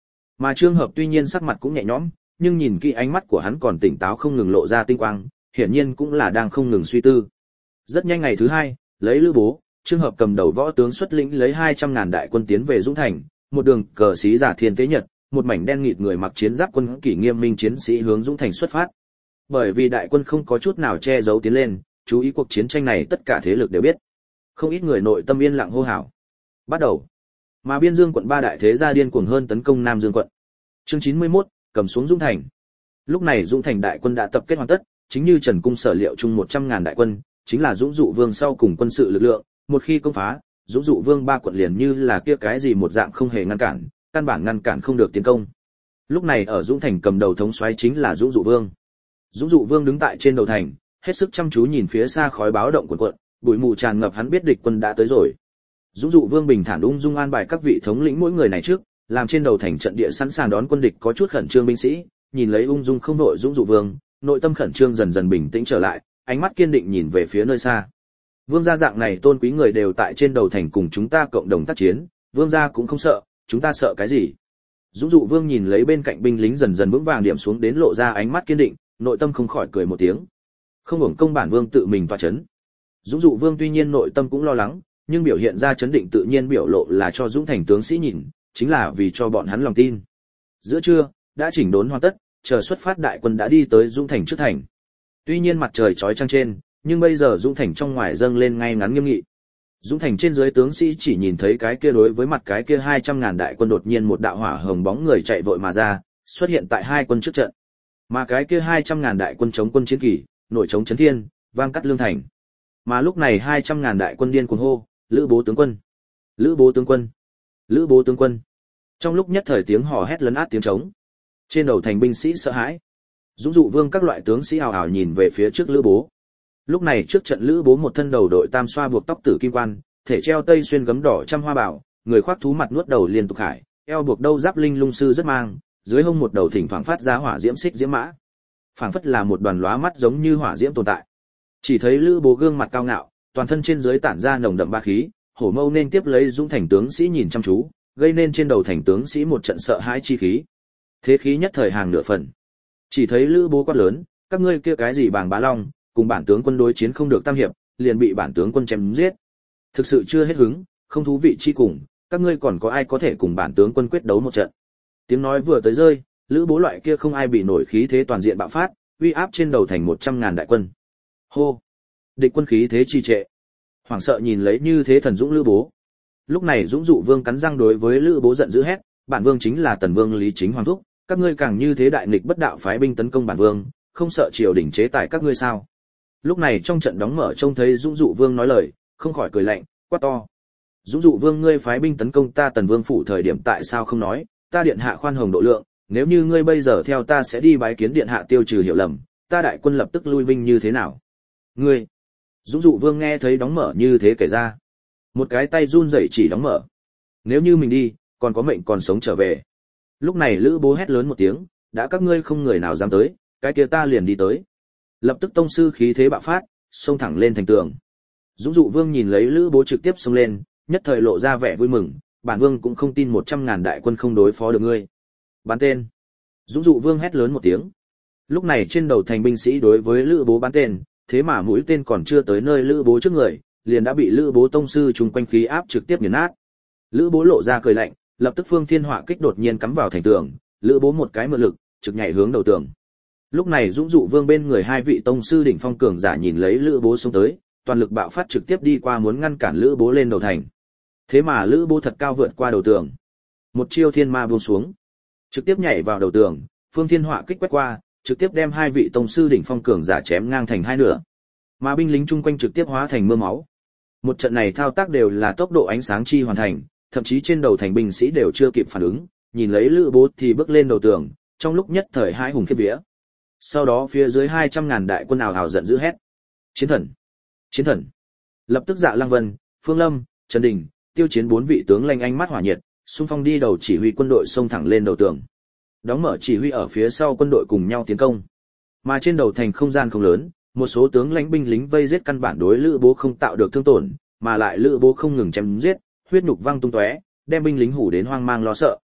Mà Trương Hợp tuy nhiên sắc mặt cũng nhẹ nhõm, nhưng nhìn kỹ ánh mắt của hắn còn tỉnh táo không ngừng lộ ra tinh quang, hiển nhiên cũng là đang không ngừng suy tư. Rất nhanh ngày thứ hai, lấy Lữ Bố, Trương Hợp cầm đầu võ tướng xuất lĩnh lấy hai trăm ngàn đại quân tiến về Dũng Thành, một đường cờ xí giả thiên tế nhật, một mảnh đen nghịt người mặc chiến giáp quân kỷ nghiêm minh chiến sĩ hướng Dũng Thành xuất phát. Bởi vì đại quân không có chút nào che giấu tiến lên, chú ý cuộc chiến tranh này tất cả thế lực đều biết. Không ít người nội tâm yên lặng hô hào. Bắt đầu. Mà Biên Dương quận ba đại thế gia điên cuồng hơn tấn công Nam Dương quận. Chương chín mươi mốt, cầm xuống Dũng Thành. Lúc này Dũng Thành đại quân đã tập kết hoàn tất, chính như Trần Cung sở liệu chung một trăm ngàn đại quân, chính là Dũng Dụ Vương sau cùng quân sự lực lượng, một khi công phá, Dũng Dụ Vương ba quận liền như là kia cái gì một dạng không hề ngăn cản, căn bản ngăn cản không được tiến công. Lúc này ở Dũng Thành cầm đầu thống soái chính là Dũng Dụ Vương. Dũng Dụ Vương đứng tại trên đầu thành, hết sức chăm chú nhìn phía xa khói báo động cuồn cuộn, bụi mù tràn ngập, hắn biết địch quân đã tới rồi. Dũng Dụ Vương bình thản ung dung an bài các vị thống lĩnh mỗi người này trước, làm trên đầu thành trận địa sẵn sàng đón quân địch có chút khẩn trương binh sĩ, nhìn lấy ung dung không nội Dũng Dụ Vương, nội tâm khẩn trương dần dần bình tĩnh trở lại, ánh mắt kiên định nhìn về phía nơi xa. Vương gia dạng này tôn quý người đều tại trên đầu thành cùng chúng ta cộng đồng tác chiến, vương gia cũng không sợ, chúng ta sợ cái gì? Dũng Dụ Vương nhìn lấy bên cạnh binh lính dần dần vững vàng điểm xuống đến lộ ra ánh mắt kiên định, nội tâm không khỏi cười một tiếng. Không hưởng công bản vương tự mình tọa chấn. Dũng Dụ Vương tuy nhiên nội tâm cũng lo lắng, nhưng biểu hiện ra chấn định tự nhiên biểu lộ là cho Dũng Thành tướng sĩ nhìn, chính là vì cho bọn hắn lòng tin. Giữa trưa, đã chỉnh đốn hoàn tất, chờ xuất phát đại quân đã đi tới Dũng Thành trước thành. Tuy nhiên mặt trời chói chang trên, nhưng bây giờ Dũng Thành trong ngoài dâng lên ngay ngắn nghiêm nghị. Dũng Thành trên dưới tướng sĩ chỉ nhìn thấy cái kia đối với mặt cái kia hai trăm ngàn đại quân đột nhiên một đạo hỏa hồng bóng người chạy vội mà ra, xuất hiện tại hai quân trước trận. Mà cái kia hai trăm ngàn đại quân chống quân chiến kỳ, nổi chống chấn thiên, vang cắt lương thành. Mà lúc này hai trăm ngàn đại quân điên cuồng hô, Lữ Bố tướng quân, Lữ Bố tướng quân, Lữ Bố tướng quân. Trong lúc nhất thời tiếng hò hét lấn át tiếng trống. Trên đầu thành binh sĩ sợ hãi. Dũng Dụ Vương các loại tướng sĩ ào ào nhìn về phía trước Lữ Bố. Lúc này trước trận Lữ Bố một thân đầu đội tam xoa buộc tóc tử kim quan, thể treo tây xuyên gấm đỏ trăm hoa bảo, người khoác thú mặt nuốt đầu liên tục hải, eo buộc đâu giáp linh lung sư rất mang, dưới hông một đầu thỉnh thoảng phát ra hỏa diễm xích diễm mã. Phảng phất là một đoàn lóa mắt giống như hỏa diễm tồn tại. Chỉ thấy Lữ Bố gương mặt cao ngạo, toàn thân trên dưới tản ra nồng đậm ba khí, hổ mâu nên tiếp lấy Dũng Thành tướng sĩ nhìn chăm chú, gây nên trên đầu thành tướng sĩ một trận sợ hãi chi khí. Thế khí nhất thời hàng nửa phần. Chỉ thấy Lữ Bố quát lớn, các ngươi kia cái gì bàng bá long, cùng bản tướng quân đối chiến không được tam hiệp, liền bị bản tướng quân chém giết. Thực sự chưa hết hứng, không thú vị chi cùng, các ngươi còn có ai có thể cùng bản tướng quân quyết đấu một trận. Tiếng nói vừa tới rơi, Lữ Bố loại kia không ai bị nổi khí thế toàn diện bạo phát, uy áp trên đầu thành một trăm ngàn đại quân. Hô! Địch quân khí thế trì trệ. Hoảng sợ nhìn lấy như thế thần dũng Lữ Bố. Lúc này Dũng Dụ Vương cắn răng đối với Lữ Bố giận dữ hét, bản vương chính là Tần Vương Lý Chính Hoàng thúc, các ngươi càng như thế đại nghịch bất đạo phái binh tấn công bản vương, không sợ triều đình chế tài các ngươi sao? Lúc này trong trận đóng mở trông thấy Dũng Dụ Vương nói lời, không khỏi cười lạnh, quát to. Dũng Dụ Vương, ngươi phái binh tấn công ta Tần Vương phủ thời điểm tại sao không nói, ta điện hạ khoan hồng độ lượng, nếu như ngươi bây giờ theo ta sẽ đi bái kiến điện hạ tiêu trừ hiểu lầm, ta đại quân lập tức lui binh như thế nào? Ngươi! Dũng Dụ Vương nghe thấy đóng mở như thế kể ra, một cái tay run rẩy chỉ đóng mở. Nếu như mình đi, còn có mệnh còn sống trở về. Lúc này Lữ Bố hét lớn một tiếng, đã các ngươi không người nào dám tới, cái kia ta liền đi tới. Lập tức tông sư khí thế bạo phát, xông thẳng lên thành tường. Dũng Dụ Vương nhìn lấy Lữ Bố trực tiếp xông lên, nhất thời lộ ra vẻ vui mừng, bản vương cũng không tin một trăm ngàn đại quân không đối phó được ngươi. Bắn tên! Dũng Dụ Vương hét lớn một tiếng. Lúc này trên đầu thành binh sĩ đối với Lữ Bố bắn tên, thế mà mũi tên còn chưa tới nơi Lữ Bố trước người, liền đã bị Lữ Bố tông sư trùng quanh khí áp trực tiếp nghiền nát. Lữ Bố lộ ra cười lạnh, lập tức phương thiên hỏa kích đột nhiên cắm vào thành tường, Lữ Bố một cái mượn lực, trực nhảy hướng đầu tường. Lúc này Dũng Dụ Vương bên người hai vị tông sư đỉnh phong cường giả nhìn lấy Lữ Bố xông tới, toàn lực bạo phát trực tiếp đi qua muốn ngăn cản Lữ Bố lên đầu thành. Thế mà Lữ Bố thật cao vượt qua đầu tường, một chiêu thiên ma buông xuống, trực tiếp nhảy vào đầu tường, phương thiên hỏa kích quét qua, trực tiếp đem hai vị tông sư đỉnh phong cường giả chém ngang thành hai nửa. Mà binh lính chung quanh trực tiếp hóa thành mưa máu. Một trận này thao tác đều là tốc độ ánh sáng chi hoàn thành, thậm chí trên đầu thành binh sĩ đều chưa kịp phản ứng, nhìn lấy Lữ Bố thì bước lên đầu tường, trong lúc nhất thời hai hùng khiếp vía. Sau đó phía dưới hai trăm ngàn đại quân ào ào giận dữ hét: Chiến thần! Chiến thần! Lập tức Dạ Lăng Vân, Phương Lâm, Trần Đình, Tiêu Chiến bốn vị tướng lãnh ánh mắt hỏa nhiệt, xung phong đi đầu chỉ huy quân đội xông thẳng lên đầu tường. Đóng mở chỉ huy ở phía sau quân đội cùng nhau tiến công. Mà trên đầu thành không gian không lớn, một số tướng lãnh binh lính vây giết căn bản đối Lữ Bố không tạo được thương tổn, mà lại Lữ Bố không ngừng chém giết, huyết nhục văng tung tóe, đem binh lính hủ đến hoang mang lo sợ.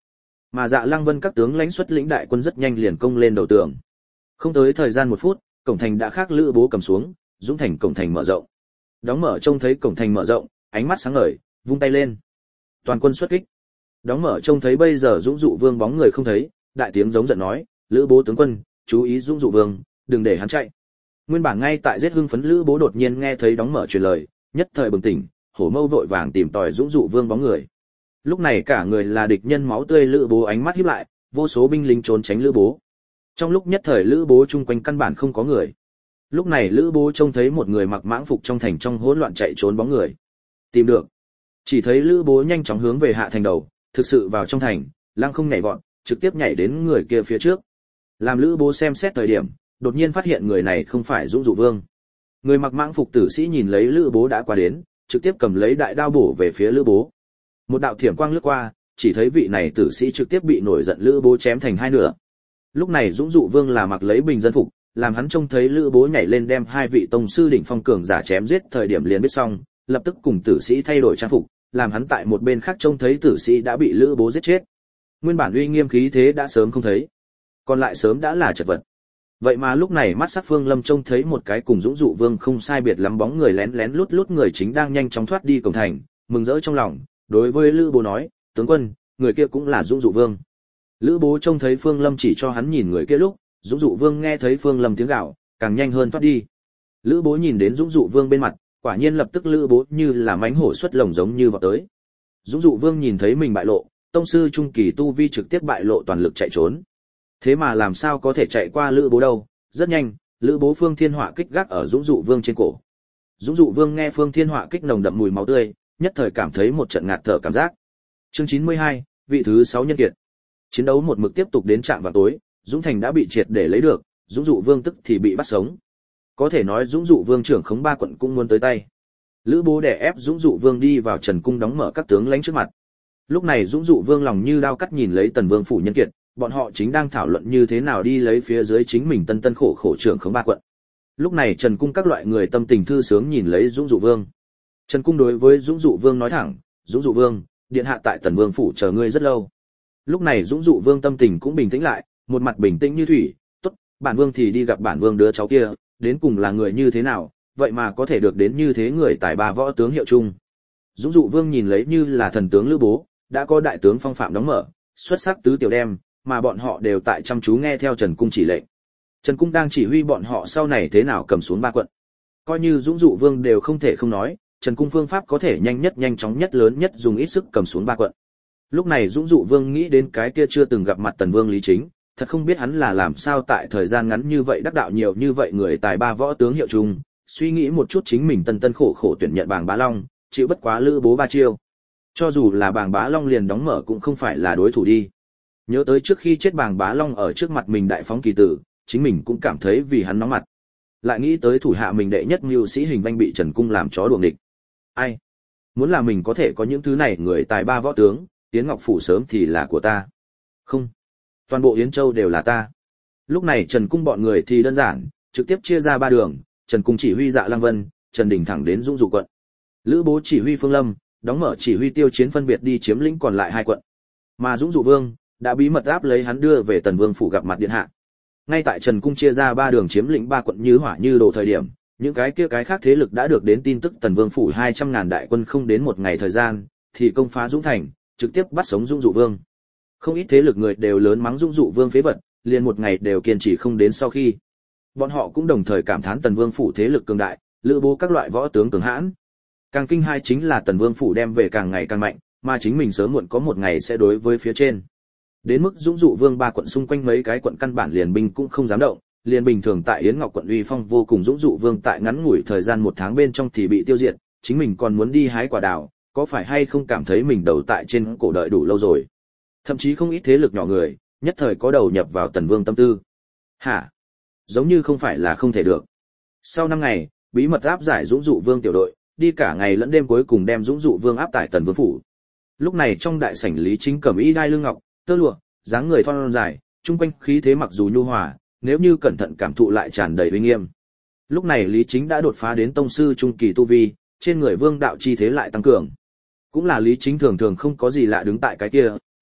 Mà Dạ Lăng Vân các tướng lãnh xuất lĩnh đại quân rất nhanh liền công lên đầu tường. Không tới thời gian một phút, cổng thành đã khác Lữ Bố cầm xuống, Dũng thành cổng thành mở rộng. Đóng mở trông thấy cổng thành mở rộng, ánh mắt sáng ngời, vung tay lên. Toàn quân xuất kích. Đóng mở trông thấy bây giờ Dũng Dụ Vương bóng người không thấy, đại tiếng giống giận nói, Lữ Bố tướng quân, chú ý Dũng Dụ Vương, đừng để hắn chạy. Nguyên bản ngay tại giết hưng phấn Lữ Bố đột nhiên nghe thấy đóng mở truyền lời, nhất thời bừng tỉnh, hổ mâu vội vàng tìm tòi Dũng Dụ Vương bóng người. Lúc này cả người là địch nhân máu tươi, Lữ Bố ánh mắt híp lại, vô số binh lính trốn tránh Lữ Bố. Trong lúc nhất thời Lữ Bố chung quanh căn bản không có người. Lúc này Lữ Bố trông thấy một người mặc mãng phục trong thành trong hỗn loạn chạy trốn bóng người. Tìm được. Chỉ thấy Lữ Bố nhanh chóng hướng về hạ thành đầu, thực sự vào trong thành, lăng không nhảy vọt, trực tiếp nhảy đến người kia phía trước. Làm Lữ Bố xem xét thời điểm, đột nhiên phát hiện người này không phải Dũng Dụ Vương. Người mặc mãng phục tử sĩ nhìn lấy Lữ Bố đã qua đến, trực tiếp cầm lấy đại đao bổ về phía Lữ Bố. Một đạo thiểm quang lướt qua, chỉ thấy vị này tử sĩ trực tiếp bị nổi giận Lữ Bố chém thành hai nửa. Lúc này Dũng Dụ Vương là mặc lấy bình dân phục, làm hắn trông thấy Lữ Bố nhảy lên đem hai vị tông sư đỉnh phong cường giả chém giết thời điểm liền biết xong, lập tức cùng tử sĩ thay đổi trang phục, làm hắn tại một bên khác trông thấy tử sĩ đã bị Lữ Bố giết chết. Nguyên bản uy nghiêm khí thế đã sớm không thấy, còn lại sớm đã là chật vật. Vậy mà lúc này mắt sắc Phương Lâm trông thấy một cái cùng Dũng Dụ Vương không sai biệt lắm bóng người lén lén lút lút người chính đang nhanh chóng thoát đi cổng thành, mừng rỡ trong lòng, đối với Lữ Bố nói, tướng quân, người kia cũng là Dũng Dụ Vương. Lữ Bố trông thấy Phương Lâm chỉ cho hắn nhìn người kia lúc, Dũng Dụ Vương nghe thấy Phương Lâm tiếng gào, càng nhanh hơn thoát đi. Lữ Bố nhìn đến Dũng Dụ Vương bên mặt, quả nhiên lập tức Lữ Bố như là mãnh hổ xuất lồng giống như vọt tới. Dũng Dụ Vương nhìn thấy mình bại lộ, tông sư trung kỳ tu vi trực tiếp bại lộ toàn lực chạy trốn. Thế mà làm sao có thể chạy qua Lữ Bố đâu? Rất nhanh, Lữ Bố Phương Thiên Họa kích gác ở Dũng Dụ Vương trên cổ. Dũng Dụ Vương nghe Phương Thiên Họa kích nồng đậm mùi máu tươi, nhất thời cảm thấy một trận ngạt thở cảm giác. Chương chín mươi hai, vị thứ sáu nhân kiệt. Chiến đấu một mực tiếp tục đến trạm vào tối, Dũng Thành đã bị triệt để lấy được, Dũng Dụ Vương tức thì bị bắt sống. Có thể nói Dũng Dụ Vương trưởng khống ba quận cũng muốn tới tay. Lữ Bố đè ép Dũng Dụ Vương đi vào Trần cung đóng mở các tướng lãnh trước mặt. Lúc này Dũng Dụ Vương lòng như đao cắt nhìn lấy Tần Vương phủ nhân kiệt, bọn họ chính đang thảo luận như thế nào đi lấy phía dưới chính mình tân tân khổ khổ trưởng khống ba quận. Lúc này Trần cung các loại người tâm tình thư sướng nhìn lấy Dũng Dụ Vương. Trần cung đối với Dũng Dụ Vương nói thẳng, Dũng Dụ Vương, điện hạ tại Tần Vương phủ chờ ngươi rất lâu. Lúc này Dũng Dụ Vương tâm tình cũng bình tĩnh lại, một mặt bình tĩnh như thủy, tốt, bản vương thì đi gặp bản vương đứa cháu kia, đến cùng là người như thế nào, vậy mà có thể được đến như thế người tài ba võ tướng hiệu chung. Dũng Dụ Vương nhìn lấy như là thần tướng Lữ Bố, đã có đại tướng phong phạm đóng mở, xuất sắc tứ tiểu đem, mà bọn họ đều tại chăm chú nghe theo Trần cung chỉ lệnh. Trần cung đang chỉ huy bọn họ sau này thế nào cầm xuống ba quận. Coi như Dũng Dụ Vương đều không thể không nói, Trần cung phương pháp có thể nhanh nhất nhanh chóng nhất lớn nhất dùng ít sức cầm xuống ba quận. Lúc này Dũng Dụ Vương nghĩ đến cái kia chưa từng gặp mặt Tần Vương Lý Chính, thật không biết hắn là làm sao tại thời gian ngắn như vậy đắc đạo nhiều như vậy người tài ba võ tướng hiệu chung, suy nghĩ một chút chính mình tân tân khổ khổ tuyển nhận Bàng Bá Long, chịu bất quá Lữ Bố ba chiêu. Cho dù là Bàng Bá Long liền đóng mở cũng không phải là đối thủ đi. Nhớ tới trước khi chết Bàng Bá Long ở trước mặt mình đại phóng kỳ tử, chính mình cũng cảm thấy vì hắn nóng mặt. Lại nghĩ tới thủ hạ mình đệ nhất mưu sĩ Hình Vanh bị Trần cung làm chó đuồng địch. Ai? Muốn là mình có thể có những thứ này người tài ba võ tướng, Yến Ngọc phủ sớm thì là của ta. Không, toàn bộ Yến Châu đều là ta. Lúc này Trần cung bọn người thì đơn giản, trực tiếp chia ra ba đường, Trần cung chỉ huy Dạ Lăng Vân, Trần Đình thẳng đến Dũng Dụ quận. Lữ Bố chỉ huy Phương Lâm, đóng mở chỉ huy Tiêu Chiến phân biệt đi chiếm lĩnh còn lại hai quận. Mà Dũng Dụ Vương đã bí mật áp lấy hắn đưa về Tần Vương phủ gặp mặt điện hạ. Ngay tại Trần cung chia ra ba đường chiếm lĩnh ba quận như hỏa như đồ thời điểm, những cái kia cái khác thế lực đã được đến tin tức Tần Vương phủ hai trăm ngàn đại quân không đến một ngày thời gian thì công phá Dũng thành, trực tiếp bắt sống Dũng Dụ Vương. Không ít thế lực người đều lớn mắng Dũng Dụ Vương phế vật, liền một ngày đều kiên trì không đến sau khi. Bọn họ cũng đồng thời cảm thán Tần Vương phủ thế lực cường đại, Lữ Bố các loại võ tướng cường hãn. Càng kinh hai chính là Tần Vương phủ đem về càng ngày càng mạnh, mà chính mình sớm muộn có một ngày sẽ đối với phía trên. Đến mức Dũng Dụ Vương ba quận xung quanh mấy cái quận căn bản liền binh cũng không dám động, liền bình thường tại Yến Ngọc quận uy phong vô cùng Dũng Dụ Vương tại ngắn ngủi thời gian một tháng bên trong thì bị tiêu diệt, chính mình còn muốn đi hái quả đào, có phải hay không cảm thấy mình đầu tại trên cổ đợi đủ lâu rồi. Thậm chí không ít thế lực nhỏ người, nhất thời có đầu nhập vào Tần Vương tâm tư. Hả? Giống như không phải là không thể được. Sau năm ngày, bí mật áp giải Dũng Dụ Vương tiểu đội, đi cả ngày lẫn đêm cuối cùng đem Dũng Dụ Vương áp tại Tần Vương phủ. Lúc này trong đại sảnh Lý Chính cầm y đai lưng ngọc, tơ lụa, dáng người thon dài, trung quanh khí thế mặc dù nhu hòa, nếu như cẩn thận cảm thụ lại tràn đầy uy nghiêm. Lúc này Lý Chính đã đột phá đến tông sư trung kỳ tu vi, trên người vương đạo chi thế lại tăng cường. Cũng là Lý Chính thường thường không có gì lạ đứng tại cái kia,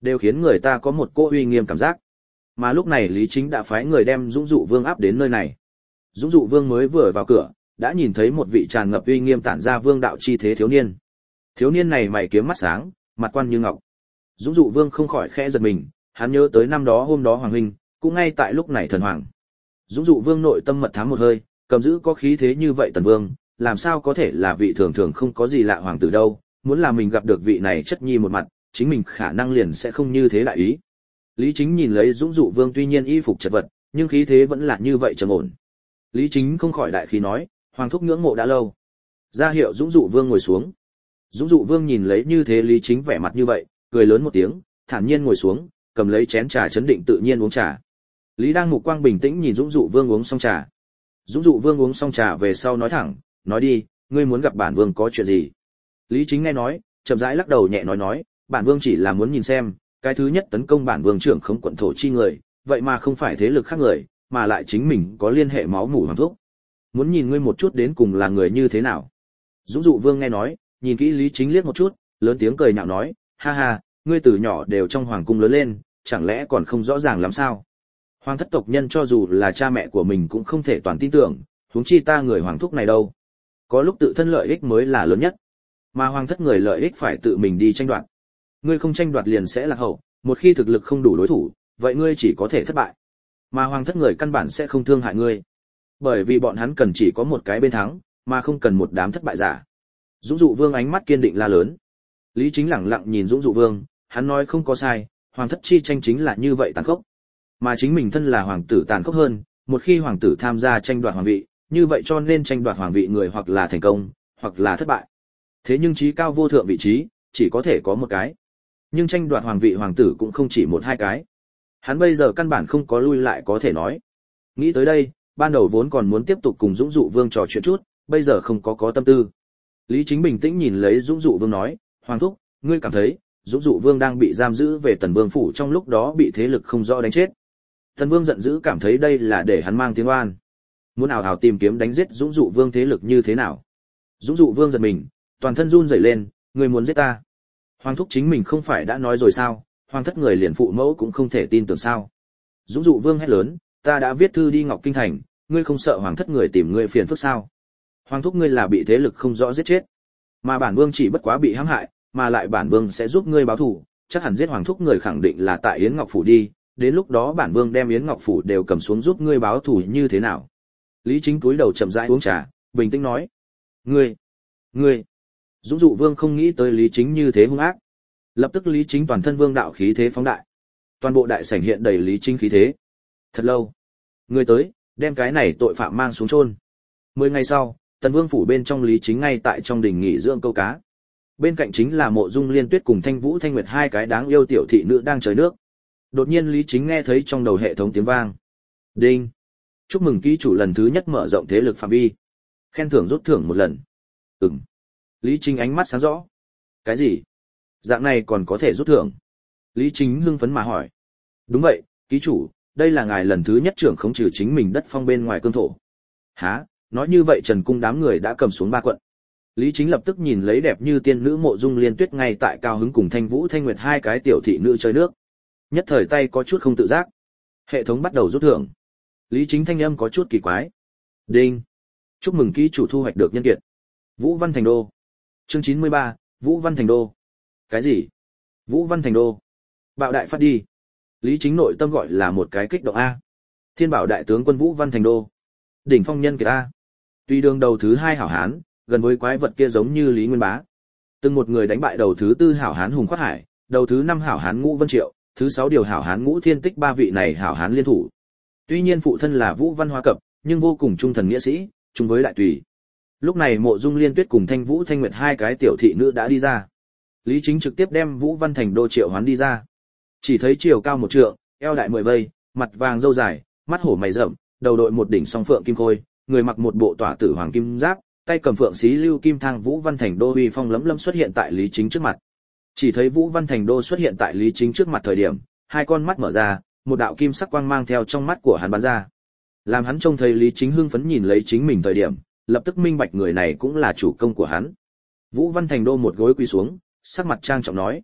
đều khiến người ta có một cỗ uy nghiêm cảm giác. Mà lúc này Lý Chính đã phái người đem Dũng Dụ Vương áp đến nơi này. Dũng Dụ Vương mới vừa vào cửa, đã nhìn thấy một vị tràn ngập uy nghiêm tản ra vương đạo chi thế thiếu niên. Thiếu niên này mày kiếm mắt sáng, mặt quan như ngọc. Dũng Dụ Vương không khỏi khẽ giật mình, hắn nhớ tới năm đó hôm đó hoàng huynh, cũng ngay tại lúc này thần hoàng. Dũng Dụ Vương nội tâm mật thám một hơi, cầm giữ có khí thế như vậy tần vương, làm sao có thể là vị thường thường không có gì lạ hoàng tử đâu, muốn là mình gặp được vị này chất nhi một mặt, chính mình khả năng liền sẽ không như thế đại ý. Lý Chính nhìn lấy Dũng Dụ Vương tuy nhiên y phục chật vật, nhưng khí thế vẫn là như vậy trầm ổn. Lý Chính không khỏi đại khí nói, hoàng thúc ngưỡng mộ đã lâu. Ra hiệu Dũng Dụ Vương ngồi xuống. Dũng Dụ Vương nhìn lấy như thế Lý Chính vẻ mặt như vậy, cười lớn một tiếng, thản nhiên ngồi xuống, cầm lấy chén trà chấn định tự nhiên uống trà. Lý Đang mục quang bình tĩnh nhìn Dũng Dụ Vương uống xong trà. Dũng Dụ Vương uống xong trà về sau nói thẳng, nói đi, ngươi muốn gặp bản vương có chuyện gì? Lý Chính nghe nói, chậm rãi lắc đầu nhẹ nói nói, bản vương chỉ là muốn nhìn xem, cái thứ nhất tấn công bản vương trưởng không quận thổ chi người, vậy mà không phải thế lực khác người, mà lại chính mình có liên hệ máu mủ hoàng thúc. Muốn nhìn ngươi một chút đến cùng là người như thế nào. Dũng Dụ Vương nghe nói, nhìn kỹ Lý Chính liếc một chút, lớn tiếng cười nhạo nói, ha ha, ngươi từ nhỏ đều trong hoàng cung lớn lên, chẳng lẽ còn không rõ ràng lắm sao? Hoàng thất tộc nhân cho dù là cha mẹ của mình cũng không thể toàn tin tưởng, huống chi ta người hoàng thúc này đâu. Có lúc tự thân lợi ích mới là lớn nhất, mà hoàng thất người lợi ích phải tự mình đi tranh đoạt. Ngươi không tranh đoạt liền sẽ lạc hậu, một khi thực lực không đủ đối thủ, vậy ngươi chỉ có thể thất bại. Mà hoàng thất người căn bản sẽ không thương hại ngươi, bởi vì bọn hắn cần chỉ có một cái bên thắng, mà không cần một đám thất bại giả. Dũng Dụ Vương ánh mắt kiên định la lớn. Lý Chính lẳng lặng nhìn Dũng Dụ Vương, hắn nói không có sai, hoàng thất chi tranh chính là như vậy tàn khốc. Mà chính mình thân là hoàng tử tàn khốc hơn, một khi hoàng tử tham gia tranh đoạt hoàng vị, như vậy cho nên tranh đoạt hoàng vị người hoặc là thành công, hoặc là thất bại. Thế nhưng chí cao vô thượng vị trí, chỉ có thể có một cái. Nhưng tranh đoạt hoàng vị hoàng tử cũng không chỉ một hai cái. Hắn bây giờ căn bản không có lui lại có thể nói. Nghĩ tới đây, ban đầu vốn còn muốn tiếp tục cùng Dũng Dụ Vương trò chuyện chút, bây giờ không có có tâm tư. Lý Chính bình tĩnh nhìn lấy Dũng Dụ Vương nói, hoàng thúc, ngươi cảm thấy, Dũng Dụ Vương đang bị giam giữ về Tần Vương phủ trong lúc đó bị thế lực không rõ đánh chết. Tần Vương giận dữ cảm thấy đây là để hắn mang tiếng oan, muốn ảo ảo tìm kiếm đánh giết Dũng Dụ Vương thế lực như thế nào. Dũng Dụ Vương giật mình, toàn thân run rẩy lên, ngươi muốn giết ta? Hoàng thúc chính mình không phải đã nói rồi sao, hoàng thất người liền phụ mẫu cũng không thể tin tưởng sao? Dũng Dụ Vương hét lớn, ta đã viết thư đi Ngọc Kinh thành, ngươi không sợ hoàng thất người tìm ngươi phiền phức sao? Hoàng thúc ngươi là bị thế lực không rõ giết chết, mà bản vương chỉ bất quá bị hãm hại, mà lại bản vương sẽ giúp ngươi báo thù, chắc hẳn giết hoàng thúc người khẳng định là tại Yến Ngọc phủ đi, đến lúc đó bản vương đem Yến Ngọc phủ đều cầm xuống giúp ngươi báo thù như thế nào? Lý Chính cúi đầu chậm rãi uống trà, bình tĩnh nói, ngươi, ngươi. Dũng Dụ Vương không nghĩ tới Lý Chính như thế hung ác. Lập tức Lý Chính toàn thân vương đạo khí thế phóng đại. Toàn bộ đại sảnh hiện đầy Lý Chính khí thế. Thật lâu, người tới, đem cái này tội phạm mang xuống chôn. Mười ngày sau, Tần Vương phủ bên trong Lý Chính ngay tại trong đình nghỉ dưỡng câu cá. Bên cạnh chính là Mộ Dung Liên Tuyết cùng Thanh Vũ Thanh Nguyệt hai cái đáng yêu tiểu thị nữ đang chơi nước. Đột nhiên Lý Chính nghe thấy trong đầu hệ thống tiếng vang. Đinh. Chúc mừng ký chủ lần thứ nhất mở rộng thế lực phạm vi. Khen thưởng rút thưởng một lần. Ừm. Lý Chính ánh mắt sáng rõ. Cái gì? Dạng này còn có thể rút thưởng? Lý Chính hưng phấn mà hỏi. Đúng vậy, ký chủ, đây là ngài lần thứ nhất trưởng khống trừ chính mình đất phong bên ngoài cương thổ. Hả? Nói như vậy Trần Cung đám người đã cầm xuống ba quận. Lý Chính lập tức nhìn lấy đẹp như tiên nữ Mộ Dung Liên Tuyết ngay tại cao hứng cùng Thanh Vũ Thanh Nguyệt hai cái tiểu thị nữ chơi nước. Nhất thời tay có chút không tự giác. Hệ thống bắt đầu rút thưởng. Lý Chính thanh âm có chút kỳ quái. Đinh. Chúc mừng ký chủ thu hoạch được nhân kiệt. Vũ Văn Thành Đô. Chương chín mươi ba, Vũ Văn Thành Đô. Cái gì? Vũ Văn Thành Đô. Bạo đại phát đi. Lý Chính nội tâm gọi là một cái kích động A. Thiên bảo đại tướng quân Vũ Văn Thành Đô. Đỉnh phong nhân kiệt A. Tuy đường đầu thứ hai hảo hán, gần với quái vật kia giống như Lý Nguyên Bá. Từng một người đánh bại đầu thứ tư hảo hán Hùng Khoát Hải, đầu thứ năm hảo hán Ngũ Vân Triệu, thứ sáu điều hảo hán Ngũ Thiên Tích ba vị này hảo hán liên thủ. Tuy nhiên phụ thân là Vũ Văn Hoa Cập, nhưng vô cùng trung thần nghĩa sĩ, chung với đại tùy. Lúc này Mộ Dung Liên Tuyết cùng Thanh Vũ Thanh Nguyệt hai cái tiểu thị nữ đã đi ra. Lý Chính trực tiếp đem Vũ Văn Thành Đô triệu hoán đi ra. Chỉ thấy chiều cao một trượng, eo đại mười vây, mặt vàng râu dài, mắt hổ mày rậm, đầu đội một đỉnh song phượng kim khôi, người mặc một bộ tỏa tử hoàng kim giáp, tay cầm phượng xí lưu kim thang. Vũ Văn Thành Đô uy phong lẫm lẫm xuất hiện tại Lý Chính trước mặt. Chỉ thấy Vũ Văn Thành Đô xuất hiện tại Lý Chính trước mặt thời điểm, hai con mắt mở ra, một đạo kim sắc quang mang theo trong mắt của hắn bắn ra. Làm hắn trông thấy Lý Chính hưng phấn nhìn lấy chính mình thời điểm, lập tức minh bạch người này cũng là chủ công của hắn. Vũ Văn Thành Đô một gối quỳ xuống, sắc mặt trang trọng nói: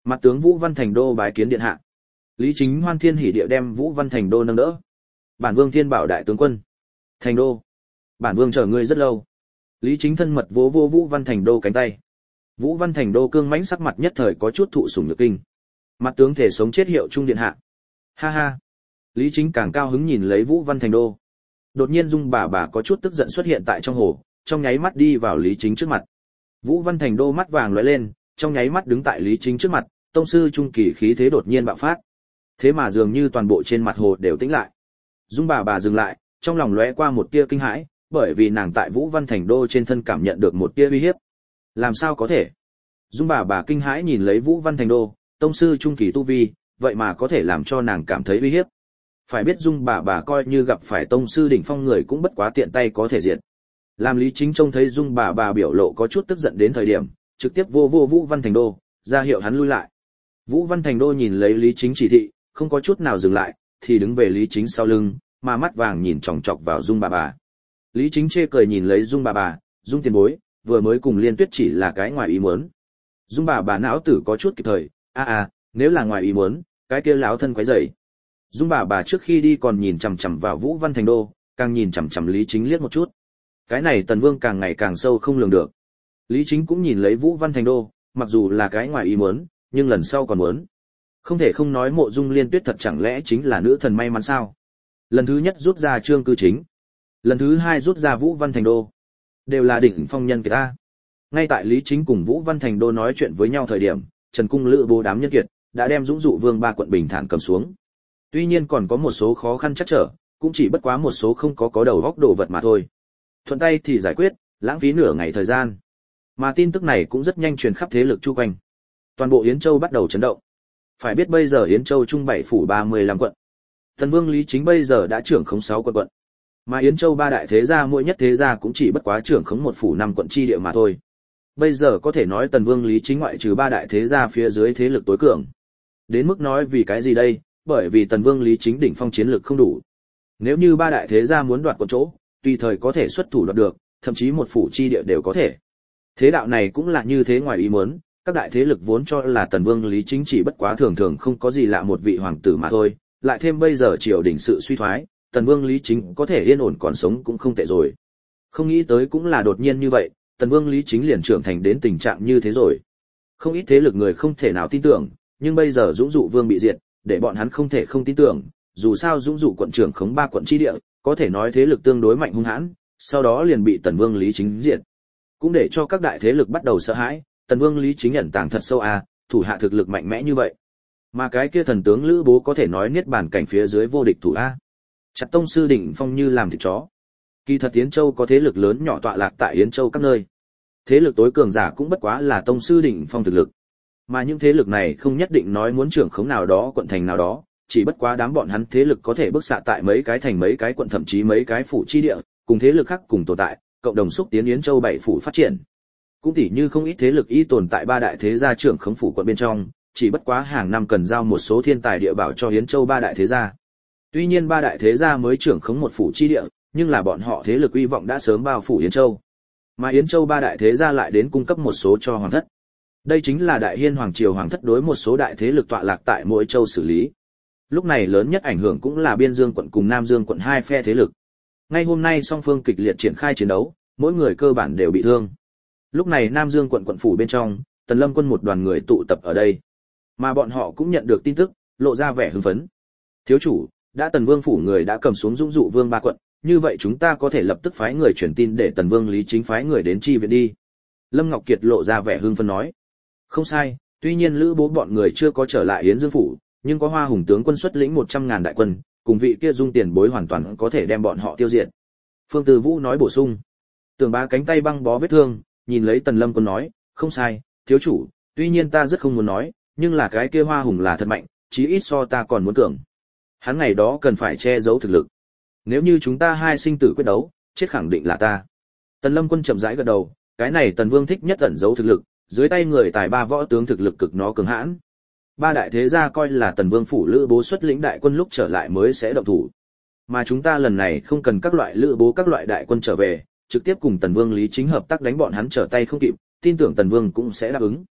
Mặt tướng Vũ Văn Thành Đô bái kiến điện hạ. Lý Chính hoan thiên hỉ địa đem Vũ Văn Thành Đô nâng đỡ. Bản vương Thiên Bảo đại tướng quân. Thành Đô. Bản vương chờ ngươi rất lâu. Lý Chính thân mật vỗ vỗ Vũ Văn Thành Đô cánh tay. Vũ Văn Thành Đô cương mãnh sắc mặt nhất thời có chút thụ sủng nhược kinh. Mặt tướng thể sống chết hiệu trung điện hạ. Ha ha. Lý Chính càng cao hứng nhìn lấy Vũ Văn Thành Đô. Đột nhiên Dung bà bà có chút tức giận xuất hiện tại trong hồ, trong nháy mắt đi vào Lý Chính trước mặt. Vũ Văn Thành Đô mắt vàng lóe lên, trong nháy mắt đứng tại Lý Chính trước mặt, tông sư trung kỳ khí thế đột nhiên bạo phát. Thế mà dường như toàn bộ trên mặt hồ đều tĩnh lại. Dung bà bà dừng lại, trong lòng lóe qua một tia kinh hãi, bởi vì nàng tại Vũ Văn Thành Đô trên thân cảm nhận được một tia uy hiếp. Làm sao có thể? Dung bà bà kinh hãi nhìn lấy Vũ Văn Thành Đô, tông sư trung kỳ tu vi, vậy mà có thể làm cho nàng cảm thấy uy hiếp. Phải biết Dung bà bà coi như gặp phải tông sư đỉnh phong người cũng bất quá tiện tay có thể diệt. Làm Lý Chính trông thấy Dung bà bà biểu lộ có chút tức giận đến thời điểm, trực tiếp vô vô Vũ Văn Thành Đô, ra hiệu hắn lui lại. Vũ Văn Thành Đô nhìn lấy Lý Chính chỉ thị, không có chút nào dừng lại, thì đứng về Lý Chính sau lưng, mà mắt vàng nhìn chòng chọc vào Dung bà bà. Lý Chính chê cười nhìn lấy Dung bà bà, Dung tiền bối, vừa mới cùng Liên Tuyết chỉ là cái ngoài ý muốn. Dung bà bà não tử có chút kịp thời, a a, nếu là ngoài ý muốn, cái kia láo thân quấy rầy. Dung bà bà trước khi đi còn nhìn chằm chằm vào Vũ Văn Thành Đô, càng nhìn chằm chằm Lý Chính liếc một chút. Cái này Tần Vương càng ngày càng sâu không lường được. Lý Chính cũng nhìn lấy Vũ Văn Thành Đô, mặc dù là cái ngoài ý muốn, nhưng lần sau còn muốn. Không thể không nói Mộ Dung Liên Tuyết thật chẳng lẽ chính là nữ thần may mắn sao? Lần thứ nhất rút ra Trương Cư Chính, lần thứ hai rút ra Vũ Văn Thành Đô, đều là đỉnh phong nhân kiệt ta. Ngay tại Lý Chính cùng Vũ Văn Thành Đô nói chuyện với nhau thời điểm, Trần Cung Lữ Bố đám nhân kiệt đã đem Dũng Dụ Vương ba quận bình thản cầm xuống. Tuy nhiên còn có một số khó khăn chắc trở, cũng chỉ bất quá một số không có có đầu góc đồ vật mà thôi. Thuận tay thì giải quyết, lãng phí nửa ngày thời gian. Mà tin tức này cũng rất nhanh truyền khắp thế lực chu quanh. Toàn bộ Yến Châu bắt đầu chấn động. Phải biết bây giờ Yến Châu trung bảy phủ ba mươi lăm quận. Tần Vương Lý Chính bây giờ đã trưởng khống sáu quận quận. Mà Yến Châu ba đại thế gia mỗi nhất thế gia cũng chỉ bất quá trưởng khống một phủ năm quận chi địa mà thôi. Bây giờ có thể nói Tần Vương Lý Chính ngoại trừ ba đại thế gia phía dưới thế lực tối cường. Đến mức nói vì cái gì đây? Bởi vì Tần Vương Lý Chính đỉnh phong chiến lực không đủ. Nếu như ba đại thế gia muốn đoạt quận chỗ, tùy thời có thể xuất thủ đoạt được, thậm chí một phủ chi địa đều có thể. Thế đạo này cũng là như thế ngoài ý muốn, các đại thế lực vốn cho là Tần Vương Lý Chính chỉ bất quá thường thường không có gì lạ một vị hoàng tử mà thôi, lại thêm bây giờ triều đình sự suy thoái, Tần Vương Lý Chính có thể yên ổn còn sống cũng không tệ rồi. Không nghĩ tới cũng là đột nhiên như vậy, Tần Vương Lý Chính liền trưởng thành đến tình trạng như thế rồi. Không ít thế lực người không thể nào tin tưởng, nhưng bây giờ Dũng Dụ Vương bị diệt, để bọn hắn không thể không tin tưởng, dù sao Dũng Dụ quận trưởng khống ba quận chi địa, có thể nói thế lực tương đối mạnh hung hãn, sau đó liền bị Tần Vương Lý Chính diệt. Cũng để cho các đại thế lực bắt đầu sợ hãi, Tần Vương Lý Chính ẩn tàng thật sâu à, thủ hạ thực lực mạnh mẽ như vậy. Mà cái kia thần tướng Lữ Bố có thể nói niết bàn cảnh phía dưới vô địch thủ a. Chặt tông sư đỉnh phong như làm thịt chó. Kỳ thật Yến Châu có thế lực lớn nhỏ tọa lạc tại Yến Châu các nơi. Thế lực tối cường giả cũng bất quá là tông sư đỉnh phong thực lực. Mà những thế lực này không nhất định nói muốn trưởng khống nào đó quận thành nào đó, chỉ bất quá đám bọn hắn thế lực có thể bước xạ tại mấy cái thành mấy cái quận thậm chí mấy cái phủ chi địa, cùng thế lực khác cùng tồn tại, cộng đồng xúc tiến Yến Châu bảy phủ phát triển. Cũng tỉ như không ít thế lực y tồn tại ba đại thế gia trưởng khống phủ quận bên trong, chỉ bất quá hàng năm cần giao một số thiên tài địa bảo cho Yến Châu ba đại thế gia. Tuy nhiên ba đại thế gia mới trưởng khống một phủ chi địa, nhưng là bọn họ thế lực uy vọng đã sớm bao phủ Yến Châu. Mà Yến Châu ba đại thế gia lại đến cung cấp một số cho hoàng thất. Đây chính là Đại Hiên hoàng triều hoàng thất đối một số đại thế lực tọa lạc tại mỗi châu xử lý. Lúc này lớn nhất ảnh hưởng cũng là Biên Dương quận cùng Nam Dương quận hai phe thế lực. Ngay hôm nay song phương kịch liệt triển khai chiến đấu, mỗi người cơ bản đều bị thương. Lúc này Nam Dương quận quận phủ bên trong, Tần Lâm quân một đoàn người tụ tập ở đây. Mà bọn họ cũng nhận được tin tức, lộ ra vẻ hưng phấn. Thiếu chủ, đã Tần Vương phủ người đã cầm xuống Dũng Dụ Vương ba quận, như vậy chúng ta có thể lập tức phái người truyền tin để Tần Vương Lý Chính phái người đến chi viện đi. Lâm Ngọc Kiệt lộ ra vẻ hưng phấn nói. Không sai, tuy nhiên Lữ Bố bọn người chưa có trở lại Yến Dương phủ, nhưng có Hoa Hùng tướng quân xuất lĩnh một trăm ngàn đại quân, cùng vị kia Dung tiền bối hoàn toàn có thể đem bọn họ tiêu diệt. Phương Từ Vũ nói bổ sung. Tường Bá cánh tay băng bó vết thương, nhìn lấy Tần Lâm quân nói, không sai, thiếu chủ, tuy nhiên ta rất không muốn nói, nhưng là cái kia Hoa Hùng là thật mạnh, chí ít so ta còn muốn tưởng. Hắn ngày đó cần phải che giấu thực lực. Nếu như chúng ta hai sinh tử quyết đấu, chết khẳng định là ta. Tần Lâm quân chậm rãi gật đầu, cái này Tần Vương thích nhất ẩn giấu thực lực, dưới tay người tài ba võ tướng thực lực cực nó cường hãn. Ba đại thế gia coi là Tần Vương phủ Lữ Bố xuất lĩnh đại quân lúc trở lại mới sẽ động thủ. Mà chúng ta lần này không cần các loại Lữ Bố các loại đại quân trở về, trực tiếp cùng Tần Vương Lý Chính hợp tác đánh bọn hắn trở tay không kịp, tin tưởng Tần Vương cũng sẽ đáp ứng.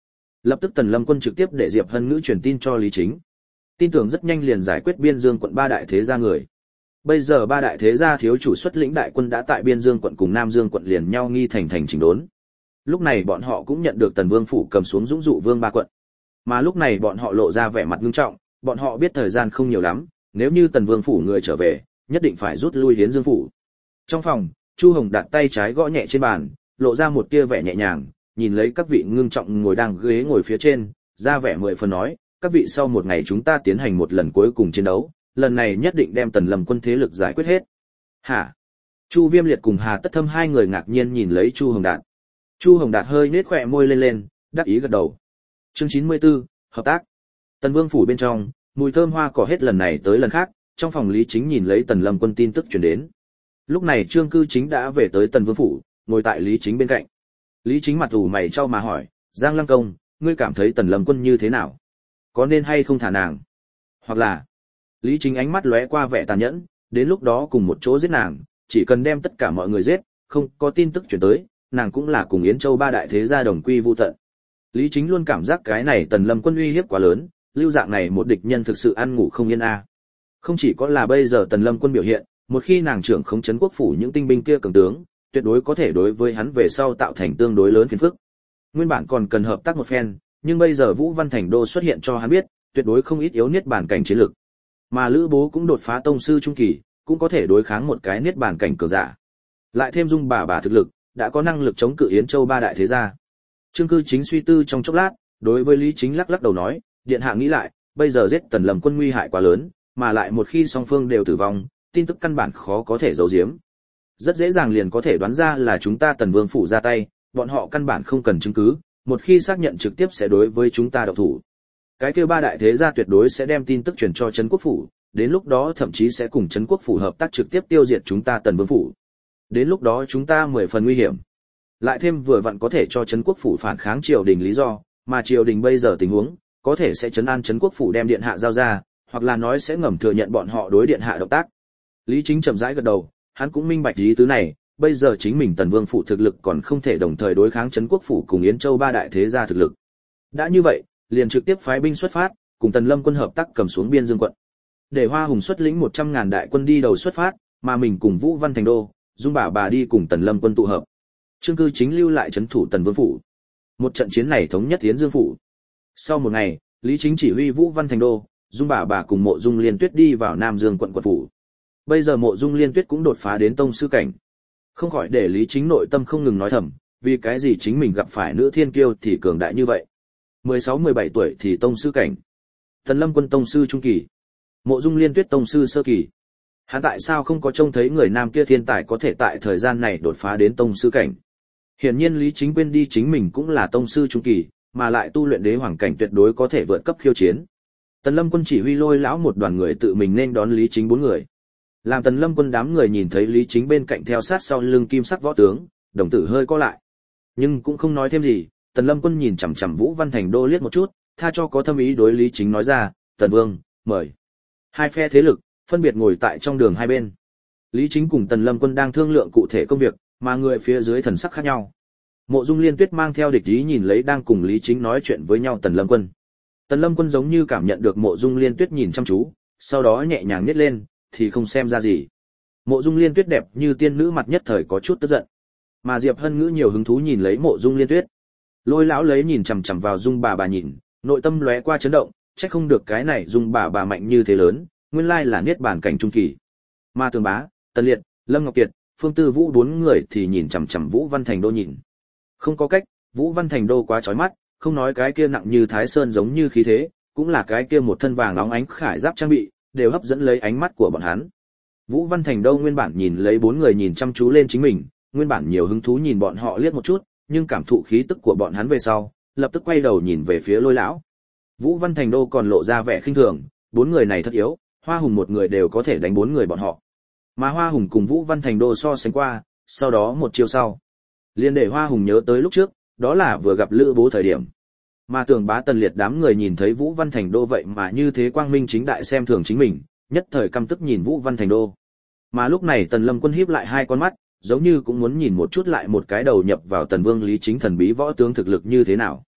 Lập tức Tần Lâm Quân trực tiếp để Diệp Hân Ngữ truyền tin cho Lý Chính. Tin tưởng rất nhanh liền giải quyết Biên Dương quận ba đại thế gia người. Bây giờ ba đại thế gia thiếu chủ xuất lĩnh đại quân đã tại Biên Dương quận cùng Nam Dương quận liền nhau nghi thành thành chỉnh đốn. Lúc này bọn họ cũng nhận được Tần Vương phủ cầm xuống Dũng Dụ Vương ba quận. Mà lúc này bọn họ lộ ra vẻ mặt nghiêm trọng, bọn họ biết thời gian không nhiều lắm, nếu như Tần Vương phủ người trở về, nhất định phải rút lui Hiến Dương phủ. Trong phòng, Chu Hồng đặt tay trái gõ nhẹ trên bàn, lộ ra một tia vẻ nhẹ nhàng, nhìn lấy các vị ngưng trọng ngồi đang ghế ngồi phía trên, ra vẻ mười phần nói, các vị sau một ngày chúng ta tiến hành một lần cuối cùng chiến đấu, lần này nhất định đem Tần Lâm quân thế lực giải quyết hết. Hả? Chu Viêm Liệt cùng Hà Tất Thâm hai người ngạc nhiên nhìn lấy Chu Hồng Đạt. Chu Hồng Đạt hơi nhếch khóe môi lên lên, đắc ý gật đầu. Chương chín mươi tư, hợp tác. Tần Vương phủ bên trong, mùi thơm hoa cỏ hết lần này tới lần khác, trong phòng Lý Chính nhìn lấy Tần Lâm quân tin tức truyền đến. Lúc này Trương Cư Chính đã về tới Tần Vương phủ, ngồi tại Lý Chính bên cạnh. Lý Chính mặt ủ mày chau mà hỏi, Giang Lăng công, ngươi cảm thấy Tần Lâm quân như thế nào? Có nên hay không thả nàng? Hoặc là, Lý Chính ánh mắt lóe qua vẻ tàn nhẫn, đến lúc đó cùng một chỗ giết nàng, chỉ cần đem tất cả mọi người giết, không có tin tức chuyển tới, nàng cũng là cùng Yến Châu ba đại thế gia đồng quy vu tận. Lý Chính luôn cảm giác cái này Tần Lâm quân uy hiếp quá lớn, lưu dạng này một địch nhân thực sự ăn ngủ không yên a. Không chỉ có là bây giờ Tần Lâm quân biểu hiện, một khi nàng trưởng khống trấn quốc phủ những tinh binh kia cường tướng, tuyệt đối có thể đối với hắn về sau tạo thành tương đối lớn phiền phức. Nguyên bản còn cần hợp tác một phen, nhưng bây giờ Vũ Văn Thành Đô xuất hiện cho hắn biết, tuyệt đối không ít yếu niết bàn cảnh chiến lực. Mà Lữ Bố cũng đột phá tông sư trung kỳ, cũng có thể đối kháng một cái niết bàn cảnh cường giả. Lại thêm Dung bà bà thực lực, đã có năng lực chống cự Yến Châu ba đại thế gia. Trương Cư Chính suy tư trong chốc lát, đối với Lý Chính lắc lắc đầu nói, điện hạ nghĩ lại, bây giờ giết Tần Lâm quân nguy hại quá lớn, mà lại một khi song phương đều tử vong, tin tức căn bản khó có thể giấu giếm. Rất dễ dàng liền có thể đoán ra là chúng ta Tần Vương phủ ra tay, bọn họ căn bản không cần chứng cứ, một khi xác nhận trực tiếp sẽ đối với chúng ta động thủ. Cái kia ba đại thế gia tuyệt đối sẽ đem tin tức truyền cho trấn quốc phủ, đến lúc đó thậm chí sẽ cùng trấn quốc phủ hợp tác trực tiếp tiêu diệt chúng ta Tần Vương phủ. Đến lúc đó chúng ta mười phần nguy hiểm. Lại thêm vừa vặn có thể cho trấn quốc phủ phản kháng triều đình lý do, mà triều đình bây giờ tình huống, có thể sẽ trấn an trấn quốc phủ đem điện hạ giao ra, hoặc là nói sẽ ngầm thừa nhận bọn họ đối điện hạ động tác. Lý Chính chậm rãi gật đầu, hắn cũng minh bạch ý tứ này, bây giờ chính mình Tần Vương phủ thực lực còn không thể đồng thời đối kháng trấn quốc phủ cùng Yến Châu ba đại thế gia thực lực. Đã như vậy, liền trực tiếp phái binh xuất phát, cùng Tần Lâm quân hợp tác cầm xuống Biên Dương quận. Để Hoa Hùng xuất lĩnh một trăm ngàn đại quân đi đầu xuất phát, mà mình cùng Vũ Văn Thành Đô, Dung bà bà đi cùng Tần Lâm quân tụ hợp. Trương Cư Chính lưu lại trấn thủ Tần Vương phủ. Một trận chiến này thống nhất Yến Dương phủ. Sau một ngày, Lý Chính chỉ huy Vũ Văn Thành Đô, Dung bà bà cùng Mộ Dung Liên Tuyết đi vào Nam Dương quận quận phủ. Bây giờ Mộ Dung Liên Tuyết cũng đột phá đến tông sư cảnh. Không khỏi để Lý Chính nội tâm không ngừng nói thầm, vì cái gì chính mình gặp phải nữ thiên kiêu thì cường đại như vậy. mười sáu mười bảy tuổi thì tông sư cảnh. Tần Lâm quân tông sư trung kỳ. Mộ Dung Liên Tuyết tông sư sơ kỳ. Hắn tại sao không có trông thấy người nam kia thiên tài có thể tại thời gian này đột phá đến tông sư cảnh? Hiển nhiên Lý Chính quên đi chính mình cũng là tông sư trung kỳ, mà lại tu luyện đế hoàng cảnh tuyệt đối có thể vượt cấp khiêu chiến. Tần Lâm quân chỉ huy Lôi lão một đoàn người tự mình nên đón Lý Chính bốn người. Làm Tần Lâm quân đám người nhìn thấy Lý Chính bên cạnh theo sát sau lưng kim sắc võ tướng, đồng tử hơi co lại. Nhưng cũng không nói thêm gì, Tần Lâm quân nhìn chằm chằm Vũ Văn Thành Đô liếc một chút, tha cho có thâm ý đối Lý Chính nói ra, "Tần Vương, mời." Hai phe thế lực phân biệt ngồi tại trong đường hai bên. Lý Chính cùng Tần Lâm quân đang thương lượng cụ thể công việc, mà người phía dưới thần sắc khác nhau. Mộ Dung Liên Tuyết mang theo địch ý nhìn lấy đang cùng Lý Chính nói chuyện với nhau Tần Lâm quân. Tần Lâm quân giống như cảm nhận được Mộ Dung Liên Tuyết nhìn chăm chú, sau đó nhẹ nhàng nhếch lên, thì không xem ra gì. Mộ Dung Liên Tuyết đẹp như tiên nữ mặt nhất thời có chút tức giận, mà Diệp Hân Ngữ nhiều hứng thú nhìn lấy Mộ Dung Liên Tuyết. Lôi lão lấy nhìn chằm chằm vào Dung bà bà nhìn, nội tâm lóe qua chấn động, chắc không được cái này Dung bà bà mạnh như thế lớn, nguyên lai là niết bàn cảnh trung kỳ. Ma Tường Bá, Tần Liệt, Lâm Ngọc Kiệt, Phương Tư Vũ bốn người thì nhìn chằm chằm Vũ Văn Thành Đô nhìn. Không có cách, Vũ Văn Thành Đô quá chói mắt, không nói cái kia nặng như Thái Sơn giống như khí thế, cũng là cái kia một thân vàng óng ánh khải giáp trang bị, đều hấp dẫn lấy ánh mắt của bọn hắn. Vũ Văn Thành Đô nguyên bản nhìn lấy bốn người nhìn chăm chú lên chính mình, nguyên bản nhiều hứng thú nhìn bọn họ liếc một chút, nhưng cảm thụ khí tức của bọn hắn về sau, lập tức quay đầu nhìn về phía Lôi lão. Vũ Văn Thành Đô còn lộ ra vẻ khinh thường, bốn người này thật yếu, Hoa Hùng một người đều có thể đánh bốn người bọn họ. Mà Hoa Hùng cùng Vũ Văn Thành Đô so sánh qua, sau đó một chiêu sau, liền để Hoa Hùng nhớ tới lúc trước, đó là vừa gặp Lữ Bố thời điểm. Mà Tường Bá Tần Liệt đám người nhìn thấy Vũ Văn Thành Đô vậy mà như thế quang minh chính đại xem thường chính mình, nhất thời căm tức nhìn Vũ Văn Thành Đô. Mà lúc này Tần Lâm Quân híp lại hai con mắt, giống như cũng muốn nhìn một chút lại một cái đầu nhập vào Tần Vương Lý Chính thần bí võ tướng thực lực như thế nào.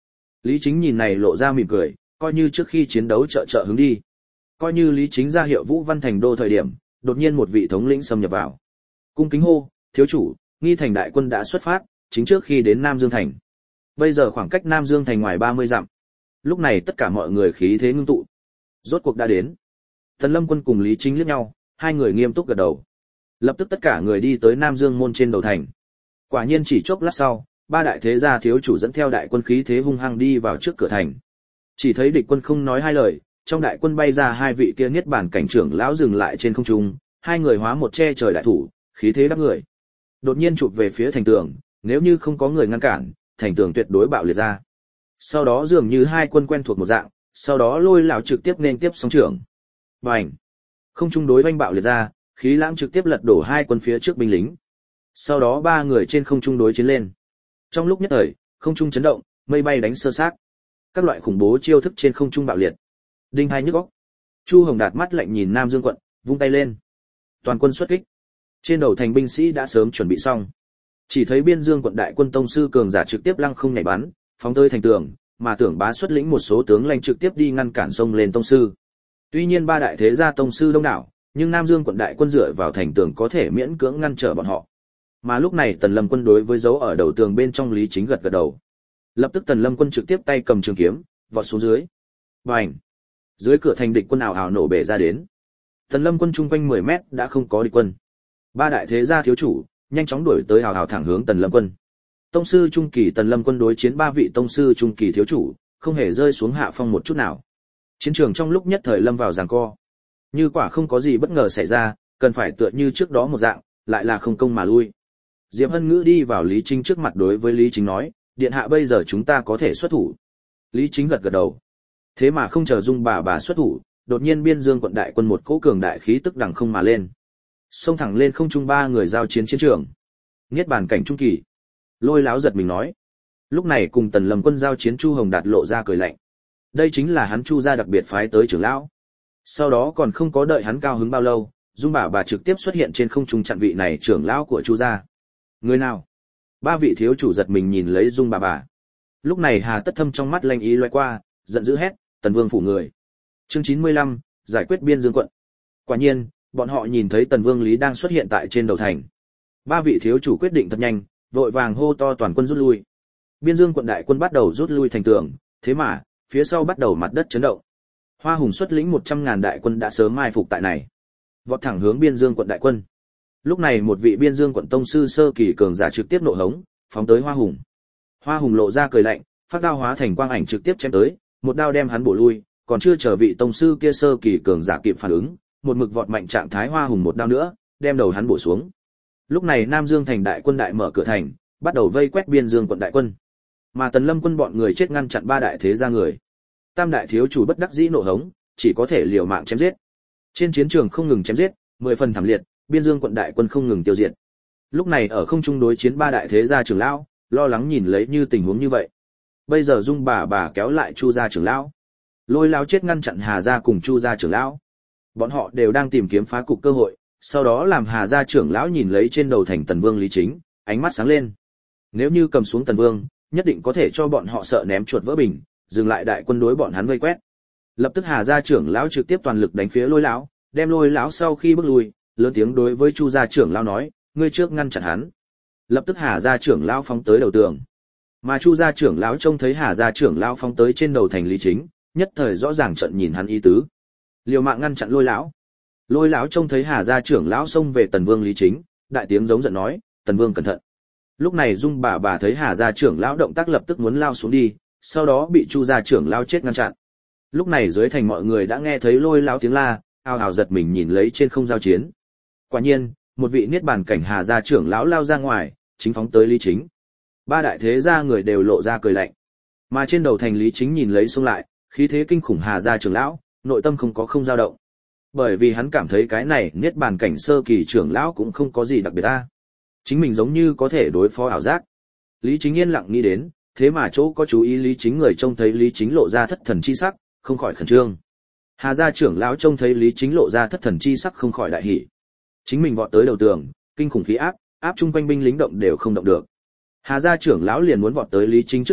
Lý Chính nhìn này lộ ra mỉm cười, coi như trước khi chiến đấu trợ trợ hướng đi. Coi như Lý Chính ra hiệu Vũ Văn Thành đô thời điểm, đột nhiên một vị thống lĩnh xâm nhập vào. Cung kính hô, thiếu chủ, nghi thành đại quân đã xuất phát, chính trước khi đến Nam Dương thành. Bây giờ khoảng cách Nam Dương thành ngoài ba mươi dặm. Lúc này tất cả mọi người khí thế ngưng tụ. Rốt cuộc đã đến. Tần Lâm Quân cùng Lý Chính liếc nhau, hai người nghiêm túc gật đầu. Lập tức tất cả người đi tới Nam Dương môn trên đầu thành. Quả nhiên chỉ chốc lát sau, ba đại thế gia thiếu chủ dẫn theo đại quân khí thế hung hăng đi vào trước cửa thành. Chỉ thấy địch quân không nói hai lời, trong đại quân bay ra hai vị kia niết bàn cảnh trưởng lão dừng lại trên không trung, hai người hóa một che trời đại thủ, khí thế đắp người. Đột nhiên chụp về phía thành tường, nếu như không có người ngăn cản, thành tường tuyệt đối bạo liệt ra. Sau đó dường như hai quân quen thuộc một dạng, sau đó lôi lão trực tiếp nên tiếp sóng trưởng. Bành! Không trung đối vanh bạo liệt ra, khí lãng trực tiếp lật đổ hai quân phía trước binh lính. Sau đó ba người trên không trung đối chiến lên. Trong lúc nhất thời, không trung chấn động, mây bay đánh sơ xác. Các loại khủng bố chiêu thức trên không trung bạo liệt. Đinh hai nhức óc. Chu Hồng Đạt mắt lạnh nhìn Nam Dương quận, vung tay lên. Toàn quân xuất kích. Trên đầu thành binh sĩ đã sớm chuẩn bị xong. Chỉ thấy Biên Dương quận đại quân tông sư cường giả trực tiếp lăng không nhảy bắn, phóng tới thành tường, mà Tưởng Bá xuất lĩnh một số tướng lãnh trực tiếp đi ngăn cản sông lên tông sư. Tuy nhiên ba đại thế gia tông sư đông đảo, nhưng Nam Dương quận đại quân dựa vào thành tường có thể miễn cưỡng ngăn trở bọn họ. Mà lúc này Tần Lâm Quân đối với dấu ở đầu tường bên trong Lý Chính gật gật đầu. Lập tức Tần Lâm Quân trực tiếp tay cầm trường kiếm, vọt xuống dưới. Bành! Dưới cửa thành địch quân ảo ảo nổ bể ra đến. Tần Lâm Quân chung quanh mười mét đã không có địch quân. Ba đại thế gia thiếu chủ nhanh chóng đuổi tới ảo ảo thẳng hướng Tần Lâm Quân. Tông sư trung kỳ Tần Lâm Quân đối chiến ba vị tông sư trung kỳ thiếu chủ, không hề rơi xuống hạ phong một chút nào. Chiến trường trong lúc nhất thời lâm vào giằng co. Như quả không có gì bất ngờ xảy ra, cần phải tựa như trước đó một dạng, lại là không công mà lui. Diệp Hân Ngữ đi vào Lý Chính trước mặt đối với Lý Chính nói, điện hạ bây giờ chúng ta có thể xuất thủ. Lý Chính gật gật đầu. Thế mà không chờ Dung bà bà xuất thủ, đột nhiên Biên Dương quận đại quân một cỗ cường đại khí tức đằng không mà lên. Xông thẳng lên không trung ba người giao chiến chiến trường. Niết bàn cảnh trung kỳ. Lôi Láo giật mình nói. Lúc này cùng Tần Lâm Quân giao chiến Chu Hồng Đạt lộ ra cười lạnh. Đây chính là hắn Chu gia đặc biệt phái tới trưởng lão. Sau đó còn không có đợi hắn cao hứng bao lâu, Dung bà bà trực tiếp xuất hiện trên không trung chặn vị này trưởng lão của Chu gia. Người nào? Ba vị thiếu chủ giật mình nhìn lấy Dung bà bà. Lúc này Hà Tất Thâm trong mắt lanh ý loay qua, giận dữ hét, Tần Vương phủ người. Chương chín mươi lăm, giải quyết Biên Dương quận. Quả nhiên, bọn họ nhìn thấy Tần Vương Lý đang xuất hiện tại trên đầu thành. Ba vị thiếu chủ quyết định thật nhanh, vội vàng hô to toàn quân rút lui. Biên Dương quận đại quân bắt đầu rút lui thành tường, thế mà, phía sau bắt đầu mặt đất chấn động. Hoa Hùng xuất lĩnh một trăm ngàn đại quân đã sớm mai phục tại này, vọt thẳng hướng Biên Dương quận đại quân. Lúc này một vị Biên Dương quận tông sư sơ kỳ cường giả trực tiếp nộ hống, phóng tới Hoa Hùng. Hoa Hùng lộ ra cười lạnh, phát đao hóa thành quang ảnh trực tiếp chém tới, một đao đem hắn bổ lui, còn chưa chờ vị tông sư kia sơ kỳ cường giả kịp phản ứng, một mực vọt mạnh trạng thái Hoa Hùng một đao nữa, đem đầu hắn bổ xuống. Lúc này Nam Dương thành đại quân đại mở cửa thành, bắt đầu vây quét Biên Dương quận đại quân. Mà Tần Lâm Quân bọn người chết ngăn chặn ba đại thế gia người. Tam đại thiếu chủ bất đắc dĩ nộ hống, chỉ có thể liều mạng chém giết. Trên chiến trường không ngừng chém giết, mười phần thảm liệt, Biên Dương quận đại quân không ngừng tiêu diệt. Lúc này ở không trung đối chiến ba đại thế gia trưởng lão, lo lắng nhìn lấy như tình huống như vậy. Bây giờ Dung bà bà kéo lại Chu gia trưởng lão, Lôi Lão chết ngăn chặn Hà gia cùng Chu gia trưởng lão. Bọn họ đều đang tìm kiếm phá cục cơ hội, sau đó làm Hà gia trưởng lão nhìn lấy trên đầu thành Tần Vương Lý Chính, ánh mắt sáng lên. Nếu như cầm xuống Tần Vương, nhất định có thể cho bọn họ sợ ném chuột vỡ bình, dừng lại đại quân đối bọn hắn vây quét. Lập tức Hà gia trưởng lão trực tiếp toàn lực đánh phía Lôi Lão, đem Lôi Lão sau khi bước lui, lớn tiếng đối với Chu gia trưởng lão nói, ngươi trước ngăn chặn hắn. Lập tức Hà gia trưởng lão phóng tới đầu tường. Mà Chu gia trưởng lão trông thấy Hà gia trưởng lão phóng tới trên đầu thành Lý Chính, nhất thời rõ ràng trận nhìn hắn ý tứ. Liều mạng ngăn chặn Lôi Lão. Lôi Lão trông thấy Hà gia trưởng lão xông về Tần Vương Lý Chính, đại tiếng giống giận nói, Tần Vương cẩn thận. Lúc này Dung bà bà thấy Hà gia trưởng lão động tác lập tức muốn lao xuống đi, sau đó bị Chu gia trưởng lão chết ngăn chặn. Lúc này dưới thành mọi người đã nghe thấy Lôi Lão tiếng la, ào ào giật mình nhìn lấy trên không giao chiến. Quả nhiên, một vị niết bàn cảnh Hà gia trưởng lão lao ra ngoài, chính phóng tới Lý Chính. Ba đại thế gia người đều lộ ra cười lạnh. Mà trên đầu thành Lý Chính nhìn lấy xông lại, khí thế kinh khủng Hà gia trưởng lão, nội tâm không có không dao động. Bởi vì hắn cảm thấy cái này niết bàn cảnh sơ kỳ trưởng lão cũng không có gì đặc biệt ta. Chính mình giống như có thể đối phó ảo giác. Lý Chính yên lặng nghĩ đến, thế mà chỗ có chú ý Lý Chính người trông thấy Lý Chính lộ ra thất thần chi sắc, không khỏi khẩn trương. Hà gia trưởng lão trông thấy Lý Chính lộ ra thất thần chi sắc không khỏi đại hỉ. Chính mình vọt tới đầu tường, kinh khủng khí áp, áp chung quanh binh lính động đều không động được. Hà gia trưởng lão liền muốn vọt tới Lý Chính trước mặt,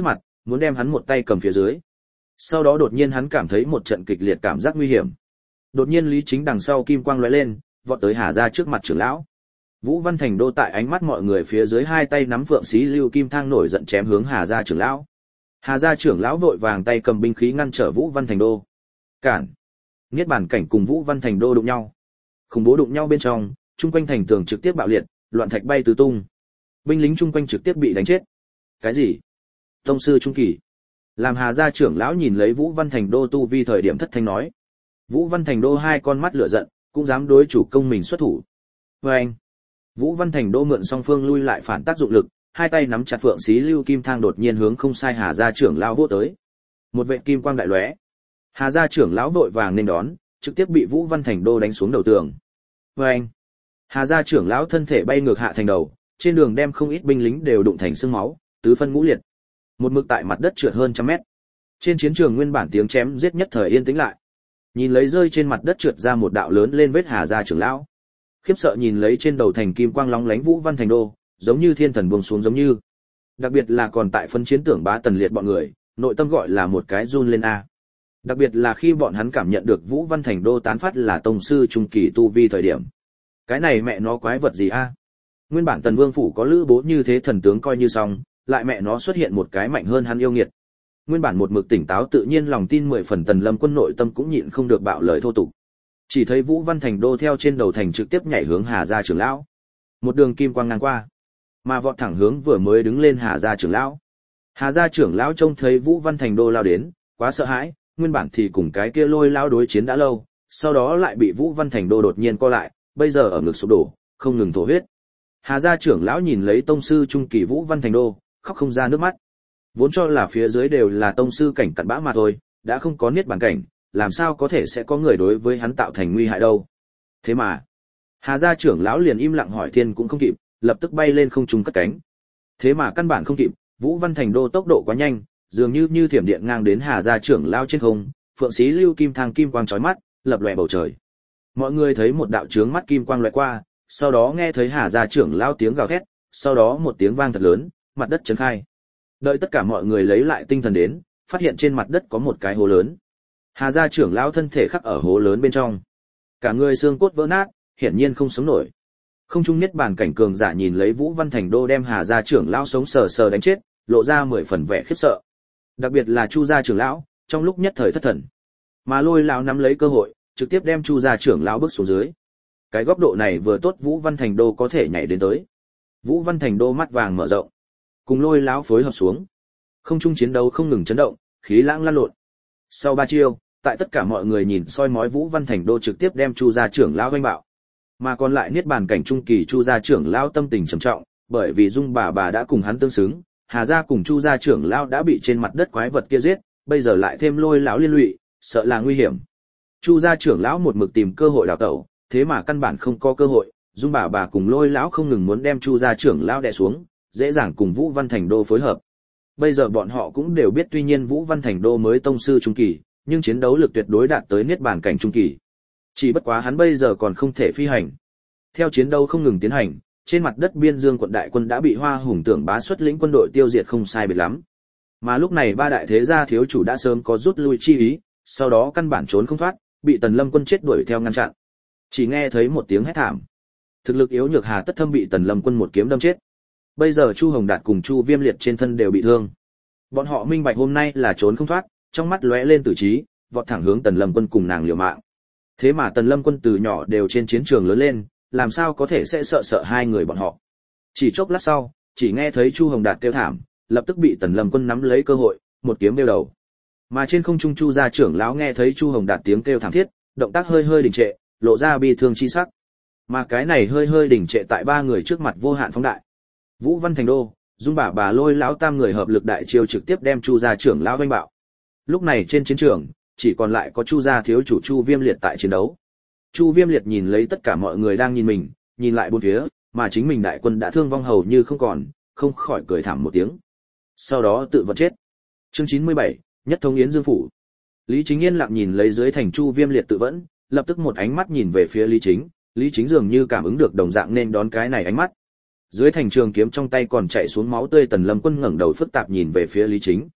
muốn đem hắn một tay cầm phía dưới. Sau đó đột nhiên hắn cảm thấy một trận kịch liệt cảm giác nguy hiểm. Đột nhiên Lý Chính đằng sau kim quang lóe lên, vọt tới Hà gia trước mặt trưởng lão. Vũ Văn Thành Đô tại ánh mắt mọi người phía dưới hai tay nắm phượng xí lưu kim thang nổi giận chém hướng Hà gia trưởng lão. Hà gia trưởng lão vội vàng tay cầm binh khí ngăn trở Vũ Văn Thành Đô. Cản! Niết bàn cảnh cùng Vũ Văn Thành Đô đụng nhau. Khủng bố đụng nhau bên trong, chung quanh thành tường trực tiếp bạo liệt, loạn thạch bay tứ tung. Binh lính chung quanh trực tiếp bị đánh chết. Cái gì? Tông sư trung kỳ. Làm Hà gia trưởng lão nhìn lấy Vũ Văn Thành Đô tu vi thời điểm thất thanh nói. Vũ Văn Thành Đô hai con mắt lửa giận, cũng dám đối chủ công mình xuất thủ. Và anh, Vũ Văn Thành Đô mượn song phương lui lại phản tác dụng lực, hai tay nắm chặt phượng xí lưu kim thang đột nhiên hướng không sai Hà gia trưởng lão vỗ tới. Một vệ kim quang đại lóe. Hà gia trưởng lão vội vàng nên đón, trực tiếp bị Vũ Văn Thành Đô đánh xuống đầu tường. Và anh, Hà gia trưởng lão thân thể bay ngược hạ thành đầu, trên đường đem không ít binh lính đều đụng thành xương máu, tứ phân ngũ liệt. Một mực tại mặt đất trượt hơn trăm mét. Trên chiến trường nguyên bản tiếng chém giết nhất thời yên tĩnh lại. Nhìn lấy rơi trên mặt đất trượt ra một đạo lớn lên vết Hà gia trưởng lão. Khiếp sợ nhìn lấy trên đầu thành kim quang lóng lánh Vũ Văn Thành Đô, giống như thiên thần buông xuống giống như. Đặc biệt là còn tại phân chiến tưởng bá tần liệt bọn người, nội tâm gọi là một cái run lên a. Đặc biệt là khi bọn hắn cảm nhận được Vũ Văn Thành Đô tán phát là tông sư trung kỳ tu vi thời điểm. Cái này mẹ nó quái vật gì a? Nguyên bản Tần Vương phủ có lữ bố như thế thần tướng coi như xong, lại mẹ nó xuất hiện một cái mạnh hơn hắn yêu nghiệt. Nguyên bản một mực tỉnh táo tự nhiên lòng tin mười phần Tần Lâm quân nội tâm cũng nhịn không được bạo lời thô tục. Chỉ thấy Vũ Văn Thành Đô theo trên đầu thành trực tiếp nhảy hướng Hà gia trưởng lão. Một đường kim quang ngang qua, mà vọt thẳng hướng vừa mới đứng lên Hà gia trưởng lão. Hà gia trưởng lão trông thấy Vũ Văn Thành Đô lao đến, quá sợ hãi, nguyên bản thì cùng cái kia lôi lão đối chiến đã lâu, sau đó lại bị Vũ Văn Thành Đô đột nhiên co lại, bây giờ ở ngực sụp đổ, không ngừng thổ huyết. Hà gia trưởng lão nhìn lấy tông sư trung kỳ Vũ Văn Thành Đô, khóc không ra nước mắt. Vốn cho là phía dưới đều là tông sư cảnh cặn bã mà thôi, đã không có niết bàn cảnh, làm sao có thể sẽ có người đối với hắn tạo thành nguy hại đâu. Thế mà, Hà gia trưởng lão liền im lặng hỏi thiên cũng không kịp, lập tức bay lên không trung cất cánh. Thế mà căn bản không kịp, Vũ Văn Thành Đô tốc độ quá nhanh, dường như như thiểm điện ngang đến Hà gia trưởng lão trên không, phượng xí lưu kim thang kim quang chói mắt, lập lòe bầu trời. Mọi người thấy một đạo chướng mắt kim quang lóe qua, sau đó nghe thấy Hà gia trưởng lão tiếng gào thét, sau đó một tiếng vang thật lớn, mặt đất chấn khai. Đợi tất cả mọi người lấy lại tinh thần đến, phát hiện trên mặt đất có một cái hố lớn. Hà gia trưởng lão thân thể khắc ở hố lớn bên trong, cả người xương cốt vỡ nát, hiển nhiên không sống nổi. Không trung niết bàn cảnh cường giả nhìn lấy Vũ Văn Thành Đô đem Hà gia trưởng lão sống sờ sờ đánh chết, lộ ra mười phần vẻ khiếp sợ. Đặc biệt là Chu gia trưởng lão, trong lúc nhất thời thất thần, mà Lôi lão nắm lấy cơ hội, trực tiếp đem Chu gia trưởng lão bước xuống dưới. Cái góc độ này vừa tốt Vũ Văn Thành Đô có thể nhảy đến tới. Vũ Văn Thành Đô mắt vàng mở rộng, cùng Lôi lão phối hợp xuống. Không trung chiến đấu không ngừng chấn động, khí lãng lan lộn. Sau ba chiêu, tại tất cả mọi người nhìn soi mói Vũ Văn Thành Đô trực tiếp đem Chu gia trưởng lão vênh bạo. Mà còn lại niết bàn cảnh trung kỳ Chu gia trưởng lão tâm tình trầm trọng, bởi vì Dung bà bà đã cùng hắn tương xứng, Hà gia cùng Chu gia trưởng lão đã bị trên mặt đất quái vật kia giết, bây giờ lại thêm Lôi lão liên lụy, sợ là nguy hiểm. Chu gia trưởng lão một mực tìm cơ hội đào tẩu, thế mà căn bản không có cơ hội, Dung bà bà cùng Lôi lão không ngừng muốn đem Chu gia trưởng lão đè xuống, dễ dàng cùng Vũ Văn Thành Đô phối hợp. Bây giờ bọn họ cũng đều biết tuy nhiên Vũ Văn Thành Đô mới tông sư trung kỳ, nhưng chiến đấu lực tuyệt đối đạt tới niết bàn cảnh trung kỳ. Chỉ bất quá hắn bây giờ còn không thể phi hành. Theo chiến đấu không ngừng tiến hành, trên mặt đất Biên Dương quận đại quân đã bị Hoa Hùng Tưởng Bá xuất lĩnh quân đội tiêu diệt không sai biệt lắm. Mà lúc này ba đại thế gia thiếu chủ đã sớm có rút lui chi ý, sau đó căn bản trốn không thoát, bị Tần Lâm quân chết đuổi theo ngăn chặn. Chỉ nghe thấy một tiếng hét thảm. Thực lực yếu nhược Hà Tất Thâm bị Tần Lâm quân một kiếm đâm chết. Bây giờ Chu Hồng Đạt cùng Chu Viêm Liệt trên thân đều bị thương. Bọn họ minh bạch hôm nay là trốn không thoát, trong mắt lóe lên tử trí, vọt thẳng hướng Tần Lâm quân cùng nàng liều mạng. Thế mà Tần Lâm quân từ nhỏ đều trên chiến trường lớn lên, làm sao có thể sẽ sợ sợ hai người bọn họ. Chỉ chốc lát sau, chỉ nghe thấy Chu Hồng Đạt kêu thảm, lập tức bị Tần Lâm quân nắm lấy cơ hội, một kiếm đeo đầu. Mà trên không trung Chu gia trưởng lão nghe thấy Chu Hồng Đạt tiếng kêu thảm thiết, động tác hơi hơi đình trệ, lộ ra bi thương chi sắc. Mà cái này hơi hơi đình trệ tại ba người trước mặt vô hạn phóng đại. Vũ Văn Thành Đô, Dung bà bà Lôi lão tam người hợp lực đại chiêu trực tiếp đem Chu gia trưởng lão vênh bạo. Lúc này trên chiến trường, chỉ còn lại có Chu gia thiếu chủ Chu Viêm Liệt tại chiến đấu. Chu Viêm Liệt nhìn lấy tất cả mọi người đang nhìn mình, nhìn lại bốn phía, mà chính mình đại quân đã thương vong hầu như không còn, không khỏi cười thảm một tiếng. Sau đó tự vật chết. Chương chín mươi bảy, Nhất thống Yến Dương phủ. Lý Chính yên lặng nhìn lấy dưới thành Chu Viêm Liệt tự vẫn, lập tức một ánh mắt nhìn về phía Lý Chính, Lý Chính dường như cảm ứng được đồng dạng nên đón cái này ánh mắt. Dưới thành trường kiếm trong tay còn chảy xuống máu tươi Tần Lâm quân ngẩng đầu phức tạp nhìn về phía Lý Chính.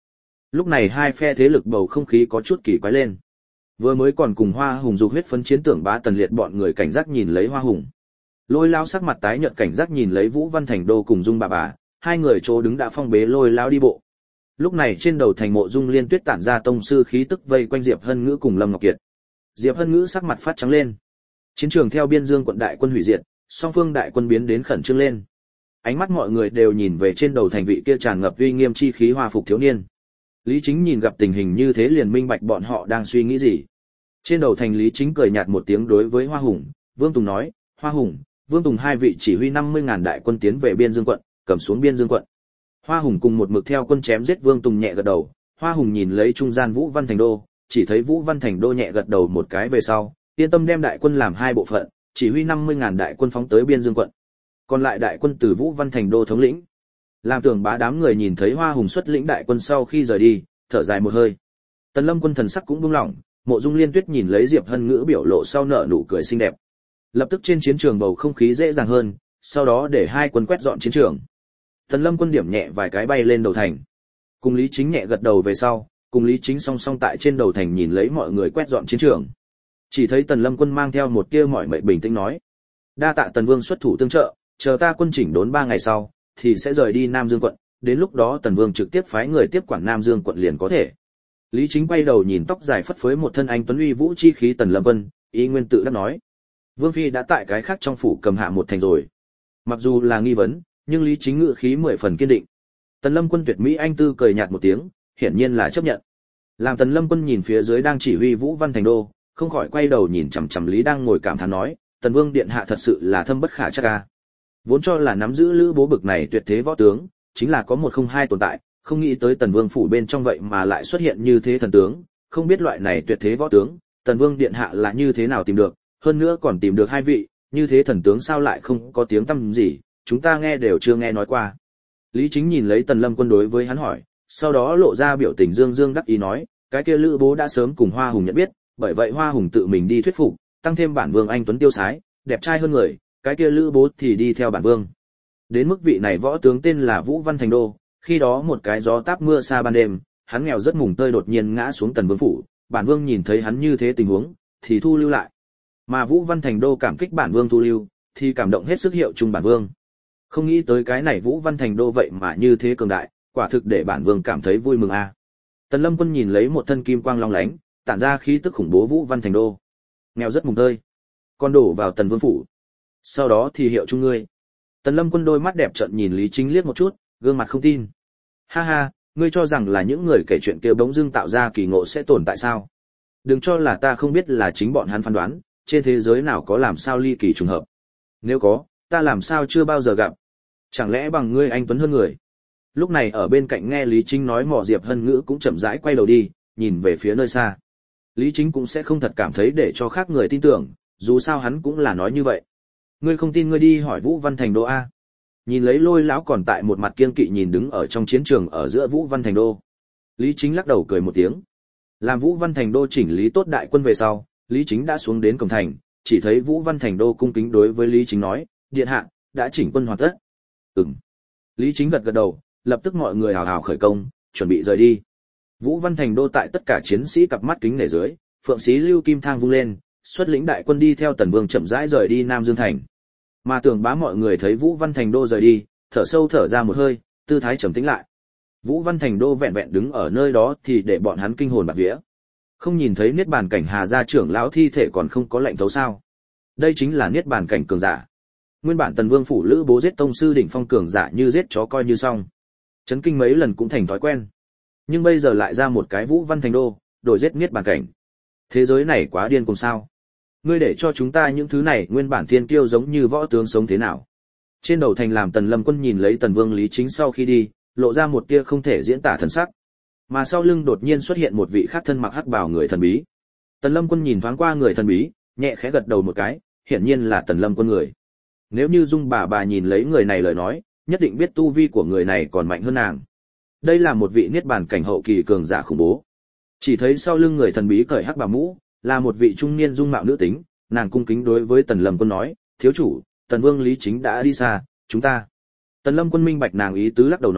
Lúc này hai phe thế lực bầu không khí có chút kỳ quái lên. Vừa mới còn cùng Hoa Hùng dục huyết phấn chiến tưởng Bá Tần Liệt bọn người cảnh giác nhìn lấy Hoa Hùng. Lôi Lão sắc mặt tái nhợt cảnh giác nhìn lấy Vũ Văn Thành Đô cùng Dung bà bà, hai người chỗ đứng đã phong bế Lôi Lão đi bộ. Lúc này trên đầu thành Mộ Dung Liên Tuyết tản ra tông sư khí tức vây quanh Diệp Hân Ngữ cùng Lâm Ngọc Kiệt. Diệp Hân Ngữ sắc mặt phát trắng lên. Chiến trường theo Biên Dương quận đại quân hủy diệt, song phương đại quân biến đến khẩn trương lên. Ánh mắt mọi người đều nhìn về trên đầu thành vị kia tràn ngập uy nghiêm chi khí hoa phục thiếu niên. Lý Chính nhìn gặp tình hình như thế liền minh bạch bọn họ đang suy nghĩ gì. Trên đầu thành Lý Chính cười nhạt một tiếng đối với Hoa Hùng, Vương Tùng nói, Hoa Hùng, Vương Tùng hai vị chỉ huy năm mươi ngàn đại quân tiến về Biên Dương quận, cầm xuống Biên Dương quận. Hoa Hùng cùng một mực theo quân chém giết Vương Tùng nhẹ gật đầu, Hoa Hùng nhìn lấy trung gian Vũ Văn Thành Đô, chỉ thấy Vũ Văn Thành Đô nhẹ gật đầu một cái về sau, yên tâm đem đại quân làm hai bộ phận, chỉ huy năm mươi ngàn đại quân phóng tới Biên Dương quận. Còn lại đại quân từ Vũ Văn Thành Đô thống lĩnh. Làm Tưởng Bá đám người nhìn thấy Hoa Hùng xuất lĩnh đại quân sau khi rời đi, thở dài một hơi. Tần Lâm quân thần sắc cũng buông lỏng, Mộ Dung Liên Tuyết nhìn lấy Diệp Hân Ngữ biểu lộ sau nở nụ cười xinh đẹp. Lập tức trên chiến trường bầu không khí dễ dàng hơn, sau đó để hai quân quét dọn chiến trường. Tần Lâm quân điểm nhẹ vài cái bay lên đầu thành. Cùng Lý Chính nhẹ gật đầu về sau, cùng Lý Chính song song tại trên đầu thành nhìn lấy mọi người quét dọn chiến trường. Chỉ thấy Tần Lâm quân mang theo một tia mỏi mệt bình tĩnh nói: "Đa tạ Tần Vương xuất thủ tương trợ, chờ ta quân chỉnh đốn ba ngày sau thì sẽ rời đi Nam Dương quận, đến lúc đó Tần Vương trực tiếp phái người tiếp quản Nam Dương quận liền có thể." Lý Chính quay đầu nhìn tóc dài phất phới một thân anh tuấn uy vũ chi khí Tần Lâm Quân, ý nguyên tự đắc nói: "Vương phi đã tại cái khác trong phủ cầm hạ một thành rồi." Mặc dù là nghi vấn, nhưng Lý Chính ngự khí mười phần kiên định. Tần Lâm Quân tuyệt mỹ anh tư cười nhạt một tiếng, hiển nhiên là chấp nhận. Làm Tần Lâm Quân nhìn phía dưới đang chỉ huy Vũ Văn Thành Đô, không khỏi quay đầu nhìn chằm chằm Lý đang ngồi cảm thán nói: "Tần Vương điện hạ thật sự là thâm bất khả trắc a." Vốn cho là nắm giữ Lữ Bố bực này tuyệt thế võ tướng, chính là có một không hai tồn tại, không nghĩ tới Tần Vương phủ bên trong vậy mà lại xuất hiện như thế thần tướng, không biết loại này tuyệt thế võ tướng, Tần Vương điện hạ là như thế nào tìm được, hơn nữa còn tìm được hai vị, như thế thần tướng sao lại không có tiếng tăm gì, chúng ta nghe đều chưa nghe nói qua. Lý Chính nhìn lấy Tần Lâm Quân đối với hắn hỏi, sau đó lộ ra biểu tình dương dương đắc ý nói, cái kia Lữ Bố đã sớm cùng Hoa Hùng nhận biết, bởi vậy Hoa Hùng tự mình đi thuyết phục, tăng thêm bản vương anh tuấn tiêu sái, đẹp trai hơn người, cái kia Lữ Bố thì đi theo bản vương. Đến mức vị này võ tướng tên là Vũ Văn Thành Đô, khi đó một cái gió táp mưa xa ban đêm, hắn nghèo rất mùng tơi đột nhiên ngã xuống Tần Vương phủ, bản vương nhìn thấy hắn như thế tình huống, thì thu lưu lại. Mà Vũ Văn Thành Đô cảm kích bản vương thu lưu, thì cảm động hết sức hiệu chung bản vương. Không nghĩ tới cái này Vũ Văn Thành Đô vậy mà như thế cường đại, quả thực để bản vương cảm thấy vui mừng a. À. Tần Lâm Quân nhìn lấy một thân kim quang long lánh, tản ra khí tức khủng bố Vũ Văn Thành Đô. Nghèo rất mùng tơi, con đổ vào Tần Vương phủ. Sau đó thì hiệu chung ngươi. Tần Lâm Quân đôi mắt đẹp trợn nhìn Lý Chính liếc một chút, gương mặt không tin. Ha ha, ngươi cho rằng là những người kể chuyện kia bỗng dưng tạo ra kỳ ngộ sẽ tồn tại sao? Đừng cho là ta không biết là chính bọn hắn phán đoán, trên thế giới nào có làm sao ly kỳ trùng hợp. Nếu có, ta làm sao chưa bao giờ gặp? Chẳng lẽ bằng ngươi anh tuấn hơn người? Lúc này ở bên cạnh nghe Lý Chính nói mò Diệp Hân Ngữ cũng chậm rãi quay đầu đi, nhìn về phía nơi xa. Lý Chính cũng sẽ không thật cảm thấy để cho khác người tin tưởng, dù sao hắn cũng là nói như vậy. Ngươi không tin ngươi đi hỏi Vũ Văn Thành Đô a. Nhìn lấy Lôi lão còn tại một mặt kiên kỵ nhìn đứng ở trong chiến trường ở giữa Vũ Văn Thành Đô. Lý Chính lắc đầu cười một tiếng. Làm Vũ Văn Thành Đô chỉnh lý tốt đại quân về sau, Lý Chính đã xuống đến cổng thành, chỉ thấy Vũ Văn Thành Đô cung kính đối với Lý Chính nói, điện hạ, đã chỉnh quân hoàn tất. Ừm. Lý Chính gật gật đầu, lập tức mọi người hào hào khởi công, chuẩn bị rời đi. Vũ Văn Thành Đô tại tất cả chiến sĩ cặp mắt kính nể dưới, phượng sĩ lưu kim thang vung lên, xuất lĩnh đại quân đi theo Tần Vương chậm rãi rời đi Nam Dương thành. Mà Tưởng Bá mọi người thấy Vũ Văn Thành Đô rời đi, thở sâu thở ra một hơi, tư thái trầm tĩnh lại. Vũ Văn Thành Đô vẹn vẹn đứng ở nơi đó thì để bọn hắn kinh hồn bạt vía. Không nhìn thấy niết bàn cảnh Hà gia trưởng lão thi thể còn không có lệnh thấu sao? Đây chính là niết bàn cảnh cường giả. Nguyên bản Tần Vương phủ Lữ Bố giết tông sư đỉnh phong cường giả như giết chó coi như xong. Chấn kinh mấy lần cũng thành thói quen. Nhưng bây giờ lại ra một cái Vũ Văn Thành Đô, đổi giết niết bàn cảnh. Thế giới này quá điên cùng sao? Ngươi để cho chúng ta những thứ này nguyên bản thiên kiêu giống như võ tướng sống thế nào? Trên đầu thành làm Tần Lâm Quân nhìn lấy Tần Vương Lý Chính sau khi đi, lộ ra một tia không thể diễn tả thần sắc. Mà sau lưng đột nhiên xuất hiện một vị khác thân mặc hắc bào người thần bí. Tần Lâm Quân nhìn thoáng qua người thần bí, nhẹ khẽ gật đầu một cái, hiển nhiên là Tần Lâm Quân người. Nếu như Dung bà bà nhìn lấy người này lời nói, nhất định biết tu vi của người này còn mạnh hơn nàng. Đây là một vị niết bàn cảnh hậu kỳ cường giả khủng bố. Chỉ thấy sau lưng người thần bí cởi hắc bào mũ, là một vị trung niên dung mạo nữ tính, nàng cung kính đối với Tần Lâm Quân nói, thiếu chủ, Tần Vương Lý Chính đã đi xa, chúng ta. Tần Lâm Quân minh bạch nàng ý tứ lắc đầu nói,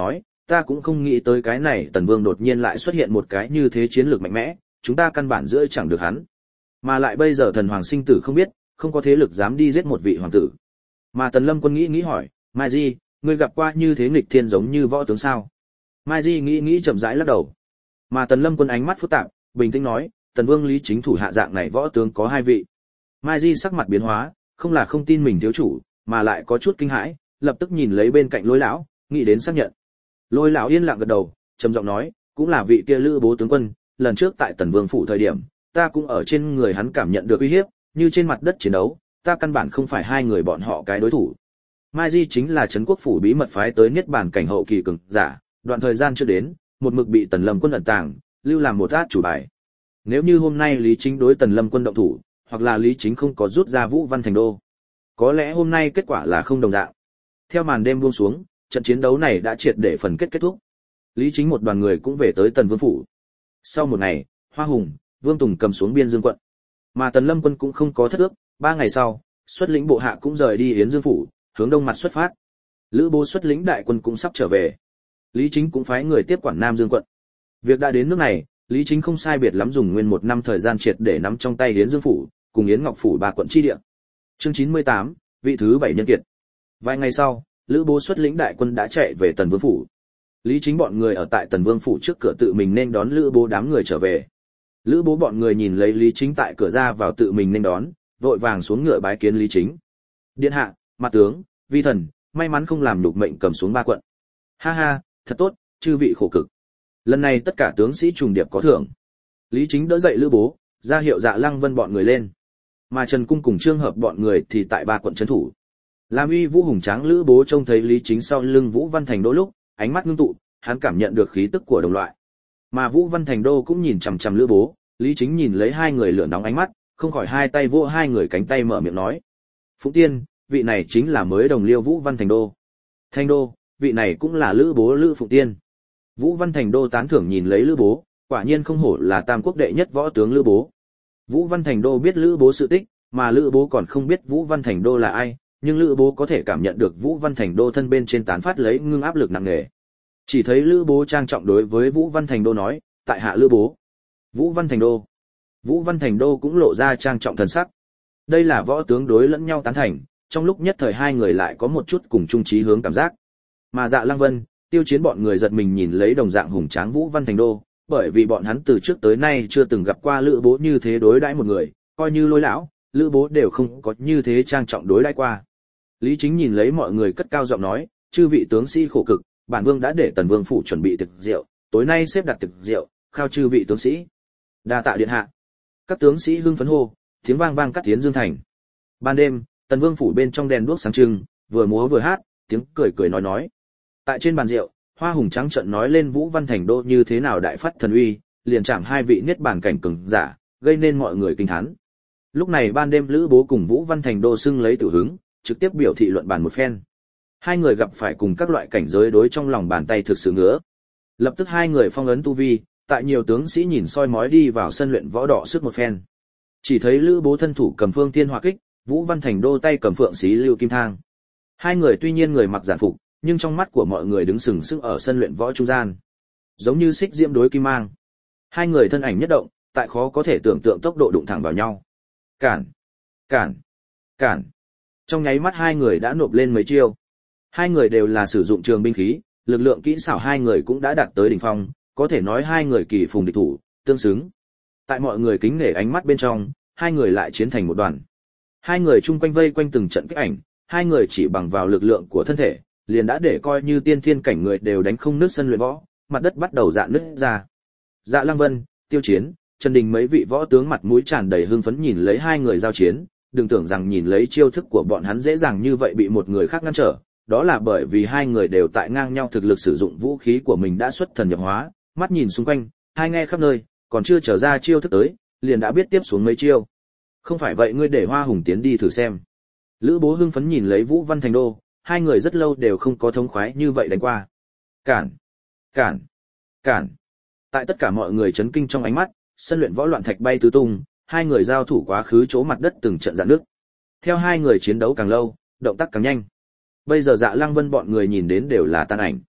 ta cũng không nghĩ tới cái này Tần Vương đột nhiên lại xuất hiện một cái như thế chiến lược mạnh mẽ, chúng ta căn bản giữa chẳng được hắn. Mà lại bây giờ thần hoàng sinh tử không biết, không có thế lực dám đi giết một vị hoàng tử. Mà Tần Lâm Quân nghĩ nghĩ hỏi, Mai Di, ngươi gặp qua như thế nghịch thiên giống như võ tướng sao? Mai Di nghĩ nghĩ chậm rãi lắc đầu. Mà Tần Lâm Quân ánh mắt phức tạp, bình tĩnh nói, Tần Vương Lý Chính thủ hạ dạng này võ tướng có hai vị. Mai Di sắc mặt biến hóa, không là không tin mình thiếu chủ, mà lại có chút kinh hãi, lập tức nhìn lấy bên cạnh Lôi lão, nghĩ đến xác nhận. Lôi lão yên lặng gật đầu, trầm giọng nói, cũng là vị kia Lữ Bố tướng quân, lần trước tại Tần Vương phủ thời điểm, ta cũng ở trên người hắn cảm nhận được uy hiếp, như trên mặt đất chiến đấu, ta căn bản không phải hai người bọn họ cái đối thủ. Mai Di chính là trấn quốc phủ bí mật phái tới niết bàn cảnh hậu kỳ cường giả, đoạn thời gian chưa đến, một mực bị Tần Lâm Quân ẩn tàng, lưu làm một át chủ bài. Nếu như hôm nay Lý Chính đối Tần Lâm Quân động thủ, hoặc là Lý Chính không có rút ra Vũ Văn Thành Đô, có lẽ hôm nay kết quả là không đồng dạng. Theo màn đêm buông xuống, trận chiến đấu này đã triệt để phần kết kết thúc. Lý Chính một đoàn người cũng về tới Tần Vương phủ. Sau một ngày, Hoa Hùng, Vương Tùng cầm xuống Biên Dương quận, mà Tần Lâm Quân cũng không có thất ước. Ba ngày sau, xuất lĩnh bộ hạ cũng rời đi Yến Dương phủ, hướng đông mặt xuất phát. Lữ Bố xuất lĩnh đại quân cũng sắp trở về. Lý Chính cũng phái người tiếp quản Nam Dương quận. Việc đã đến nước này, Lý Chính không sai biệt lắm dùng nguyên một năm thời gian triệt để nắm trong tay Yến Dương phủ, cùng Yến Ngọc phủ ba quận chi địa. Chương chín mươi tám, vị thứ bảy nhân kiệt. Vài ngày sau, Lữ Bố xuất lĩnh đại quân đã chạy về Tần Vương phủ. Lý Chính bọn người ở tại Tần Vương phủ trước cửa tự mình nên đón Lữ Bố đám người trở về. Lữ Bố bọn người nhìn lấy Lý Chính tại cửa ra vào tự mình nên đón, vội vàng xuống ngựa bái kiến Lý Chính. Điện hạ, mặt tướng, vi thần, may mắn không làm nhục mệnh cầm xuống ba quận. Ha ha, thật tốt, chư vị khổ cực. Lần này tất cả tướng sĩ trùng điệp có thưởng. Lý Chính đỡ dậy Lữ Bố, ra hiệu Dạ Lăng Vân bọn người lên. Mà Trần Cung cùng Trương Hợp bọn người thì tại ba quận trấn thủ. Làm uy vũ hùng tráng Lữ Bố trông thấy Lý Chính sau lưng Vũ Văn Thành Đô lúc, ánh mắt ngưng tụ, hắn cảm nhận được khí tức của đồng loại. Mà Vũ Văn Thành Đô cũng nhìn chằm chằm Lữ Bố, Lý Chính nhìn lấy hai người lửa nóng ánh mắt, không khỏi hai tay vỗ hai người cánh tay mở miệng nói: "Phụng Tiên, vị này chính là mới đồng liêu Vũ Văn Thành Đô. Thành Đô, vị này cũng là Lữ Bố Lữ Phụng Tiên." Vũ Văn Thành Đô tán thưởng nhìn lấy Lữ Bố, quả nhiên không hổ là Tam Quốc đệ nhất võ tướng Lữ Bố. Vũ Văn Thành Đô biết Lữ Bố sự tích, mà Lữ Bố còn không biết Vũ Văn Thành Đô là ai, nhưng Lữ Bố có thể cảm nhận được Vũ Văn Thành Đô thân bên trên tán phát lấy ngưng áp lực nặng nề. Chỉ thấy Lữ Bố trang trọng đối với Vũ Văn Thành Đô nói: "Tại hạ Lữ Bố." Vũ Văn Thành Đô. Vũ Văn Thành Đô cũng lộ ra trang trọng thần sắc. Đây là võ tướng đối lẫn nhau tán thành, trong lúc nhất thời hai người lại có một chút cùng chung chí hướng cảm giác. Mà Dạ Lăng Vân, Tiêu Chiến bọn người giật mình nhìn lấy đồng dạng hùng tráng Vũ Văn Thành Đô, bởi vì bọn hắn từ trước tới nay chưa từng gặp qua Lữ Bố như thế đối đãi một người, coi như Lôi lão, Lữ Bố đều không có như thế trang trọng đối đãi qua. Lý Chính nhìn lấy mọi người cất cao giọng nói: "Chư vị tướng sĩ khổ cực, bản vương đã để Tần Vương phủ chuẩn bị tiệc rượu, tối nay xếp đặt tiệc rượu, khao chư vị tướng sĩ." Đa tạ điện hạ. Các tướng sĩ hưng phấn hô, tiếng vang vang cắt tiến Dương thành. Ban đêm, Tần Vương phủ bên trong đèn đuốc sáng trưng, vừa múa vừa hát, tiếng cười cười nói nói. Tại trên bàn rượu, Hoa Hùng trắng trợn nói lên Vũ Văn Thành Đô như thế nào đại phát thần uy, liền chạm hai vị niết bàn cảnh cường giả, gây nên mọi người kinh thán. Lúc này ban đêm Lữ Bố cùng Vũ Văn Thành Đô xưng lấy tự hứng, trực tiếp biểu thị luận bàn một phen. Hai người gặp phải cùng các loại cảnh giới đối trong lòng bàn tay thực sự ngứa. Lập tức hai người phong ấn tu vi, tại nhiều tướng sĩ nhìn soi mói đi vào sân luyện võ đỏ sức một phen. Chỉ thấy Lữ Bố thân thủ cầm phương thiên hỏa kích, Vũ Văn Thành Đô tay cầm phượng xí lưu kim thang. Hai người tuy nhiên người mặc giản phục, nhưng trong mắt của mọi người đứng sừng sững ở sân luyện võ trung gian, giống như xích diễm đối kim mang. Hai người thân ảnh nhất động, tại khó có thể tưởng tượng tốc độ đụng thẳng vào nhau. Cản, cản, cản. Trong nháy mắt hai người đã nộp lên mấy chiêu. Hai người đều là sử dụng trường binh khí, lực lượng kỹ xảo hai người cũng đã đạt tới đỉnh phong, có thể nói hai người kỳ phùng địch thủ, tương xứng. Tại mọi người kính nể ánh mắt bên trong, hai người lại chiến thành một đoàn. Hai người chung quanh vây quanh từng trận kích ảnh, hai người chỉ bằng vào lực lượng của thân thể, liền đã để coi như tiên thiên cảnh người đều đánh không nứt sân luyện võ, mặt đất bắt đầu rạn nứt ra. Dạ Lăng Vân, Tiêu Chiến, Trần Đình mấy vị võ tướng mặt mũi tràn đầy hưng phấn nhìn lấy hai người giao chiến, đừng tưởng rằng nhìn lấy chiêu thức của bọn hắn dễ dàng như vậy bị một người khác ngăn trở, đó là bởi vì hai người đều tại ngang nhau thực lực sử dụng vũ khí của mình đã xuất thần nhập hóa, mắt nhìn xung quanh, hai nghe khắp nơi, còn chưa trở ra chiêu thức tới, liền đã biết tiếp xuống mấy chiêu. Không phải vậy ngươi để Hoa Hùng tiến đi thử xem. Lữ Bố hưng phấn nhìn lấy Vũ Văn Thành Đô, hai người rất lâu đều không có thống khoái như vậy đánh qua. Cản, cản, cản. Tại tất cả mọi người chấn kinh trong ánh mắt, sân luyện võ loạn thạch bay tứ tung, hai người giao thủ quá khứ chỗ mặt đất từng trận rạn nước. Theo hai người chiến đấu càng lâu, động tác càng nhanh. Bây giờ Dạ Lăng Vân bọn người nhìn đến đều là tan ảnh.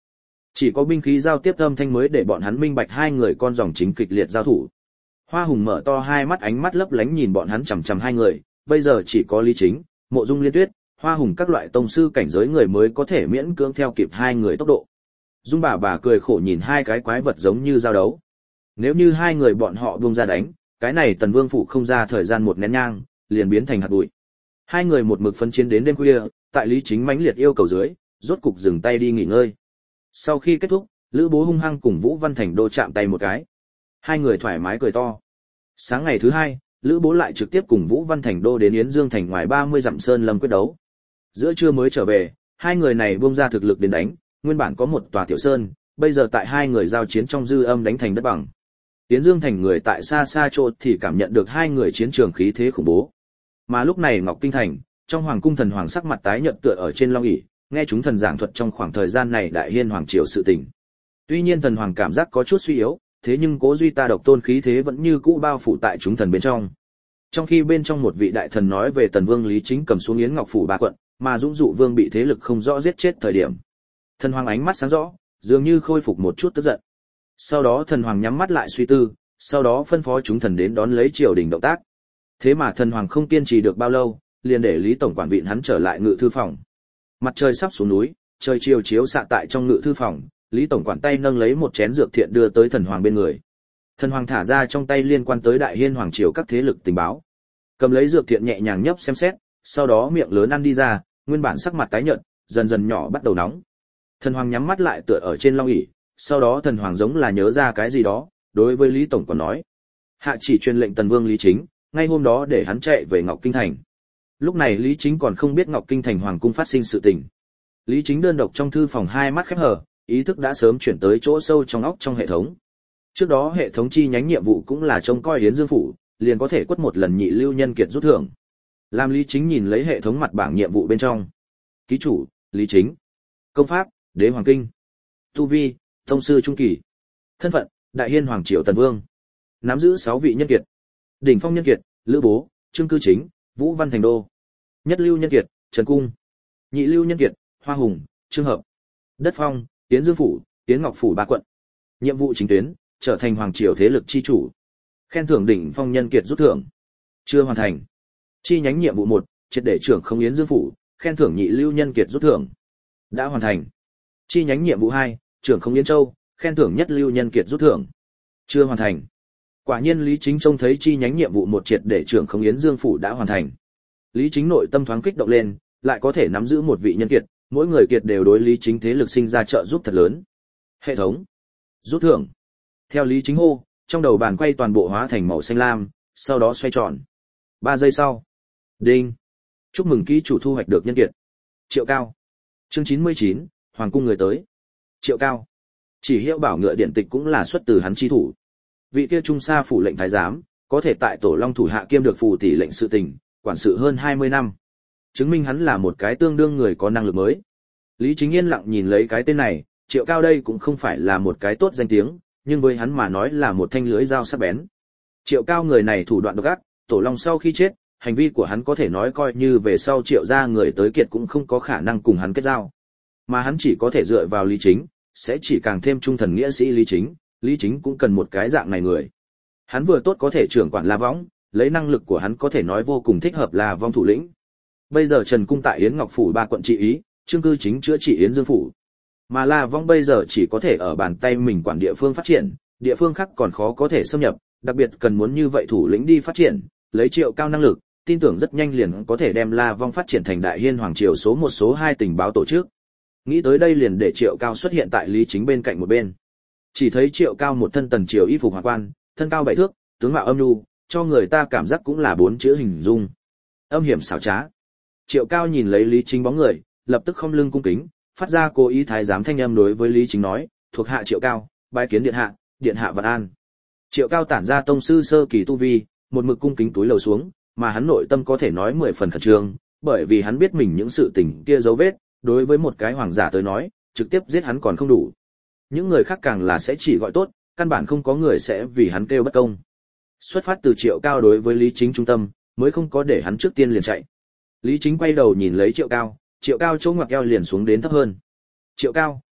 Chỉ có binh khí giao tiếp âm thanh mới để bọn hắn minh bạch hai người con dòng chính kịch liệt giao thủ. Hoa Hùng mở to hai mắt, ánh mắt lấp lánh nhìn bọn hắn chằm chằm hai người, bây giờ chỉ có Lý Chính, Mộ Dung Liên Tuyết, Hoa Hùng các loại tông sư cảnh giới người mới có thể miễn cưỡng theo kịp hai người tốc độ. Dung bà bà cười khổ nhìn hai cái quái vật giống như giao đấu. Nếu như hai người bọn họ buông ra đánh, cái này Tần Vương phủ không ra thời gian một nén nhang, liền biến thành hạt bụi. Hai người một mực phân chiến đến đêm khuya, tại Lý Chính mãnh liệt yêu cầu dưới, rốt cục dừng tay đi nghỉ ngơi. Sau khi kết thúc, Lữ Bố hung hăng cùng Vũ Văn Thành Đô chạm tay một cái. Hai người thoải mái cười to. Sáng ngày thứ hai, Lữ Bố lại trực tiếp cùng Vũ Văn Thành Đô đến Yến Dương thành ngoài ba mươi dặm sơn lâm quyết đấu. Giữa trưa mới trở về, hai người này buông ra thực lực đến đánh, nguyên bản có một tòa tiểu sơn, bây giờ tại hai người giao chiến trong dư âm đánh thành đất bằng. Yến Dương thành người tại xa xa chỗ thì cảm nhận được hai người chiến trường khí thế khủng bố. Mà lúc này Ngọc Kinh thành, trong hoàng cung thần hoàng sắc mặt tái nhợt tựa ở trên long ỷ, nghe chúng thần giảng thuật trong khoảng thời gian này đại hiên hoàng triều sự tình. Tuy nhiên thần hoàng cảm giác có chút suy yếu, thế nhưng Cố Duy ta độc tôn khí thế vẫn như cũ bao phủ tại chúng thần bên trong. Trong khi bên trong một vị đại thần nói về Tần Vương Lý Chính cầm xuống Yến Ngọc phủ ba quận, mà Dũng Dụ Vương bị thế lực không rõ giết chết thời điểm. Thần hoàng ánh mắt sáng rõ, dường như khôi phục một chút tức giận. Sau đó thần hoàng nhắm mắt lại suy tư, sau đó phân phó chúng thần đến đón lấy triều đình động tác. Thế mà thần hoàng không kiên trì được bao lâu, liền để Lý tổng quản vịn hắn trở lại ngự thư phòng. Mặt trời sắp xuống núi, trời chiều chiếu xạ tại trong ngự thư phòng, Lý tổng quản tay nâng lấy một chén dược thiện đưa tới thần hoàng bên người. Thần hoàng thả ra trong tay liên quan tới đại hiên hoàng triều các thế lực tình báo. Cầm lấy dược thiện nhẹ nhàng nhấp xem xét, sau đó miệng lớn ăn đi ra, nguyên bản sắc mặt tái nhợt, dần dần nhỏ bắt đầu nóng. Thần hoàng nhắm mắt lại tựa ở trên long ỷ, sau đó thần hoàng giống là nhớ ra cái gì đó, đối với Lý tổng quản nói: "Hạ chỉ truyền lệnh Tần Vương Lý Chính, ngay hôm đó để hắn chạy về Ngọc Kinh thành." Lúc này Lý Chính còn không biết Ngọc Kinh thành hoàng cung phát sinh sự tình. Lý Chính đơn độc trong thư phòng hai mắt khép hờ, ý thức đã sớm chuyển tới chỗ sâu trong óc trong hệ thống. Trước đó hệ thống chi nhánh nhiệm vụ cũng là trông coi Yến Dương phủ, liền có thể quất một lần nhị lưu nhân kiệt rút thưởng. Làm Lý Chính nhìn lấy hệ thống mặt bảng nhiệm vụ bên trong. Ký chủ, Lý Chính. Công pháp, Đế Hoàng Kinh. Tu vi, tông sư trung kỳ. Thân phận, Đại Hiên Hoàng triều Tần Vương. Nắm giữ sáu vị nhân kiệt. Đỉnh phong nhân kiệt, Lữ Bố, Trương Cư Chính, Vũ Văn Thành Đô. Nhất lưu nhân kiệt, Trần Cung. Nhị lưu nhân kiệt, Hoa Hùng, Trương Hợp. Đất phong, Yến Dương phủ, Yến Ngọc phủ ba quận. Nhiệm vụ chính tuyến, trở thành hoàng triều thế lực chi chủ. Khen thưởng đỉnh phong nhân kiệt rút thưởng. Chưa hoàn thành. Chi nhánh nhiệm vụ một, triệt để trưởng không Yến Dương phủ, khen thưởng nhị lưu nhân kiệt rút thưởng. Đã hoàn thành. Chi nhánh nhiệm vụ hai, trưởng không Yến Châu, khen thưởng nhất lưu nhân kiệt rút thưởng. Chưa hoàn thành. Quả nhiên Lý Chính trông thấy chi nhánh nhiệm vụ một triệt để trưởng không Yến Dương phủ đã hoàn thành. Lý Chính nội tâm thoáng kích động lên, lại có thể nắm giữ một vị nhân kiệt, mỗi người kiệt đều đối Lý Chính thế lực sinh ra trợ giúp thật lớn. Hệ thống. Rút thưởng. Theo Lý Chính hô, trong đầu bàn quay toàn bộ hóa thành màu xanh lam, sau đó xoay tròn. Ba giây sau. Đinh. Chúc mừng ký chủ thu hoạch được nhân kiệt. Triệu Cao. Chương chín mươi chín, Hoàng cung người tới. Triệu Cao. Chỉ hiệu bảo ngựa điện tịch cũng là xuất từ hắn chi thủ. Vị kia trung sa phủ lệnh thái giám, có thể tại Tổ Long thủ hạ kiêm được phù tỷ lệnh sự tình, quản sự hơn hai mươi năm. Chứng minh hắn là một cái tương đương người có năng lực mới. Lý Chính yên lặng nhìn lấy cái tên này, Triệu Cao đây cũng không phải là một cái tốt danh tiếng, nhưng với hắn mà nói là một thanh lưới dao sắc bén. Triệu Cao người này thủ đoạn độc ác, Tổ Long sau khi chết, hành vi của hắn có thể nói coi như về sau Triệu gia người tới kiệt cũng không có khả năng cùng hắn kết giao. Mà hắn chỉ có thể dựa vào Lý Chính, sẽ chỉ càng thêm trung thần nghĩa sĩ Lý Chính, Lý Chính cũng cần một cái dạng này người. Hắn vừa tốt có thể trưởng quản La Võng, lấy năng lực của hắn có thể nói vô cùng thích hợp La Võng thủ lĩnh. Bây giờ Trần Cung tại Yến Ngọc phủ ba quận trị ý, Trương Cư Chính chữa trị Yến Dương phủ. Mà La Võng bây giờ chỉ có thể ở bàn tay mình quản địa phương phát triển, địa phương khác còn khó có thể xâm nhập, đặc biệt cần muốn như vậy thủ lĩnh đi phát triển, lấy Triệu Cao năng lực, tin tưởng rất nhanh liền có thể đem La Võng phát triển thành Đại Hiên hoàng triều số một số hai tình báo tổ chức. Nghĩ tới đây liền để Triệu Cao xuất hiện tại Lý Chính bên cạnh một bên. Chỉ thấy Triệu Cao một thân tần triều y phục hoàng quan, thân cao bảy thước, tướng mạo âm nhu, cho người ta cảm giác cũng là bốn chữ hình dung. Âm hiểm xảo trá. Triệu Cao nhìn lấy Lý Chính bóng người, lập tức không lưng cung kính, phát ra cố ý thái giám thanh âm đối với Lý Chính nói, thuộc hạ Triệu Cao, bái kiến điện hạ, điện hạ vạn an. Triệu Cao tản ra tông sư sơ kỳ tu vi, một mực cung kính túi lầu xuống, mà hắn nội tâm có thể nói mười phần khẩn trương, bởi vì hắn biết mình những sự tình kia dấu vết, đối với một cái hoàng giả tới nói, trực tiếp giết hắn còn không đủ. Những người khác càng là sẽ chỉ gọi tốt, căn bản không có người sẽ vì hắn kêu bất công. Xuất phát từ Triệu Cao đối với Lý Chính trung tâm, mới không có để hắn trước tiên liền chạy. Lý Chính quay đầu nhìn lấy Triệu Cao, Triệu Cao chỗ ngoặc eo liền xuống đến thấp hơn. Triệu Cao,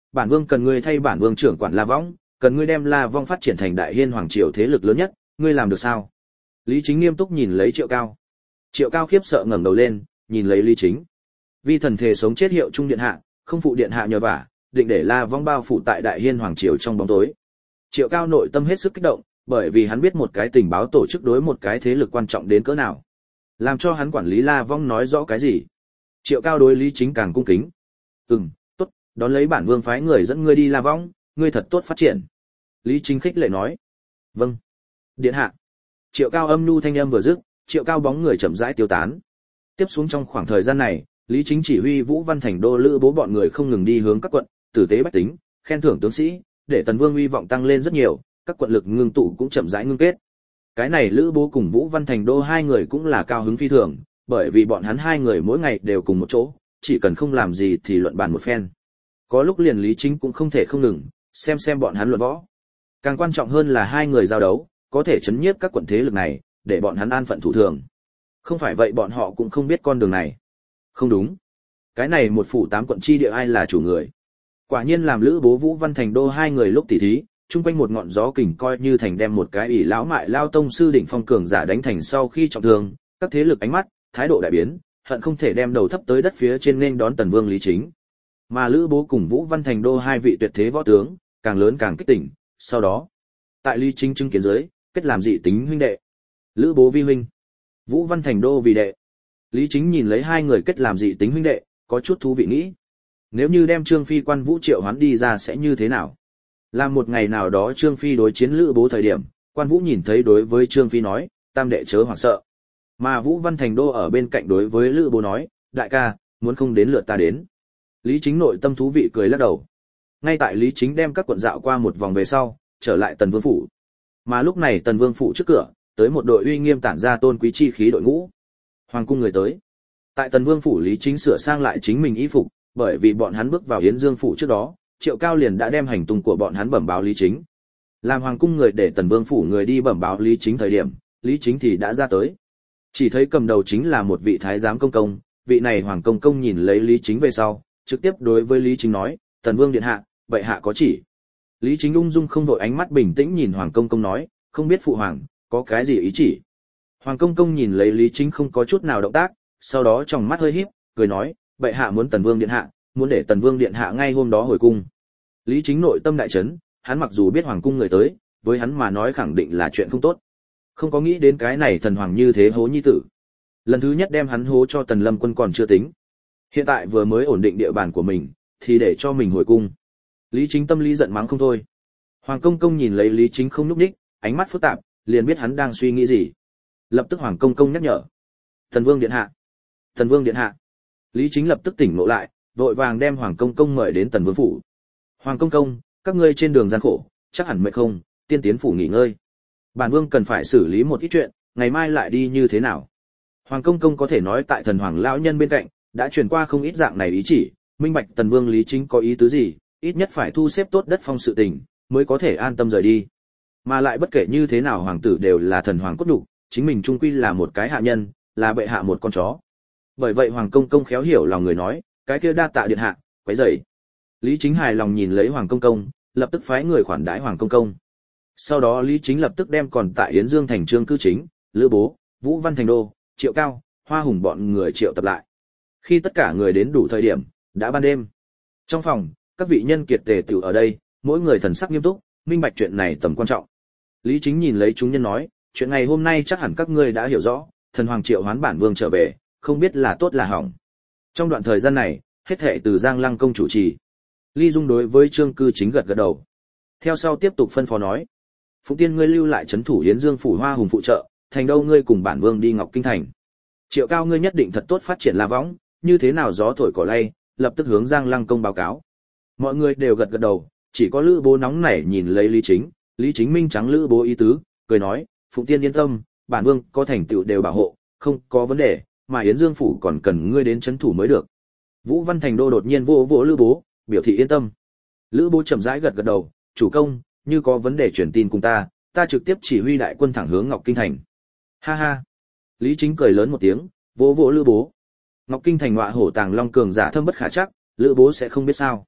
bản vương cần ngươi thay bản vương trưởng quản La Võng, cần ngươi đem La Vong phát triển thành đại hiên hoàng triều thế lực lớn nhất, ngươi làm được sao? Lý Chính nghiêm túc nhìn lấy Triệu Cao. Triệu Cao khiếp sợ ngẩng đầu lên, nhìn lấy Lý Chính. Vi thần thề sống chết hiệu trung điện hạ, không phụ điện hạ nhờ vả, định để La Vong bao phủ tại đại hiên hoàng triều trong bóng tối. Triệu Cao nội tâm hết sức kích động, bởi vì hắn biết một cái tình báo tổ chức đối một cái thế lực quan trọng đến cỡ nào. Làm cho hắn quản lý La Vong nói rõ cái gì. Triệu Cao đối Lý Chính càng cung kính. Ừm, tốt, đón lấy bản vương phái người dẫn ngươi đi La Vong, ngươi thật tốt phát triển. Lý Chính khích lệ nói. Vâng. Điện hạ. Triệu Cao âm nhu thanh âm vừa dứt, Triệu Cao bóng người chậm rãi tiêu tán. Tiếp xuống trong khoảng thời gian này, Lý Chính chỉ huy Vũ Văn Thành Đô Lữ Bố bọn người không ngừng đi hướng các quận, tử tế bách tính, khen thưởng tướng sĩ, để Tần Vương uy vọng tăng lên rất nhiều, các quận lực ngưng tụ cũng chậm rãi ngưng kết. Cái này Lữ Bố cùng Vũ Văn Thành Đô hai người cũng là cao hứng phi thường, bởi vì bọn hắn hai người mỗi ngày đều cùng một chỗ, chỉ cần không làm gì thì luận bàn một phen. Có lúc liền Lý Chính cũng không thể không ngừng, xem xem bọn hắn luận võ. Càng quan trọng hơn là hai người giao đấu, có thể chấn nhiếp các quận thế lực này, để bọn hắn an phận thủ thường. Không phải vậy bọn họ cũng không biết con đường này. Không đúng. Cái này một phủ tám quận chi địa ai là chủ người? Quả nhiên làm Lữ Bố Vũ Văn Thành Đô hai người lúc tỉ thí, chung quanh một ngọn gió kình coi như thành đem một cái ỷ lão mại lao tông sư đỉnh phong cường giả đánh thành sau khi trọng thương, các thế lực ánh mắt, thái độ đại biến, hận không thể đem đầu thấp tới đất phía trên nên đón Tần Vương Lý Chính. Mà Lữ Bố cùng Vũ Văn Thành Đô hai vị tuyệt thế võ tướng, càng lớn càng kích tỉnh, sau đó, tại Lý Chính chứng kiến dưới, kết làm dị tính huynh đệ. Lữ Bố vi huynh, Vũ Văn Thành Đô vì đệ. Lý Chính nhìn lấy hai người kết làm dị tính huynh đệ, có chút thú vị nghĩ. Nếu như đem Trương Phi quan Vũ Triệu hoán đi ra sẽ như thế nào? Làm một ngày nào đó Trương Phi đối chiến Lữ Bố thời điểm, quan Vũ nhìn thấy đối với Trương Phi nói, tam đệ chớ hoảng sợ. Mà Vũ Văn Thành Đô ở bên cạnh đối với Lữ Bố nói, đại ca, muốn không đến lượt ta đến. Lý Chính nội tâm thú vị cười lắc đầu. Ngay tại Lý Chính đem các quận dạo qua một vòng về sau, trở lại Tần Vương phủ. Mà lúc này Tần Vương phủ trước cửa, tới một đội uy nghiêm tản ra tôn quý chi khí đội ngũ. Hoàng cung người tới. Tại Tần Vương phủ Lý Chính sửa sang lại chính mình y phục, bởi vì bọn hắn bước vào Yến Dương phủ trước đó, Triệu Cao liền đã đem hành tung của bọn hắn bẩm báo Lý Chính. Làm hoàng cung người để Tần Vương phủ người đi bẩm báo Lý Chính thời điểm, Lý Chính thì đã ra tới. Chỉ thấy cầm đầu chính là một vị thái giám công công, vị này hoàng công công nhìn lấy Lý Chính về sau, trực tiếp đối với Lý Chính nói, Tần Vương điện hạ, vậy hạ có chỉ. Lý Chính ung dung không vội ánh mắt bình tĩnh nhìn hoàng công công nói, không biết phụ hoàng có cái gì ý chỉ. Hoàng công công nhìn lấy Lý Chính không có chút nào động tác, sau đó trong mắt hơi híp, cười nói, vậy hạ muốn Tần Vương điện hạ, muốn để Tần Vương điện hạ ngay hôm đó hồi cung. Lý Chính nội tâm đại chấn, hắn mặc dù biết hoàng cung người tới, với hắn mà nói khẳng định là chuyện không tốt. Không có nghĩ đến cái này thần hoàng như thế hố nhi tử. Lần thứ nhất đem hắn hố cho Tần Lâm Quân còn chưa tính. Hiện tại vừa mới ổn định địa bàn của mình, thì để cho mình hồi cung. Lý Chính tâm lý giận mắng không thôi. Hoàng công công nhìn lấy Lý Chính không nhúc nhích, ánh mắt phức tạp, liền biết hắn đang suy nghĩ gì. Lập tức Hoàng công công nhắc nhở. Tần Vương điện hạ. Tần Vương điện hạ. Lý Chính lập tức tỉnh ngộ lại, vội vàng đem Hoàng công công mời đến Tần Vương phủ. Hoàng công công, các ngươi trên đường gian khổ, chắc hẳn mệt không, tiên tiến phủ nghỉ ngơi. Bản vương cần phải xử lý một ít chuyện, ngày mai lại đi như thế nào? Hoàng công công có thể nói tại thần hoàng lão nhân bên cạnh, đã truyền qua không ít dạng này ý chỉ, minh bạch Tần Vương Lý Chính có ý tứ gì, ít nhất phải thu xếp tốt đất phong sự tình, mới có thể an tâm rời đi. Mà lại bất kể như thế nào hoàng tử đều là thần hoàng cốt đủ, chính mình trung quy là một cái hạ nhân, là bệ hạ một con chó. Bởi vậy hoàng công công khéo hiểu lòng người nói, cái kia đa tạ điện hạ, quấy rầy. Lý Chính hài lòng nhìn lấy hoàng công công, lập tức phái người khoản đãi hoàng công công. Sau đó Lý Chính lập tức đem còn tại Yến Dương thành Trương Cư Chính, Lữ Bố, Vũ Văn Thành Đô, Triệu Cao, Hoa Hùng bọn người triệu tập lại. Khi tất cả người đến đủ thời điểm, đã ban đêm. Trong phòng, các vị nhân kiệt tề tựu ở đây, mỗi người thần sắc nghiêm túc, minh bạch chuyện này tầm quan trọng. Lý Chính nhìn lấy chúng nhân nói, chuyện ngày hôm nay chắc hẳn các ngươi đã hiểu rõ, thần hoàng triệu hoán bản vương trở về, không biết là tốt là hỏng. Trong đoạn thời gian này, hết thệ từ Giang Lăng công chủ trì. Ly Dung đối với Trương Cư Chính gật gật đầu. Theo sau tiếp tục phân phó nói, Phụng Tiên ngươi lưu lại trấn thủ Yến Dương phủ Hoa Hùng phụ trợ, thành đâu ngươi cùng bản vương đi Ngọc Kinh thành. Triệu Cao ngươi nhất định thật tốt phát triển La Võng, như thế nào gió thổi cỏ lay, lập tức hướng Giang Lăng công báo cáo. Mọi người đều gật gật đầu, chỉ có Lữ Bố nóng nảy nhìn lấy Lý Chính, Lý Chính minh trắng Lữ Bố ý tứ, cười nói, Phụng Tiên yên tâm, bản vương có thành tựu đều bảo hộ, không có vấn đề, mà Yến Dương phủ còn cần ngươi đến trấn thủ mới được. Vũ Văn Thành Đô đột nhiên vỗ vỗ Lữ Bố, biểu thị yên tâm. Lữ Bố chậm rãi gật gật đầu, chủ công, như có vấn đề truyền tin cùng ta, ta trực tiếp chỉ huy đại quân thẳng hướng Ngọc Kinh thành. Ha ha. Lý Chính cười lớn một tiếng, vỗ vỗ Lữ Bố. Ngọc Kinh thành ngọa hổ tàng long cường giả thâm bất khả chắc, Lữ Bố sẽ không biết sao?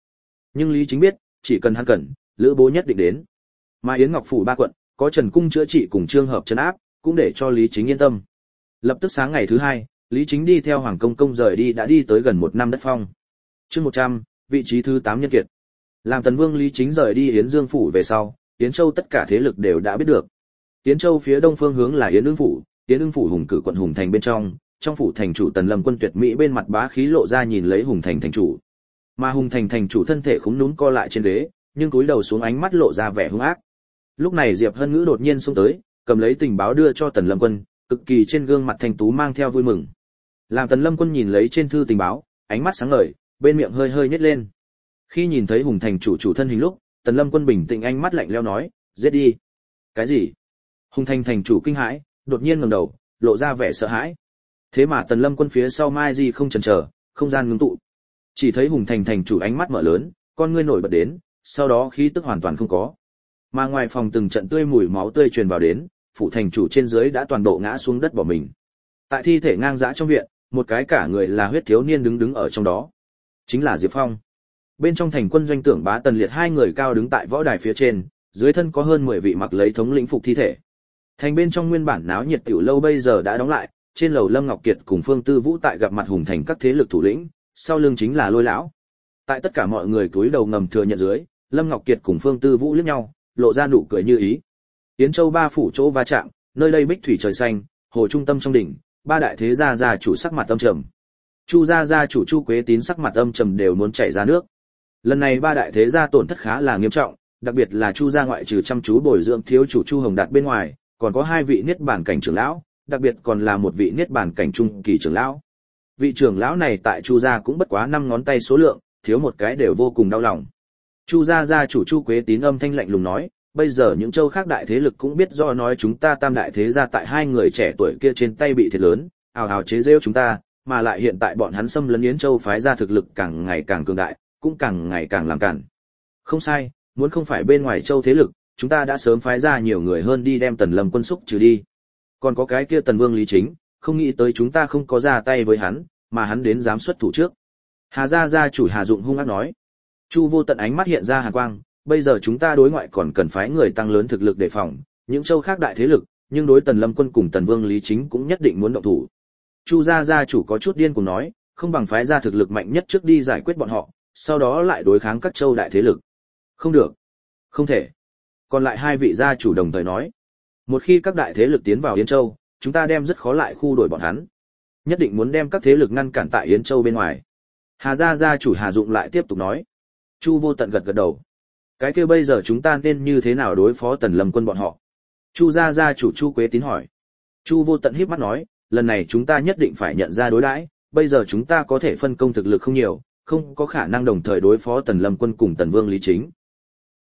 Nhưng Lý Chính biết, chỉ cần hắn cần, Lữ Bố nhất định đến. Mà Yến Ngọc phủ ba quận, có Trần Cung chữa trị cùng Trương Hợp trấn áp, cũng để cho Lý Chính yên tâm. Lập tức sáng ngày thứ hai, Lý Chính đi theo Hoàng Công Công rời đi đã đi tới gần một năm đất phong. Chương một trăm, vị trí thứ tám nhân kiệt. Làm Tần Vương Lý Chính rời đi Yến Dương phủ về sau, Yến Châu tất cả thế lực đều đã biết được. Yến Châu phía đông phương hướng là Yến Ưng phủ, Yến Ưng phủ Hùng Cử quận Hùng Thành bên trong, trong phủ thành chủ Tần Lâm Quân tuyệt mỹ bên mặt bá khí lộ ra nhìn lấy Hùng Thành thành chủ. Mà Hùng Thành thành chủ thân thể khúm núm co lại trên ghế, nhưng cúi đầu xuống ánh mắt lộ ra vẻ hung ác. Lúc này Diệp Hân Ngữ đột nhiên xông tới, cầm lấy tình báo đưa cho Tần Lâm Quân, cực kỳ trên gương mặt thanh tú mang theo vui mừng. Làm Tần Lâm Quân nhìn lấy trên thư tình báo, ánh mắt sáng ngời, bên miệng hơi hơi nhếch lên. Khi nhìn thấy Hùng Thành chủ chủ thân hình lúc, Tần Lâm Quân bình tĩnh ánh mắt lạnh lẽo nói, giết đi. Cái gì? Hùng Thành thành chủ kinh hãi, đột nhiên ngẩng đầu, lộ ra vẻ sợ hãi. Thế mà Tần Lâm Quân phía sau Mai Di không chần chờ, không gian ngưng tụ. Chỉ thấy Hùng Thành thành chủ ánh mắt mở lớn, con ngươi nổi bật đến, sau đó khí tức hoàn toàn không có. Mà ngoài phòng từng trận tươi mùi máu tươi truyền vào đến, phủ thành chủ trên dưới đã toàn bộ ngã xuống đất bỏ mình. Tại thi thể ngang dã trong viện, một cái cả người là huyết thiếu niên đứng đứng ở trong đó, chính là Diệp Phong. Bên trong thành quân doanh Tưởng Bá Tần Liệt hai người cao đứng tại võ đài phía trên, dưới thân có hơn mười vị mặc lấy thống lĩnh phục thi thể. Thành bên trong nguyên bản náo nhiệt tiểu lâu bây giờ đã đóng lại, trên lầu Lâm Ngọc Kiệt cùng Phương Tư Vũ tại gặp mặt Hùng Thành các thế lực thủ lĩnh, sau lưng chính là Lôi lão. Tại tất cả mọi người cúi đầu ngầm thừa nhận dưới, Lâm Ngọc Kiệt cùng Phương Tư Vũ liếc nhau, lộ ra nụ cười như ý. Yến Châu ba phủ chỗ va chạm, nơi đây bích thủy trời xanh, hồ trung tâm trong đỉnh, ba đại thế gia gia chủ sắc mặt âm trầm. Chu gia gia chủ Chu Quế Tín sắc mặt âm trầm đều muốn chảy ra nước. Lần này ba đại thế gia tổn thất khá là nghiêm trọng, đặc biệt là Chu gia ngoại trừ chăm chú bồi dưỡng thiếu chủ Chu Hồng Đạt bên ngoài, còn có hai vị niết bàn cảnh trưởng lão, đặc biệt còn là một vị niết bàn cảnh trung kỳ trưởng lão. Vị trưởng lão này tại Chu gia cũng bất quá năm ngón tay số lượng, thiếu một cái đều vô cùng đau lòng. Chu gia gia chủ Chu Quế Tín âm thanh lạnh lùng nói, bây giờ những châu khác đại thế lực cũng biết do nói chúng ta tam đại thế gia tại hai người trẻ tuổi kia trên tay bị thiệt lớn, ào ào chế giễu chúng ta, mà lại hiện tại bọn hắn xâm lấn Yến Châu phái ra thực lực càng ngày càng cường đại, cũng càng ngày càng làm cản. Không sai, muốn không phải bên ngoài châu thế lực, chúng ta đã sớm phái ra nhiều người hơn đi đem Tần Lâm quân xúc trừ đi. Còn có cái kia Tần Vương Lý Chính, không nghĩ tới chúng ta không có ra tay với hắn, mà hắn đến dám xuất thủ trước. Hà gia gia chủ Hà Dụng hung ác nói. Chu Vô Tận ánh mắt hiện ra hàn quang, bây giờ chúng ta đối ngoại còn cần phái người tăng lớn thực lực đề phòng những châu khác đại thế lực, nhưng đối Tần Lâm quân cùng Tần Vương Lý Chính cũng nhất định muốn động thủ. Chu gia gia chủ có chút điên cuồng nói, không bằng phái ra thực lực mạnh nhất trước đi giải quyết bọn họ, sau đó lại đối kháng các châu đại thế lực. Không được, không thể. Còn lại hai vị gia chủ đồng thời nói, một khi các đại thế lực tiến vào Yến Châu, chúng ta đem rất khó lại khu đuổi bọn hắn, nhất định muốn đem các thế lực ngăn cản tại Yến Châu bên ngoài. Hà gia gia chủ Hà Dụng lại tiếp tục nói. Chu Vô Tận gật gật đầu. Cái kia bây giờ chúng ta nên như thế nào đối phó Tần Lâm quân bọn họ? Chu gia gia chủ Chu Quế Tín hỏi. Chu Vô Tận híp mắt nói, lần này chúng ta nhất định phải nhận ra đối đãi, bây giờ chúng ta có thể phân công thực lực không nhiều, không có khả năng đồng thời đối phó Tần Lâm quân cùng Tần Vương Lý Chính.